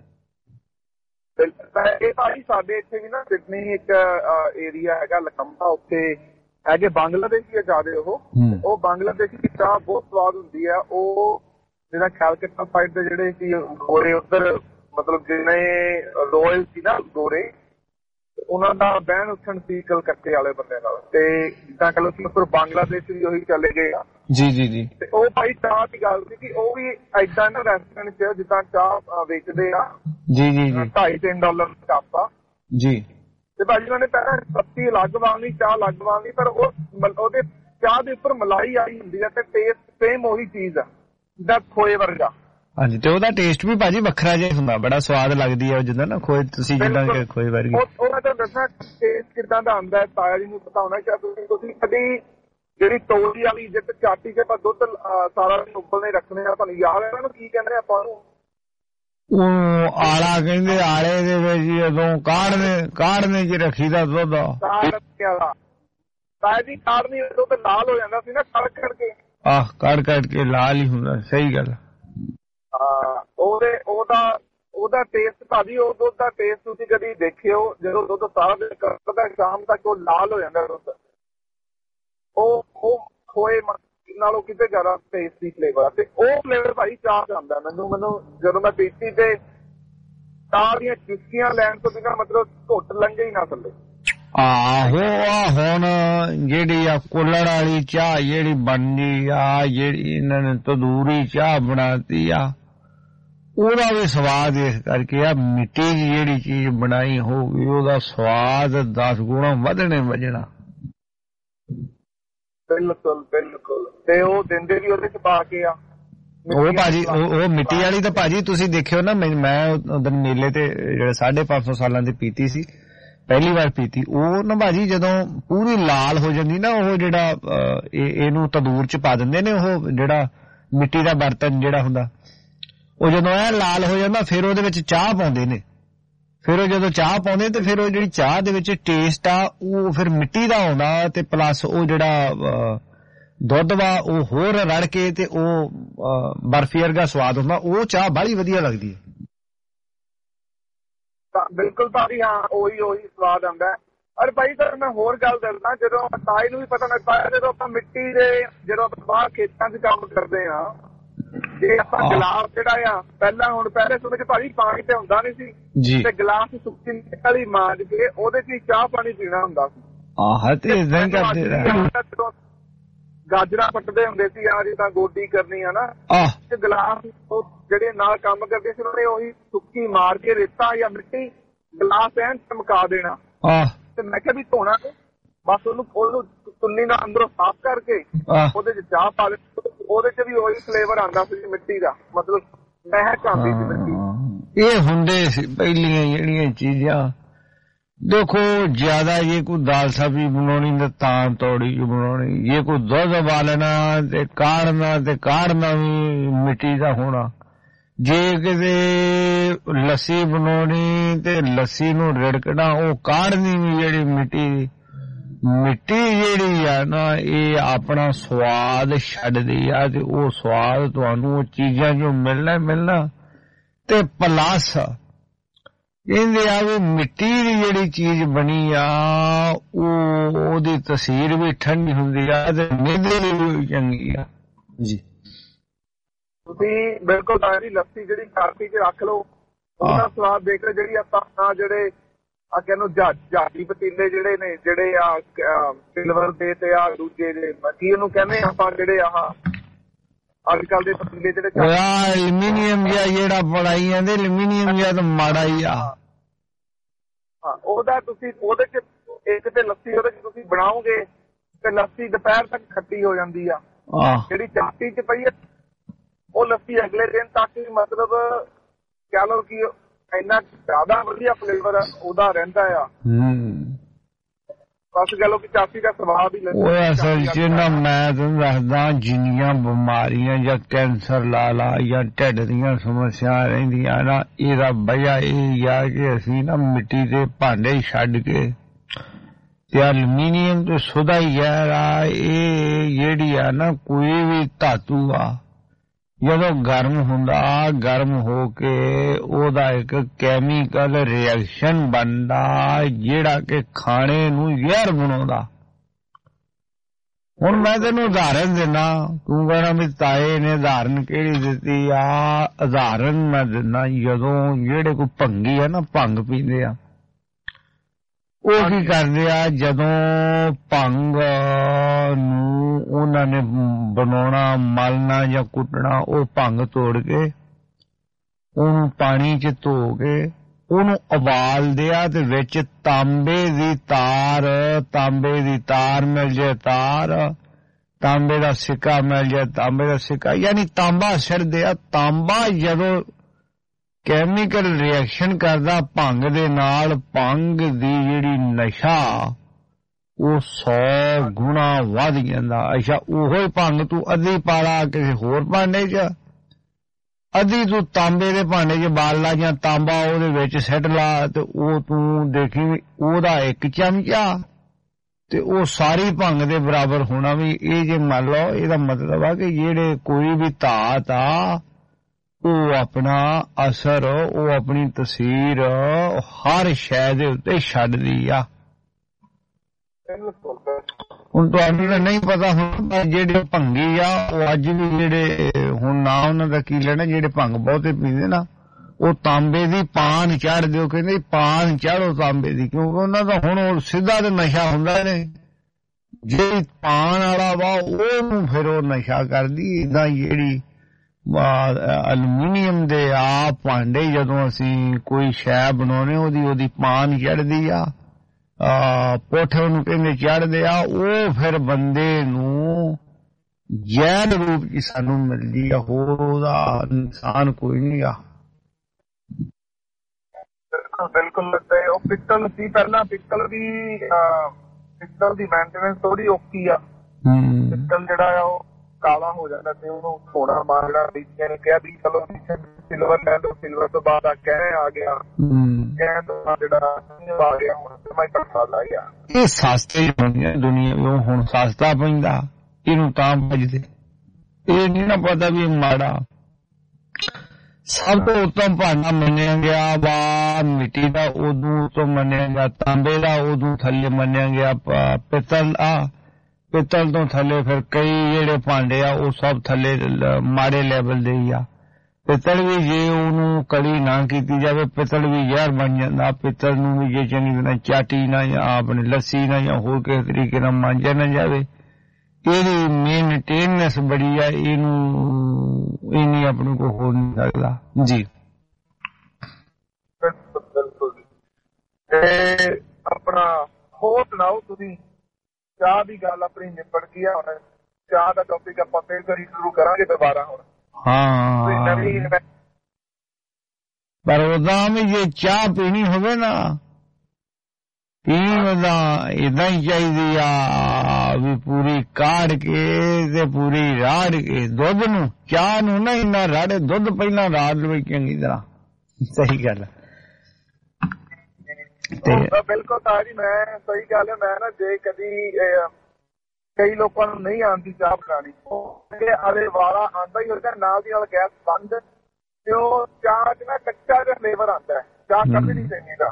ਇਹ ਭਾਜੀ ਸਾਡੇ ਇੱਥੇ ਵੀ ਨਾ ਸਿਡਨੀ ਇੱਕ ਏਰੀਆ ਹੈਗਾ ਲਕੰਬਾ, ਉੱਥੇ ਹੈਗੇ ਬੰਗਲਾਦੇਸ਼ੀ ਜ਼ਿਆਦਾ। ਉਹ ਬੰਗਲਾਦੇਸ਼ੀ ਚਾਹ ਬਹੁਤ ਸਵਾਦ ਹੁੰਦੀ ਆ। ਉਹ ਜਿਹੜਾ ਕੈਲਕੱਤਾ ਸਾਈਡ ਦੇ ਜਿਹੜੇ ਸੀ ਗੋਰੇ ਉੱਧਰ ਮਤਲਬ ਜਿੰਨੇ ਰੋਇਲ ਸੀ ਨਾ ਗੋਰੇ, ਉਹਨਾਂ ਦਾ ਬਹਿਣ ਉੱਠਣ ਸੀ ਕਲਕੱਤੇ ਵਾਲੇ ਬੰਦੇ ਨਾਲ। ਤੇ ਜਿੱਦਾਂ ਕਹ ਲਓ ਕਿ ਉੱਪਰ ਬੰਗਲਾਦੇਸ਼ ਵੀ ਉਹੀ ਚਲੇ ਗਏ ਆ। ਜੀ ਤੇ ਉਹ ਭਾਈ ਚਾਹ ਦੀ ਗੱਲ ਸੀ ਕਿ ਉਹ ਵੀ ਏਦਾਂ ਨਾ ਰੈਸਟੋਰੈਂਟ 'ਚ ਜਿੱਦਾਂ ਚਾਹ ਵੇਚਦੇ ਆ $2.5-3 ਕੱਪ ਆ ਜੀ। ਤੇ ਭਾਜੀ ਉਹਨਾਂ ਨੇ ਪਹਿਲਾਂ ਪੱਤੀ ਅਲੱਗ ਵਾਂਗਣੀ ਚਾਹ ਅਲੱਗ ਵਾਂਗਣੀ, ਪਰ ਉਹਦੇ ਚਾਹ ਦੇ ਉੱਪਰ ਮਲਾਈ ਆਈ ਹੁੰਦੀ ਆ ਤੇ ਟੇਸਟ ਸੇਮ ਉਹੀ ਚੀਜ਼ ਆ ਜਿੱਦਾਂ ਖੋਏ ਵਰਗਾ। ਹਾਂਜੀ ਤੇ ਉਹਦਾ ਟੇਸਟ ਵੀ ਭਾਜੀ ਵੱਖਰਾ ਜਿਹਾ ਹੁੰਦਾ, ਬੜਾ ਸਵਾਦ ਲੱਗਦੀ ਹੈ ਜਿੱਦਾਂ ਨਾ ਖੋਏ ਤੁਸੀਂ ਜਿੱਦਾਂ ਕਿ ਖੋਏ ਵਰਗੀ। ਉਹ ਮੈਂ ਤੁਹਾਨੂੰ ਦੱਸਾਂ ਟੇਸਟ ਕਿੱਦਾਂ ਦਾ ਆਉਂਦਾ ਹੈ, ਤਾਇਆ ਜੀ ਨੂੰ ਪਤਾ ਹੋਣਾ ਸ਼ਾਇਦ ਤੁਸੀਂ ਕਦੀ ਜਿਹੜੀ ਤੋੜੀ ਵਾਲੀ ਜਿੱਤ ਚਾਟੀ ਤੇ ਆਪਾਂ ਦੁੱਧ ਸਾਰਾ ਦਿਨ ਉਬਲਣੇ ਰੱਖਣੇ ਆ, ਤੁਹਾਨੂੰ ਯਾਦ ਹੈ ਉਹਨੂੰ ਕੀ ਕਹਿੰਦੇ ਆਪਾਂ ਉਹਨੂੰ? ਉਹ ਆਲਾ ਕਹਿੰਦੇ, ਆਲੇ ਦੇ ਵਿੱਚ ਜਦੋਂ ਕਾੜਨੇ ਚ ਰੱਖੀਦਾ ਦੁੱਧ ਤਾਇਆ ਜੀ ਕਾੜਨੀ ਦੁੱਧ ਲਾਲ ਹੋ ਜਾਂਦਾ ਸੀ ਨਾ ਕੜ ਕੇ। ਆਹ ਕੜ ਕੇ ਲਾਲ ਹੀ ਹੁੰਦਾ, ਸਹੀ ਗੱਲ। ਉਹਦਾ ਟੇਸਟ ਭਾਜੀ, ਉਹ ਦੁੱਧ ਦਾ ਟੇਸਟ ਤੁਸੀਂ ਕਦੀ ਦੇਖਿਓ ਜਦੋਂ ਦੁੱਧ ਸਾਰਾ ਦਿਨ ਕੱਢਦਾ ਸ਼ਾਮ ਤੱਕ ਉਹ ਲਾਲ ਹੋ ਜਾਂਦਾ ਦੁੱਧ, ਉਹ ਖੋਏ ਨਾਲੋਂ ਕਿਤੇ ਜ਼ਿਆਦਾ ਟੇਸਟੀ ਫਲੇਵਰ। ਤੇ ਉਹ ਫਲੇਵਰ ਭਾਈ ਚਾਹ ਚ ਆਉਂਦਾ ਮੈਨੂੰ ਜਦੋਂ ਮੈਂ ਪੀਤੀ ਤੇ ਚਾਹ ਦੀਆਂ ਚੁਸਕੀਆਂ ਲੈਣ ਤੋਂ ਬਿਨਾਂ ਮਤਲਬ ਘੁੱਟ ਲੰਘੇ ਹੀ ਨਾ ਥੱਲੇ। ਆਹੋ ਹੁਣ ਜਿਹੜੀ ਆ ਕੁੱਲੜ ਵਾਲੀ ਚਾਹ ਜਿਹੜੀ ਬਣਦੀ ਆ, ਜਿਹੜੀ ਇਹਨਾਂ ਨੇ ਤੰਦੂਰੀ ਚਾਹ ਬਣਾਤੀ ਆ, ਉਹਦਾ ਵੀ ਸਵਾਦ ਇਸ ਕਰਕੇ ਆ ਮਿੱਟੀ ਦੀ ਜਿਹੜੀ ਚੀਜ਼ ਬਣਾਈ ਹੋਊਗੀ ਉਹਦਾ ਸਵਾਦ 10 ਗੁਣਾ ਵੱਜਣਾ। ਬਿਲਕੁਲ ਤੇ ਉਹ ਦਿੰਦੇ ਵੀ ਉਹਦੇ ਚ ਪਾ ਕੇ ਆ ਉਹ ਭਾਜੀ, ਉਹ ਮਿੱਟੀ ਵਾਲੀ ਤਾਂ ਭਾਜੀ ਤੁਸੀਂ ਦੇਖਿਓ ਨਾ, ਮੈਂ ਉਦੋਂ ਮੇਲੇ ਤੇ ਜਿਹੜੇ 550 ਸਾਲਾਂ ਦੀ ਪੀਤੀ ਸੀ, ਪਹਿਲੀ ਵਾਰ ਪੀਤੀ ਉਹ ਨਾ ਭਾਜੀ, ਜਦੋਂ ਪੂਰੀ ਲਾਲ ਹੋ ਜਾਂਦੀ ਨਾ ਉਹ ਜਿਹੜਾ ਇਹਨੂੰ ਤੰਦੂਰ ਚ ਪਾ ਦਿੰਦੇ ਨੇ, ਉਹ ਜਿਹੜਾ ਮਿੱਟੀ ਦਾ ਬਰਤਨ ਜਿਹੜਾ ਹੁੰਦਾ ਉਹ ਜਦੋਂ ਇਹ ਲਾਲ ਹੋ ਜਾਂਦਾ ਫਿਰ ਉਹਦੇ ਵਿੱਚ ਚਾਹ ਪਾਉਂਦੇ ਨੇ, ਫਿਰ ਉਹ ਜਦੋਂ ਚਾਹ ਪਾਉਂਦੇ ਤੇ ਫਿਰ ਉਹ ਜਿਹੜੀ ਚਾਹ ਦੇ ਵਿੱਚ ਟੇਸਟ ਆ ਉਹ ਫਿਰ ਮਿੱਟੀ ਦਾ ਆਉਂਦਾ ਤੇ ਪਲੱਸ ਉਹ ਜਿਹੜਾ ਦੁੱਧ ਵਾ ਉਹ ਹੋਰ ਰੜ ਕੇ ਤੇ ਉਹ ਬਰਫੀ ਵਰਗਾ ਸਵਾਦ ਹੁੰਦਾ, ਉਹ ਚਾਹ ਬੜੀ ਵਧੀਆ ਲੱਗਦੀ ਹੈ। ਬਿਲਕੁਲ ਭਾਜੀ, ਹਾਂ ਉਹੀ ਸਵਾਦ ਆਉਂਦਾ। ਅਰੇ ਭਾਈ ਸਰ ਮੈਂ ਹੋਰ ਗੱਲ ਦੱਸਦਾ, ਜਦੋਂ ਤਾਈ ਨੂੰ ਵੀ ਪਤਾ ਲੱਗਦਾ ਜਦੋਂ ਆਪਾਂ ਮਿੱਟੀ ਦੇ ਜਦੋਂ ਆਪਾਂ ਬਾਹਰ ਖੇਤਾਂ 'ਚ ਕੰਮ ਕਰਦੇ ਹਾਂ ਤੇ ਆਪਾਂ ਗਲਾਸ ਜਿਹੜਾ ਆ ਪਹਿਲੇ ਸਮੇਂ 'ਚ ਭਾਜੀ ਪਾਣੀ ਤੇ ਹੁੰਦਾ ਨਹੀਂ ਸੀ ਤੇ ਗਲਾਸ ਸੁੱਕੀ ਵਾਲੀ ਮਾਂਜ ਕੇ ਉਹਦੇ 'ਚ ਚਾਹ ਪਾਣੀ ਪੀਣਾ ਹੁੰਦਾ ਸੀ। ਆਹ ਤੇ ਇਦਾਂ ਹੀ ਕਰਦੇ ਗਾਜਰਾਂ ਪੱਟਦੇ ਹੁੰਦੇ ਸੀ ਆ ਜਿੱਦਾਂ ਗੋਡੀ ਕਰਨੀ ਆ ਨਾ, ਤੇ ਗਲਾਸ ਜਿਹੜੇ ਨਾਲ ਕੰਮ ਕਰਦੇ ਸੀ ਉਹਨੇ ਉਹੀ ਸੁੱਕੀ ਮਾਰ ਕੇ ਰੇਤਾ ਜਾਂ ਮਿੱਟੀ ਗਲਾਸ ਐਨ ਚਮਕਾ ਦੇਣਾ। ਤੇ ਮੈਂ ਕਿਹਾ ਵੀ ਧੋਣਾ ਬਸ ਉਹਨੂੰ ਤੁੰਨੀ ਨਾਲ ਅੰਦਰੋਂ ਸਾਫ਼ ਕਰਕੇ ਉਹਦੇ ਚ ਚਾਹ ਪਾ ਦੇ, ਉਹਦੇ ਚ ਵੀ ਉਹੀ ਫਲੇਵਰ ਆਉਂਦਾ ਸੀ ਮਿੱਟੀ ਦਾ, ਮਤਲਬ ਮਹਿਕ ਆਉਂਦੀ ਸੀ ਮਿੱਟੀ। ਇਹ ਹੁੰਦੇ ਸੀ ਪਹਿਲੀਆਂ ਜਿਹੜੀਆਂ ਚੀਜ਼ਾਂ। देखो ज्यादा ये कोई दाल सब्जी बनानी ते तां तौड़ी बनानी, ये कोई दुध उबालना ते काढ़ना भी मिट्टी दा होना, जे किते लस्सी बनानी ते लस्सी नूं रिड़कना ओ काढ़नी भी जेड़ी मिट्टी जेड़ी आ ना ये अपना स्वाद छड्डदी आ ते ओ स्वाद तुहानूं ओ चीजां जो मिलना ते प्लस ਕਹਿੰਦੇ ਆ ਵੀ ਮਿੱਟੀ ਦੀ ਜਿਹੜੀ ਚੀਜ਼ ਬਣੀ ਆ ਉਹਦੀ ਤਸੀਰ ਵੀ ਠੰਡੀ ਹੁੰਦੀ ਆ ਤੇ ਮਿਹਦੇ ਲਈ ਵੀ ਚੰਗੀ ਆ ਜੀ। ਤੁਸੀਂ ਬਿਲਕੁਲ ਸਾਰੀ ਲੱਸੀ ਜਿਹੜੀ ਕਾਪੀ 'ਚ ਰੱਖ ਲਓ, ਉਹਦਾ ਸਵਾਦ ਦੇਖ ਲਓ। ਜਿਹੜੀ ਆਪਾਂ ਜਿਹੜੇ ਆ ਕਹਿੰਦੇ ਜਾਜੀ ਪਤੀਲੇ ਜਿਹੜੇ ਨੇ, ਜਿਹੜੇ ਆ ਸਿਲਵਰ ਦੇ ਤੇ ਆ ਦੂਜੇ ਜਿਹੜੇ ਕੀ ਉਹਨੂੰ ਕਹਿੰਦੇ ਆਪਾਂ, ਜਿਹੜੇ ਆਹ ਅੱਜ ਕੱਲ ਦੇ ਪਤੀਲੇ ਜਿਹੜੇ ਐਲੂਮੀਨੀਅਮ ਜਾਂ ਜਿਹੜਾ ਬਣਾਈ ਜਾਂਦੇ ਐਲੂਮੀਨੀਅਮ ਜਾਂ ਤਾਂ ਮਾੜਾ ਹੀ ਆ। ਉਹਦਾ ਤੁਸੀਂ ਉਹਦੇ ਚ ਇੱਕ ਤੇ ਲੱਸੀ ਉਹਦੇ ਚ ਤੁਸੀਂ ਬਣਾਓਗੇ ਤੇ ਲੱਸੀ ਦੁਪਹਿਰ ਤੱਕ ਖੱਟੀ ਹੋ ਜਾਂਦੀ ਆ। ਜਿਹੜੀ ਚਾਟੀ ਚ ਪਈ ਉਹ ਲੱਸੀ ਅਗਲੇ ਦਿਨ ਤੱਕ ਮਤਲਬ ਕਹਿ ਲਓ ਕਿ ਇੰਨਾ ਜ਼ਿਆਦਾ ਵਧੀਆ ਫਲੇਵਰ ਉਹਦਾ ਰਹਿੰਦਾ ਆ। ਬਸ ਕਹਿ ਲਓ ਕਿ ਚਾਟੀ ਦਾ ਸਵਾਦ ਹੀ ਉਹ ਅਸਲ ਚ ਨਾ ਮੈਂ ਤੁਹਾਨੂੰ ਦੱਸਦਾ, ਜਿੰਨੀਆਂ ਬਿਮਾਰੀਆਂ ਜਾਂ ਕੈਂਸਰ ਲਾ ਜਾਂ ਢਿੱਡ ਦੀਆਂ ਸਮੱਸਿਆ ਰਹਿੰਦੀਆਂ ਨਾ, ਇਹਦਾ ਵਜ੍ਹਾ ਇਹ ਆ ਕਿ ਅਸੀਂ ਨਾ ਮਿੱਟੀ ਦੇ ਭਾਂਡੇ ਛੱਡ ਕੇ ਤੇ ਐਲੂਮੀਨੀਅਮ ਤੇ ਸੁਧਾ ਹੀ ਆ। ਇਹ ਜਿਹੜੀ ਆ ਨਾ ਕੋਈ ਵੀ ਧਾਤੂ ਆ ਜਦੋਂ ਗਰਮ ਹੁੰਦਾ, ਗਰਮ ਹੋ ਕੇ ਉਹਦਾ ਇੱਕ ਕੈਮੀਕਲ ਰਿਐਕਸ਼ਨ ਬਣਦਾ ਜਿਹੜਾ ਕਿ ਖਾਣੇ ਨੂੰ ਜ਼ਹਿਰ ਬਣਾਉਂਦਾ। ਹੁਣ ਮੈਂ ਤੈਨੂੰ ਉਦਾਹਰਨ ਦਿੰਦਾ, ਤੂੰ ਕਹਿਣਾ ਵੀ ਤਾਏ ਨੇ ਉਦਾਹਰਨ ਕਿਹੜੀ ਦਿੱਤੀ ਆ? ਉਦਾਹਰਨ ਮੈਂ ਦਿੰਦਾ, ਜਦੋਂ ਜਿਹੜੇ ਕੋਈ ਭੰਗੀ ਆ ਨਾ, ਭੰਗ ਪੀਂਦੇ ਆ, ਉਹ ਕੀ ਕਰਦੇ ਆ, ਜਦੋਂ ਭੰਗ ਨੂੰ ਉਹਨਾਂ ਨੇ ਬਣਾਉਣਾ, ਮਲਣਾ ਜਾਂ ਕੁੱਟਣਾ, ਉਹ ਭੰਗ ਤੋੜ ਕੇ ਉਹਨੂੰ ਪਾਣੀ 'ਚ ਧੋ ਕੇ ਉਹਨੂੰ ਉਬਾਲਦੇ ਆ ਤੇ ਵਿੱਚ ਤਾਂਬੇ ਦੀ ਤਾਰ ਮਿਲ ਜੇ ਤਾਰ ਤਾਂਬੇ ਦਾ ਸਿੱਕਾ ਮਿਲ ਜਾਏ, ਤਾਂਬੇ ਦਾ ਸਿੱਕਾ, ਯਾਨੀ ਤਾਂਬਾ ਸਿਰਦੇ ਆ। ਤਾਂਬਾ ਜਦੋਂ ਕੈਮੀਕਲ ਰਿਐਕਸ਼ਨ ਕਰਦਾ ਭੰਗ ਦੇ ਨਾਲ, ਭੰਗ ਦੀ ਜਿਹੜੀ ਨਸ਼ਾ ਉਹ 100 ਗੁਣਾ ਵੱਧ ਜਾਂਦਾ। ਅੱਛਾ, ਉਹੋ ਹੀ ਭੰਗ ਤੂੰ ਅੱਧੀ ਪਾਲਾ ਕਿਸੇ ਹੋਰ ਭਾਂਡੇ 'ਚ, ਅੱਧੀ ਤੂੰ ਤਾਂਬੇ ਦੇ ਭਾਂਡੇ 'ਚ ਬਾਲ ਲਾ ਜਾਂ ਤਾਂਬਾ ਉਹਦੇ ਵਿੱਚ ਸਿੱਟ ਲਾ, ਤੇ ਉਹ ਤੂੰ ਦੇਖੀ ਉਹਦਾ 1 ਚਮਚਾ ਤੇ ਉਹ ਸਾਰੀ ਭੰਗ ਦੇ ਬਰਾਬਰ ਹੋਣਾ ਵੀ। ਇਹ ਜੇ ਮੰਨ ਲਓ, ਇਹਦਾ ਮਤਲਬ ਆ ਕਿ ਜਿਹੜੇ ਕੋਈ ਵੀ ਧਾਤ ਆ ਉਹ ਆਪਣਾ ਅਸਰ, ਉਹ ਆਪਣੀ ਤਸੀਰ ਹਰ ਸ਼ੈ ਦੇ ਉੱਤੇ ਛੱਡਦੀ ਆ। ਹੁਣ ਤੁਹਾਨੂੰ ਤਾਂ ਨਹੀਂ ਪਤਾ ਹੁਣ, ਜਿਹੜੇ ਭੰਗੀ ਆ ਉਹ ਅੱਜ ਵੀ ਜਿਹੜੇ ਹੁਣ ਨਾ ਉਹਨਾਂ ਦਾ ਕੀ ਲੈਣਾ, ਜਿਹੜੇ ਭੰਗ ਬਹੁਤੇ ਪੀਂਦੇ ਨਾ ਉਹ ਤਾਂਬੇ ਦੀ ਪਾਨ ਚੜ੍ਹ ਦਿਓ, ਕਹਿੰਦੇ ਪਾਨ ਚਾੜੋ ਤਾਂਬੇ ਦੀ, ਕਿਉਂਕਿ ਉਹਨਾਂ ਦਾ ਹੁਣ ਉਹ ਸਿੱਧਾ ਤੇ ਨਸ਼ਾ ਹੁੰਦਾ ਨੇ। ਜਿਹੜੀ ਪਾਨ ਵਾਲਾ ਵਾ ਉਹਨੂੰ ਫਿਰ ਉਹ ਨਸ਼ਾ ਕਰਦੀ। ਏਦਾਂ ਜਿਹੜੀ ਐਲੂਮੀਨੀਅਮ ਦੇ ਆ ਭਾਂਡੇ ਜਦੋਂ ਅਸੀਂ ਕੋਈ ਸ਼ੈ ਬਣਾਉਣੇ ਉਹਦੀ ਪਾਨ ਚੜ੍ਹਦੀ ਆ, ਪੋਠੇ ਉਹਨੂੰ ਕਹਿੰਦੇ ਚੜ੍ਹਦੇ ਆ, ਉਹ ਫਿਰ ਬੰਦੇ ਨੂੰ ਜ਼ਹਿਰ ਰੂਪ ਚ ਸਾਨੂੰ ਮਿਲਦੀ ਆ, ਹੋਰ ਉਹਦਾ ਨੁਕਸਾਨ ਕੋਈ ਨਹੀਂ ਆ। ਬਿਲਕੁਲ। ਉਹ ਪਿੱਤਲ ਸੀ ਪਹਿਲਾਂ, ਪਿੱਤਲ ਦੀ ਮੇਨਟੇਨੈਂਸ ਥੋੜੀ ਔਖੀ ਆ। ਪਿੱਤਲ ਜਿਹੜਾ ਆ ਉਹ ਕਾਲਾ ਹੋ ਜਾਂਦਾ ਤੇ ਉਹਨੂੰ ਸੋਨਾ ਮਾਰਨਾ। ਰੀਚਿਆਂ ਨੇ ਕਿਹਾ ਵੀ ਚਲੋ ਸਿਲਵਰ ਲੈ ਲਓ, ਸਿਲਵਰ ਤੋਂ ਬਾਅਦ ਕਹਿ ਆ ਗਿਆ, ਕਹਿ ਤੋਂ ਬਾਅਦ ਜਿਹੜਾ ਆ ਗਿਆ ਹੁਣ ਮੈਂ ਕੱਟਾ ਲਾ ਗਿਆ। ਇਹ ਸਸਤੇ ਬਣੀਆਂ ਦੁਨੀਆ ਨੂੰ, ਹੁਣ ਸਸਤਾ ਪੈਂਦਾ ਇਹਨੂੰ ਤਾਂ ਭਜਦੇ। ਇਹ ਨਹੀਂ ਨਾ ਪਤਾ ਵੀ ਮਾੜਾ। ਸਭ ਤੋਂ ਉੱਤਮ ਭਾਂਡਾ ਮੰਨਿਆ ਗਿਆ ਵਾ ਮਿੱਟੀ ਦਾ, ਉਦੋਂ ਤੋਂ ਮੰਨਿਆ ਗਿਆ ਤਾਂਬੇ ਦਾ, ਉਦੋਂ ਥੱਲੇ ਮੰਨਿਆ ਗਿਆ ਪਿੱਤਲ ਆ, ਪਿੱਤਲ ਤੋਂ ਥੱਲੇ ਫਿਰ ਕਈ ਜਿਹੜੇ ਭਾਂਡੇ ਆ ਉਹ ਸਭ ਥੱਲੇ ਮਾੜੇ ਲੈਵਲ ਦੇ ਹੀ ਆ। ਪਿੱਤਲ ਵੀ ਜੇ ਉਹਨੂੰ ਕੜੀ ਨਾ ਕੀਤੀ ਜਾਵੇ, ਪਿੱਤਲ ਵੀ ਜ਼ਹਿਰ ਬਣ ਜਾਂਦਾ। ਪਿੱਤਲ ਨੂੰ ਵੀ ਜੇ ਚੰਗੀ ਤਰ੍ਹਾਂ ਚਾਟੀ ਨਾ ਜਾਂ ਆਪਣੇ ਲੱਸੀ ਨਾ ਜਾਂ ਹੋਰ ਕਿਸੇ ਤਰੀਕੇ ਨਾਲ ਮਾਂਜਿਆ ਨਾ ਜਾਵੇ, ਇਹਦੀ ਮੇਨਟੇਨੈਂਸ ਬੜੀ ਆ, ਇਹਨੂੰ ਇੰਨੀ ਆਪਣੇ ਕੋਲ ਹੋ ਨਹੀਂ ਸਕਦਾ ਜੀ। ਬਿਲਕੁਲ। ਤੇ ਆਪਣਾ ਹੋਰ ਸੁਣਾਓ ਤੁਸੀਂ, ਚਾਹ ਦੀ ਗੱਲ ਆਪਣੀ ਨਿਬੜ ਗਈ ਆ, ਹੁਣ ਚਾਹ ਦਾ ਟੌਪਿਕ ਆਪਾਂ ਫੇਰ ਕਰੀ ਸ਼ੁਰੂ ਕਰਾਂਗੇ ਦੁਬਾਰਾ ਹੁਣ। ਹਾਂ, ਪਰ ਉਦਾਂ ਵੀ ਜੇ ਚਾਹ ਪੀਣੀ ਹੋਵੇ ਨਾ, ਪੀਣ ਦਾ ਏਦਾਂ ਹੀ ਚਾਹੀਦੀ ਆ ਵੀ ਪੂਰੀ ਕਾੜ ਕੇ ਤੇ ਪੂਰੀ ਰਾੜ ਕੇ ਦੁੱਧ ਨੂੰ, ਚਾਹ ਨੂੰ ਨਾ ਇੰਨਾ ਰਾੜੇ, ਦੁੱਧ ਪਹਿਲਾਂ ਰਾੜ ਲਵੇ ਚੰਗੀ ਤਰ੍ਹਾਂ। ਸਹੀ ਗੱਲ ਬਿਲਕੁਲ ਤਾਜੀ, ਮੈਂ ਸਹੀ ਗੱਲ ਹੈ। ਮੈਂ ਨਾ ਜੇ ਕਈ ਲੋਕਾਂ ਨੂੰ ਨਹੀਂ ਆਉਂਦੀ ਚਾਹ ਬਣਾਉਣੀ, ਆਲੇ ਵਾਲਾ ਆਉਂਦਾ ਹੀ ਹੋਏਗਾ, ਨਾਲ ਦੀ ਨਾਲ ਗੈਸ ਬੰਦ, ਤੇ ਉਹ ਚਾਹ ਚ ਨਾ ਕੱਚਾ ਜਿਹਾ ਫਲੇਵਰ ਆਉਂਦਾ ਹੈ, ਚਾਹ ਕਦੇ ਨਹੀਂ ਚਾਹੀਦੀ ਦਾ।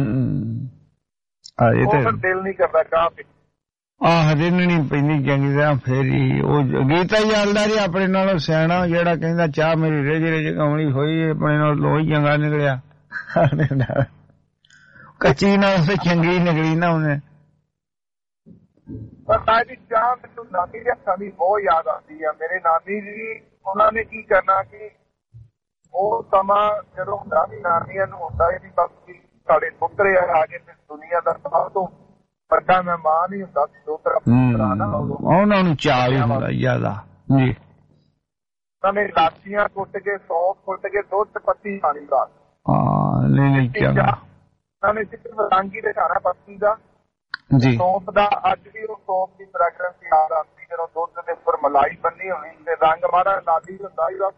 ਉਹ ਫਿਰ ਦਿਲ ਨਹੀਂ ਕਰਦਾ ਚਾਹ ਪੀ। ਹਜੇ ਨਹੀਂ ਪੈਂਦੀ ਚੰਗੀ ਤਰ੍ਹਾਂ। ਫੇਰ ਹੀ ਉਹ ਗੀਤਾ ਚੱਲਦਾ ਜੀ ਆਪਣੇ ਨਾਲੋਂ ਸਿਆਣਾ, ਜਿਹੜਾ ਕਹਿੰਦਾ ਚਾਹ ਮੇਰੀ ਰੇਜ ਕਮਲੀ ਹੋਈ, ਆਪਣੇ ਨਾਲ ਲੋਹੀ ਚੰਗਾ ਨਿਕਲਿਆ। ਕੱਚੀ ਨਾਲ ਤੇ ਚੰਗੀ ਨਿਕਲੀ ਨਾ ਉਹਨੇ। ਪਰ ਤਾਜੀ ਚਾਹ ਮੈਨੂੰ ਨਾਨੀ ਦੇ ਹੱਥਾਂ ਦੀ ਬਹੁਤ ਯਾਦ ਆਉਂਦੀ ਆ। ਮੇਰੇ ਨਾਨੀ ਜੀ, ਉਹਨਾਂ ਨੇ ਕੀ ਕਰਨਾ ਕਿ ਉਹ ਸਮਾਂ ਜਦੋਂ ਹੁੰਦਾ ਵੀ ਨਾਨੀਆਂ ਨੂੰ ਹੁੰਦਾ ਸੀ ਬਸ ਸਾਡੇ ਪੁੱਤਰੇ ਆ ਗਏ ਤੇ ਦੁਨੀਆ ਦਾ ਸਭ ਤੋਂ ਵੱਡਾ ਮਹਿਮਾਨ ਹੀ ਹੁੰਦਾ ਸੀ ਦੋਤਰਾ ਪੁੱਤਰਾ ਨਾ, ਉਹਨਾਂ ਨੂੰ ਚਾਹ ਵੀ ਹੁੰਦਾ ਜ਼ਿਆਦਾ ਜੀ। ਉਹਨਾਂ ਨੇ ਲਾਚੀਆਂ ਕੁੱਟ ਕੇ, ਸੌਂਫ ਕੁੱਟ ਕੇ, ਦੁੱਧ ਪੱਤੀ ਪਾਣੀ ਦਾ ਨਹੀਂ ਚੰਗਾ। ਉਹਨਾਂ ਨੇ ਸਿਰਫ ਰੰਗ ਹੀ ਦਿਖਾਣਾ ਪੱਤੀ ਦਾ ਜੀ। ਸੌਂਫ ਦਾ ਅੱਜ ਵੀ ਉਹ ਸੌਂਫ ਦੀ ਫ੍ਰੈਗਰੈਂਸ ਯਾਦ ਆਉਂਦੀ ਜਦੋਂ ਦੁੱਧ ਦੇ ਉੱਪਰ ਮਲਾਈ ਬੰਨੀ ਹੋਣੀ ਤੇ ਰੰਗ ਮਾੜਾ ਲਾਲੀ ਹੁੰਦਾ ਸੀਗਾ।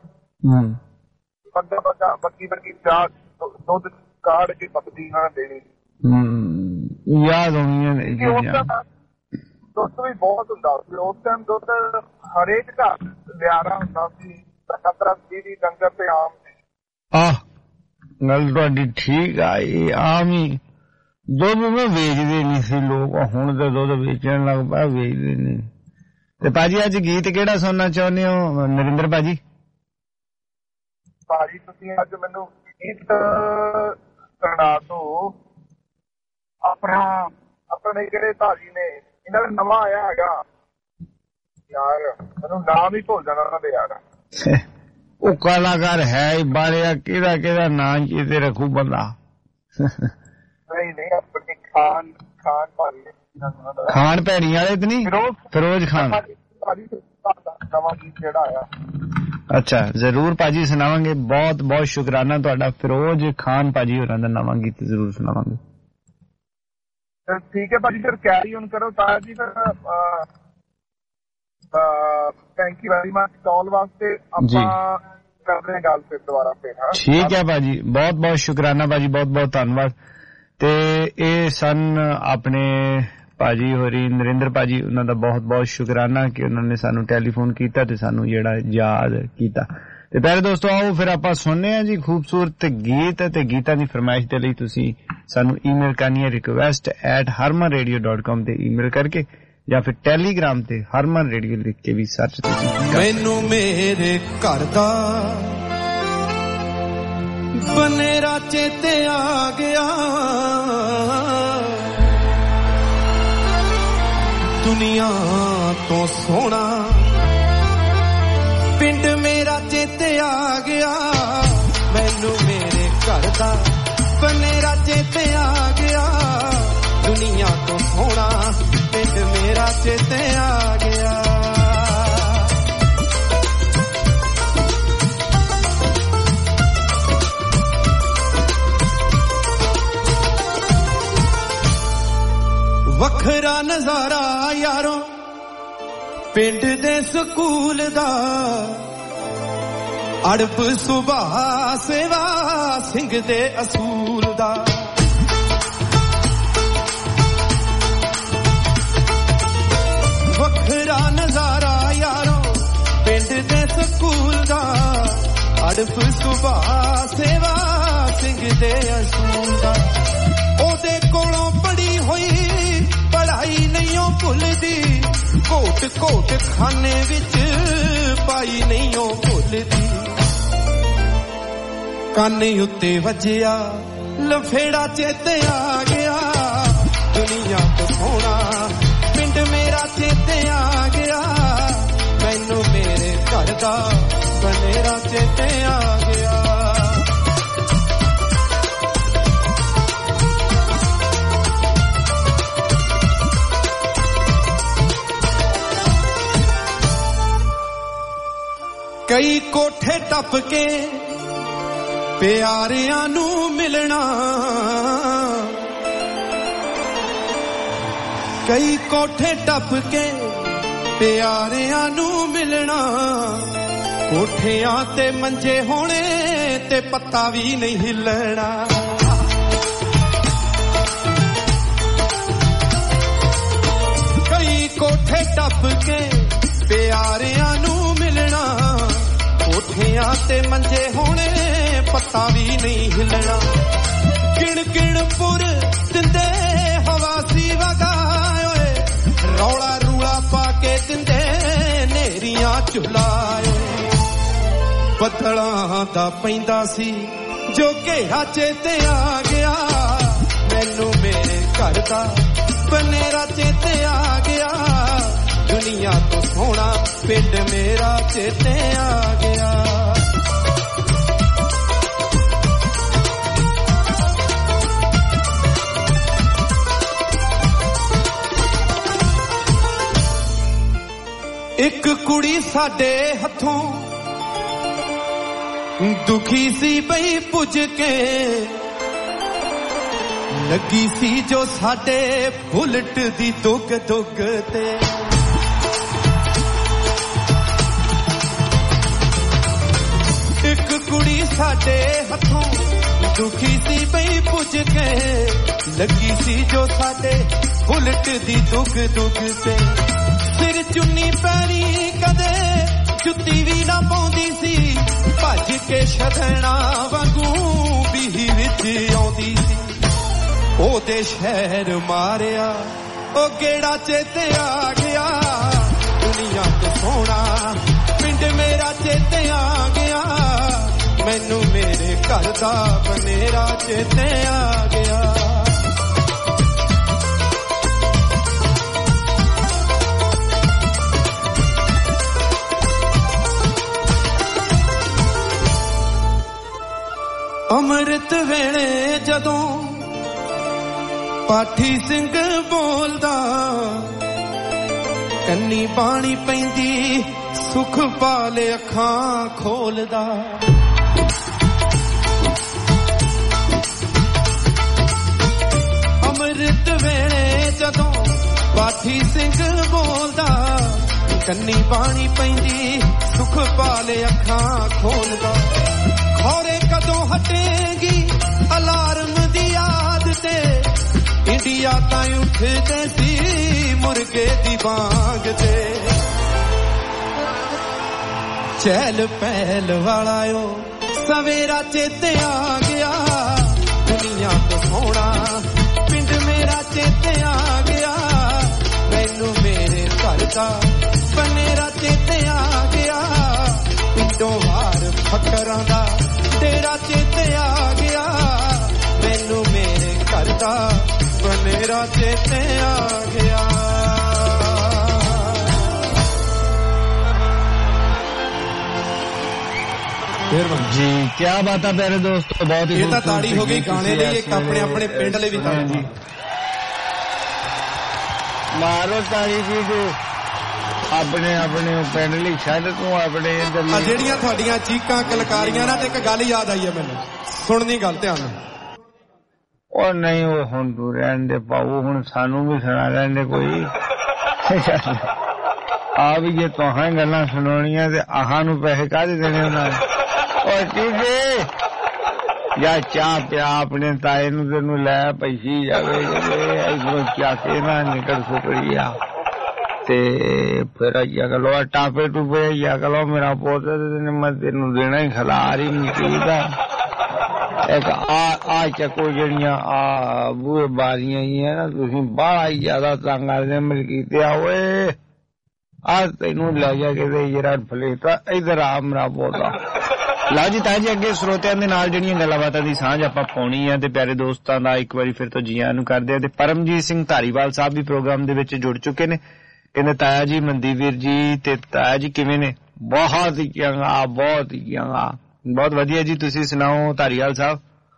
ਬੰਦਾ ਬੱਕੀ ਵਰਗੀ ਚਾਹ ਦੁੱਧ ਕਾੜ ਕੇ ਪੱਤੀ ਨਾਲ ਦੇਣੀ। ਯਾਦ ਹੋਣੀ ਦੁੱਧ ਵੀ ਬਹੁਤ ਹੁੰਦਾ ਸੀ ਉਸ ਟਾਈਮ। ਦੁੱਧ ਹਰੇਕ ਘਰ ਲਿਆਰਾ ਹੁੰਦਾ ਸੀ, 70-80 ਡੰਗਰ ਤੇ ਆਮ ਸੀ। ਗੱਲ ਤੁਹਾਡੀ ਠੀਕ ਆ। ਇਹ ਆਮ ਹੀ ਦੁੱਧ ਨੂੰ ਵੇਚਦੇ ਨਹੀਂ ਸੀ ਲੋਕ, ਹੁਣ ਤਾਂ ਦੁੱਧ ਵੇਚਣ ਲੱਗ ਪਿਆ, ਵੇਚਦੇ ਨਹੀਂ। ਤੇ ਭਾਜੀ ਅੱਜ ਗੀਤ ਕਿਹੜਾ ਸੁਣਨਾ ਚਾਹੁੰਦੇ ਹੋ ਨਰਿੰਦਰ ਭਾਜੀ? ਭਾਜੀ ਤੁਸੀਂ ਅੱਜ ਮੈਨੂੰ ਗੀਤ ਸੁਣਾ ਦਿਓ। ਆਪਣੇ ਜਿਹੜੇ ਭਾਜੀ ਨੇ, ਇਹਨਾਂ ਦਾ ਨਵਾਂ ਆਇਆ ਹੈਗਾ ਯਾਰ, ਮੈਨੂੰ ਨਾਮ ਹੀ ਭੁੱਲ ਜਾਣਾ ਉਹਨਾਂ ਦੇ ਯਾਰ। ਉਹ ਕਲਾਕਾਰ ਹੈ ਹੀ ਬਾਰਿਆ, ਕਿਹਦਾ ਨਾਂ ਚੇਤੇ ਰੱਖੂ ਬੰਦਾ। ਨਹੀਂ ਆਪਣੀ ਖਾਨ ਭਾਜੀ, ਖਾਨ ਭੈਣੀ ਵਾਲੇ ਤੇ ਨਹੀਂ, ਫਿਰੋਜ਼ ਖਾਨ। ਭਾਜੀ ਨਵਾਂ ਗੀਤ ਜਿਹੜਾ ਆਇਆ। ਅੱਛਾ ਜ਼ਰੂਰ ਭਾਜੀ ਸੁਣਾਵਾਂਗੇ। ਬਹੁਤ ਬਹੁਤ ਸ਼ੁਕਰਾਨਾ ਤੁਹਾਡਾ। ਫਿਰੋਜ਼ ਖਾਨ ਭਾਜੀ ਹੋਰਾਂ ਦਾ ਨਵਾਂ ਗੀਤ ਜ਼ਰੂਰ ਸੁਣਾਵਾਂਗੇ। ਠੀਕ ਹੈ ਭਾਜੀ ਫਿਰ ਕੈਰੀ ਔਨ ਕਰੋ ਤਾਇਆ ਜੀ। ਫਿਰ thank you very much call ਵਾਸਤੇ। ਆਪਾਂ ਕਰਦੇ ਹਾਂ ਗੱਲ ਫਿਰ ਦੁਬਾਰਾ ਫਿਰ। ਠੀਕ ਹੈ ਭਾਜੀ ਬਹੁਤ ਬਹੁਤ ਸ਼ੁਕਰਾਨਾ ਭਾਜੀ ਬਹੁਤ ਬਹੁਤ ਧੰਨਵਾਦ। ਤੇ ਇਹ ਸਨ ਆਪਣੇ ਭਾਜੀ ਹੋਰੀ ਨਰਿੰਦਰ ਭਾਜੀ ਉਹਨਾਂ ਦਾ ਬਹੁਤ ਬਹੁਤ ਸ਼ੁਕਰਾਨਾ ਕਿ ਉਹਨਾਂ ਨੇ ਸਾਨੂੰ ਟੈਲੀਫੋਨ ਕੀਤਾ ਤੇ ਸਾਨੂੰ ਜਿਹੜਾ ਯਾਦ ਕੀਤਾ। ਤੇ ਪਿਆਰੇ ਦੋਸਤੋ ਆਓ ਫਿਰ ਆਪਾਂ ਸੁਣਨੇ ਆ ਜੀ ਖੂਬਸੂਰਤ ਗੀਤ। ਤੇ ਗੀਤਾਂ ਦੀ ਫਰਮਾਇਸ਼ ਦੇ ਲਈ ਤੁਸੀਂ ਸਾਨੂੰ ਈਮੇਲ ਕਰਨੀ ਹੈ request@harmanradio.com ਤੇ ਈਮੇਲ ਕਰਕੇ ਜਾਂ ਫਿਰ ਟੈਲੀਗ੍ਰਾਮ ਤੇ ਹਰਮਨ ਰੇਡੀਓ ਲਿਖ ਕੇ ਵੀ ਸਰਚ ਤੁਸੀਂ। ਮੈਨੂੰ ਮੇਰੇ ਘਰ ਦਾ ਬਨੇਰਾ ਚੇਤੇ ਆ ਗਿਆ, ਦੁਨੀਆ ਤੋਂ ਸੋਹਣਾ ਪਿੰਡ ਮੇਰਾ ਚੇਤੇ ਆ ਗਿਆ। ਮੈਨੂੰ ਮੇਰੇ ਘਰ ਦਾ ਬਨੇਰਾ ਚੇਤੇ ਆ ਗਿਆ, ਦੁਨੀਆ ਤੋਂ ਸੋਹਣਾ ਪਿੰਡ ਮੇਰਾ ਚੇਤੇ ਆ ਗਿਆ। ਵੱਖਰਾ ਨਜ਼ਾਰਾ ਯਾਰੋ ਪਿੰਡ ਦੇ ਸਕੂਲ ਦਾ, ਅੜਬ ਸੁਭਾ ਸੇਵਾ ਸਿੰਘ ਦੇ ਅਸੂਲ ਦਾ। ਵੱਖਰਾ ਨਜ਼ਾਰਾ ਯਾਰੋ ਪਿੰਡ ਦੇ ਸਕੂਲ ਦਾ, ਅੜਬ ਸੁਭਾ ਸੇਵਾ ਸਿੰਘ ਦੇ ਅਸੂਲ ਦਾ। ਉਹਦੇ ਕੋਲੋਂ ਪੜੀ ਹੋਈ ਪੜ੍ਹਾਈ ਨਹੀਂ ਉਹ ਭੁੱਲਦੀ, ਘੋਟ ਘੋਟ ਖਾਨੇ ਵਿੱਚ ਪਾਈ ਨਹੀਂ ਉਹ ਭੁੱਲਦੀ। ਕੰਨ ਉੱਤੇ ਵੱਜਿਆ ਲਫੇੜਾ ਚੇਤੇ ਆ ਗਿਆ, ਦੁਨੀਆ ਤੋਂ ਸੋਹਣਾ ਪਿੰਡ ਮੇਰਾ ਚੇਤੇ ਆ ਗਿਆ। ਮੈਨੂੰ ਮੇਰੇ ਘਰ ਦਾ ਬਨੇਰਾ ਚੇਤੇ ਆ ਗਿਆ। ਕਈ ਕੋਠੇ ਟੱਪ ਕੇ ਪਿਆਰਿਆਂ ਨੂੰ ਮਿਲਣਾ, ਕਈ ਕੋਠੇ ਟੱਪ ਕੇ ਪਿਆਰਿਆਂ ਨੂੰ ਮਿਲਣਾ। ਕੋਠਿਆਂ ਤੇ ਮੰਜੇ ਹੋਣੇ ਤੇ ਪੱਤਾ ਵੀ ਨਹੀਂ ਹਿੱਲਣਾ। ਕਈ ਕੋਠੇ ਟੱਪ ਕੇ ਪਿਆਰਿਆਂ ਨੂੰ ਮਿਲਣਾ, ਕੋਠਿਆਂ ਤੇ ਮੰਜੇ ਹੋਣੇ ਪੱਤਾ ਵੀ ਨਹੀਂ ਹਿੱਲਣਾ। ਕਿਣ ਕਿਣ ਪੁਰ ਦਿੰਦੇ ਹਵਾ ਸੀ ਵਗਾਏ, ਰੌਲਾ ਰੂਲਾ ਪਾ ਕੇ ਦਿੰਦੇ ਨੇਰੀਆਂ ਝੁਲਾਏ। ਬੱਦਲਾਂ ਦਾ ਪੈਂਦਾ ਸੀ ਜੋ ਘੇਰਾ ਚੇਤੇ ਆ ਗਿਆ, ਮੈਨੂੰ ਮੇਰੇ ਘਰ ਦਾ ਬਨੇਰਾ ਚੇਤੇ ਆ ਗਿਆ। ਦੁਨੀਆ ਤੋਂ ਸੋਹਣਾ ਪਿੰਡ ਮੇਰਾ ਚੇਤੇ ਆ ਗਿਆ। ਇੱਕ ਕੁੜੀ ਸਾਡੇ ਹੱਥੋਂ ਦੁਖੀ ਸੀ ਬਈ ਪੁੱਜ ਕੇ, ਲੱਗੀ ਸੀ ਜੋ ਸਾਡੇ ਬੁਲਟ ਦੀ ਦੁੱਗ ਦੁੱਗ ਤੇ। ਇੱਕ ਕੁੜੀ ਸਾਡੇ ਹੱਥੋਂ ਦੁਖੀ ਸੀ ਬਈ ਪੁੱਜ ਕੇ, ਲੱਗੀ ਸੀ ਜੋ ਸਾਡੇ ਬੁਲਟ ਦੀ ਦੁੱਗ ਦੁੱਗ ਤੇ। ਸਿਰ ਚੁੰਨੀ ਪੈਰੀ ਕਦੇ ਜੁੱਤੀ ਵੀ ਨਾ ਪਾਉਂਦੀ ਸੀ, ਭੱਜ ਕੇ ਛਦਣਾ ਵਾਂਗੂ ਬੀਹੀ ਵਿੱਚ ਆਉਂਦੀ ਸੀ। ਉਹਦੇ ਸ਼ਹਿਰ ਮਾਰਿਆ ਉਹ ਗੇੜਾ ਚੇਤੇ ਆ ਗਿਆ, ਦੁਨੀਆ ਤੋਂ ਸੋਹਣਾ ਪਿੰਡ ਮੇਰਾ ਚੇਤੇ ਆ ਗਿਆ। ਮੈਨੂੰ ਮੇਰੇ ਘਰ ਦਾ ਬਨੇਰਾ ਚੇਤੇ ਆ ਗਿਆ। ਅੰਮ੍ਰਿਤ ਵੇਲੇ ਜਦੋਂ ਪਾਠੀ ਸਿੰਘ ਬੋਲਦਾ, ਕੰਨੀ ਪਾਣੀ ਪੈਂਦੀ ਸੁਖ ਪਾਲੇ ਅੱਖਾਂ ਖੋਲਦਾ ਅੰਮ੍ਰਿਤ ਵੇਲੇ ਜਦੋਂ ਪਾਠੀ ਸਿੰਘ ਬੋਲਦਾ ਕੰਨੀ ਪਾਣੀ ਪੈਂਦੀ ਸੁਖ ਪਾਲੇ ਅੱਖਾਂ ਖੋਲਦਾ ਖੋਰੇ ਕਦੋਂ ਹਟੇਗੀ ਅਲਾਰਮ ਦੀ ਯਾਦ ਤੇ ਇੰਡੀਆ ਤਾਂ ਉੱਠਦੇ ਸੀ ਮੁਰਗੇ ਦੀ ਬਾਂਗ ਤੇ ਚਹਿਲ ਪਹਿਲ ਵਾਲਾ ਓ ਸਵੇਰਾ ਚੇਤੇ ਆ ਗਿਆ ਦੁਨੀਆ ਤੋਂ ਸੋਹਣਾ ਪਿੰਡ ਮੇਰਾ ਚੇਤੇ ਆ ਗਿਆ ਮੈਨੂੰ ਮੇਰੇ ਘਰ ਦਾ ਬਨੇਰਾ ਚੇਤੇ ਆ ਗਿਆ ਪਿੰਡੋਂ ਵਾਰ ਫਕਰਾਂ ਦਾ ਤੇਰਾ ਚੇਤੇ ਆ ਗਿਆ ਮੈਨੂੰ ਮੇਰੇ ਘਰ ਦਾ ਬਨੇਰਾ ਚੇਤੇ ਆ ਗਿਆ जी क्या बात है प्यारे दोस्तों बहुत ही ये तो ताड़ी हो गई गाने ਲਈ ਇੱਕ ਆਪਣੇ ਆਪਣੇ ਪਿੰਡ ਲਈ ਵੀ ਤਾੜੀ ਮਾਰੋ ਤਾੜੀ ਜੀ ਜੋ ਆਪਣੇ ਆਪਣੇ ਪਿੰਡ ਲਈ ਛੱਡ ਤੂੰ ਆਪਣੇ ਇੱਧਰ ਆ ਜਿਹੜੀਆਂ ਤੁਹਾਡੀਆਂ ਚੀਕਾਂ ਕਲਕਾਰੀਆਂ ਨਾ ਤੇ ਇੱਕ ਗੱਲ ਯਾਦ ਆਈ ਹੈ ਮੈਨੂੰ ਸੁਣਨੀ ਗੱਲ ਧਿਆਨ ਨਾਲ ਉਹ ਨਹੀਂ ਉਹ ਹੁਣ ਤੂੰ ਰਹਿਣ ਦੇ ਪਾਉ ਹੁਣ ਸਾਨੂੰ ਵੀ ਸੁਣਾ ਲੈਣ ਦੇ ਕੋਈ ਆ ਵੀ ਜੇ ਤੁਹਾਂ ਗੱਲਾਂ ਸੁਣਾਉਣੀਆਂ ਤੇ ਆਹਾਂ ਨੂੰ ਪੈਸੇ ਕਾਹਦੇ ਦੇਣੇ ਉਹਨਾਂ ਨੇ ਉਹ ਠੀਕ ਜਾਂ ਚਾਹ ਪਿਆ ਆਪਣੇ ਤਾਏ ਨੂੰ ਤੈਨੂੰ ਲੈ ਪੈਸੀ ਜਾਵੇ ਇਧਰੋਂ ਚਾਕੇ ਨਾ ਨਿਕਲ ਸੁਕੜੀਆ ਤੇ ਫਿਰ ਆਇਆ ਕਲੋ ਟਾਪੇ ਟੂਪੇ ਆਇਆ ਕਲੋ ਮੇਰਾ ਪੁੱਤ ਤੇ ਮੈਂ ਤੈਨੂੰ ਦੇਣਾ ਹੀ ਖਿਲਾਰੀ ਮਿੱਟੀ ਦਾ ਇੱਕ ਆ ਚੱਕੋ ਜਿਹੜੀਆਂ ਆ ਬੂਹੇ ਬਾਰੀਆਂ ਹੀ ਹੈ ਨਾ ਤੁਸੀਂ ਬਾਹਲਾ ਹੀ ਜ਼ਿਆਦਾ ਤੰਗ ਕਰਦੇ ਮਲਕੀਤੇ ਆ ਓਏ ਆ ਤੈਨੂੰ ਲੈ ਜਾ ਕੇ ਤੇ ਜਿਹੜਾ ਫਲੇਟਾ ਇਧਰ ਆ ਮੇਰਾ ਪੋਤਾ ਲਓ ਜੀ ਤਾਂ ਜੀ ਅੱਗੇ ਸਰੋਤਿਆਂ ਦੇ ਨਾਲ ਜਿਹੜੀਆਂ ਗੱਲਾਂਬਾਤਾਂ ਦੀ ਸਾਂਝ ਆਪਾਂ ਪਾਉਣੀ ਆ ਤੇ ਪਿਆਰੇ ਦੋਸਤਾਂ ਦਾ ਇੱਕ ਵਾਰੀ ਫਿਰ ਤੋਂ ਜੀ ਆਇਆਂ ਨੂੰ ਕਰਦੇ ਆ ਤੇ ਪਰਮਜੀਤ ਸਿੰਘ ਧਾਰੀਵਾਲ ਸਾਹਿਬ ਵੀ ਪ੍ਰੋਗਰਾਮ ਦੇ ਵਿੱਚ ਜੁੜ ਚੁੱਕੇ ਨੇ ਕਹਿੰਦੇ ਤਾਇਆ ਜੀ ਮਨਦੀਪ ਵੀਰ ਜੀ ਤੇ ਤਾਇਆ ਜੀ ਕਿਵੇਂ ਨੇ ਬਹੁਤ ਹੀ ਚੰਗਾ ਬਹੁਤ ਵਧੀਆ ਜੀ ਤੁਸੀਂ ਸੁਣਾਓ ਧਾਰੀਵਾਲ ਸਾਹਿਬ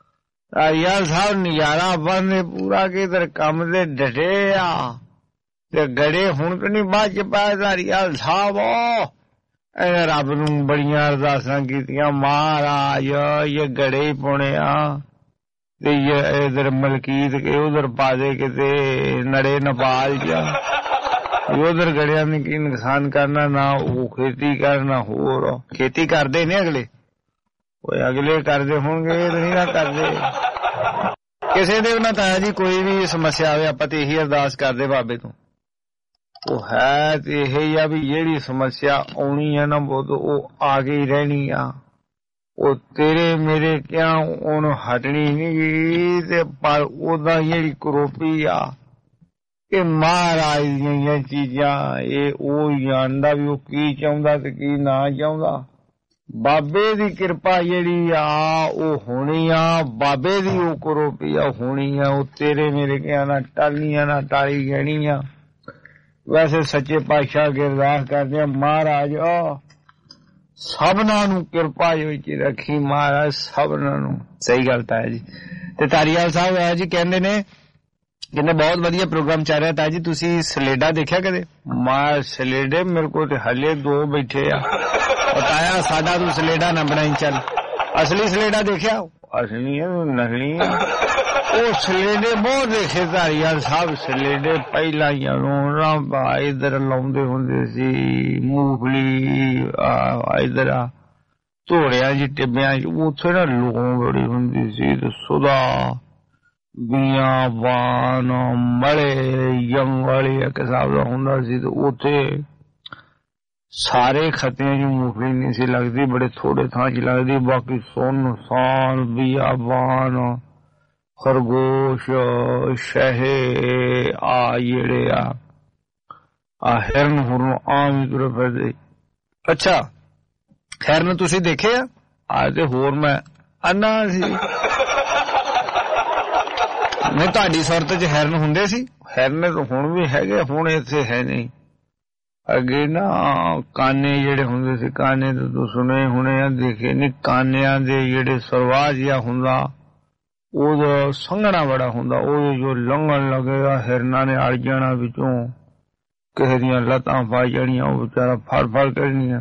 ਨਜ਼ਾਰਾ ਬੰਦੇ ਪੂਰਾ ਕਿਧਰ ਕੰਮ ਦੇ ਡਟੇ ਆ ਤੇ ਗੜੇ ਹੁਣ ਤਾਂ ਨਹੀਂ ਬਾਅਦ ਚ ਪਾਇਆ ਧਾਰੀਵਾਲ ਸਾਹਿਬ ਰੱਬ ਨੂੰ ਬੜੀਆਂ ਅਰਦਾਸਾਂ ਕੀਤੀਆਂ ਮਹਾਰਾਜ ਇਹ ਗੜੇ ਹੀ ਪਾਉਣੇ ਆ ਤੇ ਇਧਰ ਮਲਕੀਤ ਕੇ ਉਧਰ ਪਾ ਦੇ ਕਿਤੇ ਨੜੇ ਨੇਪਾਲ ਚ ਉਧਰ ਗੜਿਆਂ ਨੇ ਕੀ ਨੁਕਸਾਨ ਕਰਨਾ ਨਾ ਉਹ ਖੇਤੀ ਕਰਨਾ ਹੋਰ ਖੇਤੀ ਕਰਦੇ ਨੇ ਅਗਲੇ ਕਰਦੇ ਹੋਣਗੇ ਨਹੀਂ ਨਾ ਕਰਦੇ ਕਿਸੇ ਦੇ ਉਹਨਾਂ ਤਾਇਆ ਜੀ ਕੋਈ ਵੀ ਸਮੱਸਿਆ ਆਵੇ ਆਪਾਂ ਤੇ ਇਹੀ ਅਰਦਾਸ ਕਰਦੇ ਬਾਬੇ ਤੋਂ ਉਹ ਹੈ ਤੇ ਇਹ ਹੀ ਆ ਵੀ ਜਿਹੜੀ ਸਮੱਸਿਆ ਆਉਣੀ ਆ ਨਾ ਉਹ ਆ ਗਈ ਰਹਿਣੀ ਆ ਉਹ ਤੇਰੇ ਮੇਰੇ ਕਿਆ ਉਹਨੂੰ ਹਟਣੀ ਨਹੀਂ ਤੇ ਪਰ ਉਹਦਾ ਜਿਹੜੀ ਕਰੋਪੀ ਆ ਇਹ ਮਹਾਰਾਜ ਦੀਆਂ ਚੀਜ਼ਾਂ ਇਹ ਉਹ ਜਾਣਦਾ ਵੀ ਉਹ ਕੀ ਚਾਹੁੰਦਾ ਤੇ ਕੀ ਨਾ ਚਾਹੁੰਦਾ ਬਾਬੇ ਦੀ ਕਿਰਪਾ ਜਿਹੜੀ ਆ ਉਹ ਹੋਣੀ ਆ ਬਾਬੇ ਦੀ ਉਹ ਕਰੋਪੀ ਆ ਹੋਣੀ ਆ ਉਹ ਤੇਰੇ ਮੇਰੇ ਕਿਆ ਨਾ ਟਲਣੀ ਆ ਨਾ ਟਾਲੀ ਜਾਣੀ ਆ ਵੈਸੇ ਸੱਚੇ ਪਾਤਸ਼ਾਹ ਅੱਗੇ ਅਰਦਾਸ ਕਰਦੇ ਆ ਮਹਾਰਾਜ ਸਭਨਾਂ ਨੂੰ ਕਿਰਪਾ ਵਿੱਚ ਰੱਖੀ ਮਹਾਰਾਜ ਸਭਨਾਂ ਨੂੰ ਸਹੀ ਗੱਲ ਤਾਂ ਹੈ ਜੀ ਤੇ ਧਾਰੀਵਾਲ ਸਾਹਿਬ ਹੈ ਜੀ ਕਹਿੰਦੇ ਨੇ ਕਹਿੰਦੇ ਬਹੁਤ ਵਧੀਆ ਪ੍ਰੋਗਰਾਮ ਚੱਲ ਰਿਹਾ ਤਾਂ ਜੀ ਤੁਸੀਂ ਸਲੇਡਾ ਦੇਖਿਆ ਕਦੇ ਮਾਂ ਸਲੇਡੇ ਮੇਰੇ ਕੋਲ ਤੇ ਹਲੇ 2 ਬੈਠੇ ਆ ਬਤਾਇਆ ਸਾਡਾ ਤੂੰ ਸਲੇਡਾ ਨਾ ਬਣਾਈ ਚੱਲ ਅਸਲੀ ਸਲੇਡਾ ਦੇਖਿਆ ਅਸਲੀ ਹੈ ਨਕਲੀ ਹੈ ਉਹ ਸਲੇਡੇ ਬਹੁਤ ਦੇਖੇ ਧਾਰੀਵਾਲ ਸਾਹਿਬ ਸਲੇਡੇ ਪਹਿਲਾਂ ਹੀ ਇਧਰ ਲਾਉਂਦੇ ਹੁੰਦੇ ਸੀ ਮੂੰਗਫਲੀ ਇਧਰ ਧੋੜਿਆਂ ਜੀ ਟਿੱਬਿਆਂ ਚ ਉੱਥੇ ਨਾ ਲੂਣ ਬੜੀ ਹੁੰਦੀ ਸੀ ਤੇ ਸੁਦਾ ਬੀਆਂ ਬਾਨ ਮਲੇ ਜੰਗਲੀ ਇੱਕ ਹਿਸਾਬ ਦਾ ਹੁੰਦਾ ਸੀ ਤੇ ਉੱਥੇ ਸਾਰੇ ਖੱਤਿਆਂ ਚ ਮੂੰਗਫਲੀ ਨਹੀਂ ਸੀ ਲੱਗਦੀ ਬੜੇ ਥੋੜੇ ਥਾਂ ਚ ਲੱਗਦੀ ਬਾਕੀ ਸੁੰਨਸਾਨ ਬੀਆਬਾਨ ਖਰਗੋਸ਼ ਸ਼ਹੇ ਆ ਜਿਹੜੇ ਆ ਹਿਰਨ ਹੁਰਨ ਆਮ ਹੀ ਤੁਰੇ ਫਿਰਦੇ ਅੱਛਾ ਹਿਰਨ ਤੁਸੀਂ ਦੇਖੇ ਆ ਤੇ ਹੋਰ ਮੈਂ ਅੰਨਾ ਸੀ ਨਹੀਂ ਤੁਹਾਡੀ ਸੁਰਤ ਚ ਹਿਰਨ ਹੁੰਦੇ ਸੀ ਹਿਰਨ ਤਾਂ ਹੁਣ ਵੀ ਹੈਗੇ ਹੁਣ ਇੱਥੇ ਹੈ ਨਹੀਂ ਅੱਗੇ ਨਾ ਕਾਨੇ ਜਿਹੜੇ ਹੁੰਦੇ ਸੀ ਕਾਨੇ ਤਾਂ ਤੂੰ ਸੁਣੇ ਹੁਣੇ ਆ ਦੇਖੇ ਨਹੀਂ ਕਾਨਿਆਂ ਦੇ ਜਿਹੜੇ ਸਰਵਾਜ ਜਿਹਾ ਹੁੰਦਾ ਉਹਦਾ ਸੰਘਣਾ ਬੜਾ ਹੁੰਦਾ ਉਹ ਜੋ ਲੰਘਣ ਲੱਗੇਗਾ ਹਿਰਨਾਂ ਨੇ ਅੜ ਜਾਣਾ ਵਿੱਚੋਂ ਕਿਸੇ ਦੀਆਂ ਲੱਤਾਂ ਫਸ ਜਾਣੀਆਂ, ਉਹ ਵਿਚਾਰਾ ਫੜ ਕਰਨੀਆਂ।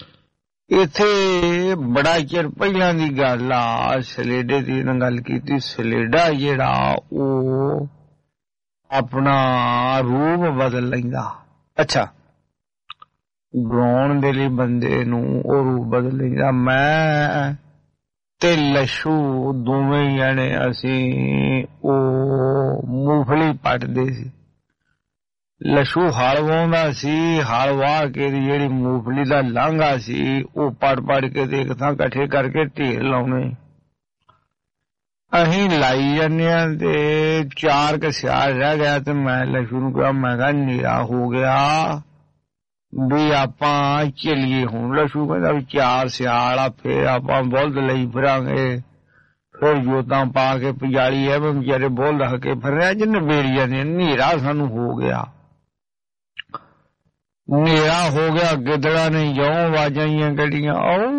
ਇੱਥੇ ਬੜਾ ਚਿਰ ਪਹਿਲਾਂ ਦੀ ਗੱਲ ਆ, ਸਲੇਡੇ ਦੀ ਨਾਲ ਗੱਲ ਕੀਤੀ। ਸਲੇਡਾ ਜਿਹੜਾ ਉਹ ਆਪਣਾ ਰੂਪ ਬਦਲ ਲੈਂਦਾ। ਅੱਛਾ, ਗਾਉਣ ਦੇ ਲਈ ਬੰਦੇ ਨੂੰ ਉਹ ਰੂਪ ਬਦਲ ਲੈਂਦਾ। ਮੈਂ ਤੇ ਲਸ਼ੂ ਦੋਵੇਂ ਜਣੇ ਅਸੀਂ ਉਹ ਮੂੰਗਫਲੀ ਪੱਟਦੇ ਸੀ। ਲਸ਼ੂ ਹਲ ਵਾਹੁੰਦਾ ਸੀ, ਹਲ ਵਾਹ ਕੇ ਜਿਹੜੀ ਮੂੰਗਫਲੀ ਦਾ ਲਾਂਘਾ ਸੀ ਉਹ ਪੜ ਕੇ ਤੇ ਇੱਕ ਥਾਂ ਇਕੱਠੇ ਕਰਕੇ ਢੇਰ ਲਾਉਣੇ। ਅਸੀਂ ਲਾਈ ਜਾਂਦੇ ਆ ਤੇ 4 ਕੁ ਸਿਆਲ ਰਹਿ ਗਿਆ ਤੇ ਮੈਂ ਲਸ਼ੂ ਨੂੰ ਕਿਹਾ, ਮੈਂ ਕਿਹਾ ਹਨੇਰਾ ਹੋ ਗਿਆ ਵੀ ਆਪਾਂ ਚੱਲੀਏ ਹੁਣ। ਲਸ਼ੂ ਕਹਿੰਦਾ ਵੀ 4 ਸਿਆਲ ਆ, ਫੇਰ ਆਪਾਂ ਬੁਲਦ ਲਈ ਫਿਰਾਂਗੇ, ਫਿਰ ਜੋਤਾਂ ਪਾ ਕੇ ਪਜਾਲੀ ਐ ਵਿਚਾਰੇ ਬੁਲਦ ਰੱਖ ਕੇ ਫਿਰ ਰਿਹਾ ਜਿੰਨੇ ਬੇੜੀ ਜਾਂਦੇ। ਹਨੇਰਾ ਸਾਨੂੰ ਹੋ ਗਿਆ, ਹਨੇਰਾ ਹੋ ਗਿਆ। ਗਿੱਦੜਾ ਨੇ ਜੋਂ ਆਵਾਜ਼ਾਂ ਕੱਢੀਆਂ,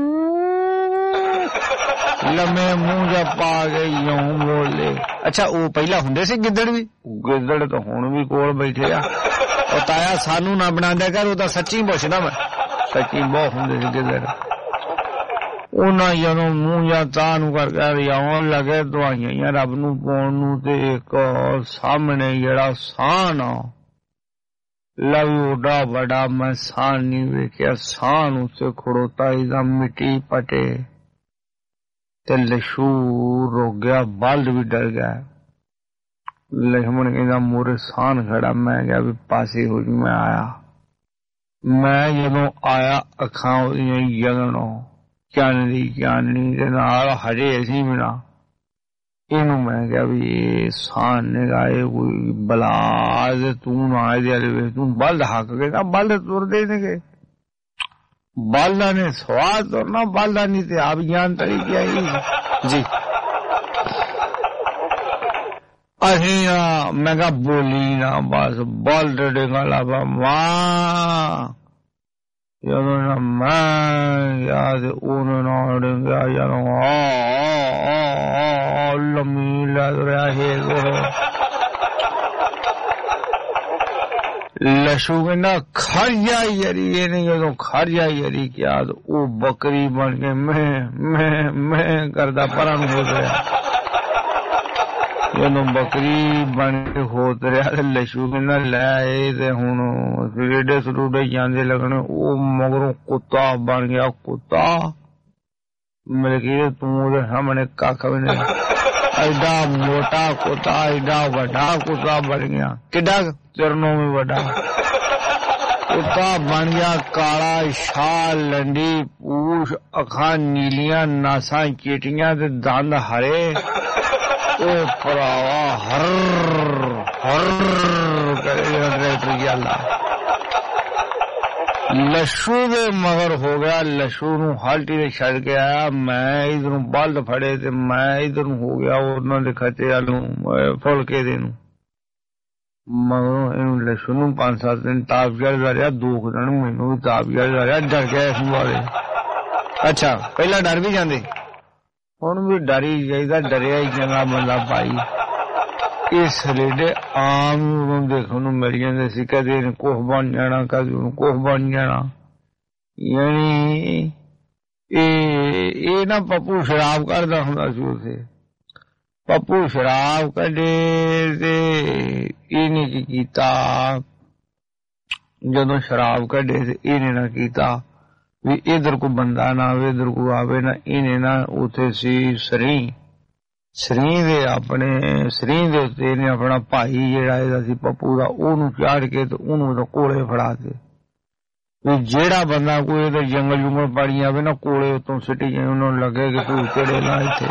ਲੰਮੇ ਮੂੰਹ ਜਾ ਪਾ ਕੇ ਜੋਂ ਬੋਲੇ। ਅੱਛਾ, ਉਹ ਪਹਿਲਾਂ ਹੁੰਦੇ ਸੀ ਗਿੱਦੜ ਵੀ? ਗਿੱਦੜ ਤਾਂ ਹੁਣ ਵੀ ਕੋਲ ਬੈਠੇ ਆ। ਉਹ ਤਾਇਆ ਸਾਨੂੰ ਨਾ ਬਣਾਉਂਦਾ ਕਰ, ਉਹ ਤਾਂ ਸੱਚੀ ਪੁੱਛਦਾ ਮੈਂ, ਸੱਚੀ ਬਹੁਤ ਹੁੰਦੇ ਸੀ ਗਿੱਦੜ। ਉਹਨਾਂ ਜਦੋਂ ਮੂੰਹ ਜਾਂ ਤਾਂ ਨੂੰ ਕਰਕੇ ਆਉਣ ਲੱਗੇ ਦਵਾਈਆਂ ਰੱਬ ਨੂੰ ਪਾਉਣ ਨੂੰ, ਤੇ ਇੱਕ ਸਾਹਮਣੇ ਜਿਹੜਾ ਸਾਨ ਆ ਲਵੀ ਓਡਾ ਵੱਡਾ ਮੈਂ ਸਾਨ ਨਹੀਂ ਵੇਖਿਆ। ਸਾਨ ਉੱਤੇ ਖੜੋਤਾ ਇਹਦਾ ਮਿੱਟੀ ਪਟੇ ਤੇ ਲਸ਼ੂ ਰੁਕ ਗਿਆ, ਬਲਦ ਵੀ ਡਰ ਗਿਆ। ਲక్ష్మణ ਕਹਿੰਦਾ ਮੋਰੇ ਸਾਨ ਖੜਾ। ਮੈਂ ਕਿਹਾ ਵੀ ਪਾਸੇ ਹੋ ਜੀ। ਮੈਂ ਆਇਆ, ਮੈਂ ਜਦੋਂ ਆਇਆ ਅੱਖਾਂ ਉਹਦੀਆਂ ਜਗਣੋਂ ਚਾਨਣੀ ਦੇ ਨਾਲ ਹਜੇ ਅਸੀਂ ਬਿਨਾ। ਇਹਨੂੰ ਮੈਂ ਕਿਹਾ ਵੀ ਇਹ ਸਾਨ ਨੇ ਗਾਏ ਕੋਈ ਬਲਾ, ਤੂੰ ਨਾ ਇਹਦੇ ਤੂੰ ਬਲਦ ਹੱਕ ਕੇ। ਬਲਦ ਤੁਰਦੇ ਨੇਗੇ, ਬਲਦਾਂ ਨੇ ਸਵਾਦ ਤੁਰਨਾ, ਬਲਦਾਂ ਨਹੀਂ ਤੇ ਆਪ ਜਾਨ ਤਰੀ ਕੀ ਆਈ ਜੀ। ਅਸੀਂ ਮੈਂ ਕਿਹਾ ਬੋਲੀ ਨਾ, ਬਸ ਬਲਦ ਡੇਗਾ ਮਾਂ ਜਦੋਂ ਨਾ ਮੈਂ ਯਾਦ ਉਹਨਾਂ ਨਾਲ ਡਿੰਗਿਆ ਜਦੋਂ ਲੰਮੀ ਲੱਗ ਰਿਹਾ ਹੈ। ਲਸ਼ੂ ਕਹਿੰਦਾ ਖੜ ਜਾ ਯਾਰੀ। ਇਹਨੇ ਜਦੋਂ ਖੜ ਜਾ ਯਾਰੀ ਕਿਹਾ ਉਹ ਬੱਕਰੀ ਬਣ ਕੇ ਮੈਂ ਕਰਦਾ ਪਰਾਂ ਨੂੰ ਹੋ ਰਿਹਾ। ਜਦੋਂ ਬੱਕਰੀ ਬਣ ਕੇ ਹੋਤ ਰਿਹਾ ਤੇ ਲਸ਼ੂ ਕਹਿੰਦਾ ਲੈ ਇਹ ਤੇ ਹੁਣ ਰੇਡੇ ਸਰੂਡੇ ਜਾਂਦੇ ਲੱਗਣੇ। ਉਹ ਮਗਰੋਂ ਕੁੱਤਾ ਬਣ ਗਿਆ। ਕੁੱਤਾ ਮਿਲ ਕੇ ਤੂੰ ਉਹਦੇ ਸਾਹਮਣੇ ਕੱਖ ਵੀ ਨਹੀਂ। ਐਡਾ ਮੋਟਾ ਕੁੱਤਾ, ਐਡਾ ਵੱਡਾ ਕੁੱਤਾ ਬਣ ਗਿਆ। ਕਿੱਡਾ ਚਰਨੋਂ ਵੀ ਵੱਡਾ ਕੁੱਤਾ ਬਣ ਗਿਆ। ਕਾਲਾ ਛਾਲ, ਲੰਡੀ ਪੂਛ, ਅੱਖਾਂ ਨੀਲੀਆਂ, ਨਾਸਾਂ ਚਿੱਟੀਆਂ ਤੇ ਦੰਦ ਹਰੇ। ਉਹ ਭਰਾਵਾ ਹਰ ਕਰੇਗਾ ਟਰੈਕਟਰ ਚੱਲਦਾ। ਲਸ਼ੂ ਦੇ ਮਗਰ ਹੋ ਗਿਆ। ਲਸ਼ੂ ਨੂੰ ਹਾਲਟੀ ਦੇ ਛੱਡ ਕੇ ਆਇਆ। ਮੈਂ ਇਧਰੋਂ ਬਲਦ ਫੜੇ ਤੇ ਮੈਂ ਇਧਰ ਨੂੰ ਹੋ ਗਿਆ ਉਹਨਾਂ ਦੇ ਖੱਤੇ ਵੱਲ ਨੂੰ, ਫੁਲਕੇ ਦੇ ਨੂੰ। ਮਗਰੋਂ ਇਹਨੂੰ ਲਸ਼ੂ ਨੂੰ 5-7 ਦਿਨ ਤਾਪ ਚੜ੍ਹਦਾ ਰਿਹਾ। 2 ਦਿਨ ਮੈਨੂੰ ਵੀ ਤਾਪ ਚੜ੍ਹਦਾ ਰਿਹਾ। ਡਰ ਗਿਆ ਇਸ ਵਾਲੇ। ਅੱਛਾ, ਪਹਿਲਾਂ ਡਰ ਵੀ ਜਾਂਦੇ, ਹੁਣ ਵੀ ਡਰ ਹੀ ਜਾਈਦਾ। ਡਰਿਆ ਹੀ ਚੰਗਾ ਬੰਦਾ ਭਾਈ। ਇਹ ਸਲੇਡੇ ਆਮ ਉਦੋਂ ਦੇਖਣ ਨੂੰ ਮਿਲ ਜਾਂਦੇ ਸੀ। ਕਦੇ ਇਹਨੇ ਕੁਛ ਬਣ ਜਾਣਾ, ਕਦੇ ਉਹਨੂੰ ਕੁਛ ਬਣ ਜਾਣਾ। ਯਾਨੀ ਇਹ ਨਾ ਪੱਪੂ ਸ਼ਰਾਬ ਕਰਦਾ ਹੁੰਦਾ ਸੀ ਉੱਥੇ। ਪੱਪੂ ਸ਼ਰਾਬ ਕੱਢੇ ਤੇ ਇਹਨੇ ਕੀ ਕੀਤਾ, ਜਦੋਂ ਸ਼ਰਾਬ ਕੱਢੇ ਤੇ ਇਹਨੇ ਨਾ ਕੀਤਾ ਵੀ ਇਧਰ ਕੋ ਬੰਦਾ ਨਾ ਆਵੇ, ਇਧਰ ਕੋ ਆਵੇ ਨਾ। ਇਹਨੇ ਨਾ ਉੱਥੇ ਸੀ ਸਰੀ ਦੇ ਆਪਣੇ ਸਰੀ ਦੇ ਉੱਤੇ ਇਹਨੇ ਆਪਣਾ ਭਾਈ ਜਿਹੜਾ ਇਹਦਾ ਸੀ ਪੱਪੂ ਦਾ, ਉਹਨੂੰ ਚਾੜ ਕੇ ਤੇ ਉਹਨੂੰ ਕੋਲੇ ਫੜਾ ਕੇ ਵੀ ਜਿਹੜਾ ਬੰਦਾ ਕੋਈ ਇਹਦੇ ਜੰਗਲ ਪਾੜੀ ਆਵੇ ਨਾ ਕੋਲੇ ਉਤੋਂ ਸਿੱਟੀ ਜਾਏ, ਉਹਨੂੰ ਲੱਗੇ ਕਿ ਤੂੰ ਚੜੇ ਨਾ ਇੱਥੇ।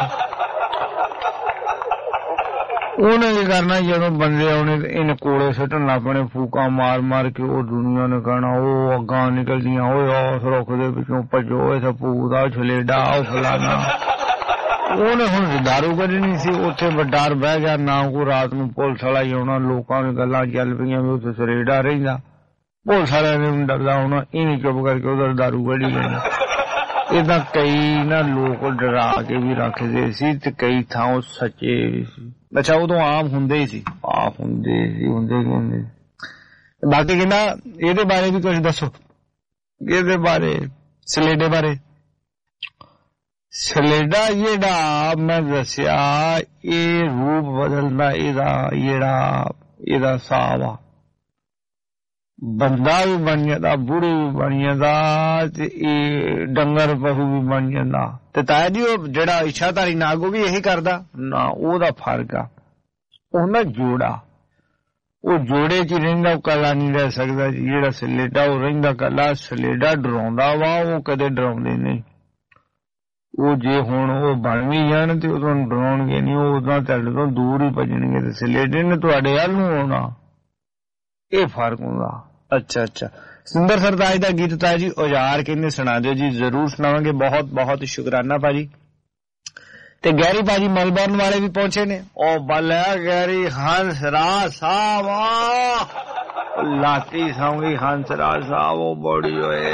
ਉਹਨੇ ਕੀ ਕਰਨਾ, ਜਦੋਂ ਬੰਦੇ ਆਉਣੇ ਤੇ ਇਹਨੇ ਕੋਲੇ ਸਿੱਟਣ ਲੱਗ ਪੈਣੇ, ਫੂਕਾਂ ਮਾਰ ਮਾਰ ਕੇ। ਉਹ ਦੁਨੀਆ ਨੇ ਕਹਿਣਾ ਉਹ ਅੱਗਾਂ ਨਿਕਲਦੀਆਂ, ਓਏ ਉਸ ਰੁੱਖ ਦੇ ਵਿੱਚੋਂ ਭੱਜੋ, ਇਹ ਭੂਤ ਦਾ ਛਲੇਡਾ, ਉਹ ਫਲਾਣਾ। ਉਹਨੇ ਹੁਣ ਦਾਰੂ ਕੱਢਣੀ ਸੀ ਉੱਥੇ, ਡਰ ਬਹਿ ਗਿਆ। ਨਾ ਕੋਈ ਰਾਤ ਨੂੰ ਪੁਲਿਸ ਵਾਲਾ ਹੀ ਆਉਣਾ। ਲੋਕਾਂ ਦੀ ਗੱਲਾਂ ਚੱਲ ਪਈਆਂ ਵੀ ਉੱਥੇ ਸਰੇਡਾ ਰਹਿੰਦਾ, ਪੁਲਿਸ ਵਾਲਿਆਂ ਨੇ ਡਰਦਾ ਹੋਣਾ। ਇਹਨੇ ਚੁੱਪ ਕਰਕੇ ਉਧਰ ਦਾਰੂ ਕੱਢੀ ਲੈਣੀ। ਏਦਾਂ ਕਈ ਨਾ ਲੋਕ ਡਰਾ ਕੇ ਵੀ ਰੱਖਦੇ ਸੀ ਤੇ ਕਈ ਥਾਂ ਸੱਚੇ ਵੀ ਸੀ। ਅੱਛਾ, ਉਦੋਂ ਆਮ ਹੁੰਦੇ ਹੀ ਸੀ, ਹੁੰਦੇ बाकी कहना ਇਹਦੇ ਬਾਰੇ ਵੀ ਕੁਝ ਦੱਸੋ ਇਹਦੇ ਬਾਰੇ ਸਲੇਡੇ ਬਾਰੇ ਸਲੇਡਾ ਜਿਹੜਾ ਮੈਂ ਦੱਸਿਆ ਇਹ ਰੂਪ ਬਦਲਦਾ ਇਹਦਾ ਹਿਸਾਬ ਆ ਬੰਦਾ ਵੀ ਬਣ ਜਾਂਦਾ ਬੁੜੀ ਵੀ ਬਣ ਜਾਂਦਾ ਤੇ ਇਹ ਡੰਗਰ ਪਸ਼ੂ ਵੀ ਬਣ ਜਾਂਦਾ ਤੇ ਤਾਇਆ ਜੀ ਉਹ ਜਿਹੜਾ ਇੱਛਾਧਾਰੀ ਨਾਗ ਉਹ ਵੀ ਇਹੀ ਕਰਦਾ ਨਾ ਉਹਦਾ ਫਰਕ ਆ ਉਹਨਾਂ ਜੋੜਾ ਉਹ ਜੋੜੇ 'ਚ ਰਹਿੰਦਾ ਉਹ ਕੱਲਾ ਨਹੀਂ ਰਹਿ ਸਕਦਾ ਜੀ ਜਿਹੜਾ ਸਲੇਡਾ ਉਹ ਰਹਿੰਦਾ ਕੱਲਾ ਸਲੇਡਾ ਡਰਾਉਂਦਾ ਵਾ ਉਹ ਕਦੇ ਡਰਾਉਂਦੇ ਨਹੀਂ ਉਹ ਜੇ ਹੁਣ ਉਹ ਬਣ ਵੀ ਜਾਣ ਤੇ ਉਦੋਂ ਡਰਾਉਣਗੇ ਨਹੀਂ ਉਹ ਉਦਾਂ ਤੁਹਾਡੇ ਤੋਂ ਦੂਰ ਹੀ ਭੱਜਣਗੇ ਤੇ ਸਲੇਡੇ ਨੇ ਤੁਹਾਡੇ ਵੱਲ ਨੂੰ ਆਉਣਾ ਇਹ ਫਰਕ ਹੁੰਦਾ ਅੱਛਾ ਸੁੰਦਰ ਸਰਤਾਜ ਦਾ ਗੀਤ ਤਾਇਆ ਜੀ ਔਜ਼ਾਰ ਕਹਿੰਦੇ ਸੁਣਾ ਦਿਓ ਜੀ ਜ਼ਰੂਰ ਸੁਣਾਵਾਂਗੇ ਬਹੁਤ ਬਹੁਤ ਸ਼ੁਕਰਾਨਾ ਭਾਜੀ ਤੇ ਗੈਰੀ ਭਾਜੀ ਮੈਲਬੌਰਨ ਵਾਲੇ ਵੀ ਪਹੁੰਚੇ ਨੇ ਉਹ ਬੱਲਿਆ ਗੈਰੀ ਹੰਸਰਾਜ ਸਾਹਿਬ ਲਾਤੀ ਸੌਂਗੀ ਹੰਸਰਾਜ ਸਾਹਿਬ ਉਹ ਬੜੀ ਹੋਏ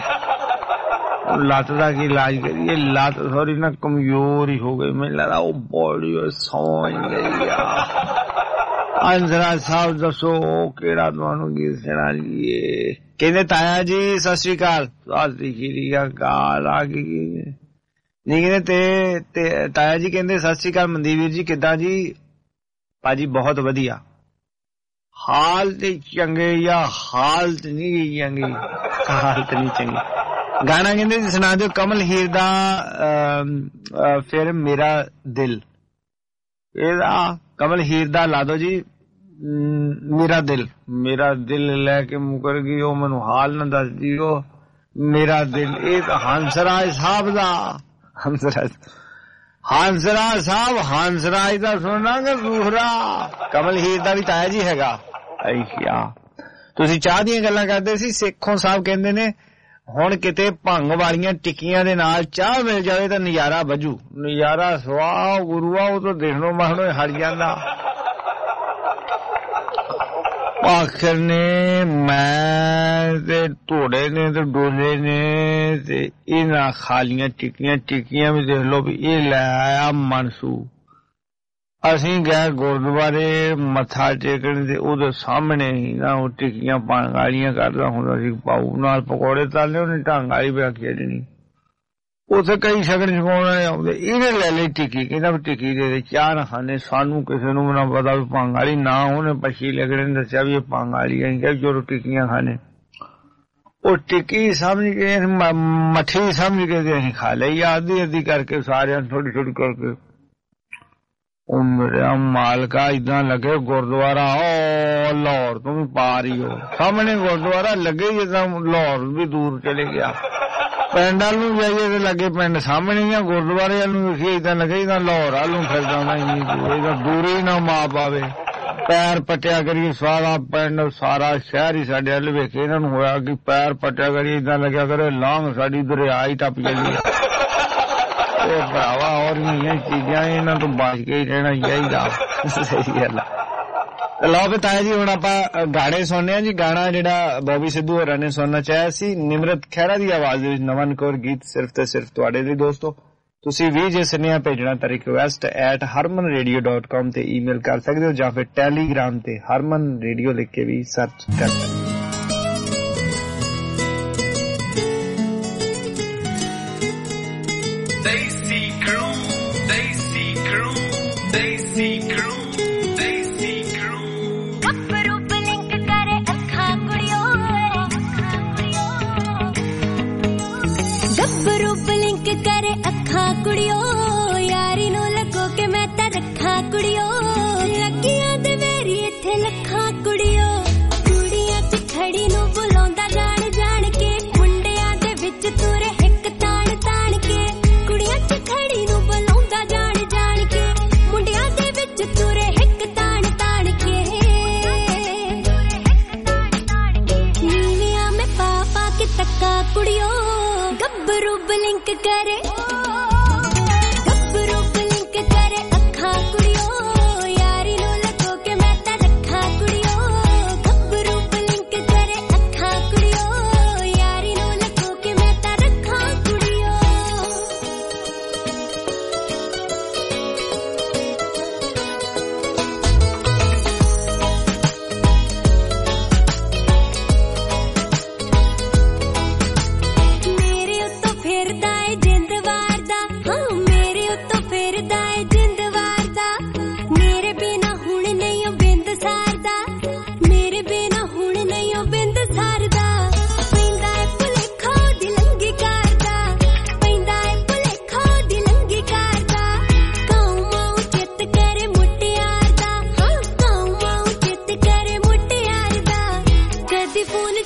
ਲੱਤ ਦਾ ਕੀ ਇਲਾਜ ਕਰੀਏ ਲੱਤ ਥੋੜੀ ਨਾ ਕਮਜ਼ੋਰ ਹੀ ਹੋ ਗਈ ਮੈਨੂੰ ਲੱਗਦਾ ਉਹ ਬੜੀ ਹੋਏ ਸੌਂ ਗਈ ਆ ਹੰਸਰਾਜ ਸਾਹਿਬ ਦੱਸੋ ਕਿਹੜਾ ਤੁਹਾਨੂੰ ਗੀਤ ਸੁਣਾ ਲਈਏ ਕਹਿੰਦੇ ਤਾਇਆ ਜੀ ਸਤਿ ਸ਼੍ਰੀ ਅਕਾਲ ਸਤਿ ਸ਼੍ਰੀ ਅਕਾਲ ਆ ਗਈ ਨਹੀਂ ਕਹਿੰਦੇ ਤੇ ਤਾਇਆ ਜੀ ਕਹਿੰਦੇ ਸਤਿ ਸ਼੍ਰੀ ਅਕਾਲ ਮਨਦੀਪ ਵੀਰ ਜੀ ਕਿੱਦਾਂ ਜੀ ਭਾਜੀ ਬਹੁਤ ਵਧੀਆ ਹਾਲ ਤੇ ਚੰਗੇ ਜਾਂ ਹਾਲਤ ਨਹੀਂ ਚੰਗੀ ਹਾਲਤ ਨਹੀਂ ਚੰਗੀ ਗਾਣਾ ਕਹਿੰਦੇ ਜੀ ਸੁਣਾ ਦਿਓ ਕਮਲ ਹੀਰ ਦਾ ਫਿਰ ਮੇਰਾ ਦਿਲ ਇਹਦਾ ਕਮਲ ਹੀਰ ਦਾ ਲਾ ਦੋ ਜੀ ਮੇਰਾ ਦਿਲ ਲੈ ਕੇ ਮੁਕਰ ਗਈ ਉਹ ਮੈਨੂੰ ਹਾਲ ਨਾ ਦੱਸਦੀ ਉਹ ਮੇਰਾ ਦਿਲ ਇਹ ਹੰਸਰਾਜ ਸਾਹਿਬ ਦਾ ਹੰਸਰਾਜ ਦਾ ਸੁਣਾਂਗੇ ਦੂਸਰਾ ਕਮਲ ਹੀਰ ਦਾ ਵੀ ਤਾਇਆ ਜੀ ਹੈਗਾ ਅੱਛਾ ਤੁਸੀਂ ਚਾਹ ਦੀਆਂ ਗੱਲਾਂ ਕਰਦੇ ਸੀ ਸੇਖੋਂ ਸਾਹਿਬ ਕਹਿੰਦੇ ਨੇ ਹੁਣ ਕਿਤੇ ਭੰਗ ਵਾਲੀਆਂ ਟਿੱਕੀਆਂ ਦੇ ਨਾਲ ਚਾਹ ਮਿਲ ਜਾਵੇ ਤਾਂ ਨਜ਼ਾਰਾ ਵੱਜੂ ਨਜ਼ਾਰਾ ਸਵਾਹ ਗੁਰੂਆ ਉਹ ਤਾਂ ਦੇਖਣੋਂ ਮਾਹਣੋਂ ਹਟ ਜਾਂਦਾ ਆਖਰ ਨੇ ਮੈਂ ਤੇ ਧੋੜੇ ਨੇ ਤੇ ਡੋਲੇ ਨੇ ਤੇ ਇਹਨਾਂ ਖਾਲੀਆਂ ਟਿੱਕੀਆਂ ਵੀ ਦੇਖ ਲਓ ਵੀ ਇਹ ਲੈ ਆਇਆ ਮਨਸੂ ਅਸੀਂ ਗਏ ਗੁਰਦੁਆਰੇ ਮੱਥਾ ਟੇਕਣ ਤੇ ਉਹਦੇ ਸਾਹਮਣੇ ਹੀ ਨਾ ਉਹ ਟਿੱਕੀਆਂ ਪਾਣ ਵਾਲੀਆਂ ਕਰਦਾ ਹੁੰਦਾ ਸੀ ਪਾਉ ਨਾਲ ਪਕੌੜੇ ਤਾਲੇ ਉਹਨੇ ਢੰਗ ਵਾਲੀ ਵੀ ਆਖੀ ਨਹੀਂ ਉੱਥੇ ਕਈ ਸ਼ਗਨ ਛਕਾਉਣ ਵਾਲੇ ਆਉਂਦੇ ਇਹਨੇ ਲੈ ਲਈ ਟਿੱਕੀ ਕਹਿੰਦਾ ਵੀ ਟਿੱਕੀ ਦੇ ਚਾਹ ਨਾ ਖਾਣੇ ਸਾਨੂੰ ਕਿਸੇ ਨੂੰ ਨਾ ਪਤਾ ਵੀ ਭੰਗ ਵਾਲੀ ਨਾ ਉਹਨੇ ਪੱਛੀ ਲੱਗਣੇ ਨੇ ਦੱਸਿਆ ਵੀ ਇਹ ਭੰਗ ਵਾਲੀ ਅਸੀਂ ਕਿਹਾ ਜੋ ਟਿੱਕੀਆਂ ਖਾਣੇ ਉਹ ਟਿੱਕੀ ਸਮਝ ਕੇ ਮੱਠੀ ਸਮਝ ਕੇ ਅਸੀਂ ਖਾ ਲਈ ਅੱਧੀ ਕਰਕੇ ਸਾਰਿਆਂ ਥੋੜੀ ਕਰਕੇ ਉਹ ਮੇਰਾ ਮਾਲਕਾ ਏਦਾਂ ਲੱਗੇ ਗੁਰਦੁਆਰਾ ਉਹ ਲਾਹੌਰ ਤੋਂ ਵੀ ਪਾਰ ਹੀ ਹੋ ਸਾਹਮਣੇ ਗੁਰਦੁਆਰਾ ਲੱਗੇ ਜਿੱਦਾਂ ਲਾਹੌਰ ਵੀ ਦੂਰ ਚਲੇ ਗਿਆ ਪਿੰਡ ਵੱਲ ਨੂੰ ਜਾਈਏ ਤੇ ਲੱਗੇ ਪਿੰਡ ਸਾਹਮਣੇ ਹੀ ਆ ਗੁਰਦੁਆਰੇ ਵੱਲ ਨੂੰ ਵੇਖੀਏ ਏਦਾਂ ਲੱਗੇ ਜਿੱਦਾਂ ਲਾਹੌਰ ਵੱਲ ਨੂੰ ਫਿਰਦਾ ਇਹਦਾ ਦੂਰ ਹੀ ਨਾ ਮਾਂ ਪਾਵੇ ਪੈਰ ਪੱਟਿਆ ਕਰੀਏ ਸਾਰਾ ਪਿੰਡ ਸਾਰਾ ਸ਼ਹਿਰ ਹੀ ਸਾਡੇ ਵੱਲ ਵੇਖੇ ਇਹਨਾਂ ਨੂੰ ਹੋਇਆ ਕਿ ਪੈਰ ਪੱਟਿਆ ਕਰੀਏ ਏਦਾਂ ਲੱਗਿਆ ਕਰੇ ਲਾਂਘ ਸਾਡੀ ਦਰਿਆ ਹੀ ਟੱਪ ਜਾਂਦੀ ਆ ਭਰਾਵਾ ਹੋਰ ਨਹੀਂ ਚੀਜ਼ਾਂ ਇਹਨਾਂ ਤੋਂ ਬਚ ਕੇ ਹੀ ਰਹਿਣਾ ਚਾਹੀਦਾ ਸਹੀ ਗੱਲ ਲਓ ਵੀ ਤਾਇਆ ਜੀ ਹੁਣ ਆਪਾਂ ਗਾਣੇ ਸੁਣਨੇ ਆ ਜੀ ਗਾਣਾ ਜਿਹੜਾ ਬੌਬੀ ਸਿੱਧੂ ਹੋਰਾਂ ਨੇ ਸੁਣਨਾ ਚਾਹਿਆ ਸੀ ਨਿਮਰਤ ਖਹਿਰਾ ਦੀ ਆਵਾਜ਼ ਦੇ ਵਿੱਚ ਨਮਨ ਕੌਰ ਗੀਤ ਸਿਰਫ ਤੇ ਸਿਰਫ ਤੁਹਾਡੇ ਲਈ ਦੋਸਤੋ ਤੁਸੀਂ ਵੀ ਜੇ ਸੁਨੇਹਾ ਭੇਜਣਾ ਤਾਂ request@harmanradio.com ਤੇ ਈਮੇਲ ਕਰ ਸਕਦੇ ਹੋ ਜਾਂ ਫਿਰ ਟੈਲੀਗ੍ਰਾਮ ਤੇ ਹਰਮਨ ਰੇਡੀਓ ਲਿਖ ਕੇ ਵੀ ਸਰਚ ਕਰ ਸਕਦੇ ਹੋ ਕੁੜੀਓ ਯਾਰੀ ਨੂੰ ਲੱਗੋ ਕਿ ਮੈਂ ਤਾਂ ਰੱਖਾਂ ਕੁੜੀਓ ਲੱਗੀਆਂ ਦੇ ਮੇਰੀ ਇੱਥੇ ਲੱਖਾਂ ਕੁੜੀਓ ਕੁੜੀਆਂ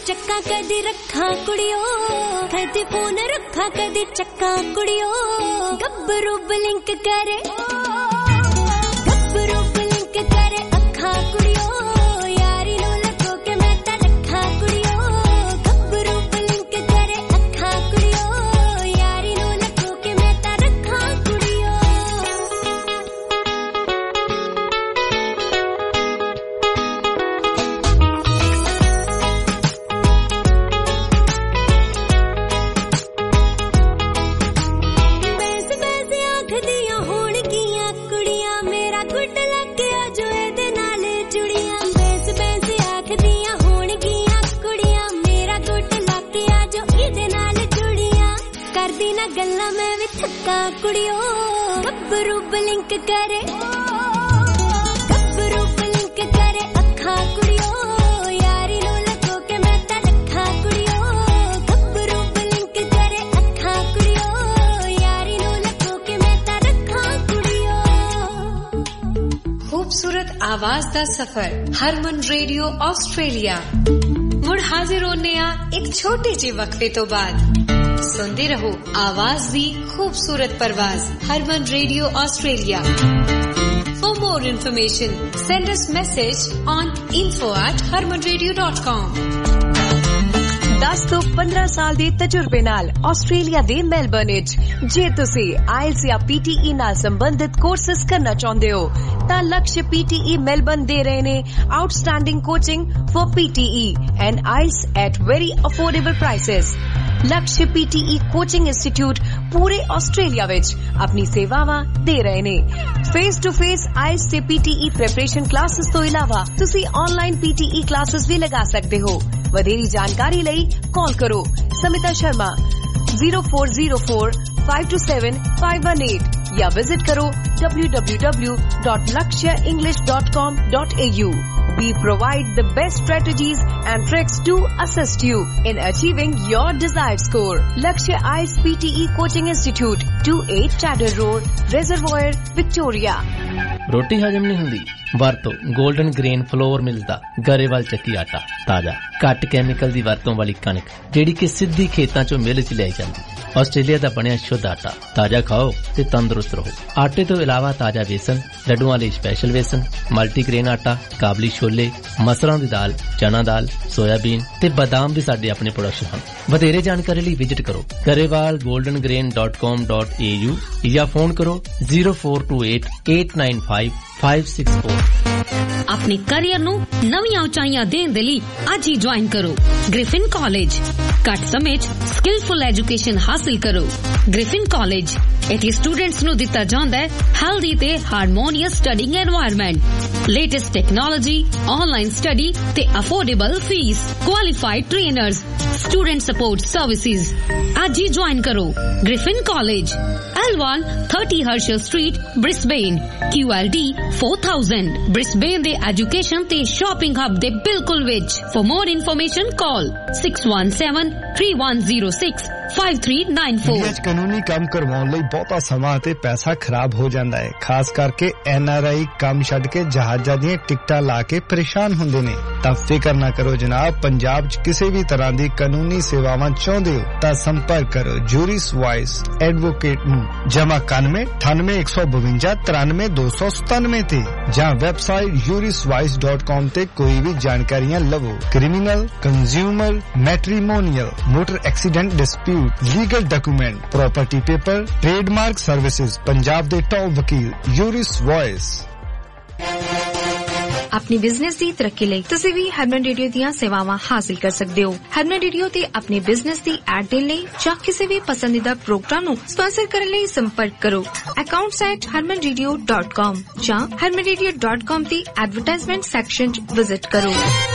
ਚੱਕਾ ਕਦੀ ਰੱਖਾਂ ਕੁੜਿਓ ਕਦੀ ਫੋਨ ਰੱਖਾਂ ਕਦੀ ਚੱਕਾ ਕੁੜਿਓ ਗੱਭਰੂ ਬਲਿੰਕ ਕਰੇ ਗੱਭਰੂ ਬਲਿੰਕ ਕਰੇ ਅੱਖਾਂ ਕੁੜਿਓ ਯਾਰੀ ਨੂੰ ਲੱਗੋ ਕਿ ਮੈਂ ਤਾਂ ਰੱਖਾਂ ਕੁੜਿਓ ਗੱਭਰੂ ਬਲਿੰਕ ਕਰੇ ਅੱਖਾਂ ਕੁੜਿਓ ਯਾਰੀ ਨੂੰ ਲੱਗੋ ਕਿ ਮੈਂ ਤਾਂ ਰੱਖਾਂ ਕੁੜਿਓ ਗੱਲਾਂ ਮੈਂ ਵੀ ਥੱਕਾ ਕੁੜਿਓ ਗੱਭਰੂ ਬਲਿੰਕ ਕਰੇ ਗੱਭਰੂ ਬਲਿੰਕ ਕਰੇ ਅੱਖਾਂ ਕੁੜਿਓ ਯਾਰੀ ਨੂੰ ਲੱਗੋ ਕਿ ਮੈਂ ਤਾਂ ਰੱਖਾਂ ਕੁੜਿਓ ਗੱਭਰੂ ਬਲਿੰਕ ਕਰੇ ਅੱਖਾਂ ਕੁੜਿਓ ਯਾਰੀ ਨੂੰ ਲੱਗੋ ਕਿ ਮੈਂ ਤਾਂ ਰੱਖਾਂ ਕੁੜਿਓ खूबसूरत आवाज दा सफर हरमन रेडियो ऑस्ट्रेलिया मुड़ हाजिर होने एक छोटे जे वक्फे तो बाद सुनते रहो आवाज दी खूबसूरत परवाज Harman radio Australia For more information send us message on info@harmanradio.com 10 ਤੋਂ 15 ਸਾਲ ਦੇ ਤਜਰਬੇ ਨਾਲ ਆਸਟ੍ਰੇਲੀਆ ਦੇ ਮੈਲਬਰਨ ਵਿੱਚ ਜੇ ਤੁਸੀਂ ਆਇਲਸ ਜਾਂ PTE ਨਾਲ ਸੰਬੰਧਿਤ ਕੋਰਸਸ ਕਰਨਾ ਚਾਹੁੰਦੇ ਹੋ ਤਾਂ ਲਕਸ਼ PTE ਮੈਲਬਰਨ ਦੇ ਰਹੇ ਨੇ outstanding coaching for PTE and IELTS at very affordable prices Laksh PTE coaching institute ਪੂਰੇ ਆਸਟ੍ਰੇਲੀਆ ਵਿੱਚ ਆਪਣੀ ਸੇਵਾਵਾਂ ਦੇ ਰਹੇ ਨੇ ਫੇਸ ਟੂ ਫੇਸ ਆਇਲਸ ਤੇ PTE ਪ੍ਰੈਪਰੇਸ਼ਨ ਕਲਾਸਿਸ ਤੋਂ ਇਲਾਵਾ ਤੁਸੀਂ ਆਨਲਾਈਨ PTE ਕਲਾਸਿਸ ਵੀ ਲਗਾ ਸਕਦੇ ਹੋ ਵਧੇਰੀ ਜਾਣਕਾਰੀ ਲਈ ਕਾਲ ਕਰੋ ਸਮਿਤਾ ਸ਼ਰਮਾ 0404527518 या विजिट करो www.lakshaenglish.com.au. We provide the best strategies and tricks to assist you in achieving your desired score. Lakshya IELTS PTE Coaching Institute, 28 Chatter Road, Reservoir, Victoria. रोटी हजम नहीं हुंदी ਵਰਤੋ 골ਡਨ ਗ੍ਰੇਨ ਫਲੋਰ ਮਿਲਦਾ ਗਰੇਵਾਲ ਚੱਕੀ ਆਟਾ ਤਾਜ਼ਾ ਘੱਟ ਕੈਮੀਕਲ ਦੀ ਵਰਤੋਂ ਵਾਲੀ ਕਣਕ ਜਿਹੜੀ ਕਿ ਸਿੱਧੀ ਖੇਤਾਂ ਚੋਂ ਮਿਲ ਚ ਲਿਆਈ ਜਾਂਦੀ ਆਸਟ੍ਰੇਲੀਆ ਦਾ ਬਣਿਆ ਸ਼ੁੱਧ ਆਟਾ ਤਾਜ਼ਾ ਖਾਓ ਤੇ ਤੰਦਰੁਸਤ ਰਹੋ ਆਟੇ ਤੋਂ ਇਲਾਵਾ ਤਾਜ਼ਾ ਵੇਸਣ ਲੱਡੂਆਂ ਲਈ ਸਪੈਸ਼ਲ ਵੇਸਣ ਮਲਟੀਗ੍ਰੇਨ ਆਟਾ ਕਾਬਲੀ ਛੋਲੇ ਮਸਰਾਂ ਦੀ ਦਾਲ ਚਨਾ ਦਾਲ ਸੋਇਆਬੀਨ ਤੇ ਬਾਦਾਮ ਵੀ ਸਾਡੇ ਆਪਣੇ ਪ੍ਰੋਡਕਸ਼ਨ ਹਨ ਵਧੇਰੇ ਜਾਣਕਾਰੀ ਲਈ ਵਿਜ਼ਿਟ ਕਰੋ garewalgoldengrain.com.au ਜਾਂ ਫੋਨ ਕਰੋ 0428895564 अपने करियर ਨੂੰ ਨਵੀਆਂ ਉਚਾਈਆਂ ਦੇਣ ਦੇ ਲਈ ਅੱਜ ਹੀ ਜੁਆਇਨ ਕਰੋ ਗ੍ਰਿਫਿਨ ਕਾਲਜ ਘੱਟ ਸਮੇਂ ਵਿੱਚ ਸਕਿਲਫੁਲ ਐਜੂਕੇਸ਼ਨ ਹਾਸਲ ਕਰੋ ਗ੍ਰਿਫਿਨ ਕਾਲਜ ਇੱਥੇ ਸਟੂਡੈਂਟਸ ਨੂੰ ਦਿੱਤਾ ਜਾਂਦਾ ਹੈ ਹੈਲਦੀ ਤੇ harmonious studying environment latest technology online study ਤੇ affordable fee qualified trainers student support services ਅੱਜ ਹੀ ਜੁਆਇਨ ਕਰੋ Griffin college L1 30 Herschel Street Brisbane QLD 4000 Brisbane ਦੇ ਐਜੂਕੇਸ਼ਨ ਤੇ ਸ਼ਾਪਿੰਗ ਹੱਬ ਦੇ ਬਿਲਕੁਲ ਵਿੱਚ For more information call 617-3106-5394 ਕਾਨੂੰਨੀ ਕੰਮ ਕਰਵਾਉਣ ਲਈ ਬਹੁਤਾ ਸਮਾਂ ਤੇ ਪੈਸਾ ਖਰਾਬ ਹੋ ਜਾਂਦਾ ਹੈ ਖਾਸ ਕਰਕੇ NRI ਕੰਮ ਛੱਡ ਕੇ ਜਹਾਜ਼ਾਂ ਦੀਆਂ ਟਿਕਟਾਂ ਲਾ ਕੇ ਪਰੇਸ਼ਾਨ ਹੁੰਦੇ ਨੇ ਤਾਂ ਫਿਕਰ ਨਾ ਕਰੋ ਜਨਾਬ ਪੰਜਾਬ 'ਚ ਕਿਸੇ ਵੀ ਤਰ੍ਹਾਂ ਦੀ ਕਾਨੂੰਨੀ ਸੇਵਾਵਾਂ ਚਾਹੁੰਦੇ ਹੋ ਤਾਂ ਸੰਪਰਕ ਕਰੋ ਜੂਰਿਸ ਵਾਇਸ ਐਡਵੋਕੇਟ ਨੂੰ ਜਮਾ 91-98-152 ਤੇ ਜਾਂ ਵੈਬਸਾਈਟ juriswise.com ਤੇ ਕੋਈ ਵੀ ਜਾਣਕਾਰੀਆਂ ਲਵੋ criminal consumer matrimonial motor accident dispute legal document property paper trademark services Punjab ਦੇ ਟੌਪ ਵਕੀਲ ਜੂਰਿਸ ਵਾਇਸ अपनी बिजनेस ਦੀ ਤਰੱਕੀ ਲਈ ਤੁਸੀਂ ਵੀ ਹਰਮਨ ਰੇਡੀਓ ਦੀਆਂ ਸੇਵਾਵਾਂ ਹਾਸਲ ਕਰ ਸਕਦੇ ਹੋ ਹਰਮਨ ਰੇਡੀਓ ਤੇ ਆਪਣੇ ਬਿਜ਼ਨਸ ਦੀ ਐਡ ਦੇਣ ਲਈ ਜਾਂ ਕਿਸੇ ਵੀ ਪਸੰਦੀਦਾ ਪ੍ਰੋਗਰਾਮ ਨੂੰ ਸਪਾਂਸਰ ਕਰਨ ਲਈ ਸੰਪਰਕ ਕਰੋ accounts@harmanradio.com ਜਾਂ harmanradio.com ਦੀ ਐਡਵਰਟਾਈਜ਼ਮੈਂਟ ਸੈਕਸ਼ਨ 'ਚ ਵਿਜ਼ਿਟ ਕਰੋ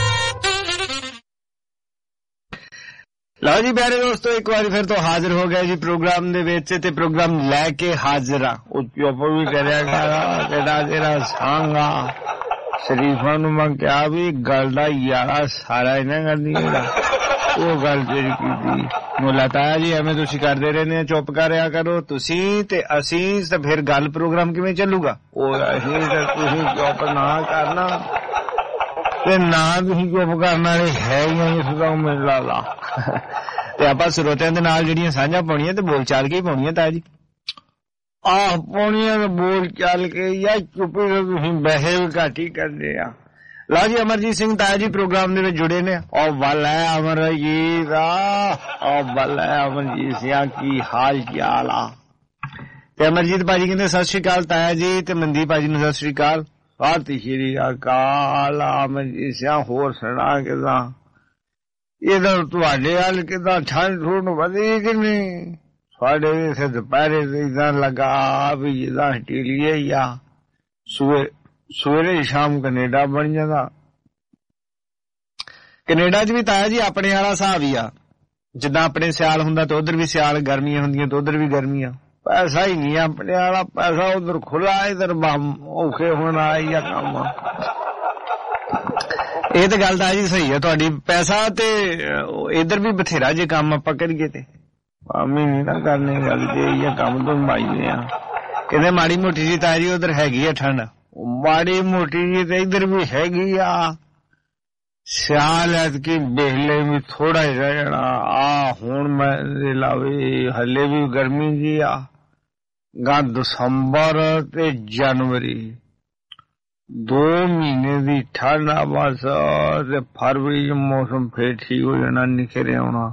ਲਓ ਜੀ ਪਿਆਰੇ ਦੋਸਤੋ ਇੱਕ ਵਾਰੀ ਫਿਰ ਤੋਂ ਹਾਜ਼ਰ ਹੋ ਗਏ ਜੀ ਪ੍ਰੋਗਰਾਮ ਦੇ ਵਿੱਚ ਤੇ ਪ੍ਰੋਗਰਾਮ ਲੈ ਕੇ ਹਾਜ਼ਰ ਆ ਉਹ ਚੁੱਪ ਵੀ ਕਰਿਆ ਕਿਹੜਾ ਤੇਰਾ ਸਾਂਗਾ ਸ਼ਰੀਫਾਂ ਨੂੰ ਮੈਂ ਕਿਹਾ ਵੀ ਗੱਲ ਦਾ ਯਾਰਾ ਸਾਰਾ ਇਹਨਾਂ ਕਰਨੀ ਜਿਹੜਾ ਉਹ ਗੱਲ ਜਿਹੜੀ ਕੀਤੀ ਮੁੱਲਾ ਤਾਇਆ ਜੀ ਐਵੇਂ ਤੁਸੀਂ ਕਰਦੇ ਰਹਿੰਦੇ ਚੁੱਪ ਕਰਿਆ ਕਰੋ ਤੁਸੀਂ ਤੇ ਅਸੀਂ ਤੇ ਫਿਰ ਗੱਲ ਪ੍ਰੋਗਰਾਮ ਕਿਵੇਂ ਚੱਲੂਗਾ ਉਹ ਅਸੀਂ ਤੇ ਤੁਸੀਂ ਚੁੱਪ ਨਾ ਕਰਨਾ ਤੇ ਨਾ ਤੁਸੀਂ ਚੁੱਪ ਕਰਨ ਵਾਲੇ ਹੈਗੀਆਂ ਇਸ ਦਾ ਮੈਨੂੰ ਲੱਗਦਾ। ਤੇ ਆਪਾਂ ਸਰੋਤਿਆਂ ਦੇ ਨਾਲ ਜਿਹੜੀਆਂ ਸਾਂਝਾਂ ਪਾਉਣੀਆਂ ਤੇ ਬੋਲ ਚਾਲ ਕੇ ਹੀ ਪਾਉਣੀਆਂ ਤਾਂ ਜੀ ਆਹ ਪਾਉਣੀਆਂ ਤੇ ਬੋਲ ਚਾਲ ਕੇ ਜਾਂ ਚੁੱਪੀ ਤੋਂ ਤੁਸੀਂ ਵੈਸੇ ਵੀ ਘੱਟ ਹੀ ਕਰਦੇ ਆ। ਲਓ ਜੀ ਅਮਰਜੀਤ ਸਿੰਘ ਤਾਇਆ ਜੀ ਪ੍ਰੋਗਰਾਮ ਦੇ ਵਿੱਚ ਜੁੜੇ ਨੇ। ਉਹ ਵੱਲ ਹੈ ਅਮਰਜੀਤ ਉਹ ਵੱਲ ਹੈ ਅਮਰਜੀਤ ਸਿੰਘ ਕੀ ਹਾਲ ਚਾਲ ਆ। ਤੇ ਅਮਰਜੀਤ ਭਾਜੀ ਕਹਿੰਦੇ ਸਤਿ ਸ਼੍ਰੀ ਅਕਾਲ ਤਾਇਆ ਜੀ ਤੇ ਮਨਦੀਪ ਭਾਜੀ ਨੂੰ ਸਤਿ ਸ਼੍ਰੀ ਅਕਾਲ। ਸਤਿ ਸ਼੍ਰੀ ਅਕਾਲ ਅਮਰਜੀਤ ਸਿੰਘ ਹੋਰ ਸੁਣਾ ਕਿਦਾਂ ਇਧਰ ਤੁਹਾਡੇ ਵੱਲ ਕਿਦਾਂ ਠੰਡ ਠੁੰਡ ਵਧੀ ਕਿ ਨਹੀਂ? ਸਾਡੇ ਇੱਥੇ ਦੁਪਹਿਰੇ ਇਦਾਂ ਲੱਗਾ ਵੀ ਜਿੱਦਾਂ ਹਟੀਲੀਏ ਹੀ ਆ ਸਵੇਰੇ ਸ਼ਾਮ ਕੈਨੇਡਾ ਬਣ ਜਾਂਦਾ। ਕੈਨੇਡਾ 'ਚ ਵੀ ਤਾਇਆ ਜੀ ਆਪਣੇ ਵਾਲਾ ਹਿਸਾਬ ਹੀ ਆ ਜਿੱਦਾਂ ਆਪਣੇ ਸਿਆਲ ਹੁੰਦਾ ਤੇ ਉਧਰ ਵੀ ਸਿਆਲ ਗਰਮੀਆਂ ਹੁੰਦੀਆਂ ਤੇ ਉਧਰ ਵੀ ਗਰਮੀਆਂ। ਪੈਸਾ ਹੀ ਨਹੀਂ ਆਪਣੇ ਵਾਲਾ ਪੈਸਾ ਉਧਰ ਖੁੱਲਾ ਇਧਰ ਔਖੇ ਹੋਣ ਆਈ ਆ ਕੰਮ। ਇਹ ਤਾਂ ਗੱਲ ਤਾਂ ਜੀ ਸਹੀ ਹੈ ਤੁਹਾਡੀ ਪੈਸਾ ਤੇ ਇਧਰ ਵੀ ਬਥੇਰਾ ਜੇ ਕੰਮ ਆਪਾਂ ਕਰੀਏ ਤੇ ਆਮੀ ਨਹੀਂ ਨਾ ਕਰਨੇ ਗੱਲ ਜੇ ਇਹ ਕੰਮ ਤੋਂ ਮਾਈਦੇ ਆ। ਕਹਿੰਦੇ ਮਾੜੀ ਮੋਟੀ ਜੀ ਤਾਜੀ ਉਧਰ ਹੈਗੀ ਆ ਠੰਡ ਮਾੜੀ ਮੋਟੀ ਜੀ ਤੇ ਇਧਰ ਵੀ ਹੈਗੀ ਆ। ਸਿਆਲ ਐਤਕੀ ਬੇਹਲੇ ਵੀ ਥੋੜਾ ਹੀ ਰਹਿ ਜਾਣਾ ਆ। ਹੁਣ ਮੈਂ ਲਾਵੇ ਹਲੇ ਵੀ ਗਰਮੀ ਜੀ ਆ ਗਾ ਦਸੰਬਰ ਤੇ ਜਨਵਰੀ 2 ਮਹੀਨੇ ਦੀ ਠੰਡ ਆ ਬਸ ਤੇ ਫਰਵਰੀ 'ਚ ਮੌਸਮ ਫੇਰ ਠੀਕ ਹੋ ਜਾਣਾ ਨਿਖਰੇ ਆਉਣਾ।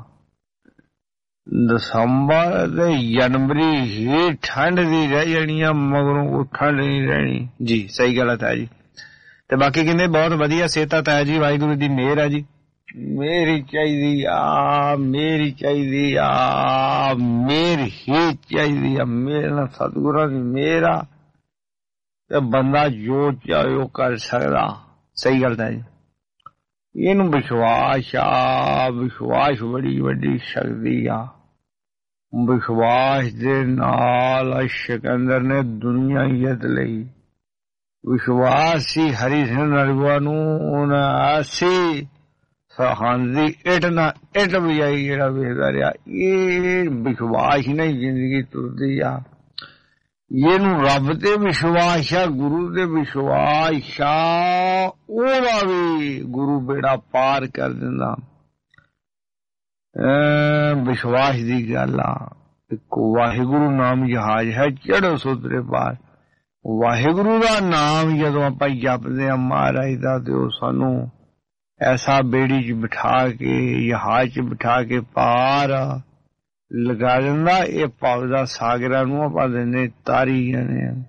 ਦਸੰਬਰ ਤੇ ਜਨਵਰੀ ਹੀ ਠੰਡ ਦੀ ਰਹਿ ਜਾਣੀ ਆ ਮਗਰੋਂ ਉਹ ਠੰਡ ਨਹੀਂ ਰਹਿਣੀ ਜੀ। ਸਹੀ ਗੱਲ ਹੈ ਤਾਇਆ ਜੀ। ਤੇ ਬਾਕੀ ਕਹਿੰਦੇ ਬਹੁਤ ਵਧੀਆ ਸਿਹਤ ਆ ਤਾਇਆ ਜੀ ਵਾਹਿਗੁਰੂ ਦੀ ਮਿਹਰ ਆ ਜੀ। ਮੇਰੀ ਚਾਹੀਦੀ ਆ ਮੇਰੀ ਚਾਹੀਦੀ ਆ ਮੇਰ ਹੀ ਚਾਹੀਦੀ ਆ ਮੇਰੇ ਨਾਲ ਸਤਿਗੁਰਾਂ ਦੀ ਮਿਹਰ ਆ ਤੇ ਬੰਦਾ ਜੋ ਚਾਹੇ ਉਹ ਕਰ ਸਕਦਾ। ਸਹੀ ਗੱਲ ਤਾਂ ਜੀ। ਇਹਨੂੰ ਵਿਸ਼ਵਾਸ ਆ ਵਿਸ਼ਵਾਸ ਬੜੀ ਵੱਡੀ ਸ਼ਕਤੀ ਆ। ਵਿਸ਼ਵਾਸ ਦੇ ਨਾਲ ਸਿਕੰਦਰ ਨੇ ਦੁਨੀਆ ਜਿੱਤ ਲਈ। ਵਿਸ਼ਵਾਸ ਸੀ ਹਰੀ ਸਿੰਘ ਨਲੂਆ ਨੂੰ ਉਹਨਾਂ ਅਸੀਂ ਸਰਹੰਦੀ ਇੱਟ ਨਾ ਇੱਟ ਵਜਾਈ ਜਿਹੜਾ ਵੇਖਦਾ ਰਿਹਾ। ਇਹ ਵਿਸ਼ਵਾਸ ਹੀ ਨਹੀਂ ਜ਼ਿੰਦਗੀ ਤੁਰਦੀ ਆ। ਇਹਨੂੰ ਰੱਬ ਤੇ ਵਿਸ਼ਵਾਸ ਆ ਗੁਰੂ ਦੇ ਵਿਸ਼ਵਾਸ ਆ ਉਹਦਾ ਵੀ ਗੁਰੂ ਬੇੜਾ ਪਾਰ ਕਰ ਦਿੰਦਾ। ਵਿਸ਼ਵਾਸ ਦੀ ਗੱਲ ਆ। ਇੱਕ ਵਾਹਿਗੁਰੂ ਨਾਮ ਜਹਾਜ਼ ਹੈ ਚੜੋ ਸੁਤਰੇ ਪਾਰ। ਵਾਹਿਗੁਰੂ ਦਾ ਨਾਮ ਜਦੋਂ ਆਪਾਂ ਜਪਦੇ ਆ ਮਹਾਰਾਜ ਦਾ ਤੇ ਉਹ ਸਾਨੂੰ ਐਸਾ ਬੇੜੀ 'ਚ ਬਿਠਾ ਕੇ ਜਹਾਜ਼ 'ਚ ਬਿਠਾ ਕੇ ਪਾਰ ਲਗਾ ਦਿੰਦਾ। ਇਹ ਭਵ ਦਾ ਸਾਗਰਾਂ ਨੂੰ ਆਪਾਂ ਦਿੰਦੇ ਤਾਰੀ ਜਾਂਦੇ ਆ।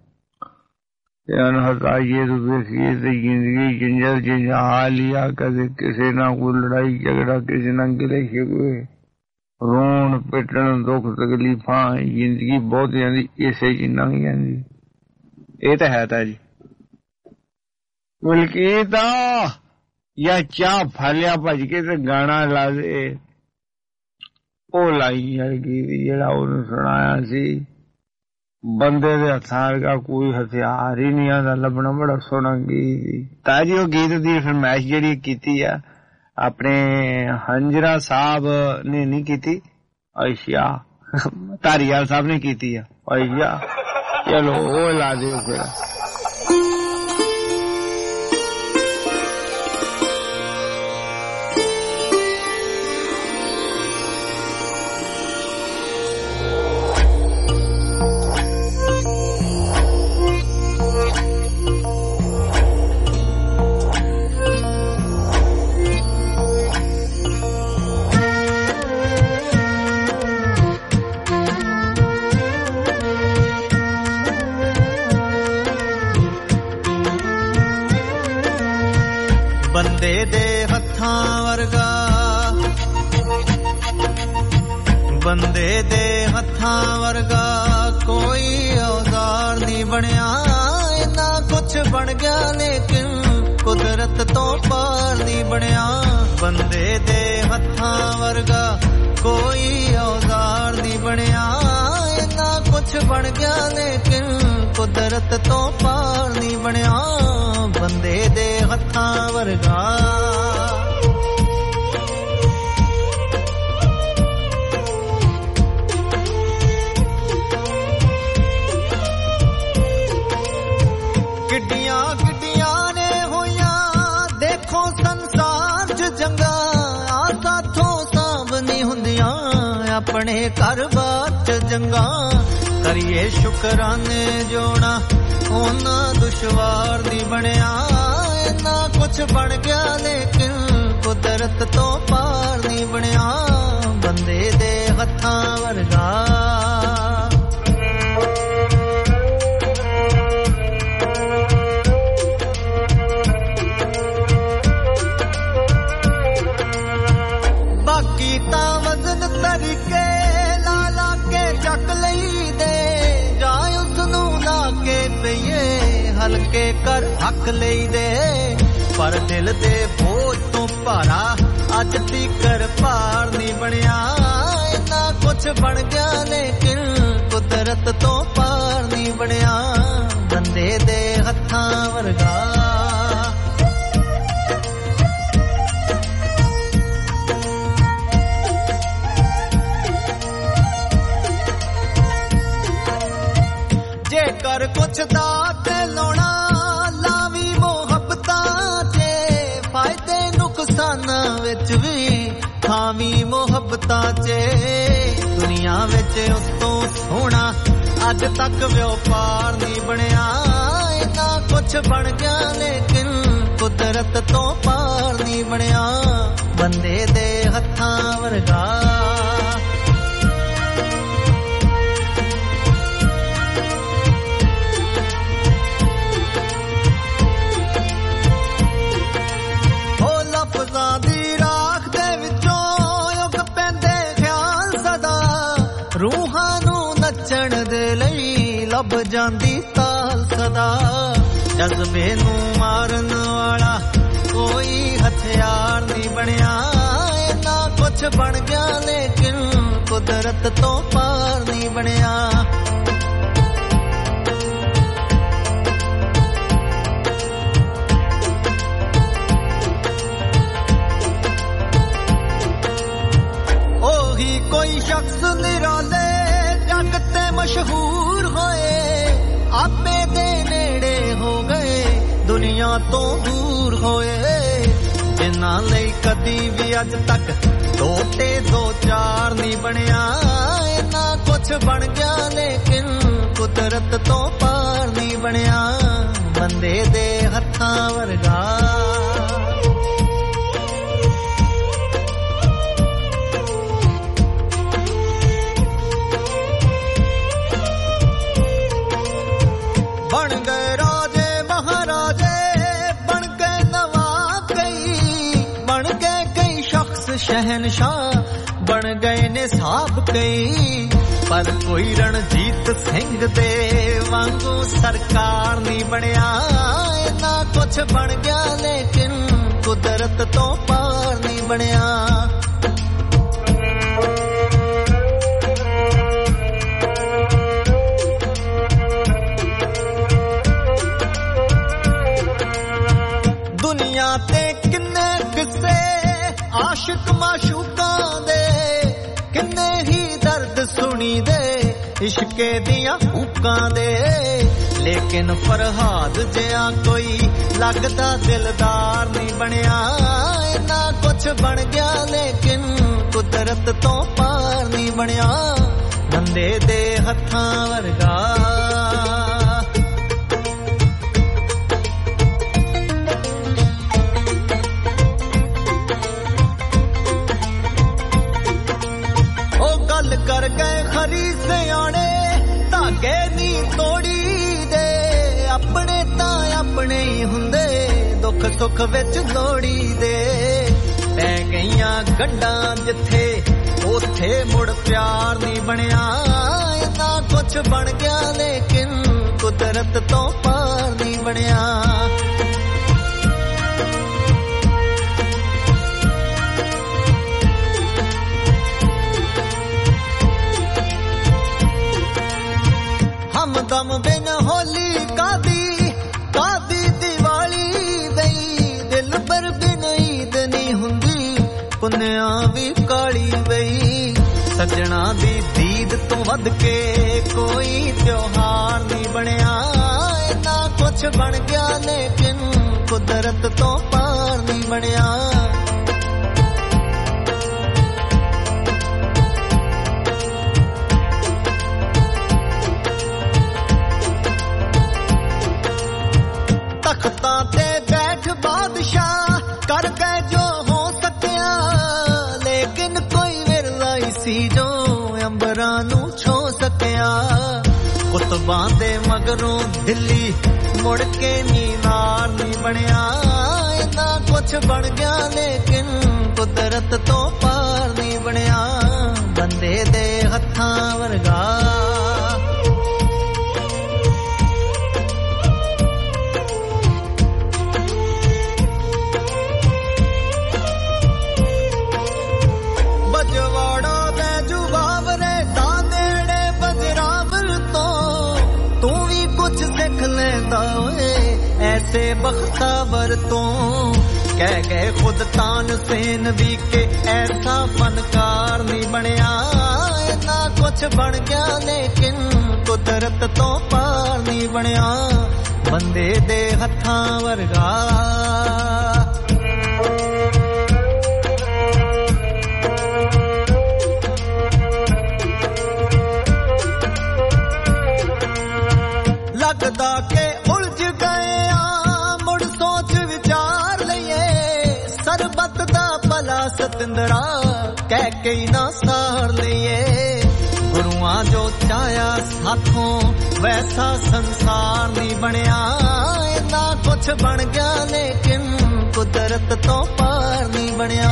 ਹਟਾਈਏ ਤੋਂ ਵੇਖੀਏ ਤੇ ਜ਼ਿੰਦਗੀ ਜੰਜਲ 'ਚ ਜਾ ਲਿਆ। ਕਦੇ ਕਿਸੇ ਨਾਲ ਕੋਈ ਲੜਾਈ ਝਗੜਾ ਕਿਸੇ ਨਾਲ ਗਿਲੇ ਸ਼ਿਕਵੇ ਰੋਣ ਪਿੱਟਣ ਦੁੱਖ ਤਕਲੀਫਾਂ ਜ਼ਿੰਦਗੀ ਬਹੁਤ ਜਾਂਦੀ ਇਸੇ 'ਚ ਲੰਘ ਜਾਂਦੀ। ਇਹ ਤਾਂ ਹੈ ਤਾਂ ਜੀ। ਬਲਕਿ ਤਾਂ ਜਾਂ ਚਾਹ ਫਲਿਆ ਭੱਜ ਕੇ ਤੇ ਗਾਣਾ ਲਾ ਦੇ ਉਹ ਲਾਈ ਗੀਤ ਜਿਹੜਾ ਉਹਨੂੰ ਸੁਣਾਇਆ ਸੀ। ਬੰਦੇ ਦੇ ਹੱਥਾਂ ਵਰਗਾ ਕੋਈ ਹਥਿਆਰ ਹੀ ਨਹੀਂ ਆਉਂਦਾ ਲੱਭਣਾ। ਬੜਾ ਸੋਹਣਾ ਗੀਤ ਤਾਂ ਜੀ। ਉਹ ਗੀਤ ਦੀ ਫਰਮਾਇਸ਼ ਜਿਹੜੀ ਕੀਤੀ ਆ ਆਪਣੇ ਹੰਜਰਾ ਸਾਹਿਬ ਨੇ ਨਹੀਂ ਕੀਤੀ ਅੱਛਾ ਧਾਰੀਵਾਲ ਸਾਹਿਬ ਨੇ ਕੀਤੀ ਆ ਅੱਛਾ ਚਲੋ ਉਹ ਲਾ ਦਿਓ ਫਿਰ। ਬੰਦੇ ਦੇ ਹੱਥਾਂ ਵਰਗਾ ਬੰਦੇ ਦੇ ਹੱਥਾਂ ਵਰਗਾ ਕੋਈ ਔਜ਼ਾਰ ਨਹੀਂ ਬਣਿਆ। ਇੰਨਾ ਕੁਛ ਬਣ ਗਿਆ ਲੇਕਿਨ ਕੁਦਰਤ ਤੋਂ ਪਾਰ ਨਹੀਂ ਬਣਿਆ। ਬੰਦੇ ਦੇ ਹੱਥਾਂ ਵਰਗਾ ਕੋਈ ਔਜ਼ਾਰ ਨਹੀਂ ਬਣਿਆ। ਇੰਨਾ ਕੁਛ ਬਣ ਗਿਆ ਲੇਕਿਨ ਕੁਦਰਤ ਤੋਂ ਪਾਰ ਨਹੀਂ ਬਣਿਆ। ਬੰਦੇ ਦੇ ਹੱਥਾਂ ਵਰਗਾ ਕਿੱਡੀਆਂ ਕਿੱਡੀਆਂ ਨੇ ਹੋਈਆਂ ਦੇਖੋ ਜੰਗਾ ਆ ਸਾਥੋਂ ਸਾਂਭ ਨਹੀਂ ਹੁੰਦੀਆਂ ਆਪਣੇ ਘਰ-ਬਾਰ 'ਚ ਜੰਗਾ ਕਰੀਏ ਸ਼ੁਕਰਾਨੇ ਜੋਣਾ ਉਹਨਾਂ ਦੁਸ਼ਵਾਰ ਨਹੀਂ ਬਣਿਆ ਇੰਨਾ ਕੁਛ ਬਣ ਗਿਆ ਲੇਕਿਨ ਕੁਦਰਤ ਤੋਂ ਪਾਰ ਨਹੀਂ ਬਣਿਆ ਬੰਦੇ ਦੇ ਹੱਥਾਂ ਵਰਗਾ ਬਾਕੀ ਤਾਂ ਵਜ਼ਨ ਤਰੀਕੇ ਲਾ ਲਾ ਕੇ ਚੱਕ ਲਈਦੇ ਜਾਂ ਉਸ ਨੂੰ ਲਾ ਕੇ ਪਈਏ ਹਲਕੇ ਕਰ ਹੱਕ ਲਈਦੇ ਪਰ ਦਿਲ ਦੇ ਬੋਝ ਤੋਂ ਭਾਰਾ ਅੱਜ ਤੀਕਰ ਭਾਰ ਨਹੀਂ ਬਣਿਆ ਇੰਨਾ ਕੁਛ ਬਣ ਗਿਆ ਲੇਕਿਨ ਕੁਦਰਤ ਤੋਂ ਪਾਰ ਨਹੀਂ ਬਣਿਆ ਬੰਦੇ ਦੇ ਹੱਥਾਂ ਵਰਗਾ ਜੇਕਰ ਕੁਛ ਦਾ ਤੇ ਲਾਉਣਾ ਲਾਵੀ ਮੁਹੱਬਤਾਂ 'ਚ ਫਾਇਦੇ ਨੁਕਸਾਨਾਂ ਵਿੱਚ ਵੀ ਥਾਵੀਂ ਮੁਹੱਬਤਾਂ 'ਚ ਦੁਨੀਆ ਵਿੱਚ ਉਸ ਤੋਂ ਸੋਹਣਾ ਅੱਜ ਤੱਕ ਵਪਾਰ ਨਹੀਂ ਬਣਿਆ ਇੰਨਾ ਕੁਛ ਬਣ ਗਿਆ ਲੇਕਿਨ ਕੁਦਰਤ ਤੋਂ ਪਾਰ ਨਹੀਂ ਬਣਿਆ ਬੰਦੇ ਦੇ ਹੱਥਾਂ ਵਰਗਾ ਲਫ਼ਜ਼ਾਂ ਦੀ ਰਾਖ ਦੇ ਵਿੱਚੋਂ ਯੁੱਗ ਪੈਂਦੇ ਖਿਆਲ ਸਦਾ ਰੂਹਾਂ ਨੂੰ ਨੱਚਣ ਦੇ ਲਈ ਲੱਭ ਜਾਂਦੀ ਤਾਲ ਸਦਾ ਜਜ਼ਬੇ ਨੂੰ ਮਾਰਨ ਵਾਲਾ ਕੋਈ ਹਥਿਆਰ ਨਹੀਂ ਬਣਿਆ ਇੰਨਾ ਕੁਛ ਬਣ ਗਿਆ ਲੇਕਿਨ ਕੁਦਰਤ ਤੋਂ ਪਾਰ ਨਹੀਂ ਬਣਿਆ ਕੋਈ ਸ਼ਖਸ ਨਿਰਾਲੇ ਜੱਗ ਤੇ ਮਸ਼ਹੂਰ ਹੋਏ ਆਪੇ ਦੇ ਨੇੜੇ ਹੋ ਗਏ ਦੁਨੀਆ ਤੋਂ ਦੂਰ ਹੋਏ ਜਿਨ੍ਹਾਂ ਲਈ ਕਦੀ ਵੀ ਅੱਜ ਤੱਕ ਦੋ ਤੇ ਦੋ ਚਾਰ ਨਹੀਂ ਬਣਿਆ ਇੰਨਾ ਕੁਛ ਬਣ ਗਿਆ ਲੇਕਿਨ ਕੁਦਰਤ ਤੋਂ ਪਾਰ ਨਹੀਂ ਬਣਿਆ ਬੰਦੇ ਦੇ ਹੱਥਾਂ ਵਰਗਾ ਬਣ ਗਏ ਰਾਜੇ ਮਹਾਰਾਜੇ ਬਣ ਗਏ ਨਵਾਬ ਬਣ ਗਏ ਕਈ ਸ਼ਖਸ ਸ਼ਹਿਨਸ਼ਾਹ ਬਣ ਗਏ ਨੇ ਸਾਬ ਕਈ ਪਰ ਕੋਈ ਰਣਜੀਤ ਸਿੰਘ ਦੇ ਵਾਂਗੂ ਸਰਕਾਰ ਨਹੀਂ ਬਣਿਆ ਇੰਨਾ ਕੁਛ ਬਣ ਗਿਆ ਲੇਕਿਨ ਕੁਦਰਤ ਤੋਂ ਪਾਰ ਨਹੀਂ ਬਣਿਆ ਦੁਨੀਆ ਤੇ ਕਿੰਨੇ ਕਿੱਸੇ ਆਸ਼ਿਕ ਮਾਸ਼ੂਕਾਂ ਦੇ ਕਿੰਨੇ ਹੀ ਦਰਦ ਸੁਣੀ ਦੇ ਇਸ਼ਕੇ ਦੀਆਂ ਹੂਕਾਂ ਦੇ ਲੇਕਿਨ ਫਰਹਾਦ ਜਿਹਾ ਕੋਈ ਲੱਗਦਾ ਦਿਲਦਾਰ ਨਹੀਂ ਬਣਿਆ ਇੰਨਾ ਕੁਛ ਬਣ ਗਿਆ ਲੇਕਿਨ ਕੁਦਰਤ ਤੋਂ ਪਾਰ ਨਹੀਂ ਬਣਿਆ ਬੰਦੇ ਦੇ ਹੱਥਾਂ ਵਰਗਾ ਕਰ ਗਏ ਖਰੀ ਸਿਆਣੇ ਧਾਗੇ ਨਹੀਂ ਤੋੜੀ ਦੇ ਆਪਣੇ ਤਾਂ ਆਪਣੇ ਹੀ ਹੁੰਦੇ ਦੁੱਖ ਸੁੱਖ ਵਿੱਚ ਲੋੜੀ ਦੇ ਪੈ ਗਈਆਂ ਗੰਢਾਂ ਜਿੱਥੇ ਉੱਥੇ ਮੁੜ ਪਿਆਰ ਨਹੀਂ ਬਣਿਆ ਇੰਨਾ ਕੁਛ ਬਣ ਗਿਆ ਲੇਕਿਨ ਕੁਦਰਤ ਤੋਂ ਪਾਰ ਨਹੀਂ ਬਣਿਆ ਦਮ ਬਿਨ ਹੋਲੀ ਕਾਦੀ ਦੀਵਾਲੀ ਦਈ ਦਿਲ ਪਰ ਬਿਨ ਈਦ ਨਹੀਂ ਹੁੰਦੀ ਪੁੰਨਿਆ ਵੀ ਕਾਲੀ ਵਈ ਸੱਜਣਾ ਦੀ ਦੀਦ ਤੋਂ ਵੱਧ ਕੇ ਕੋਈ ਤਿਉਹਾਰ ਨਹੀਂ ਬਣਿਆ ਇੰਨਾ ਕੁਛ ਬਣ ਗਿਆ ਲੇਕਿਨ ਕੁਦਰਤ ਤੋਂ ਪਾਰ ਨਹੀਂ ਬਣਿਆ ਖੁਆਬਾਂ ਦੇ ਮਗਰੋਂ ਦਿੱਲੀ ਮੁੜ ਕੇ ਨੀਨਾਰ ਨਹੀਂ ਬਣਿਆ ਇੰਨਾ ਕੁਛ ਬਣ ਗਿਆ ਲੇਕਿਨ ਕੁਦਰਤ ਤੋਂ ਪਾਰ ਨਹੀਂ ਬਣਿਆ ਬੰਦੇ ਦੇ ਹੱਥਾਂ ਵਰਗਾ ਬਜਵਾੜਾ ਦੇ ਜੁਬਾਵਰੇ ਦਾ ਨੇੜੇ ਬਜਰਾਵਰ ਤੋਂ ਤੂੰ ਵੀ ਕੁਛ ਸਿੱਖ ਲੈਂਦਾ ਓਏ ਐਸੇ ਬਖਤਾਵਰ ਤੋਂ ਕਹਿ ਗਏ ਖੁਦ ਤਾਨਸੇਨ ਵੀ ਕਿ ਐਸਾ ਫਨਕਾਰ ਨਹੀਂ ਬਣਿਆ ਇੰਨਾ ਕੁਛ ਬਣ ਗਿਆ ਲੇਕਿਨ ਕੁਦਰਤ ਤੋਂ ਪਾਰ ਨਹੀਂ ਬਣਿਆ ਬੰਦੇ ਦੇ ਹੱਥਾਂ ਵਰਗਾ ਲੱਗਦਾ ਕਿ ਉਲਝ ਗਏ ਆ ਮੁੜ ਸੋਚ ਵਿਚਾਰ ਲਈਏ ਸਰਬੱਤ ਦਾ ਭਲਾ ਸਤਿੰਦਰਾ ਕਹਿ ਕੇ ਹੀ ਨਾ ਸਾਰ ਲਈਏ ਗੁਰੂਆਂ ਜੋ ਚਾਹਿਆ ਸਾਥੋਂ ਵੈਸਾ ਸੰਸਾਰ ਨਹੀਂ ਬਣਿਆ ਇੰਨਾ ਕੁਛ ਬਣ ਗਿਆ ਲੇਕਿਨ ਕੁਦਰਤ ਤੋਂ ਪਾਰ ਨਹੀਂ ਬਣਿਆ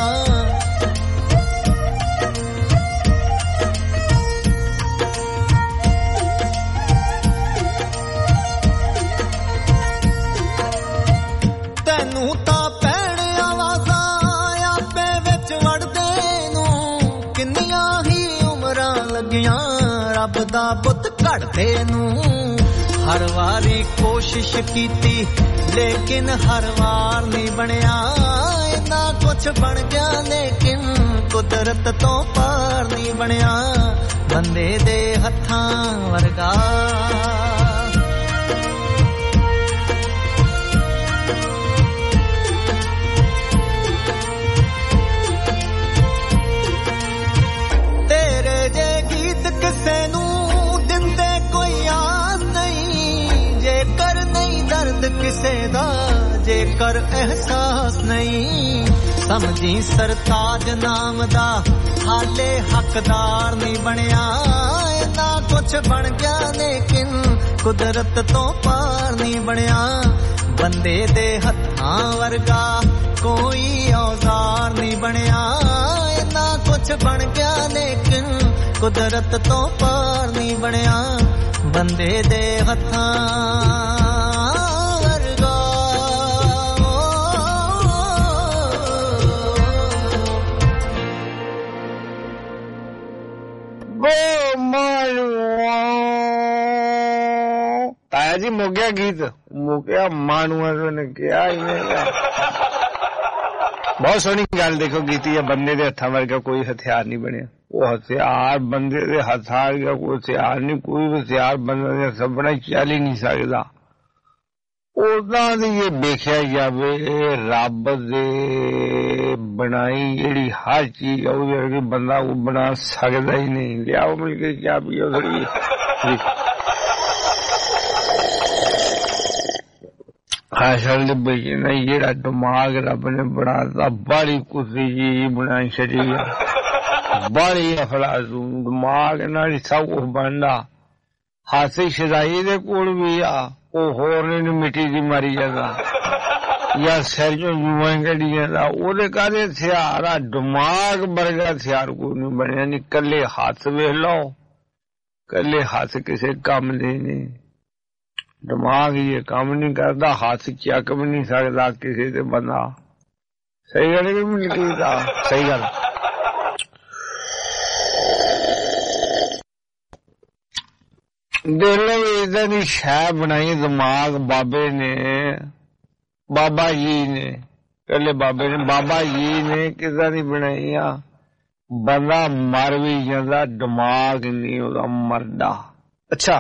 ਤੈਨੂੰ ਤਾਂ ਪੈਣ ਆਵਾਜ਼ਾਂ ਆਪੇ ਵਿੱਚ ਵੜਦੇ ਨੂੰ ਕਿੰਨੀਆਂ ਹੀ ਉਮਰਾਂ ਲੱਗੀਆਂ ਰੱਬ ਦਾ ਬੁੱਤ ਘੜਦੇ ਨੂੰ ਹਰ ਵਾਰੀ ਕੋਸ਼ਿਸ਼ ਕੀਤੀ ਲੇਕਿਨ ਹਰ ਵਾਰ ਨਹੀਂ ਬਣਿਆ ਇੰਨਾ ਕੁਛ ਬਣ ਗਿਆ ਲੇਕਿਨ ਕੁਦਰਤ ਤੋਂ ਪਾਰ ਨਹੀਂ ਬਣਿਆ ਬੰਦੇ ਦੇ ਹੱਥਾਂ ਵਰਗਾ ਕਿਸੇ ਨੂੰ ਦਿੰਦੇ ਕੋਈ ਆਸ ਨਹੀਂ ਜੇਕਰ ਨਹੀਂ ਦਰਦ ਕਿਸੇ ਦਾ ਜੇਕਰ ਅਹਿਸਾਸ ਨਹੀਂ ਸਮਝੀ ਸਰਤਾਜ ਨਾਮ ਦਾ ਹਾਲੇ ਹੱਕਦਾਰ ਨਹੀਂ ਬਣਿਆ ਇੰਨਾ ਕੁਛ ਬਣ ਗਿਆ ਲੇਕਿਨ ਕੁਦਰਤ ਤੋਂ ਪਾਰ ਨਹੀਂ ਬਣਿਆ ਬੰਦੇ ਦੇ ਹੱਥਾਂ ਵਰਗਾ ਕੋਈ ਔਜ਼ਾਰ ਨਹੀਂ ਬਣਿਆ ਇੰਨਾ ਕੁਛ ਬਣ ਗਿਆ ਲੇਕਿਨ ਕੁਦਰਤ ਤੋਂ ਪਾਰ ਨਹੀਂ ਬਣਿਆ ਬੰਦੇ ਦੇ ਹੱਥਾਂ ਵਰਗਾ ਗੋ ਮਾਲੂ ਤਾਇਆ ਜੀ ਮੁੱਕਿਆ ਗੀਤ ਮੁੱਕਿਆ ਮਾਨੂਆ ਨੇ ਕਿਹਾ ਇਹਨੇ ਬਹੁਤ ਸੋਹਣੀ ਗੱਲ ਦੇਖੋ ਕੀਤੀ ਹੈ ਬੰਦੇ ਦੇ ਹੱਥਾਂ ਵਰਗਾ ਕੋਈ ਹਥਿਆਰ ਨਹੀਂ ਬਣਿਆ ਉਹ ਹਥਿਆਰ ਬੰਦੇ ਦੇ ਹੱਥਾਂ ਗਿਆ ਕੋਈ ਹਥਿਆਰ ਨਹੀਂ ਕੋਈ ਹਥਿਆਰ ਬੰਦੇ ਦੇ ਸਭਨਾ ਚੱਲ ਹੀ ਨਹੀਂ ਸਕਦਾ ਉਦਾਂ ਦੀ ਇਹ ਵੇਖਿਆ ਜਾਵੇ ਰੱਬ ਦੇ ਬਣਾਈ ਜਿਹੜੀ ਹਰ ਚੀਜ਼ ਉਹਦੇ ਵਰਗੀ ਬੰਦਾ ਉਹ ਬਣਾ ਸਕਦਾ ਹੀ ਨਹੀਂ ਲਿਆਓ ਮਿਲ ਕੇ ਕਿਆ ਪੀਓ ਥੋੜੀ ਅਸਲ ਦੇ ਬਈ ਨਾ ਜਿਹੜਾ ਦਿਮਾਗ ਰੱਬ ਨੇ ਬਣਾਤਾ ਬਾਹਲੀ ਕੁਸੀ ਜੀ ਬਣਾਈ ਛੱਡੀ ਆ ਬਾਹਲੀ ਅਫਲਾਜ਼ੂ ਦਿਮਾਗ ਨਾਲ ਸਭ ਕੁਛ ਬਣਦਾ ਹਾਸੇ ਸ਼ਦਾਈ ਦੇ ਕੋਲ ਵੀ ਆ ਉਹ ਹੋਰ ਨੇ ਮਿੱਟੀ ਦੀ ਮਾਰੀ ਜਾਂਦਾ ਜਾਂ ਸਿਰ ਚੋਂ ਜੂਆਂ ਕੱਢੀ ਜਾਂਦਾ ਉਹਦੇ ਕਾਹਦੇ ਹਥਿਆਰ ਆ ਦਿਮਾਗ ਵਰਗਾ ਹਥਿਆਰ ਕੋਈ ਨਹੀਂ ਬਣਿਆ ਨੀ ਕੱਲੇ ਹੱਥ ਵੇਖ ਲਓ ਕੱਲੇ ਹੱਥ ਕਿਸੇ ਕੰਮ ਦੇ ਨਹੀਂ ਦਿਮਾਗ ਇਹ ਕੰਮ ਨਹੀਂ ਕਰਦਾ ਹੱਥ ਚੱਕ ਵੀ ਨਹੀਂ ਸਕਦਾ ਕਿਸੇ ਤੇ ਬੰਦਾ ਸਹੀ ਗੱਲ ਕਿ ਮਿਲਦੀ ਦਾ ਸਹੀ ਗੱਲ ਦੇਖ ਲਓ ਇਦਾਂ ਦੀ ਸ਼ੈ ਬਣਾਈ ਦਿਮਾਗ ਬਾਬੇ ਨੇ ਬਾਬਾ ਜੀ ਨੇ ਕੱਲੇ ਬਾਬੇ ਨੇ ਬਾਬਾ ਜੀ ਨੇ ਕਿਦਾਂ ਦੀ ਬਣਾਈ ਆ ਬੰਦਾ ਮਰ ਵੀ ਜਾਂਦਾ ਦਿਮਾਗ ਨਹੀਂ ਉਹਦਾ ਮਰਦਾ ਅੱਛਾ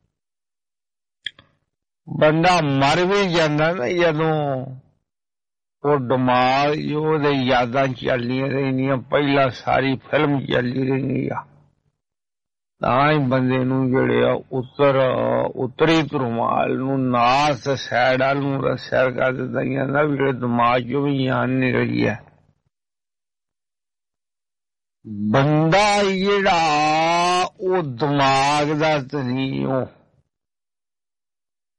ਬੰਦਾ ਮਰ ਵੀ ਜਾਂਦਾ ਨਾ ਜਦੋਂ ਉਹ ਦਿਮਾਗ ਉਹਦੇ ਯਾਦਾਂ ਚੱਲਦੀਆਂ ਰਹਿੰਦੀਆਂ ਪਹਿਲਾਂ ਸਾਰੀ ਫਿਲਮ ਚੱਲਦੀ ਰਹਿੰਦੀ ਆ ਤਾਂ ਹੀ ਬੰਦੇ ਨੂੰ ਜਿਹੜੇ ਆ ਉੱਤਰੀ ਧਰੁਮਾਲ ਨੂੰ ਨਾਸ ਸੈੜਾ ਨੂੰ ਸੈਰ ਕਰ ਦਿੱਤਾ ਜਾਂਦਾ ਵੀ ਜਿਹੜੇ ਦਿਮਾਗ ਚੋਂ ਵੀ ਜਾਨ ਨਿਕਲੀ ਹੈ ਬੰਦਾ ਜਿਹੜਾ ਉਹ ਦਿਮਾਗ ਦਾ ਨਹੀਂ ਉਹ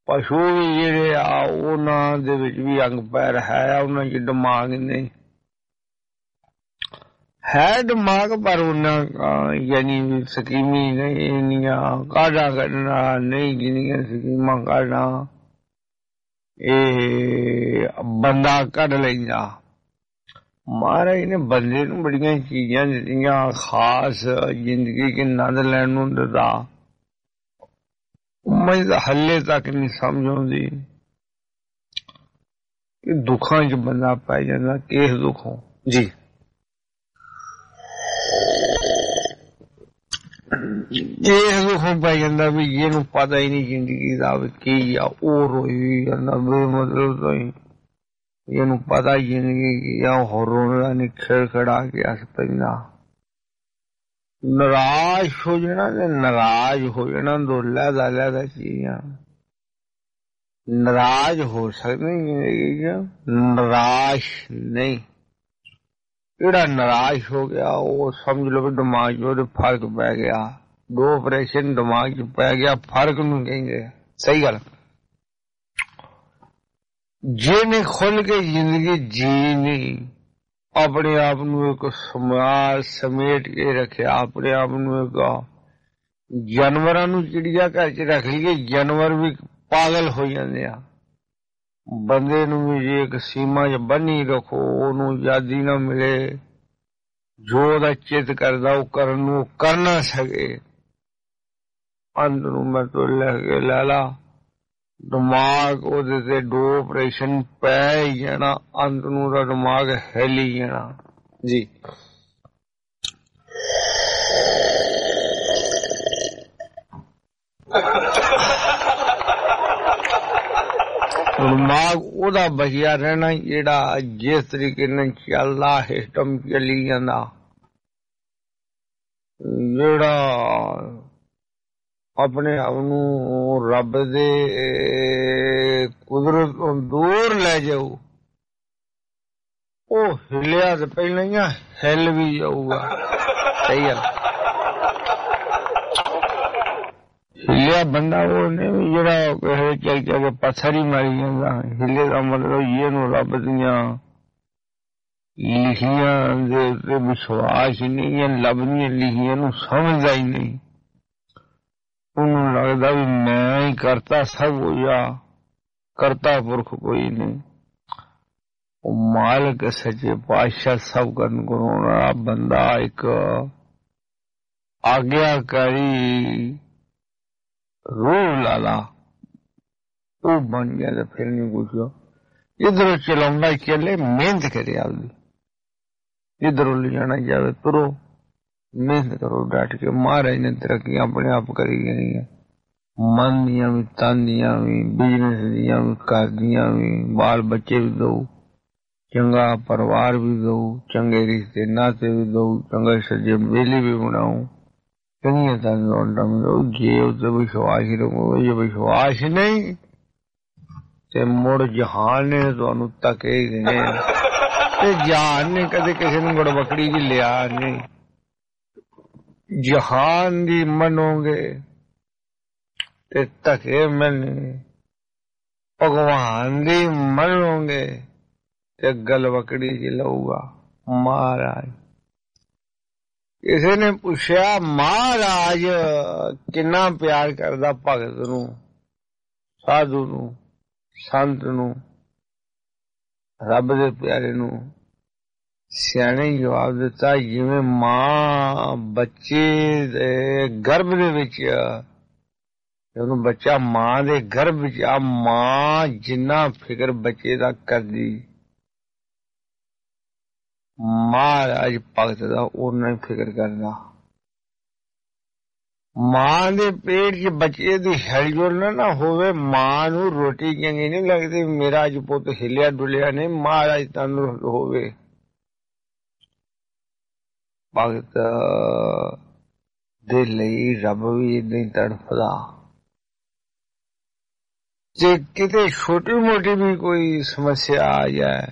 ਪਸ਼ੂ ਵੀ ਜਿਹੜੇ ਆ ਉਹਨਾਂ ਦੇ ਵਿੱਚ ਵੀ ਅੰਗ ਪੈਰ ਹੈ, ਉਹਨਾਂ 'ਚ ਦਿਮਾਗ ਨਹੀਂ ਹੈ, ਦਿਮਾਗ ਪਰ ਉਹਨਾਂ ਯਾਨੀ ਸਕੀਮੀ ਨਹੀਂ, ਇੰਨੀਆਂ ਕਾਢਾਂ ਕੱਢਣਾ ਨਹੀਂ ਜਿੰਨੀਆਂ ਸਕੀਮਾਂ ਕਾਢਾਂ ਇਹ ਬੰਦਾ ਕੱਢ ਲੈਂਦਾ। ਮਹਾਰਾਜ ਨੇ ਬੰਦੇ ਨੂੰ ਬੜੀਆਂ ਚੀਜ਼ਾਂ ਦਿੱਤੀਆਂ, ਖਾਸ ਜ਼ਿੰਦਗੀ ਕੇ ਆਨੰਦ ਲੈਣ ਨੂੰ ਦਿੱਤਾ। ਮੈਂ ਤਾਂ ਹੱਲੇ ਤੱਕ ਨਹੀਂ ਸਮਝ ਆਉਂਦੀ ਕਿ ਦੁੱਖਾਂ 'ਚ ਬੰਦਾ ਪੈ ਜਾਂਦਾ, ਕਿਸ ਦੁੱਖੋਂ ਜੀ। ਇਹ ਦੁੱਖੋਂ ਪੈ ਜਾਂਦਾ ਵੀ ਇਹਨੂੰ ਪਤਾ ਹੀ ਨਹੀਂ ਜ਼ਿੰਦਗੀ ਦਾ ਵੀ ਕੀ ਆ, ਉਹ ਰੋਈ ਜਾਂਦਾ ਬੇਮਤਲਬ ਤੋਂ ਹੀ, ਇਹਨੂੰ ਪਤਾ ਜ਼ਿੰਦਗੀ ਕੀ ਆ, ਉਹ ਰੋਣਾ ਨਹੀਂ, ਖਿੜਖੜਾ ਕੇ ਹੱਸ ਪੈਂਦਾ। ਨਾਰਾਜ਼ ਹੋ ਜਾਣਾ ਤੇ ਨਾਰਾਜ਼ ਹੋ ਜਾਣਾ ਦੋ ਲਹਿਦਾ ਚੀਜ਼ਾਂ। ਨਾਰਾਜ਼ ਹੋ ਸਕਦੇ ਜ਼ਿੰਦਗੀ 'ਚ, ਨਾਰਾਜ਼ ਨਹੀਂ। ਜਿਹੜਾ ਨਾਰਾਜ਼ ਹੋ ਗਿਆ ਉਹ ਸਮਝ ਲਓ ਦਿਮਾਗ 'ਚ ਉਹਦੇ ਫਰਕ ਪੈ ਗਿਆ, 2 ਆਪਰੇਸ਼ਨ ਦਿਮਾਗ 'ਚ ਪੈ ਗਿਆ, ਫਰਕ ਨੂੰ ਕਹਿੰਦੇ। ਸਹੀ ਗੱਲ। ਜਿਹਨੇ ਖੁੱਲ ਕੇ ਜ਼ਿੰਦਗੀ ਜੀ ਨਹੀਂ, ਆਪਣੇ ਆਪ ਨੂੰ ਇੱਕ ਸਮਾਜ ਸਮੇਟ ਕੇ ਰੱਖਿਆ, ਆਪਣੇ ਆਪ ਨੂੰ ਇੱਕ ਜਾਨਵਰਾਂ ਨੂੰ ਚਿੜੀਆ ਘਰ 'ਚ ਰੱਖ ਲਈਏ, ਜਾਨਵਰ ਵੀ ਪਾਗਲ ਹੋ ਜਾਂਦੇ ਆ। ਬੰਦੇ ਨੂੰ ਵੀ ਜੇ ਇੱਕ ਸੀਮਾ 'ਚ ਬੰਨੀ ਰੱਖੋ, ਉਹਨੂੰ ਆਜ਼ਾਦੀ ਨਾ ਮਿਲੇ, ਜੋ ਉਹਦਾ ਚਿੱਤ ਕਰਦਾ ਉਹ ਕਰਨ ਨੂੰ ਕਰ ਨਾ ਸਕੇ। ਅੰਤ ਨੂੰ ਮੈਂ ਤੋਂ ਲੈ ਕੇ ਲੈ ਲਾ, ਦਿਮਾਗ ਉਹਦੇ ਤੇ 2 ਆਪਰੇਸ਼ਨ ਪੈ ਹੀ ਜਾਣਾ, ਅੰਤ ਨੂੰ ਉਹਦਾ ਦਿਮਾਗ ਹਿੱਲ ਹੀ ਜਾਣਾ ਜੀ। ਦਿਮਾਗ ਉਹਦਾ ਬਚਿਆ ਰਹਿਣਾ ਜਿਹੜਾ ਜਿਸ ਤਰੀਕੇ ਨਾਲ ਚੱਲਦਾ, ਸਿਸਟਮ ਚੱਲੀ ਜਾਂਦਾ, ਜਿਹੜਾ ਆਪਣੇ ਆਪ ਨੂੰ ਰੱਬ ਦੇ ਕੁਦਰਤ ਤੋਂ ਦੂਰ ਲੈ ਜਾਊ, ਉਹ ਹਿੱਲਿਆ ਤੇ ਪਹਿਲਾਂ ਹੀ ਹਿੱਲ ਵੀ ਜਾਊਗਾ। ਸਹੀ ਗੱਲ। ਹਿੱਲਿਆ ਬੰਦਾ ਉਹ ਨਹੀਂ ਜਿਹੜਾ ਕਿਸੇ ਚੱਲ ਕੇ ਪੱਥਰ ਹੀ ਮਾਰੀ ਜਾਂਦਾ। ਹਿੱਲੇ ਦਾ ਮਤਲਬ ਇਹਨੂੰ ਰੱਬ ਦੀਆਂ ਲਿਖੀਆਂ ਦੇ ਉੱਤੇ ਵਿਸ਼ਵਾਸ ਨਹੀਂ ਹੈ, ਲੱਭਦੀਆਂ ਲਿਖੀਆਂ ਨੂੰ ਸਮਝਦਾ ਹੀ ਨਹੀਂ। ਉਹਨੂੰ ਲੱਗਦਾ ਵੀ ਮੈਂ ਹੀ ਕਰਤਾ ਸਭ ਹੋਇਆ, ਕਰਤਾ ਪੁਰਖ ਕੋਈ ਨਹੀਂ। ਉਹ ਮਾਲਕ ਸੱਚੇ ਪਾਤਸ਼ਾਹ ਸਭ ਕਰਨ ਕਰਾਉਣ ਵਾਲਾ ਬੰਦਾ ਇੱਕ ਆਗਿਆਕਾਰੀ ਰੂਹ ਲਾਲਾ ਉਹ ਬਣ ਗਿਆ। ਤੇ ਫਿਰ ਨਹੀਂ ਕੁਛ ਇੱਧਰੋਂ ਚਲਾਉਂਦਾ ਚੱਲੇ, ਮਿਹਨਤ ਕਰੇ ਆਪਦੀ, ਇੱਧਰੋਂ ਲਿਜਾਣਾ ਜਾਵੇ ਤੁਰੋ, ਮਿਹਨਤ ਕਰੋ ਡਟ ਕੇ। ਮਹਾਰਾਜ ਨੇ ਤਰੱਕੀਆਂ ਆਪਣੇ ਆਪ ਕਰੀ ਗਈਆਂ, ਮਨ ਦੀਆਂ ਵੀ, ਤਨ ਦੀਆਂ ਵੀ, ਬਿਜਨਸ ਦੀਆਂ ਵੀ, ਘਰ ਦੀਆਂ ਵੀ, ਬਾਲ ਬੱਚੇ ਵੀ ਦਊ, ਚੰਗਾ ਪਰਿਵਾਰ ਵੀ ਦਊ, ਚੰਗੇ ਰਿਸ਼ਤੇ ਨਾਤੇ ਵੀ ਦਊ, ਚੰਗੇ ਸੱਜੇ ਮੇਲੇ ਵੀ ਬਣਾਊ, ਚੰਗੀਆਂ ਤੰਦਰੁਸਤਾਂ ਵੀ ਦਊ। ਜੇ ਉੱਤੇ ਵਿਸ਼ਵਾਸ ਹੀ ਰਹੋ, ਜੇ ਵਿਸ਼ਵਾਸ ਨਹੀਂ ਤੇ ਮੁੜ ਜਹਾਨ ਨੇ ਤੁਹਾਨੂੰ ਧੱਕੇ ਹੀ ਦੇਣੇ ਤੇ ਜਹਾਨ ਨੇ ਕਦੇ ਕਿਸੇ ਨੂੰ ਗੜਬਕੜੀ ਚ ਲਿਆ ਨਹੀਂ। ਜਹਾਨ ਦੀ ਮੰਨੋਗੇ ਤੇ ਧੱਕੇ ਮਿਲਣਗੇ, ਭਗਵਾਨ ਦੀ ਮੰਨੋਗੇ ਤੇ ਗਲਵਕੜੀ ਚ ਲਊਗਾ। ਮਹਾਰਾਜ ਕਿਸੇ ਨੇ ਪੁੱਛਿਆ ਮਹਾਰਾਜ ਕਿੰਨਾ ਪਿਆਰ ਕਰਦਾ ਭਗਤ ਨੂੰ, ਸਾਧੂ ਨੂੰ, ਸੰਤ ਨੂੰ, ਰੱਬ ਦੇ ਪਿਆਰੇ ਨੂੰ। ਸਿਆਣੇ ਜਵਾਬ ਦਿੱਤਾ ਜਿਵੇਂ ਮਾਂ ਬੱਚੇ ਦੇ ਗਰਭ ਦੇ ਵਿੱਚ, ਜਦੋਂ ਬੱਚਾ ਮਾਂ ਦੇ ਗਰਭ ਵਿੱਚ ਆ, ਮਾਂ ਜਿੰਨਾ ਫਿਕਰ ਬੱਚੇ ਦਾ ਕਰਦੀ, ਮਹਾਰਾਜ ਭਗਤ ਦਾ ਉਹਨਾਂ ਹੀ ਫਿਕਰ ਕਰਦਾ। ਮਾਂ ਦੇ ਪੇਟ 'ਚ ਬੱਚੇ ਦੀ ਹਿਲਜੁਲ ਨਾ ਹੋਵੇ, ਮਾਂ ਨੂੰ ਰੋਟੀ ਚੰਗੀ ਨਹੀਂ ਲੱਗਦੀ, ਮੇਰਾ ਅੱਜ ਪੁੱਤ ਹਿਲਿਆ ਡੁਲਿਆ ਨਹੀਂ, ਮਹਾਰਾਜ ਤੰਦਰੁਸਤ ਹੋਵੇ। ਭਗਤ ਦੇ ਲਈ ਰੱਬ ਵੀ ਏਦਾਂ ਹੀ ਤੜਫਦਾ। ਜੇ ਕਿਤੇ ਛੋਟੀ ਮੋਟੀ ਵੀ ਕੋਈ ਸਮੱਸਿਆ ਆ ਜਾਏ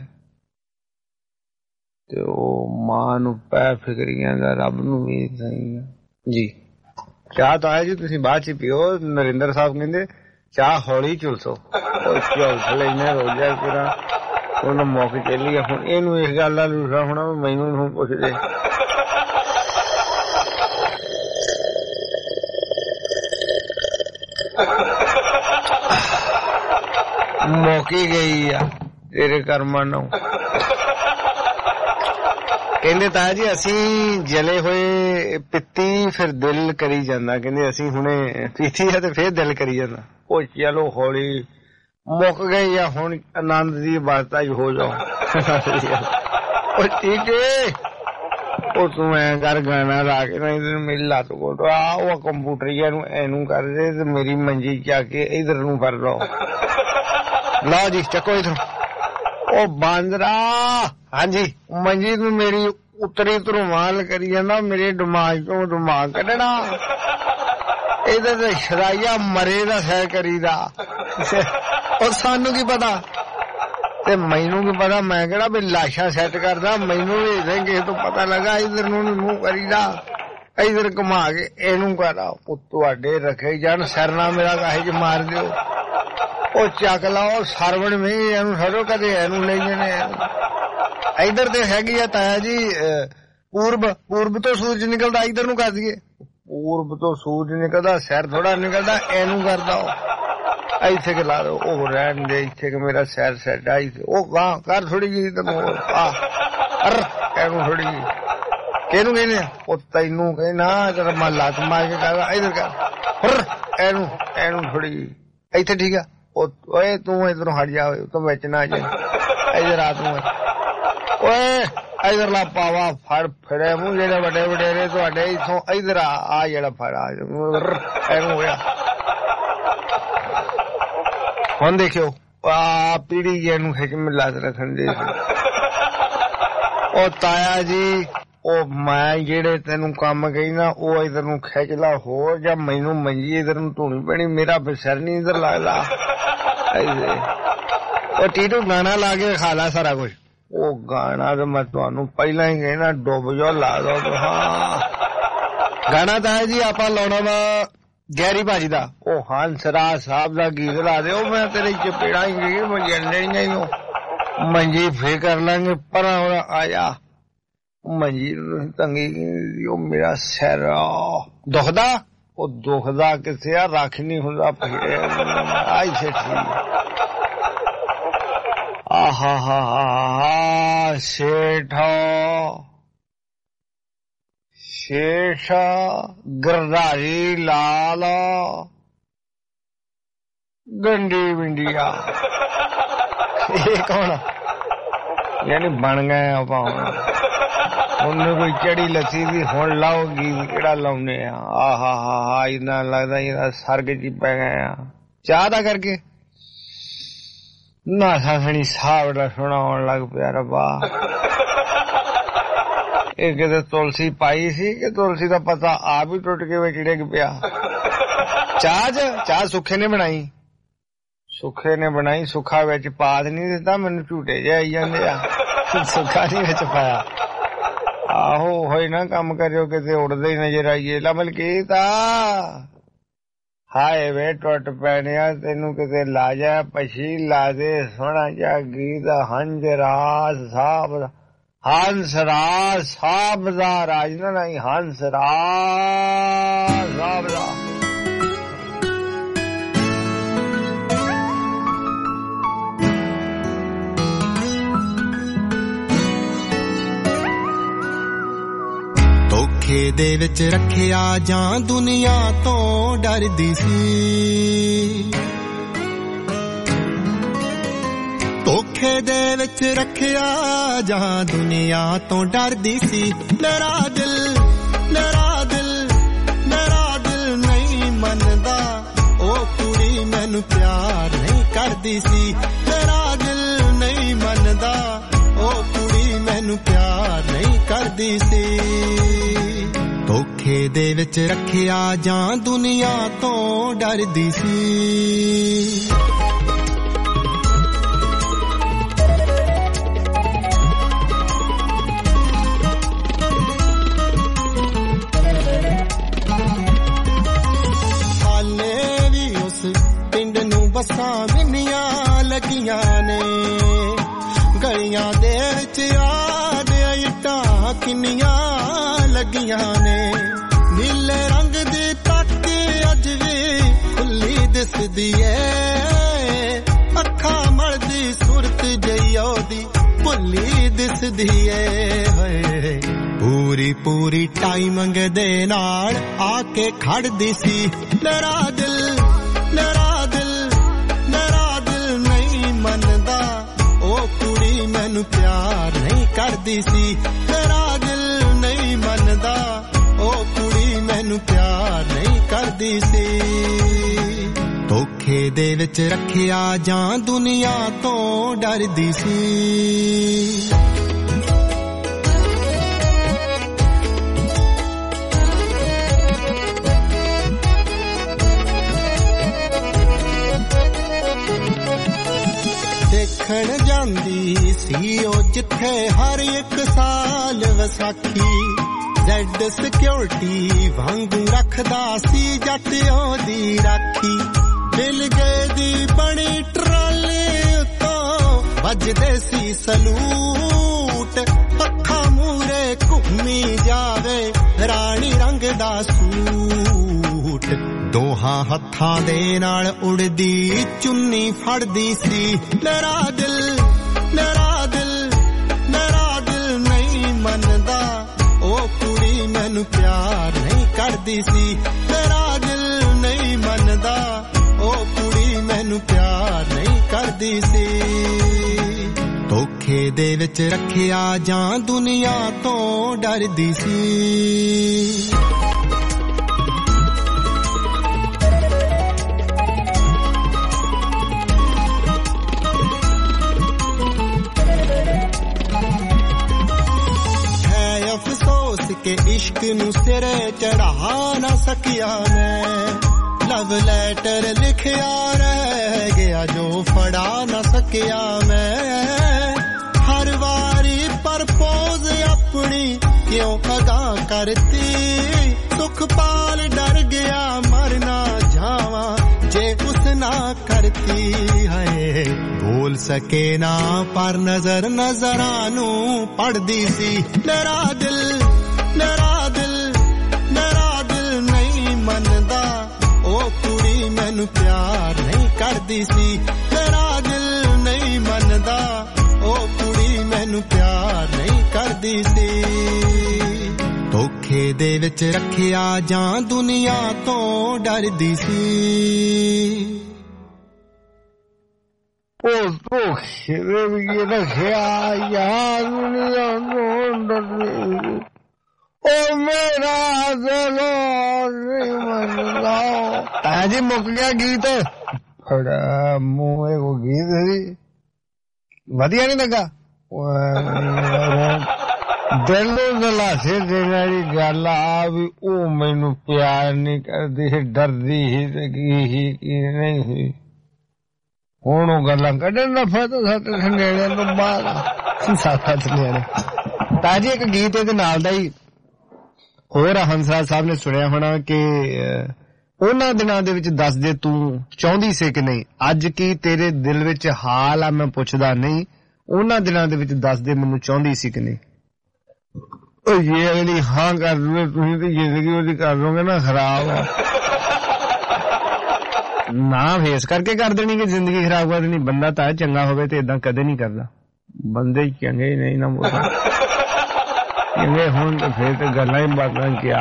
ਤੇ ਉਹ ਮਾਂ ਨੂੰ ਪੈ ਫਿਕਰੀਆਂ ਦਾ, ਰੱਬ ਨੂੰ ਵੀ ਏਦਾਂ ਹੀ ਆ ਜੀ। ਚਾਹ ਤਾਂ ਆਇਆ ਜੀ, ਤੁਸੀਂ ਬਾਅਦ ਚ ਪੀਓ। ਨਰਿੰਦਰ ਸਾਹਿਬ ਕਹਿੰਦੇ ਚਾਹ ਹੌਲੀ ਝੁਲਸੋ ਉਹ ਝੁਲਸ ਲੈਨੇ ਰੋਜਾ ਕਿਰਾ ਉਹਨੂੰ ਮੌਕੇ ਚੱਲੀ ਹੁਣ ਇਹਨੂੰ ਇਸ ਗੱਲ ਦਾ ਲੂਸਾ ਹੋਣਾ ਮੈਨੂੰ ਹੁਣ ਪੁੱਛਦੇ ਮੌਕੀ ਗਈ ਆ ਤੇਰੇ ਕਰਮਾਂ ਨੂੰ ਕਹਿੰਦੇ ਤਾਂ ਜੀ ਅਸੀਂ ਜਲੇ ਹੋਏ ਪਿੱਤੀ ਫਿਰ ਦਿਲ ਕਰੀ ਜਾਂਦਾ ਕਹਿੰਦੇ ਅਸੀਂ ਹੁਣੇ ਪੀਤੀ ਆ ਤੇ ਫਿਰ ਦਿਲ ਕਰੀ ਜਾਂਦਾ ਉਹ ਚਲੋ ਹੌਲੀ ਮੁੱਕ ਗਈ ਆ ਹੁਣ ਆਨੰਦ ਦੀ ਬਾਤਾਂ ਹੀ ਹੋ ਜਾਓ ਉਹ ਠੀਕ ਏ ਉਹ ਤੂੰ ਐ ਕਰ ਗਾਣਾ ਲਾ ਕੇ ਨਹੀਂ ਤੈਨੂੰ ਮੇਰੀ ਲੱਤ ਕੋਟ ਆ ਉਹ ਕੰਪਿਊਟਰੀਆ ਨੂੰ ਐਨੂੰ ਕਰ ਦੇ ਤੇ ਮੇਰੀ ਮੰਜੀ ਚਾ ਕੇ ਇਧਰ ਨੂੰ ਕਰ ਲਓ ਲਓ ਜੀ ਚੱਕੋ ਇਧਰ ਉਹ ਬਾਂਦਰਾ ਹਾਂਜੀ ਮੰਜੀ ਨੂੰ ਮੇਰੀ ਉਤਰੀ ਧਰੁਮਾਲ ਕਰੀ ਜਾਂਦਾ ਮੇਰੇ ਦਿਮਾਗ ਤੋਂ ਦਿਮਾਗ ਕੱਢਣਾ ਇਹਦੇ ਤੇ ਸ਼ਰਾਈਆ ਮਰੇ ਦਾ ਸਹਿ ਕਰੀਦਾ ਉਹ ਸਾਨੂੰ ਕੀ ਪਤਾ ਤੇ ਮੈਨੂੰ ਕੀ ਪਤਾ ਮੈਂ ਕਿਹੜਾ ਵੀ ਲਾਸ਼ਾਂ ਸੈੱਟ ਕਰਦਾ ਮੈਨੂੰ ਵੀ ਕਿਸੇ ਤੋਂ ਪਤਾ ਲੱਗਾ ਇਧਰ ਨੂੰ ਮੂੰਹ ਕਰੀਦਾ ਇਧਰ ਘੁਮਾ ਕੇ ਇਹਨੂੰ ਕਰਾ ਉਹ ਤੁਹਾਡੇ ਰੱਖੇ ਜਾਣ ਸਰਨਾ ਮੇਰਾ ਕਾਹੇ ਚ ਮਾਰ ਦਿਓ ਉਹ ਚੱਕ ਲਾਓ ਸਰਵਣ ਵੀ ਇਹਨੂੰ ਛੱਡੋ ਕਦੇ ਇਹਨੂੰ ਲੈ ਜਾਣੇ ਇਧਰ ਤੇ ਹੈਗੀ ਆ ਤਾਇਆ ਜੀ ਪੂਰਬ ਤੋਂ ਸੂਰਜ ਨਿਕਲਦਾ ਇਧਰ ਨੂੰ ਕਰ ਦਈਏ ਪੂਰਬ ਤੋਂ ਸੂਰਜ ਨਿਕਲਦਾ ਸਿਰ ਥੋੜਾ ਨਿਕਲਦਾ ਇਹਨੂੰ ਕਰਦਾ ਇੱਥੇ ਕਿ ਲਾ ਦੋ ਉਹ ਰਹਿਣ ਦੇ ਇੱਥੇ ਕਿ ਮੇਰਾ ਸਿਰ ਸੈੱਟ ਆਈ ਉਹ ਗਾਂ ਕਰ ਥੋੜੀ ਜਿਹੀ ਤੈਨੂੰ ਇਹਨੂੰ ਥੋੜੀ ਜਿਹੀ ਕਿਹਨੂੰ ਕਹਿੰਦੇ ਉਹ ਤੈਨੂੰ ਕਹਿਣਾ ਤੇਰਾ ਮੈਂ ਲੱਤ ਮਾਰ ਕੇ ਕਰ ਇਧਰ ਕਰ ਇਹਨੂੰ ਥੋੜੀ ਜਿਹੀ ਇੱਥੇ ਠੀਕ ਆ ਓਏ ਤੂੰ ਇਧਰੋਂ ਹਟ ਜਾ ਤੂੰ ਵਿੱਚ ਨਾ ਜਾ ਇਧਰ ਆ ਤੂੰ ਓਏ ਇਧਰ ਲਾ ਪਾਵਾ ਫੜ ਫੜੇ ਮੂੰਹ ਜਿਹੜੇ ਵੱਡੇ ਵਡੇਰੇ ਤੁਹਾਡੇ ਇਥੋਂ ਇਧਰ ਆ ਜਿਹੜਾ ਫੜ ਆ ਇਹਨੂੰ ਹੋਇਆ ਹੁਣ ਦੇਖਿਓ ਆ ਪੀੜੀ ਇਹਨੂੰ ਖਿੱਚ ਮਿਲਾ ਰੱਖਣ ਦੇ ਉਹ ਤਾਇਆ ਜੀ ਉਹ ਮੈਂ ਜਿਹੜੇ ਤੈਨੂੰ ਕੰਮ ਕਹਿਣਾ ਉਹ ਇਧਰ ਨੂੰ ਖਿੱਚ ਲਾ ਹੋਰ ਜਾਂ ਮੈਨੂੰ ਮੰਜੀ ਇਧਰ ਨੂੰ ਧੋਣੀ ਪੈਣੀ ਮੇਰਾ ਸਿਰ ਨਹੀਂ ਇਧਰ ਲੱਗਦਾ ਉਹ ਟੀਟੂ ਗਾਣਾ ਲਾ ਕੇ ਖਾ ਲਾ ਸਾਰਾ ਕੁਛ ਉਹ ਗਾਣਾ ਤਾਂ ਮੈਂ ਤੁਹਾਨੂੰ ਪਹਿਲਾਂ ਹੀ ਕਹਿਣਾ ਡੁੱਬ ਜਾਓ ਲਾ ਦੋ ਹਾਂ ਗਾਣਾ ਤਾਂ ਹੈ ਜੀ ਆਪਾਂ ਲਾਉਣਾ ਵਾ ਗੈਰੀ ਭਾਜੀ ਦਾ ਉਹ ਹੰਸਰਾਜ ਸਾਹਿਬ ਦਾ ਗੀਤ ਲਾ ਦਿਓ ਮੈਂ ਤੇਰੇ ਚਪੇੜਾਂ ਹੀ ਮੰਜੀ ਮੰਜੀ ਫੇਰ ਕਰ ਲਾਂਗੇ ਪਰ ਹੁਣ ਆਇਆ ਮੰਜੀ ਤੰਗੀ ਉਹ ਮੇਰਾ ਸਿਰ ਦੁਖਦਾ ਉਹ ਦੁਖਦਾ ਕਿਸੇ ਆ ਰੱਖ ਨਹੀਂ ਹੁੰਦਾ ਆਈ ਸੇ ਠੀਕ ਆਹਾ ਹਾ ਹਾ ਸ਼ੇਠ ਗਰਦਾਰੀ ਲਾਲ ਗੰਡੀ ਵਿੰਡੀਆ ਇਹ ਕੌਣ ਯਾਨੀ ਬਣ ਗਏ ਆਪਾਂ ਉਹਨੂੰ ਕੋਈ ਚੜੀ ਲੱਸੀ ਦੀ ਹੁਣ ਲਾਓਗੀ ਕਿਹੜਾ ਲਾਉਨੇ ਆ ਆਹਾ ਹਾ ਇੰਨਾ ਲੱਗਦਾ ਇਹਦਾ ਸਰਗ ਚ ਪੈ ਗਏ ਆ ਚਾਹ ਦਾ ਕਰਕੇ ਨਾ ਸਾਖਣੀ ਸਾਹ ਬੜਾ ਸੋਹਣਾ ਆਉਣ ਲੱਗ ਪਿਆ ਰੱਬਾ ਇਹ ਕਿਤੇ ਤੁਲਸੀ ਪਾਈ ਸੀ ਕਿ ਤੁਲਸੀ ਦਾ ਪਤਾ ਆਪ ਹੀ ਟੁੱਟ ਕੇ ਵਿੱਚ ਡਿੱਗ ਪਿਆ ਚਾਹ ਸੁੱਖੇ ਨੇ ਬਣਾਈ ਸੁੱਖਾ ਵਿੱਚ ਪਾਦ ਨਹੀਂ ਦਿੱਤਾ ਮੈਨੂੰ ਝੂਟੇ ਜਿਹੇ ਆਈ ਜਾਂਦੇ ਆ ਸੁੱਖਾ ਨਹੀਂ ਵਿੱਚ ਪਾਇਆ ਆਹੋ ਹੋਈ ਨਾ ਕੰਮ ਕਰਿਓ ਕਿਤੇ ਉੜਦੇ ਹੀ ਨਜ਼ਰ ਆਈਏ ਲਮਲ ਕੀਤਾ ਹਾਏ ਵੇ ਟੁੱਟ ਪੈਣਿਆ ਤੈਨੂੰ ਕਿਤੇ ਲਾ ਜਾ ਪਛੀ ਲਾ ਦੇ ਸੋਹਣਾ ਜਿਹਾ ਗੀਤ ਹੰਸਰਾਜ ਸਾਹਿਬ ਦਾ ਰਾਜਨਾ ਨਹੀਂ ਹੰਸਰਾਜ ਸਾਹਿਬ ਦਾ ਧੋਖੇ ਦੇ ਵਿੱਚ ਰੱਖਿਆ ਜਾਂ ਦੁਨੀਆ ਤੋਂ ਡਰਦੀ ਸੀ ਧੋਖੇ ਦੇ ਵਿੱਚ ਰੱਖਿਆ ਜਾਂ ਦੁਨੀਆ ਤੋਂ ਡਰਦੀ ਸੀ ਮੇਰਾ ਦਿਲ ਨਹੀਂ ਮੰਨਦਾ ਉਹ ਕੁੜੀ ਮੈਨੂੰ ਪਿਆਰ ਨਹੀਂ ਕਰਦੀ ਸੀ ਮੇਰਾ ਦਿਲ ਨਹੀਂ ਮੰਨਦਾ ਉਹ ਕੁੜੀ ਮੈਨੂੰ ਪਿਆਰ ਨਹੀਂ ਕਰਦੀ ਸੀ ਧੋਖੇ ਦੇ ਵਿੱਚ ਰੱਖਿਆ ਜਾਂ ਦੁਨੀਆ ਤੋਂ ਡਰਦੀ ਸੀ ਹਾਲੇ ਵੀ ਉਸ ਪਿੰਡ ਦੇ ਵਿੱਚ ਯਾਦ ਇੱਟਾਂ ਕਿੰਨੀਆਂ ਲੱਗੀਆਂ ਨੇ ਨੀਲੇ ਰੰਗ ਦੀ ਤੱਕ ਅੱਜ ਵੀ ਖੁੱਲੀ ਦਿਸਦੀ ਏ ਅੱਖਾਂ ਮਲਦੀ ਸੁਰਤ ਜਈ ਉਹਦੀ ਭੁੱਲੀ ਦਿਸਦੀ ਏ ਹੋਏ ਪੂਰੀ ਪੂਰੀ ਟਾਈਮਿੰਗ ਦੇ ਨਾਲ ਆ ਕੇ ਖੜਦੀ ਸੀ ਮੇਰਾ ਦਿਲ ਨਹੀਂ ਮੰਨਦਾ ਉਹ ਕੁੜੀ ਮੈਨੂੰ ਪਿਆਰ ਨਹੀਂ ਕਰਦੀ ਸੀ ਮੇਰਾ ਦਿਲ ਨਹੀਂ ਮੰਨਦਾ ਉਹ ਕੁੜੀ ਮੈਨੂੰ ਪਿਆਰ ਨਹੀਂ ਕਰਦੀ ਸੀ ਧੋਖੇ ਦੇ ਵਿੱਚ ਰੱਖਿਆ ਜਾਂ ਦੁਨੀਆ ਤੋਂ ਡਰਦੀ ਸੀ ਦੇਖਣ ਜਾਂਦੀ ਸੀ ਉਹ ਜਿੱਥੇ ਹਰ ਇੱਕ ਸਾਲ ਵਿਸਾਖੀ ਜ਼ੈਡ ਸਿਕਿਉਰਿਟੀ ਵਾਂਗੂ ਰੱਖਦਾ ਸੀ ਜੱਟ ਉਹਦੀ ਰਾਖੀ ਦਿਲ ਗਏ ਦੀ ਬਣੀ ਟਰਾਲੇ ਉੱਤੋਂ ਵੱਜਦੇ ਸੀ ਸਲੂਟ ਅੱਖਾਂ ਮੂਰੇ ਘੁੰਮੀ ਜਾਵੇ ਰਾਣੀ ਰੰਗ ਦਾ ਸੂਟ ਦੋਹਾਂ ਹੱਥਾਂ ਦੇ ਨਾਲ ਉੜਦੀ ਚੁੰਨੀ ਫੜਦੀ ਸੀ ਮੇਰਾ ਦਿਲ ਨਹੀਂ ਮੰਨਦਾ ਉਹ ਕੁੜੀ ਮੈਨੂੰ ਪਿਆਰ ਨਹੀਂ ਕਰਦੀ ਸੀ ਮੇਰਾ ਦਿਲ ਨਹੀਂ ਮੰਨਦਾ ਉਹ ਕੁੜੀ ਮੈਨੂੰ ਪਿਆਰ ਨਹੀਂ ਕਰਦੀ ਸੀ ਧੋਖੇ ਦੇ ਵਿੱਚ ਰੱਖਿਆ ਜਾਂ ਦੁਨੀਆ ਤੋਂ ਡਰਦੀ ਸੀ के इश्क नू सिरे चढ़ा ना सकिया मैं लव लेटर लिखिया रह गया जो फड़ा ना सकिया मैं हर वारी प्रपोज अपनी क्यों अदा करती सुखपाल डर गया मर ना जावा जे उस ना करती है बोल सके ना पर नजर नजरानू पढ़दी सी मेरा दिल नहीं ਮੰਨਦਾ ਉਹ ਕੁੜੀ ਮੈਨੂੰ ਪਿਆਰ ਨਹੀਂ ਕਰਦੀ ਸੀ ਮੇਰਾ ਦਿਲ ਨਹੀਂ ਮੰਨਦਾ ਉਹ ਕੁੜੀ ਮੈਨੂੰ ਪਿਆਰ ਨਹੀਂ ਕਰਦੀ ਸੀ ਧੋਖੇ ਦੇ ਵਿੱਚ ਰੱਖਿਆ ਜਾਂ ਦੁਨੀਆ ਤੋਂ ਡਰਦੀ ਸੀ ਉਹ ਧੋਖੇ ਦੇ ਵਿੱਚ ਰੱਖਿਆ ਜਾਂ ਦੁਨੀਆ ਤੋਂ ਡਰਦੀ ਉਹ ਮੇਰਾ ਦਿਲ ਨਹੀਂ ਮੰਨਦਾ ਜੀ ਮੁੱਕ ਗਿਆ ਗੀਤ ਫੜਾ ਮੂੰਹ ਉਹ ਗੀਤ ਸੀ ਵਧੀਆ ਨਹੀਂ ਲੱਗਾ ਦਿਲ ਨੂੰ ਦਲਾਸੇ ਦੇਣ ਵਾਲੀ ਗੱਲ ਆ ਵੀ ਉਹ ਮੈਨੂੰ ਪਿਆਰ ਨਹੀਂ ਕਰਦੀ ਸੀ ਡਰਦੀ ਸੀ ਤੇ ਕੀ ਨਹੀਂ ਸੀ ਹੁਣ ਉਹ ਗੱਲਾਂ ਕੱਢਣ ਦਾ ਫਾਇਦਾ ਸਾਡੇ ਸੰਗੇੜਿਆਂ ਤੋਂ ਬਾਅਦ ਸਾਥ ਲਿਆਣੇ ਤਾਂ ਜੀ ਇੱਕ ਗੀਤ ਇਹਦੇ ਨਾਲ ਦਾ ਹੀ ਹੋਰ ਹੰਸਰਾਜ ਸਾਹਿਬ ਨੇ ਸੁਣਿਆ ਹੋਣਾ ਕਿ ਉਹਨਾਂ ਦਿਨਾਂ ਦੇ ਵਿੱਚ ਦੱਸ ਦੇ ਤੂੰ ਚਾਹੁੰਦੀ ਸੀ ਕਿ ਨਹੀਂ ਅੱਜ ਕੀ ਤੇਰੇ ਦਿਲ ਵਿੱਚ ਹਾਲ ਆ ਮੈਂ ਪੁੱਛਦਾ ਨਹੀਂ ਉਹਨਾਂ ਦਿਨਾਂ ਦੇ ਵਿੱਚ ਦੱਸ ਦੇ ਮੈਨੂੰ ਚਾਹੁੰਦੀ ਸੀ ਕਿ ਨਹੀਂ ਉਹ ਇਹ ਅਗਲੀ ਹਾਂ ਕਰ ਲਓ ਤੁਸੀਂ ਤੇ ਜ਼ਿੰਦਗੀ ਉਹਦੀ ਕਰ ਲਓਗੇ ਨਾ ਖਰਾਬ ਨਾ ਫੇਸ ਕਰਕੇ ਕਰ ਦੇਣੀ ਕਿ ਜ਼ਿੰਦਗੀ ਖਰਾਬ ਕਰ ਦੇਣੀ ਬੰਦਾ ਤਾਂ ਚੰਗਾ ਹੋਵੇ ਤੇ ਏਦਾਂ ਕਦੇ ਨਹੀਂ ਕਰਦਾ ਬੰਦੇ ਚੰਗੇ ਨਹੀਂ ਨਾ ਚੰਗੇ ਹੁਣ ਤਾਂ ਫੇਰ ਤੇ ਗੱਲਾਂ ਹੀ ਬਾਤਾਂ ਕਿਆ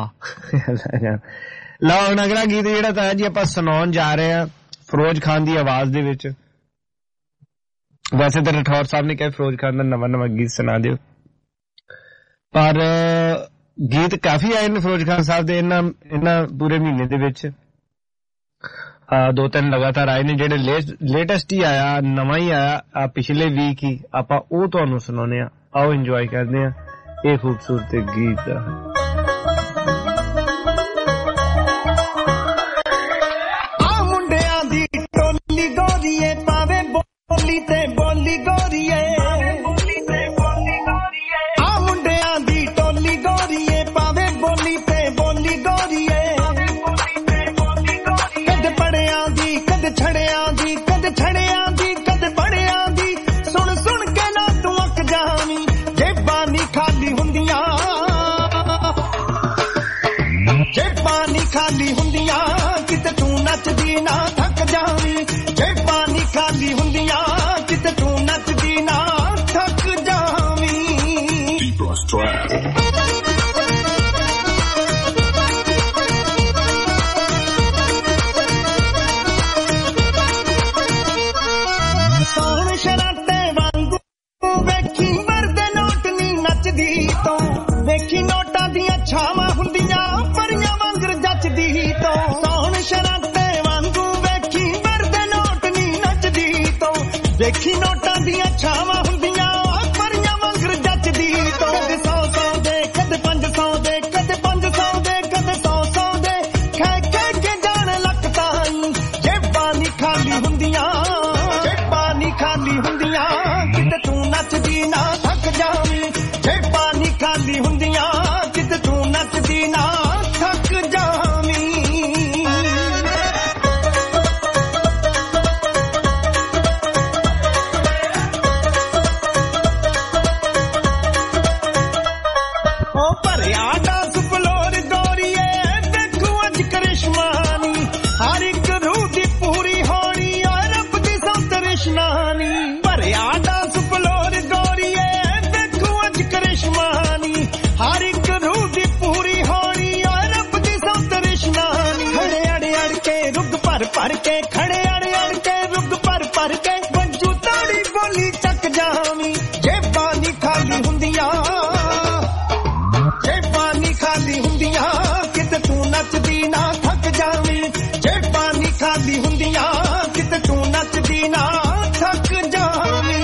ਲਓ ਹੁਣ ਅਗਲਾ ਗੀਤ ਜਿਹੜਾ ਤਾਂ ਜੀ ਆਪਾਂ ਸੁਣਾਉਣ ਜਾ ਰਹੇ ਹਾਂ ਫਿਰੋਜ਼ ਖਾਨ ਦੀ ਆਵਾਜ਼ ਦੇ ਵਿੱਚ ਵੈਸੇ ਤਾਂ ਰਠੌਰ ਸਾਹਿਬ ਨੇ ਕਿਹਾ ਫਿਰੋਜ਼ ਖਾਨ ਦਾ ਨਵਾਂ ਗੀਤ ਸੁਣਾ ਦਿਓ ਪਰ ਗੀਤ ਕਾਫੀ ਆਏ ਨੇ ਫਿਰੋਜ਼ ਖਾਨ ਸਾਹਿਬ ਦੇ ਇਹਨਾਂ ਪੂਰੇ ਮਹੀਨੇ ਦੇ ਵਿੱਚ 2-3 ਲਗਾਤਾਰ ਆਏ ਨੇ ਜਿਹੜੇ ਲੇਟੈਸਟ ਹੀ ਆਇਆ ਨਵਾਂ ਹੀ ਆਇਆ ਪਿਛਲੇ ਵੀਕ ਹੀ ਆਪਾਂ ਉਹ ਤੁਹਾਨੂੰ ਸੁਣਾਉਂਦੇ ਆ ਆਓ ਇੰਜੋਏ ਕਰਦੇ ਆ ਇਹ ਖੂਬਸੂਰਤ ਗੀਤ ਆ ਮੁੰਡਿਆਂ ਦੀ ਟੋਲੀ ਗੋਰੀਏ ਪਾਵੇ ਬੋਲੀ ਤੇ ਬੋਲੀ ਗੋਰੀਏ ਆ ਮੁੰਡਿਆਂ ਦੀ ਟੋਲੀ ਗੋਰੀਏ ਪਾਵੇ ਬੋਲੀ ਤੇ ਬੋਲੀ ਗੋਰੀਏ ਕਦੇ ਪੜਿਆਂ ਦੀ ਕਦੇ ਛੜਿਆਂ ਦੀ ਕਦੇ ਛੜਿਆਂ ਦੀ ਕਦੇ ਪੜਿਆਂ ਦੀ ਸੁਣ ਸੁਣ ਕੇ ਨਾ ਤੂੰ ਅੱਖ ਨਾ ਥੱਕ ਜਾਵੀਂ ਜੇਬਾਂ ਨੀ ਖਾਲੀ ਹੁੰਦੀਆਂ ਕਿਤੇ ਤੂੰ ਨੱਚਦੀ ਨਾ ਥੱਕ ਜਾਵੀਂ ਸੋਹਣ ਸ਼ਰਾਟੇ ਵਾਂਗੂ ਵੇਖੀ ਮਰਦੇ ਨੋਟ ਨੀ ਨੱਚਦੀ ਤੋਂ ਵੇਖੀ ਨੋਟਾਂ ਦੀਆਂ ਛਾਵਾਂ ਹੁੰਦੀਆਂ ਪਰੀਆਂ ਵਾਂਗਰ ਜੱਚਦੀ ਤੋਂ ਸੋਹਣ ਸ਼ਰਾਟੇ ਵਾਂਗੂ ਵੇਖੀ ਮਰਦੇ ਨੋਟ ਨੀ ਨੱਚਦੀ ਤੋਂ ਵੇਖੀ ਨੋਟਾਂ ਦੀਆਂ ਛਾਵਾਂ ਹੁੰਦੀਆਂ ਪਰੀਆਂ ਵਾਂਗਰ ਜੱਚਦੀ ਤੋਂ ਕਦੇ 100 ਦੇ ਕਦੇ 500 ਦੇ ਕਦੇ 500 ਦੇ ਕਦੇ 100 ਦੇ ਖੈ ਖੈ ਕੇ ਜਾਣ ਲੱਕ ਤਾਈਂ ਜੇਬਾਂ ਨੀ ਖਾਲੀ ਹੁੰਦੀਆਂ ਖਾਲੀ ਹੁੰਦੀਆਂ ਕਿਤੇ ਤੂੰ ਨੱਚਦੀ ਨਾ ਥੱਕ ਜਾਵੀਂ ਜੇਬਾਂ ਨੀ ਖਾਲੀ ਹੁੰਦੀਆਂ ਕਿਤੇ ਤੂੰ ਨੱਚਦੀ ਨਾ ਥੱਕ ਜਾਵੀਂ ਉਹ ਭਰਿਆ ਡਾਂਸ ਫਲੋਰ ਗੋਰੀਏ ਦੇਖੂ ਅੱਜ ਕਰਿਸ਼ਮਾ ਨੀ ਹਰ ਇੱਕ ਰੂਹ ਦੀ ਪੂਰੀ ਹੋਣੀ ਓ ਰੱਬ ਦੀ ਸੌ ਤਰਿਸ਼ਨਾ ਨੀ ਭਰਿਆ ਡਾਂਸ ਫਲੋਰ ਗੋਰੀਏ ਦੇਖੂ ਅੱਜ ਕਰਿਸ਼ਮਾ ਨੀ ਹਰ ਇੱਕ ਰੂਹ ਦੀ ਪੂਰੀ ਹੋਣੀ ਓ ਰੱਬ ਦੀ ਸੌ ਤਰਿਸ਼ਨਾ ਨੀ ਖੜੇ ਅੜ ਅੜ ਕੇ ਰੁੱਗ ਭਰ ਭਰ ਕੇ ਖੜੇ ਅੜ ਅੜ ਕੇ ਰੁੱਗ ਭਰ ਭਰ ਕੇ ਵੱਜੂ ਤਾੜੀ ਬੋਲੀ ਚੱਕ ਜਾਵੀਂ ਜੇਬਾਂ ਨੀ ਖਾਲੀ ਹੁੰਦੀਆਂ ਜੇਬਾਂ ਨੀ ਖਾਲੀ ਹੁੰਦੀਆਂ ਕਿਤੇ ਤੂੰ ਨੱਚਦੀ ਨਾ ਥੱਕ ਜਾਵੀਂ ਜੇਬਾਂ ਨੀ ਖਾਲੀ ਹੁੰਦੀਆਂ ਕਿਤੇ ਤੂੰ ਨੱਚਦੀ ਨਾ ਥੱਕ ਜਾਵੀਂ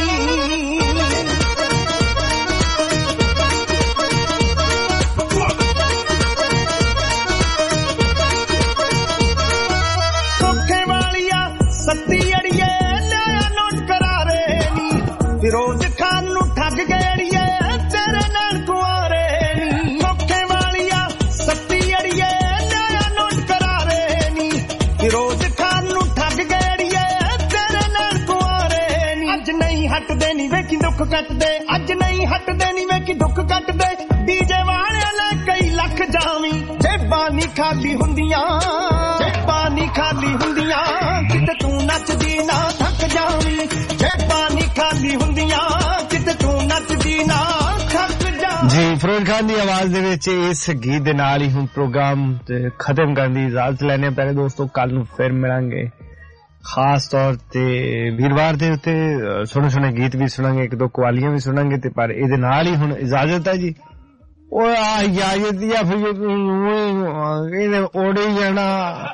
ਸੌਖੇ ਵਾਲੀਆ ਸੱਤੀ ਅੜੀਏ ਲਿਆ ਨੋਟ ਕਰਾਰੇ ਨੀ ਫਿਰੋਜ਼ ਖਾਨ ਨੂੰ ਠੱਗ ਗਏ ਅੜੀਏ ਤੇਰੇ ਨਾਲ ਕੁਆਰੇ ਨੀ ਸੌਖੇ ਵਾਲੀਆ ਸੱਤੀ ਅੜੀਏ ਲਿਆ ਨੋਟ ਕਰਾਰੇ ਨੀ ਫਿਰੋਜ਼ ਖਾਨ ਨੂੰ ਠੱਗ ਗਏ ਅੜੀਏ ਤੇਰੇ ਨਾਲ ਕੁਆਰੇ ਨੀ ਅੱਜ ਨਹੀਂ ਹਟਦੇ ਨੀ ਵੇਖੀ ਦੁੱਖ ਕੱਟਦੇ ਅੱਜ ਨਹੀਂ ਹਟਦੇ ਨੀ ਵੇਖੀ ਦੁੱਖ ਕੱਟਦੇ ਡੀਜੇ ਵਾਲਿਆਂ ਲੈ ਕਈ ਲੱਖ ਜਾਵੀਂ ਜੇਬਾਂ ਨੀ ਖਾਲੀ ਹੁੰਦੀਆਂ ਜੇਬਾਂ ਨੀ ਖਾਲੀ ਹੁੰਦੀਆਂ ਕਿਤੇ ਤੂੰ ਨੱਚਦੀ ਨਾ ਥੱਕ ਜਾਵੀਂ ਜੇਬਾਂ ਨੀ ਖਾਲੀ ਹੁੰਦੀਆਂ ਕਿਤੇ ਤੂੰ ਨੱਚਦੀ ਨਾ ਥੱਕ ਜਾਵੀਂ ਜੀ ਫਿਰੋਜ਼ ਖਾਨ ਦੀ ਆਵਾਜ਼ ਦੇ ਵਿੱਚ ਇਸ ਗੀਤ ਦੇ ਨਾਲ ਹੀ ਹੁਣ ਪ੍ਰੋਗਰਾਮ ਖਤਮ ਕਰਨ ਦੀ ਇਜਾਜ਼ਤ ਲੈਣੇ ਪਹਿਲੇ ਦੋਸਤੋ ਕੱਲ ਨੂੰ ਫਿਰ ਮਿਲਾਂਗੇ ਖਾਸ ਤੌਰ ਤੇ ਵੀਰਵਾਰ ਦੇ ਉੱਤੇ ਸੋਹਣੇ ਸੋਹਣੇ ਗੀਤ ਵੀ ਸੁਣਾਂਗੇ ਇੱਕ ਦੋ ਕਵਾਲੀਆਂ ਵੀ ਸੁਣਾਂਗੇ ਤੇ ਪਰ ਇਹਦੇ ਨਾਲ ਹੀ ਹੁਣ ਇਜਾਜ਼ਤ ਹੈ ਜੀ ਉਹ ਆ ਇਜਾਜ਼ਤ ਜਾਂ ਫਿਰ ਇਹਨੇ ਓੜੇ ਜਾਣਾ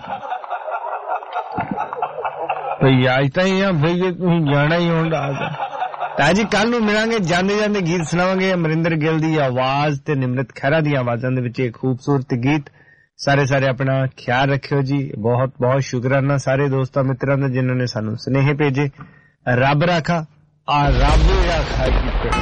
ਭਈ ਅੱਜ ਤਾਂ ਹੀ ਆ ਭਈ ਤੁਸੀਂ ਜਾਣਾ ਹੀ ਹੁੰਦਾ ਤਾਂ ਜੀ ਕੱਲ ਨੂੰ ਮਿਲਾਂਗੇ ਜਾਂਦੇ ਜਾਂਦੇ ਗੀਤ ਸੁਣਾਵਾਂਗੇ ਅਮਰਿੰਦਰ ਗਿੱਲ ਦੀ ਆਵਾਜ਼ ਤੇ ਨਿਮਰਤ ਖਹਿਰਾ ਦੀ ਆਵਾਜ਼ਾਂ ਦੇ ਵਿੱਚ ਇੱਕ ਖੂਬਸੂਰਤ ਗੀਤ ਸਾਰੇ ਆਪਣਾ ਖਿਆਲ ਰੱਖਿਓ ਜੀ ਬਹੁਤ ਬਹੁਤ ਸ਼ੁਕਰਾਨਾ ਸਾਰੇ ਦੋਸਤਾਂ ਮਿੱਤਰਾਂ ਦਾ ਜਿਨ੍ਹਾਂ ਨੇ ਸਾਨੂੰ ਸੁਨੇਹੇ ਭੇਜੇ ਰੱਬ ਰਾਖਾ ਆ ਰੱਬ ਰਾਖਾ ਕੀਤੇ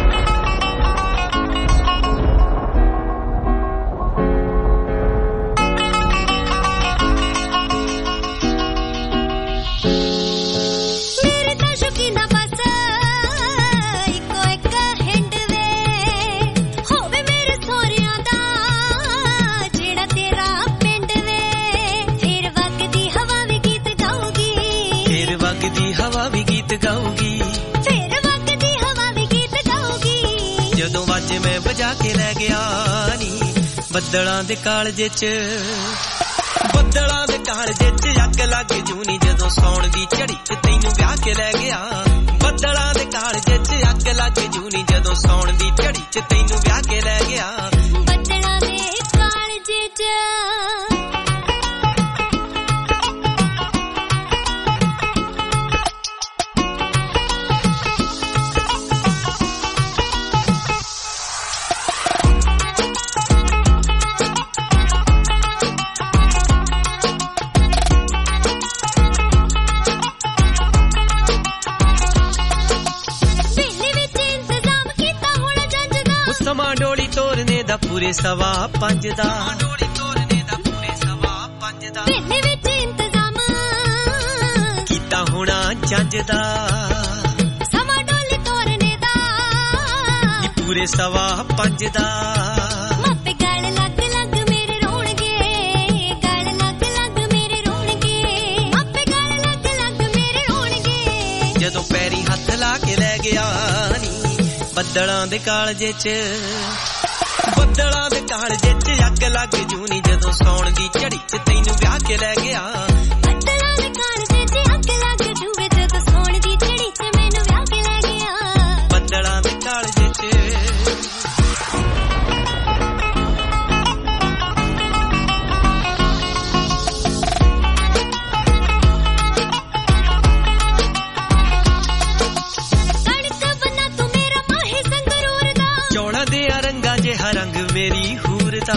ਵਗਦੀ ਹਵਾ ਵੀ ਗੀਤ ਗਾਊਗੀ ਫੇਰ ਵਗਦੀ ਹਵਾ ਵੀ ਗੀਤ ਗਾਊਗੀ ਜਦੋਂ ਵਾਜੇ ਮੈਂ ਵਜਾ ਕੇ ਲੈ ਗਿਆ ਨੀ ਬੱਦਲਾਂ ਦੇ ਕਾਲਜੇ 'ਚ ਅੱਗ ਲੱਗ ਜੂਨੀ ਜਦੋਂ ਸੌਣ ਦੀ ਝੜੀ 'ਚ ਤੈਨੂੰ ਵਿਆਹ ਕੇ ਲੈ ਗਿਆ ਬੱਦਲਾਂ ਦੇ ਕਾਲਜੇ 'ਚ ਅੱਗ ਲੱਗ ਜੂਨੀ ਜਦੋਂ ਸੌਣ ਦੀ ਝੜੀ 'ਚ ਤੈਨੂੰ ਵਿਆਹ ਕੇ ਲੈ ਗਿਆ ਬੱਦਲਾਂ ਦੇ ਕਾਲਜੇ 'ਚ ਦਾ ਪੂਰੇ 5:15 ਦਾ ਪਿੰਡ ਵਿੱਚ ਇੰਤਜ਼ਾਮ ਕੀਤਾ ਹੋਣਾ ਜੱਜ ਦਾ ਸਮਾਂ ਡੋਲੀ ਤੋਰਨੇ ਦਾ ਨੀ ਪੂਰੇ 5:15 ਦਾ ਮਾਪੇ ਗਲ ਲੱਗ ਮੇਰੇ ਰੋਣਗੇ ਗਲ ਲੱਗ ਮੇਰੇ ਰੋਣਗੇ ਮਾਪੇ ਗਿਆ ਨੀ ਬੱਦਲਾਂ ਦੇ ਕਾਲਜੇ 'ਚ ਬੱਦਲਾਂ ਦੇ ਕਾਲਜੇ 'ਚ ਅੱਗ ਲੱਗ ਜੂ ਨੀ ਜਦੋਂ ਸੌਣ ਦੀ ਝੜੀ 'ਚ ਤੈਨੂੰ ਵਿਆਹ ਕੇ ਲੈ ਗਿਆ ਬੱਦਲਾਂ ਦੇ ਕਾਲਜੇ 'ਚ ਅੱਗ ਲੱਗ ਜੂਵੇ ਜਦੋਂ ਸੌਣ ਦੀ ਝੜੀ 'ਚ ਮੈਨੂੰ ਵਿਆਹ ਕੇ ਲੈ ਗਿਆ ਬੱਦਲਾਂ ਦੇ ਕਾਲਜੇ 'ਚ ਰੰਗ ਮੇਰੀ ਹੂਰ ਦਾ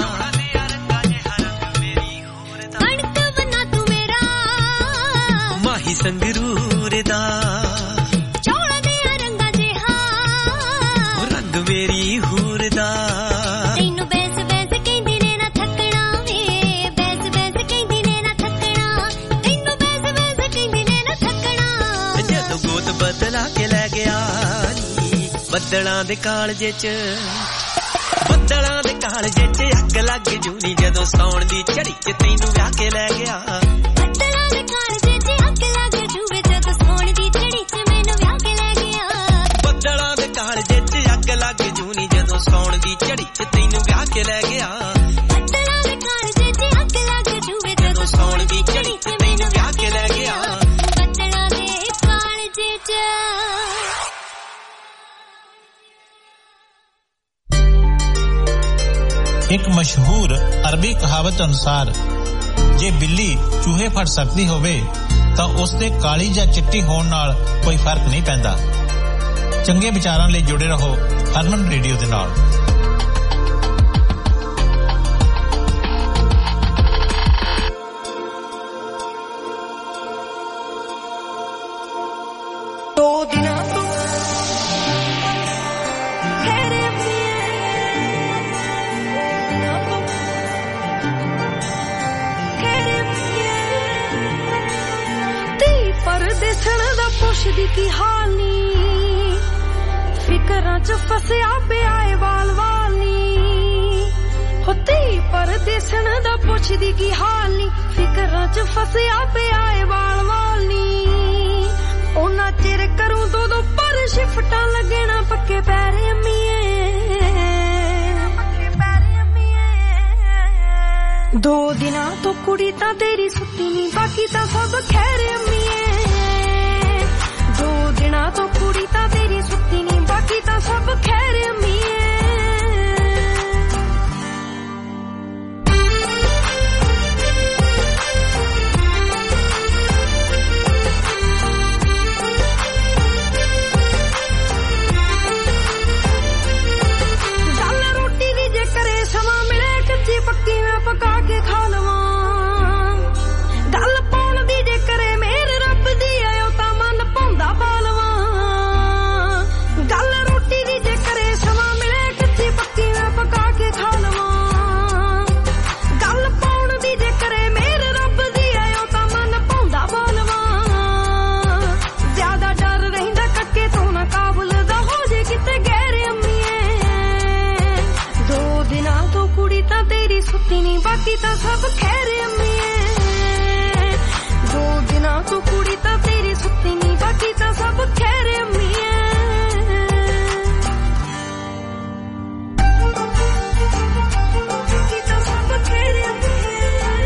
ਕਣਕ ਬਣਾ ਤੂੰ ਮੇਰਾ ਮਾਹੀ ਸੰਗਰੂਰ ਦਾ ਚੌਲਾਂ ਦੇ ਰੰਗਾਂ ਜਿਹਾ ਰੰਗ ਮੇਰੀ ਹੂਰ ਦਾ ਤੈਨੂੰ ਬੈਸ ਬੈਸ ਕਹਿੰਦੀ ਨੇ ਨਾ ਥੱਕਣਾ ਵੇ ਬੈਸ ਬੈਸ ਕਹਿੰਦੀ ਨੇ ਨਾ ਥੱਕਣਾ ਤੈਨੂੰ ਬੈਸ ਬੈਸ ਕਹਿੰਦੀ ਨੇ ਨਾ ਥੱਕਣਾ ਜਦੋਂ ਗੋਤ ਬਦਲਾ ਕੇ ਲੈ ਗਿਆ ਬੱਦਲਾਂ ਦੇ ਕਾਲਜੇ 'ਚ ਬੱਦਲਾਂ ਦੇ ਕਾਲਜੇ 'ਚ ਅੱਗ ਲੱਗ ਜੂ ਨੀ ਜਦੋਂ ਸੌਣ ਦੀ ਝੜੀ 'ਚ ਤੈਨੂੰ ਵਿਆਹ ਕੇ ਲੈ ਗਿਆ ਬੱਦਲਾਂ ਦੇ ਕਾਲਜੇ 'ਚ ਅੱਗ ਲੱਗ ਜੂਵੇ ਜਦੋਂ ਸੌਣ ਦੀ ਝੜੀ 'ਚ ਮੈਨੂੰ ਵਿਆਹ ਕੇ ਲੈ ਗਿਆ ਬੱਦਲਾਂ ਦੇ ਕਾਲਜੇ 'ਚ ਅੱਗ ਲੱਗ ਜੂ ਨੀ ਜਦੋਂ ਸੌਣ ਦੀ ਝੜੀ 'ਚ ਤੈਨੂੰ ਵਿਆਹ ਕੇ ਲੈ ਗਿਆ ਬੱਦਲਾਂ ਦੇ ਕਾਲਜੇ 'ਚ ਅੱਗ ਲੱਗ ਜੂਵੇ ਜਦੋਂ ਸੌਣ ਦੀ ਝੜੀ 'ਚ ਤੈਨੂੰ ਵਿਆਹ ਕੇ ਲੈ ਗਿਆ ਬੱਦਲਾਂ ਦੇ ਕਾਲਜੇ 'ਚ एक मशहूर अरबी कहावत अनुसार जे बिल्ली चूहे फड़ सकती होवे ਤਾਂ ਉਸ ਦੇ ਕਾਲੀ ਜਾਂ ਚਿੱਟੀ ਹੋਣ ਨਾਲ ਕੋਈ ਫਰਕ ਨਹੀਂ ਪੈਂਦਾ। ਚੰਗੇ ਵਿਚਾਰਾਂ ਲਈ ਜੁੜੇ ਰਹੋ ਹਰਮਨ ਰੇਡੀਓ ਦੇ ਨਾਲ। ਦੀ ਕੀ ਹਾਲ ਨੀ ਫਿਕਰਾਂ ਚ ਫਸਿਆ ਪਿਆ ਏ ਵਾਲ ਵਾਲ ਨੀ ਹੋਤੀ ਪਰਦੇਸਣ ਦਾ ਪੁੱਛਦੀ ਕੀ ਹਾਲ ਨੀ ਫਿਕਰਾਂ ਚ ਫਸਿਆ ਪਿਆ ਏ ਵਾਲ ਵਾਲ ਨੀ ਉਹਨਾਂ ਚਿਰ ਕਰੂੰ ਦੋ ਪਰ ਸ਼ਿਫਟਾਂ ਲੱਗਣਾ ਪੱਕੇ ਪੈਰੇ ਅੰਮੀਏ 2 ਦਿਨਾਂ ਤੋਂ ਕੁੜੀ ਤਾਂ ਤੇਰੀ ਸੁੱਤੀ ਨੀ ਬਾਕੀ ਤਾਂ ਸਭ ਖੈਰ ਅੰਮੀਏ 2 ਦਿਨਾਂ ਤੋਂ ਕੁੜੀ ਤਾਂ ਤੇਰੀ ਸੁੱਤੀ ਨੀ ਬਾਕੀ ਤਾਂ ਸਭ ਖੈਰ ਅੰਮੀਏ ਗੱਲ ਰੋਟੀ ਦੀ ਜੇ ਕਰੇ ਸਮਾਂ ਮਿਲੇ ਕੱਚੀ ਪੱਕੀ ਮੈਂ ਪਕਾ ਕੇ ਖਾ ਲਵਾਂ ਗੱਲ ਪਾਉਣ ਦੀ ਜੇ ਕਰੇ ਮੇਰੇ ਰੱਬ ਦੀ ਆਇਓ ਤਾਂ ਮਨ ਪਾਉਂਦਾ ਬਾਲਵਾਂ ਗੱਲ ਰੋਟੀ ਦੀ ਜੇ ਕਰੇ ਸਮਾਂ ਮਿਲੇ ਕੱਚੀ ਪੱਕੀ ਮੈਂ ਪਕਾ ਕੇ ਖਾ ਲਵਾਂ ਗੱਲ ਪਾਉਣ ਦੀ ਜੇ ਕਰੇ ਮੇਰੇ ਰੱਬ ਦੀ ਆਇਓ ਤਾਂ ਮਨ ਪਾਉਂਦਾ ਬਾਲਵਾਂ ਜ਼ਿਆਦਾ ਡਰ ਰਹਿੰਦਾ ਕੱਕੇ ਤੋਂ ਨਾ ਕਾਬਲ ਦਾ ਹੋ ਜੇ ਕਿਤੇ ਗੈਰ ਅੰਮੀਏ 2 ਦਿਨਾਂ ਤੋਂ ਕੁੜੀ ਤਾਂ ਤੇਰੀ ਸੁੱਤੀ ਨੀ ਬਾਕੀ ਤਾਂ ਸਭ ਖੈਰ ਅੰਮੀਏ 2 ਦਿਨਾਂ ਤੋਂ ਕੁੜੀ ਤਾਂ ਤੇਰੀ ਸੁੱਤੀ ਨੀ ਬਾਕੀ ਤਾਂ ਸਭ ਖੈਰ ਅੰਮੀਏ ਬਾਕੀ ਤਾਂ ਸਭ ਖੈਰ ਅੰਮੀਏ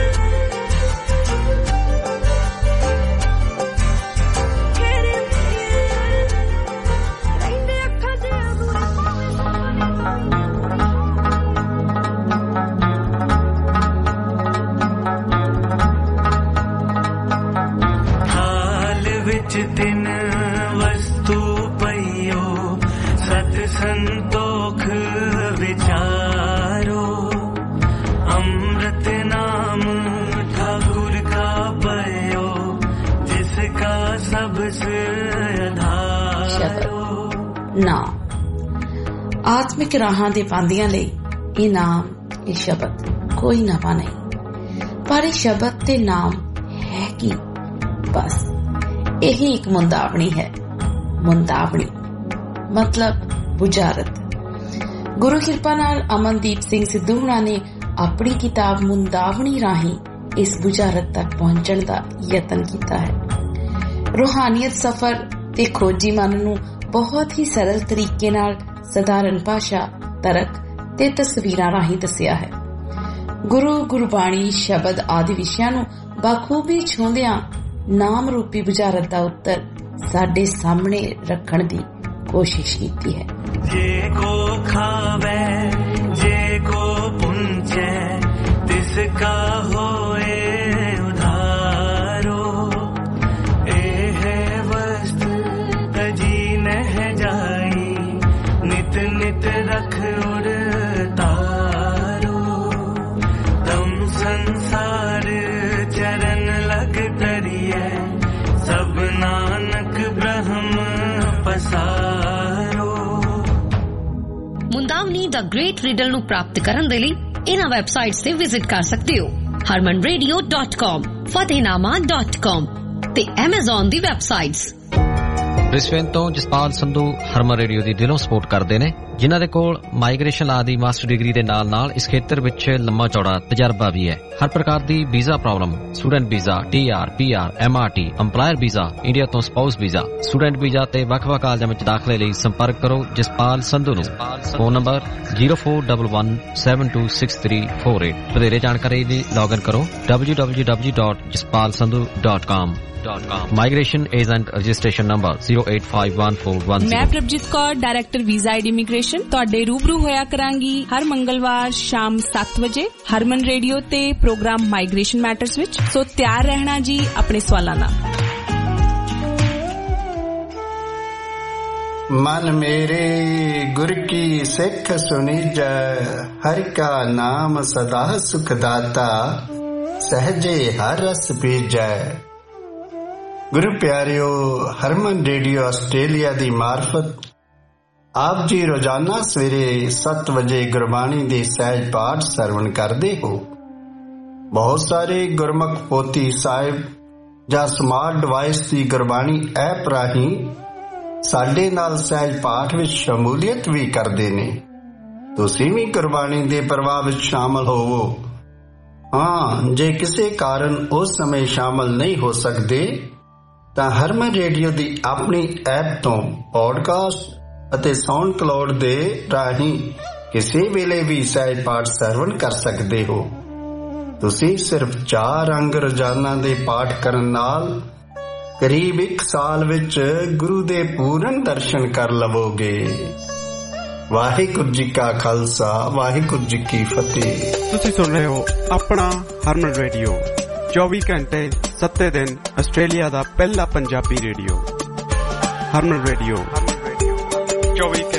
ਖੈਰ ਅੰਮੀਏ ਰਹਿੰਦੇ ਅੱਖਾਂ 'ਚ दिन वस्तु पयो सत संतोख विचारो अमृत नाम ठाकुर का पयो जिसका सबसे आधारो ना आत्मिक राहां दे पांदियां लई ਇਹ ਨਾਮ ਇਹ ਸ਼ਬਦ ਕੋਈ ਨਵਾਂ ਨਹੀਂ ਪਰ ਇਹ ਸ਼ਬਦ ਤੇ ਨਾਮ ਹੈ ਕੀ ਬਸ ਇਹੀ ਇੱਕ ਮੁੰਦਾਵਣੀ ਹੈ ਮੁੰਦਾਵਣੀ ਮਤਲਬ ਬੁਝਾਰਤ ਗੁਰੂ ਕਿਰਪਾ ਨਾਲ ਅਮਨਦੀਪ ਸਿੰਘ ਸਿੱਧੂ ਹੁਣਾਂ ਨੇ ਆਪਣੀ ਕਿਤਾਬ ਮੁੰਦਾਵਣੀ ਰਾਹੀਂ ਇਸ ਬੁਝਾਰਤ ਤੱਕ ਪਹੁੰਚਣ ਦਾ ਯਤਨ ਕੀਤਾ ਹੈ ਰੂਹਾਨੀਅਤ ਸਫ਼ਰ ਤੇ ਖੋਜੀ ਮਨ ਨੂੰ ਬਹੁਤ ਹੀ ਸਰਲ ਤਰੀਕੇ ਨਾਲ ਸਧਾਰਨ ਭਾਸ਼ਾ, ਤਰਕ ਤੇ ਤਸਵੀਰਾਂ ਰਾਹੀਂ ਦੱਸਿਆ ਹੈ। ਗੁਰੂ, ਗੁਰਬਾਣੀ, ਸ਼ਬਦ ਆਦਿ ਵਿਸ਼ਿਆਂ ਨੂੰ ਬਾਖੂਬੀ ਛੂੰਹਦਿਆਂ ਨਾਮ ਰੂਪੀ ਬੁਝਾਰਤ ਦਾ ਉੱਤਰ ਸਾਡੇ ਸਾਹਮਣੇ ਰੱਖਣ ਦੀ ਕੋਸ਼ਿਸ਼ ਕੀਤੀ ਹੈ। ਜੇ ਕੋ ਖਾਵੇ ਜੇ ਕੋ ਪੁੰਚੇ ਤਿਸ ਕਾ ਹੋਏ ਉਧਾਰੋ, ਇਹ ਹੈ ਵਸਤ ਤਜੀ ਨਹਿ ਜਾਈ, ਨਿਤ ਨਿਤ ਰਖ ਉਰ ਤਾਰੋ, ਤਮ ਸੰਸਾਰ ਚਰਨ ਲਗ ਤਰੀਏ, ਸਭ ਨਾਨਕ ਬ੍ਰਹਮ ਪਸਾਰੋ। ਮੁੰਦਾਵਨੀ ਦਾ ਗ੍ਰੇਟ ਰੀਡਰ ਨੂੰ ਪ੍ਰਾਪਤ ਕਰਨ ਦੇ ਲਈ ਇਹਨਾਂ ਵੈਬਸਾਈਟਸ ਤੇ ਵਿਜ਼ਿਟ ਕਰ ਸਕਦੇ ਹੋ। harmanradio.com, fatehnaama.com ਤੇ Amazon ਦੀ ਵੈਬਸਾਈਟਸ। ਬ੍ਰਿਸਬੇਨ ਤੋਂ ਜਸਪਾਲ ਸੰਧੂ ਹਰਮਨ ਰੇਡੀਓ ਦੀ ਦਿਲੋਂ ਸਪੋਰਟ ਕਰਦੇ ਨੇ, ਜਿਨ੍ਹਾਂ ਦੇ ਕੋਲ ਮਾਈਗ੍ਰੇਸ਼ਨ ਲਾ ਦੀ ਮਾਸਟਰ ਡਿਗਰੀ ਦੇ ਨਾਲ ਨਾਲ ਇਸ ਖੇਤਰ ਵਿੱਚ ਲੰਮਾ ਚੌੜਾ ਤਜਰਬਾ ਵੀ ਹੈ। ਹਰ ਪ੍ਰਕਾਰ ਦੀ visa problem, student visa, TR, PR, MRT, EMPLOYER visa, India ਤੋਂ ਸਪਾਊਸ ਵੀਜ਼ਾ, ਸਟੂਡੈਂਟ ਵੀਜ਼ਾ ਤੇ ਵੱਖ-ਵੱਖ ਕਾਲਜਾਂ ਵਿੱਚ ਦਾਖਲੇ ਲਈ ਸੰਪਰਕ ਕਰੋ ਜਸਪਾਲ ਸੰਧੂ ਨੂੰ। Phone number 0411726348। ਵਧੇਰੇ ਜਾਣਕਾਰੀ ਲਈ ਲੌਗਇਨ ਕਰੋ www.jaspalsandhu.com। Migration agent registration number 0851410। ਮੈਂ Prabhjeet Kaur, director visa and immigration, ਤੁਹਾਡੇ ਰੂਬਰੂ ਹੋਇਆ ਕਰਾਂਗੀ ਹਰ ਮੰਗਲਵਾਰ ਸ਼ਾਮ 7 ਵਜੇ ਹਰਮਨ ਰੇਡੀਓ ਤੇ ਪ੍ਰੋਗਰਾਮ ਮਾਈਗ੍ਰੇਸ਼ਨ ਮੈਟਰਸ ਵਿੱਚ। ਸੋ ਤਿਆਰ ਰਹਿਣਾ ਜੀ ਆਪਣੇ ਸਵਾਲਾਂ ਨਾਲ। मन मेरे गुर की सिख सुनीजै, हर का नाम सदा सुख दाता, सहजे हर रस पीजै। गुरु प्यारियो, हरमन रेडियो आस्ट्रेलिया दी मार्फत आप जी रोजाना सवेरे 7 वजे गुरबाणी दे सहज पाठ सरवण करदे हो। बहुत सारे गुरमुख पोथी साहिब ਜਾਂ ਸਮਾਰਟ ਡਿਵਾਈਸ ਦੀ ਗੁਰਬਾਣੀ ਐਪ ਰਾਹੀਂ ਸਾਡੇ ਨਾਲ ਸਹਿਜ ਪਾਠ ਵਿੱਚ ਸ਼ਮੂਲੀਅਤ ਵੀ ਕਰਦੇ ਨੇ। ਤੁਸੀਂ ਵੀ ਗੁਰਬਾਣੀ ਦੇ ਪ੍ਰਵਾਹ ਵਿੱਚ ਸ਼ਾਮਲ ਹੋਵੋ। ਹਾਂ, ਜੇ ਕਿਸੇ ਕਾਰਨ ਉਸ ਸਮੇਂ ਸ਼ਾਮਲ ਨਹੀਂ ਹੋ ਸਕਦੇ ਤਾਂ ਹਰਮਨ ਰੇਡੀਓ ਦੀ ਆਪਣੀ ਐਪ ਤੋਂ ਪੌਡਕਾਸਟ ਅਤੇ ਸਾਊਂਡ ਕਲਾਉਡ ਦੇ ਰਾਹੀਂ ਕਿਸੇ ਵੇਲੇ ਵੀ ਸਹਿਜ ਪਾਠ ਸਰਵਣ ਕਰ ਸਕਦੇ ਹੋ। ਤੁਸੀਂ ਸਿਰਫ 4 ਅੰਗ ਰੋਜ਼ਾਨਾ ਦੇ ਪਾਠ ਕਰਨ ਨਾਲ ਕਰੀਬ 1 ਸਾਲ ਵਿੱਚ ਗੁਰੂ ਦੇ ਪੂਰਨ ਦਰਸ਼ਨ ਕਰ ਲਵੋਗੇ। ਵਾਹਿਗੁਰੂ ਜੀ ਕਾ ਖਾਲਸਾ, ਵਾਹਿਗੁਰੂ ਜੀ ਕੀ ਫਤਿਹ। ਤੁਸੀਂ ਸੁਣ ਰਹੇ ਹੋ ਆਪਣਾ ਹਰਮਨ ਰੇਡੀਓ, 24 ਘੰਟੇ 7 ਦਿਨ ਆਸਟ੍ਰੇਲੀਆ ਦਾ ਪਹਿਲਾ ਪੰਜਾਬੀ ਰੇਡੀਓ। ਹਰਮਨ ਰੇਡੀਓ 24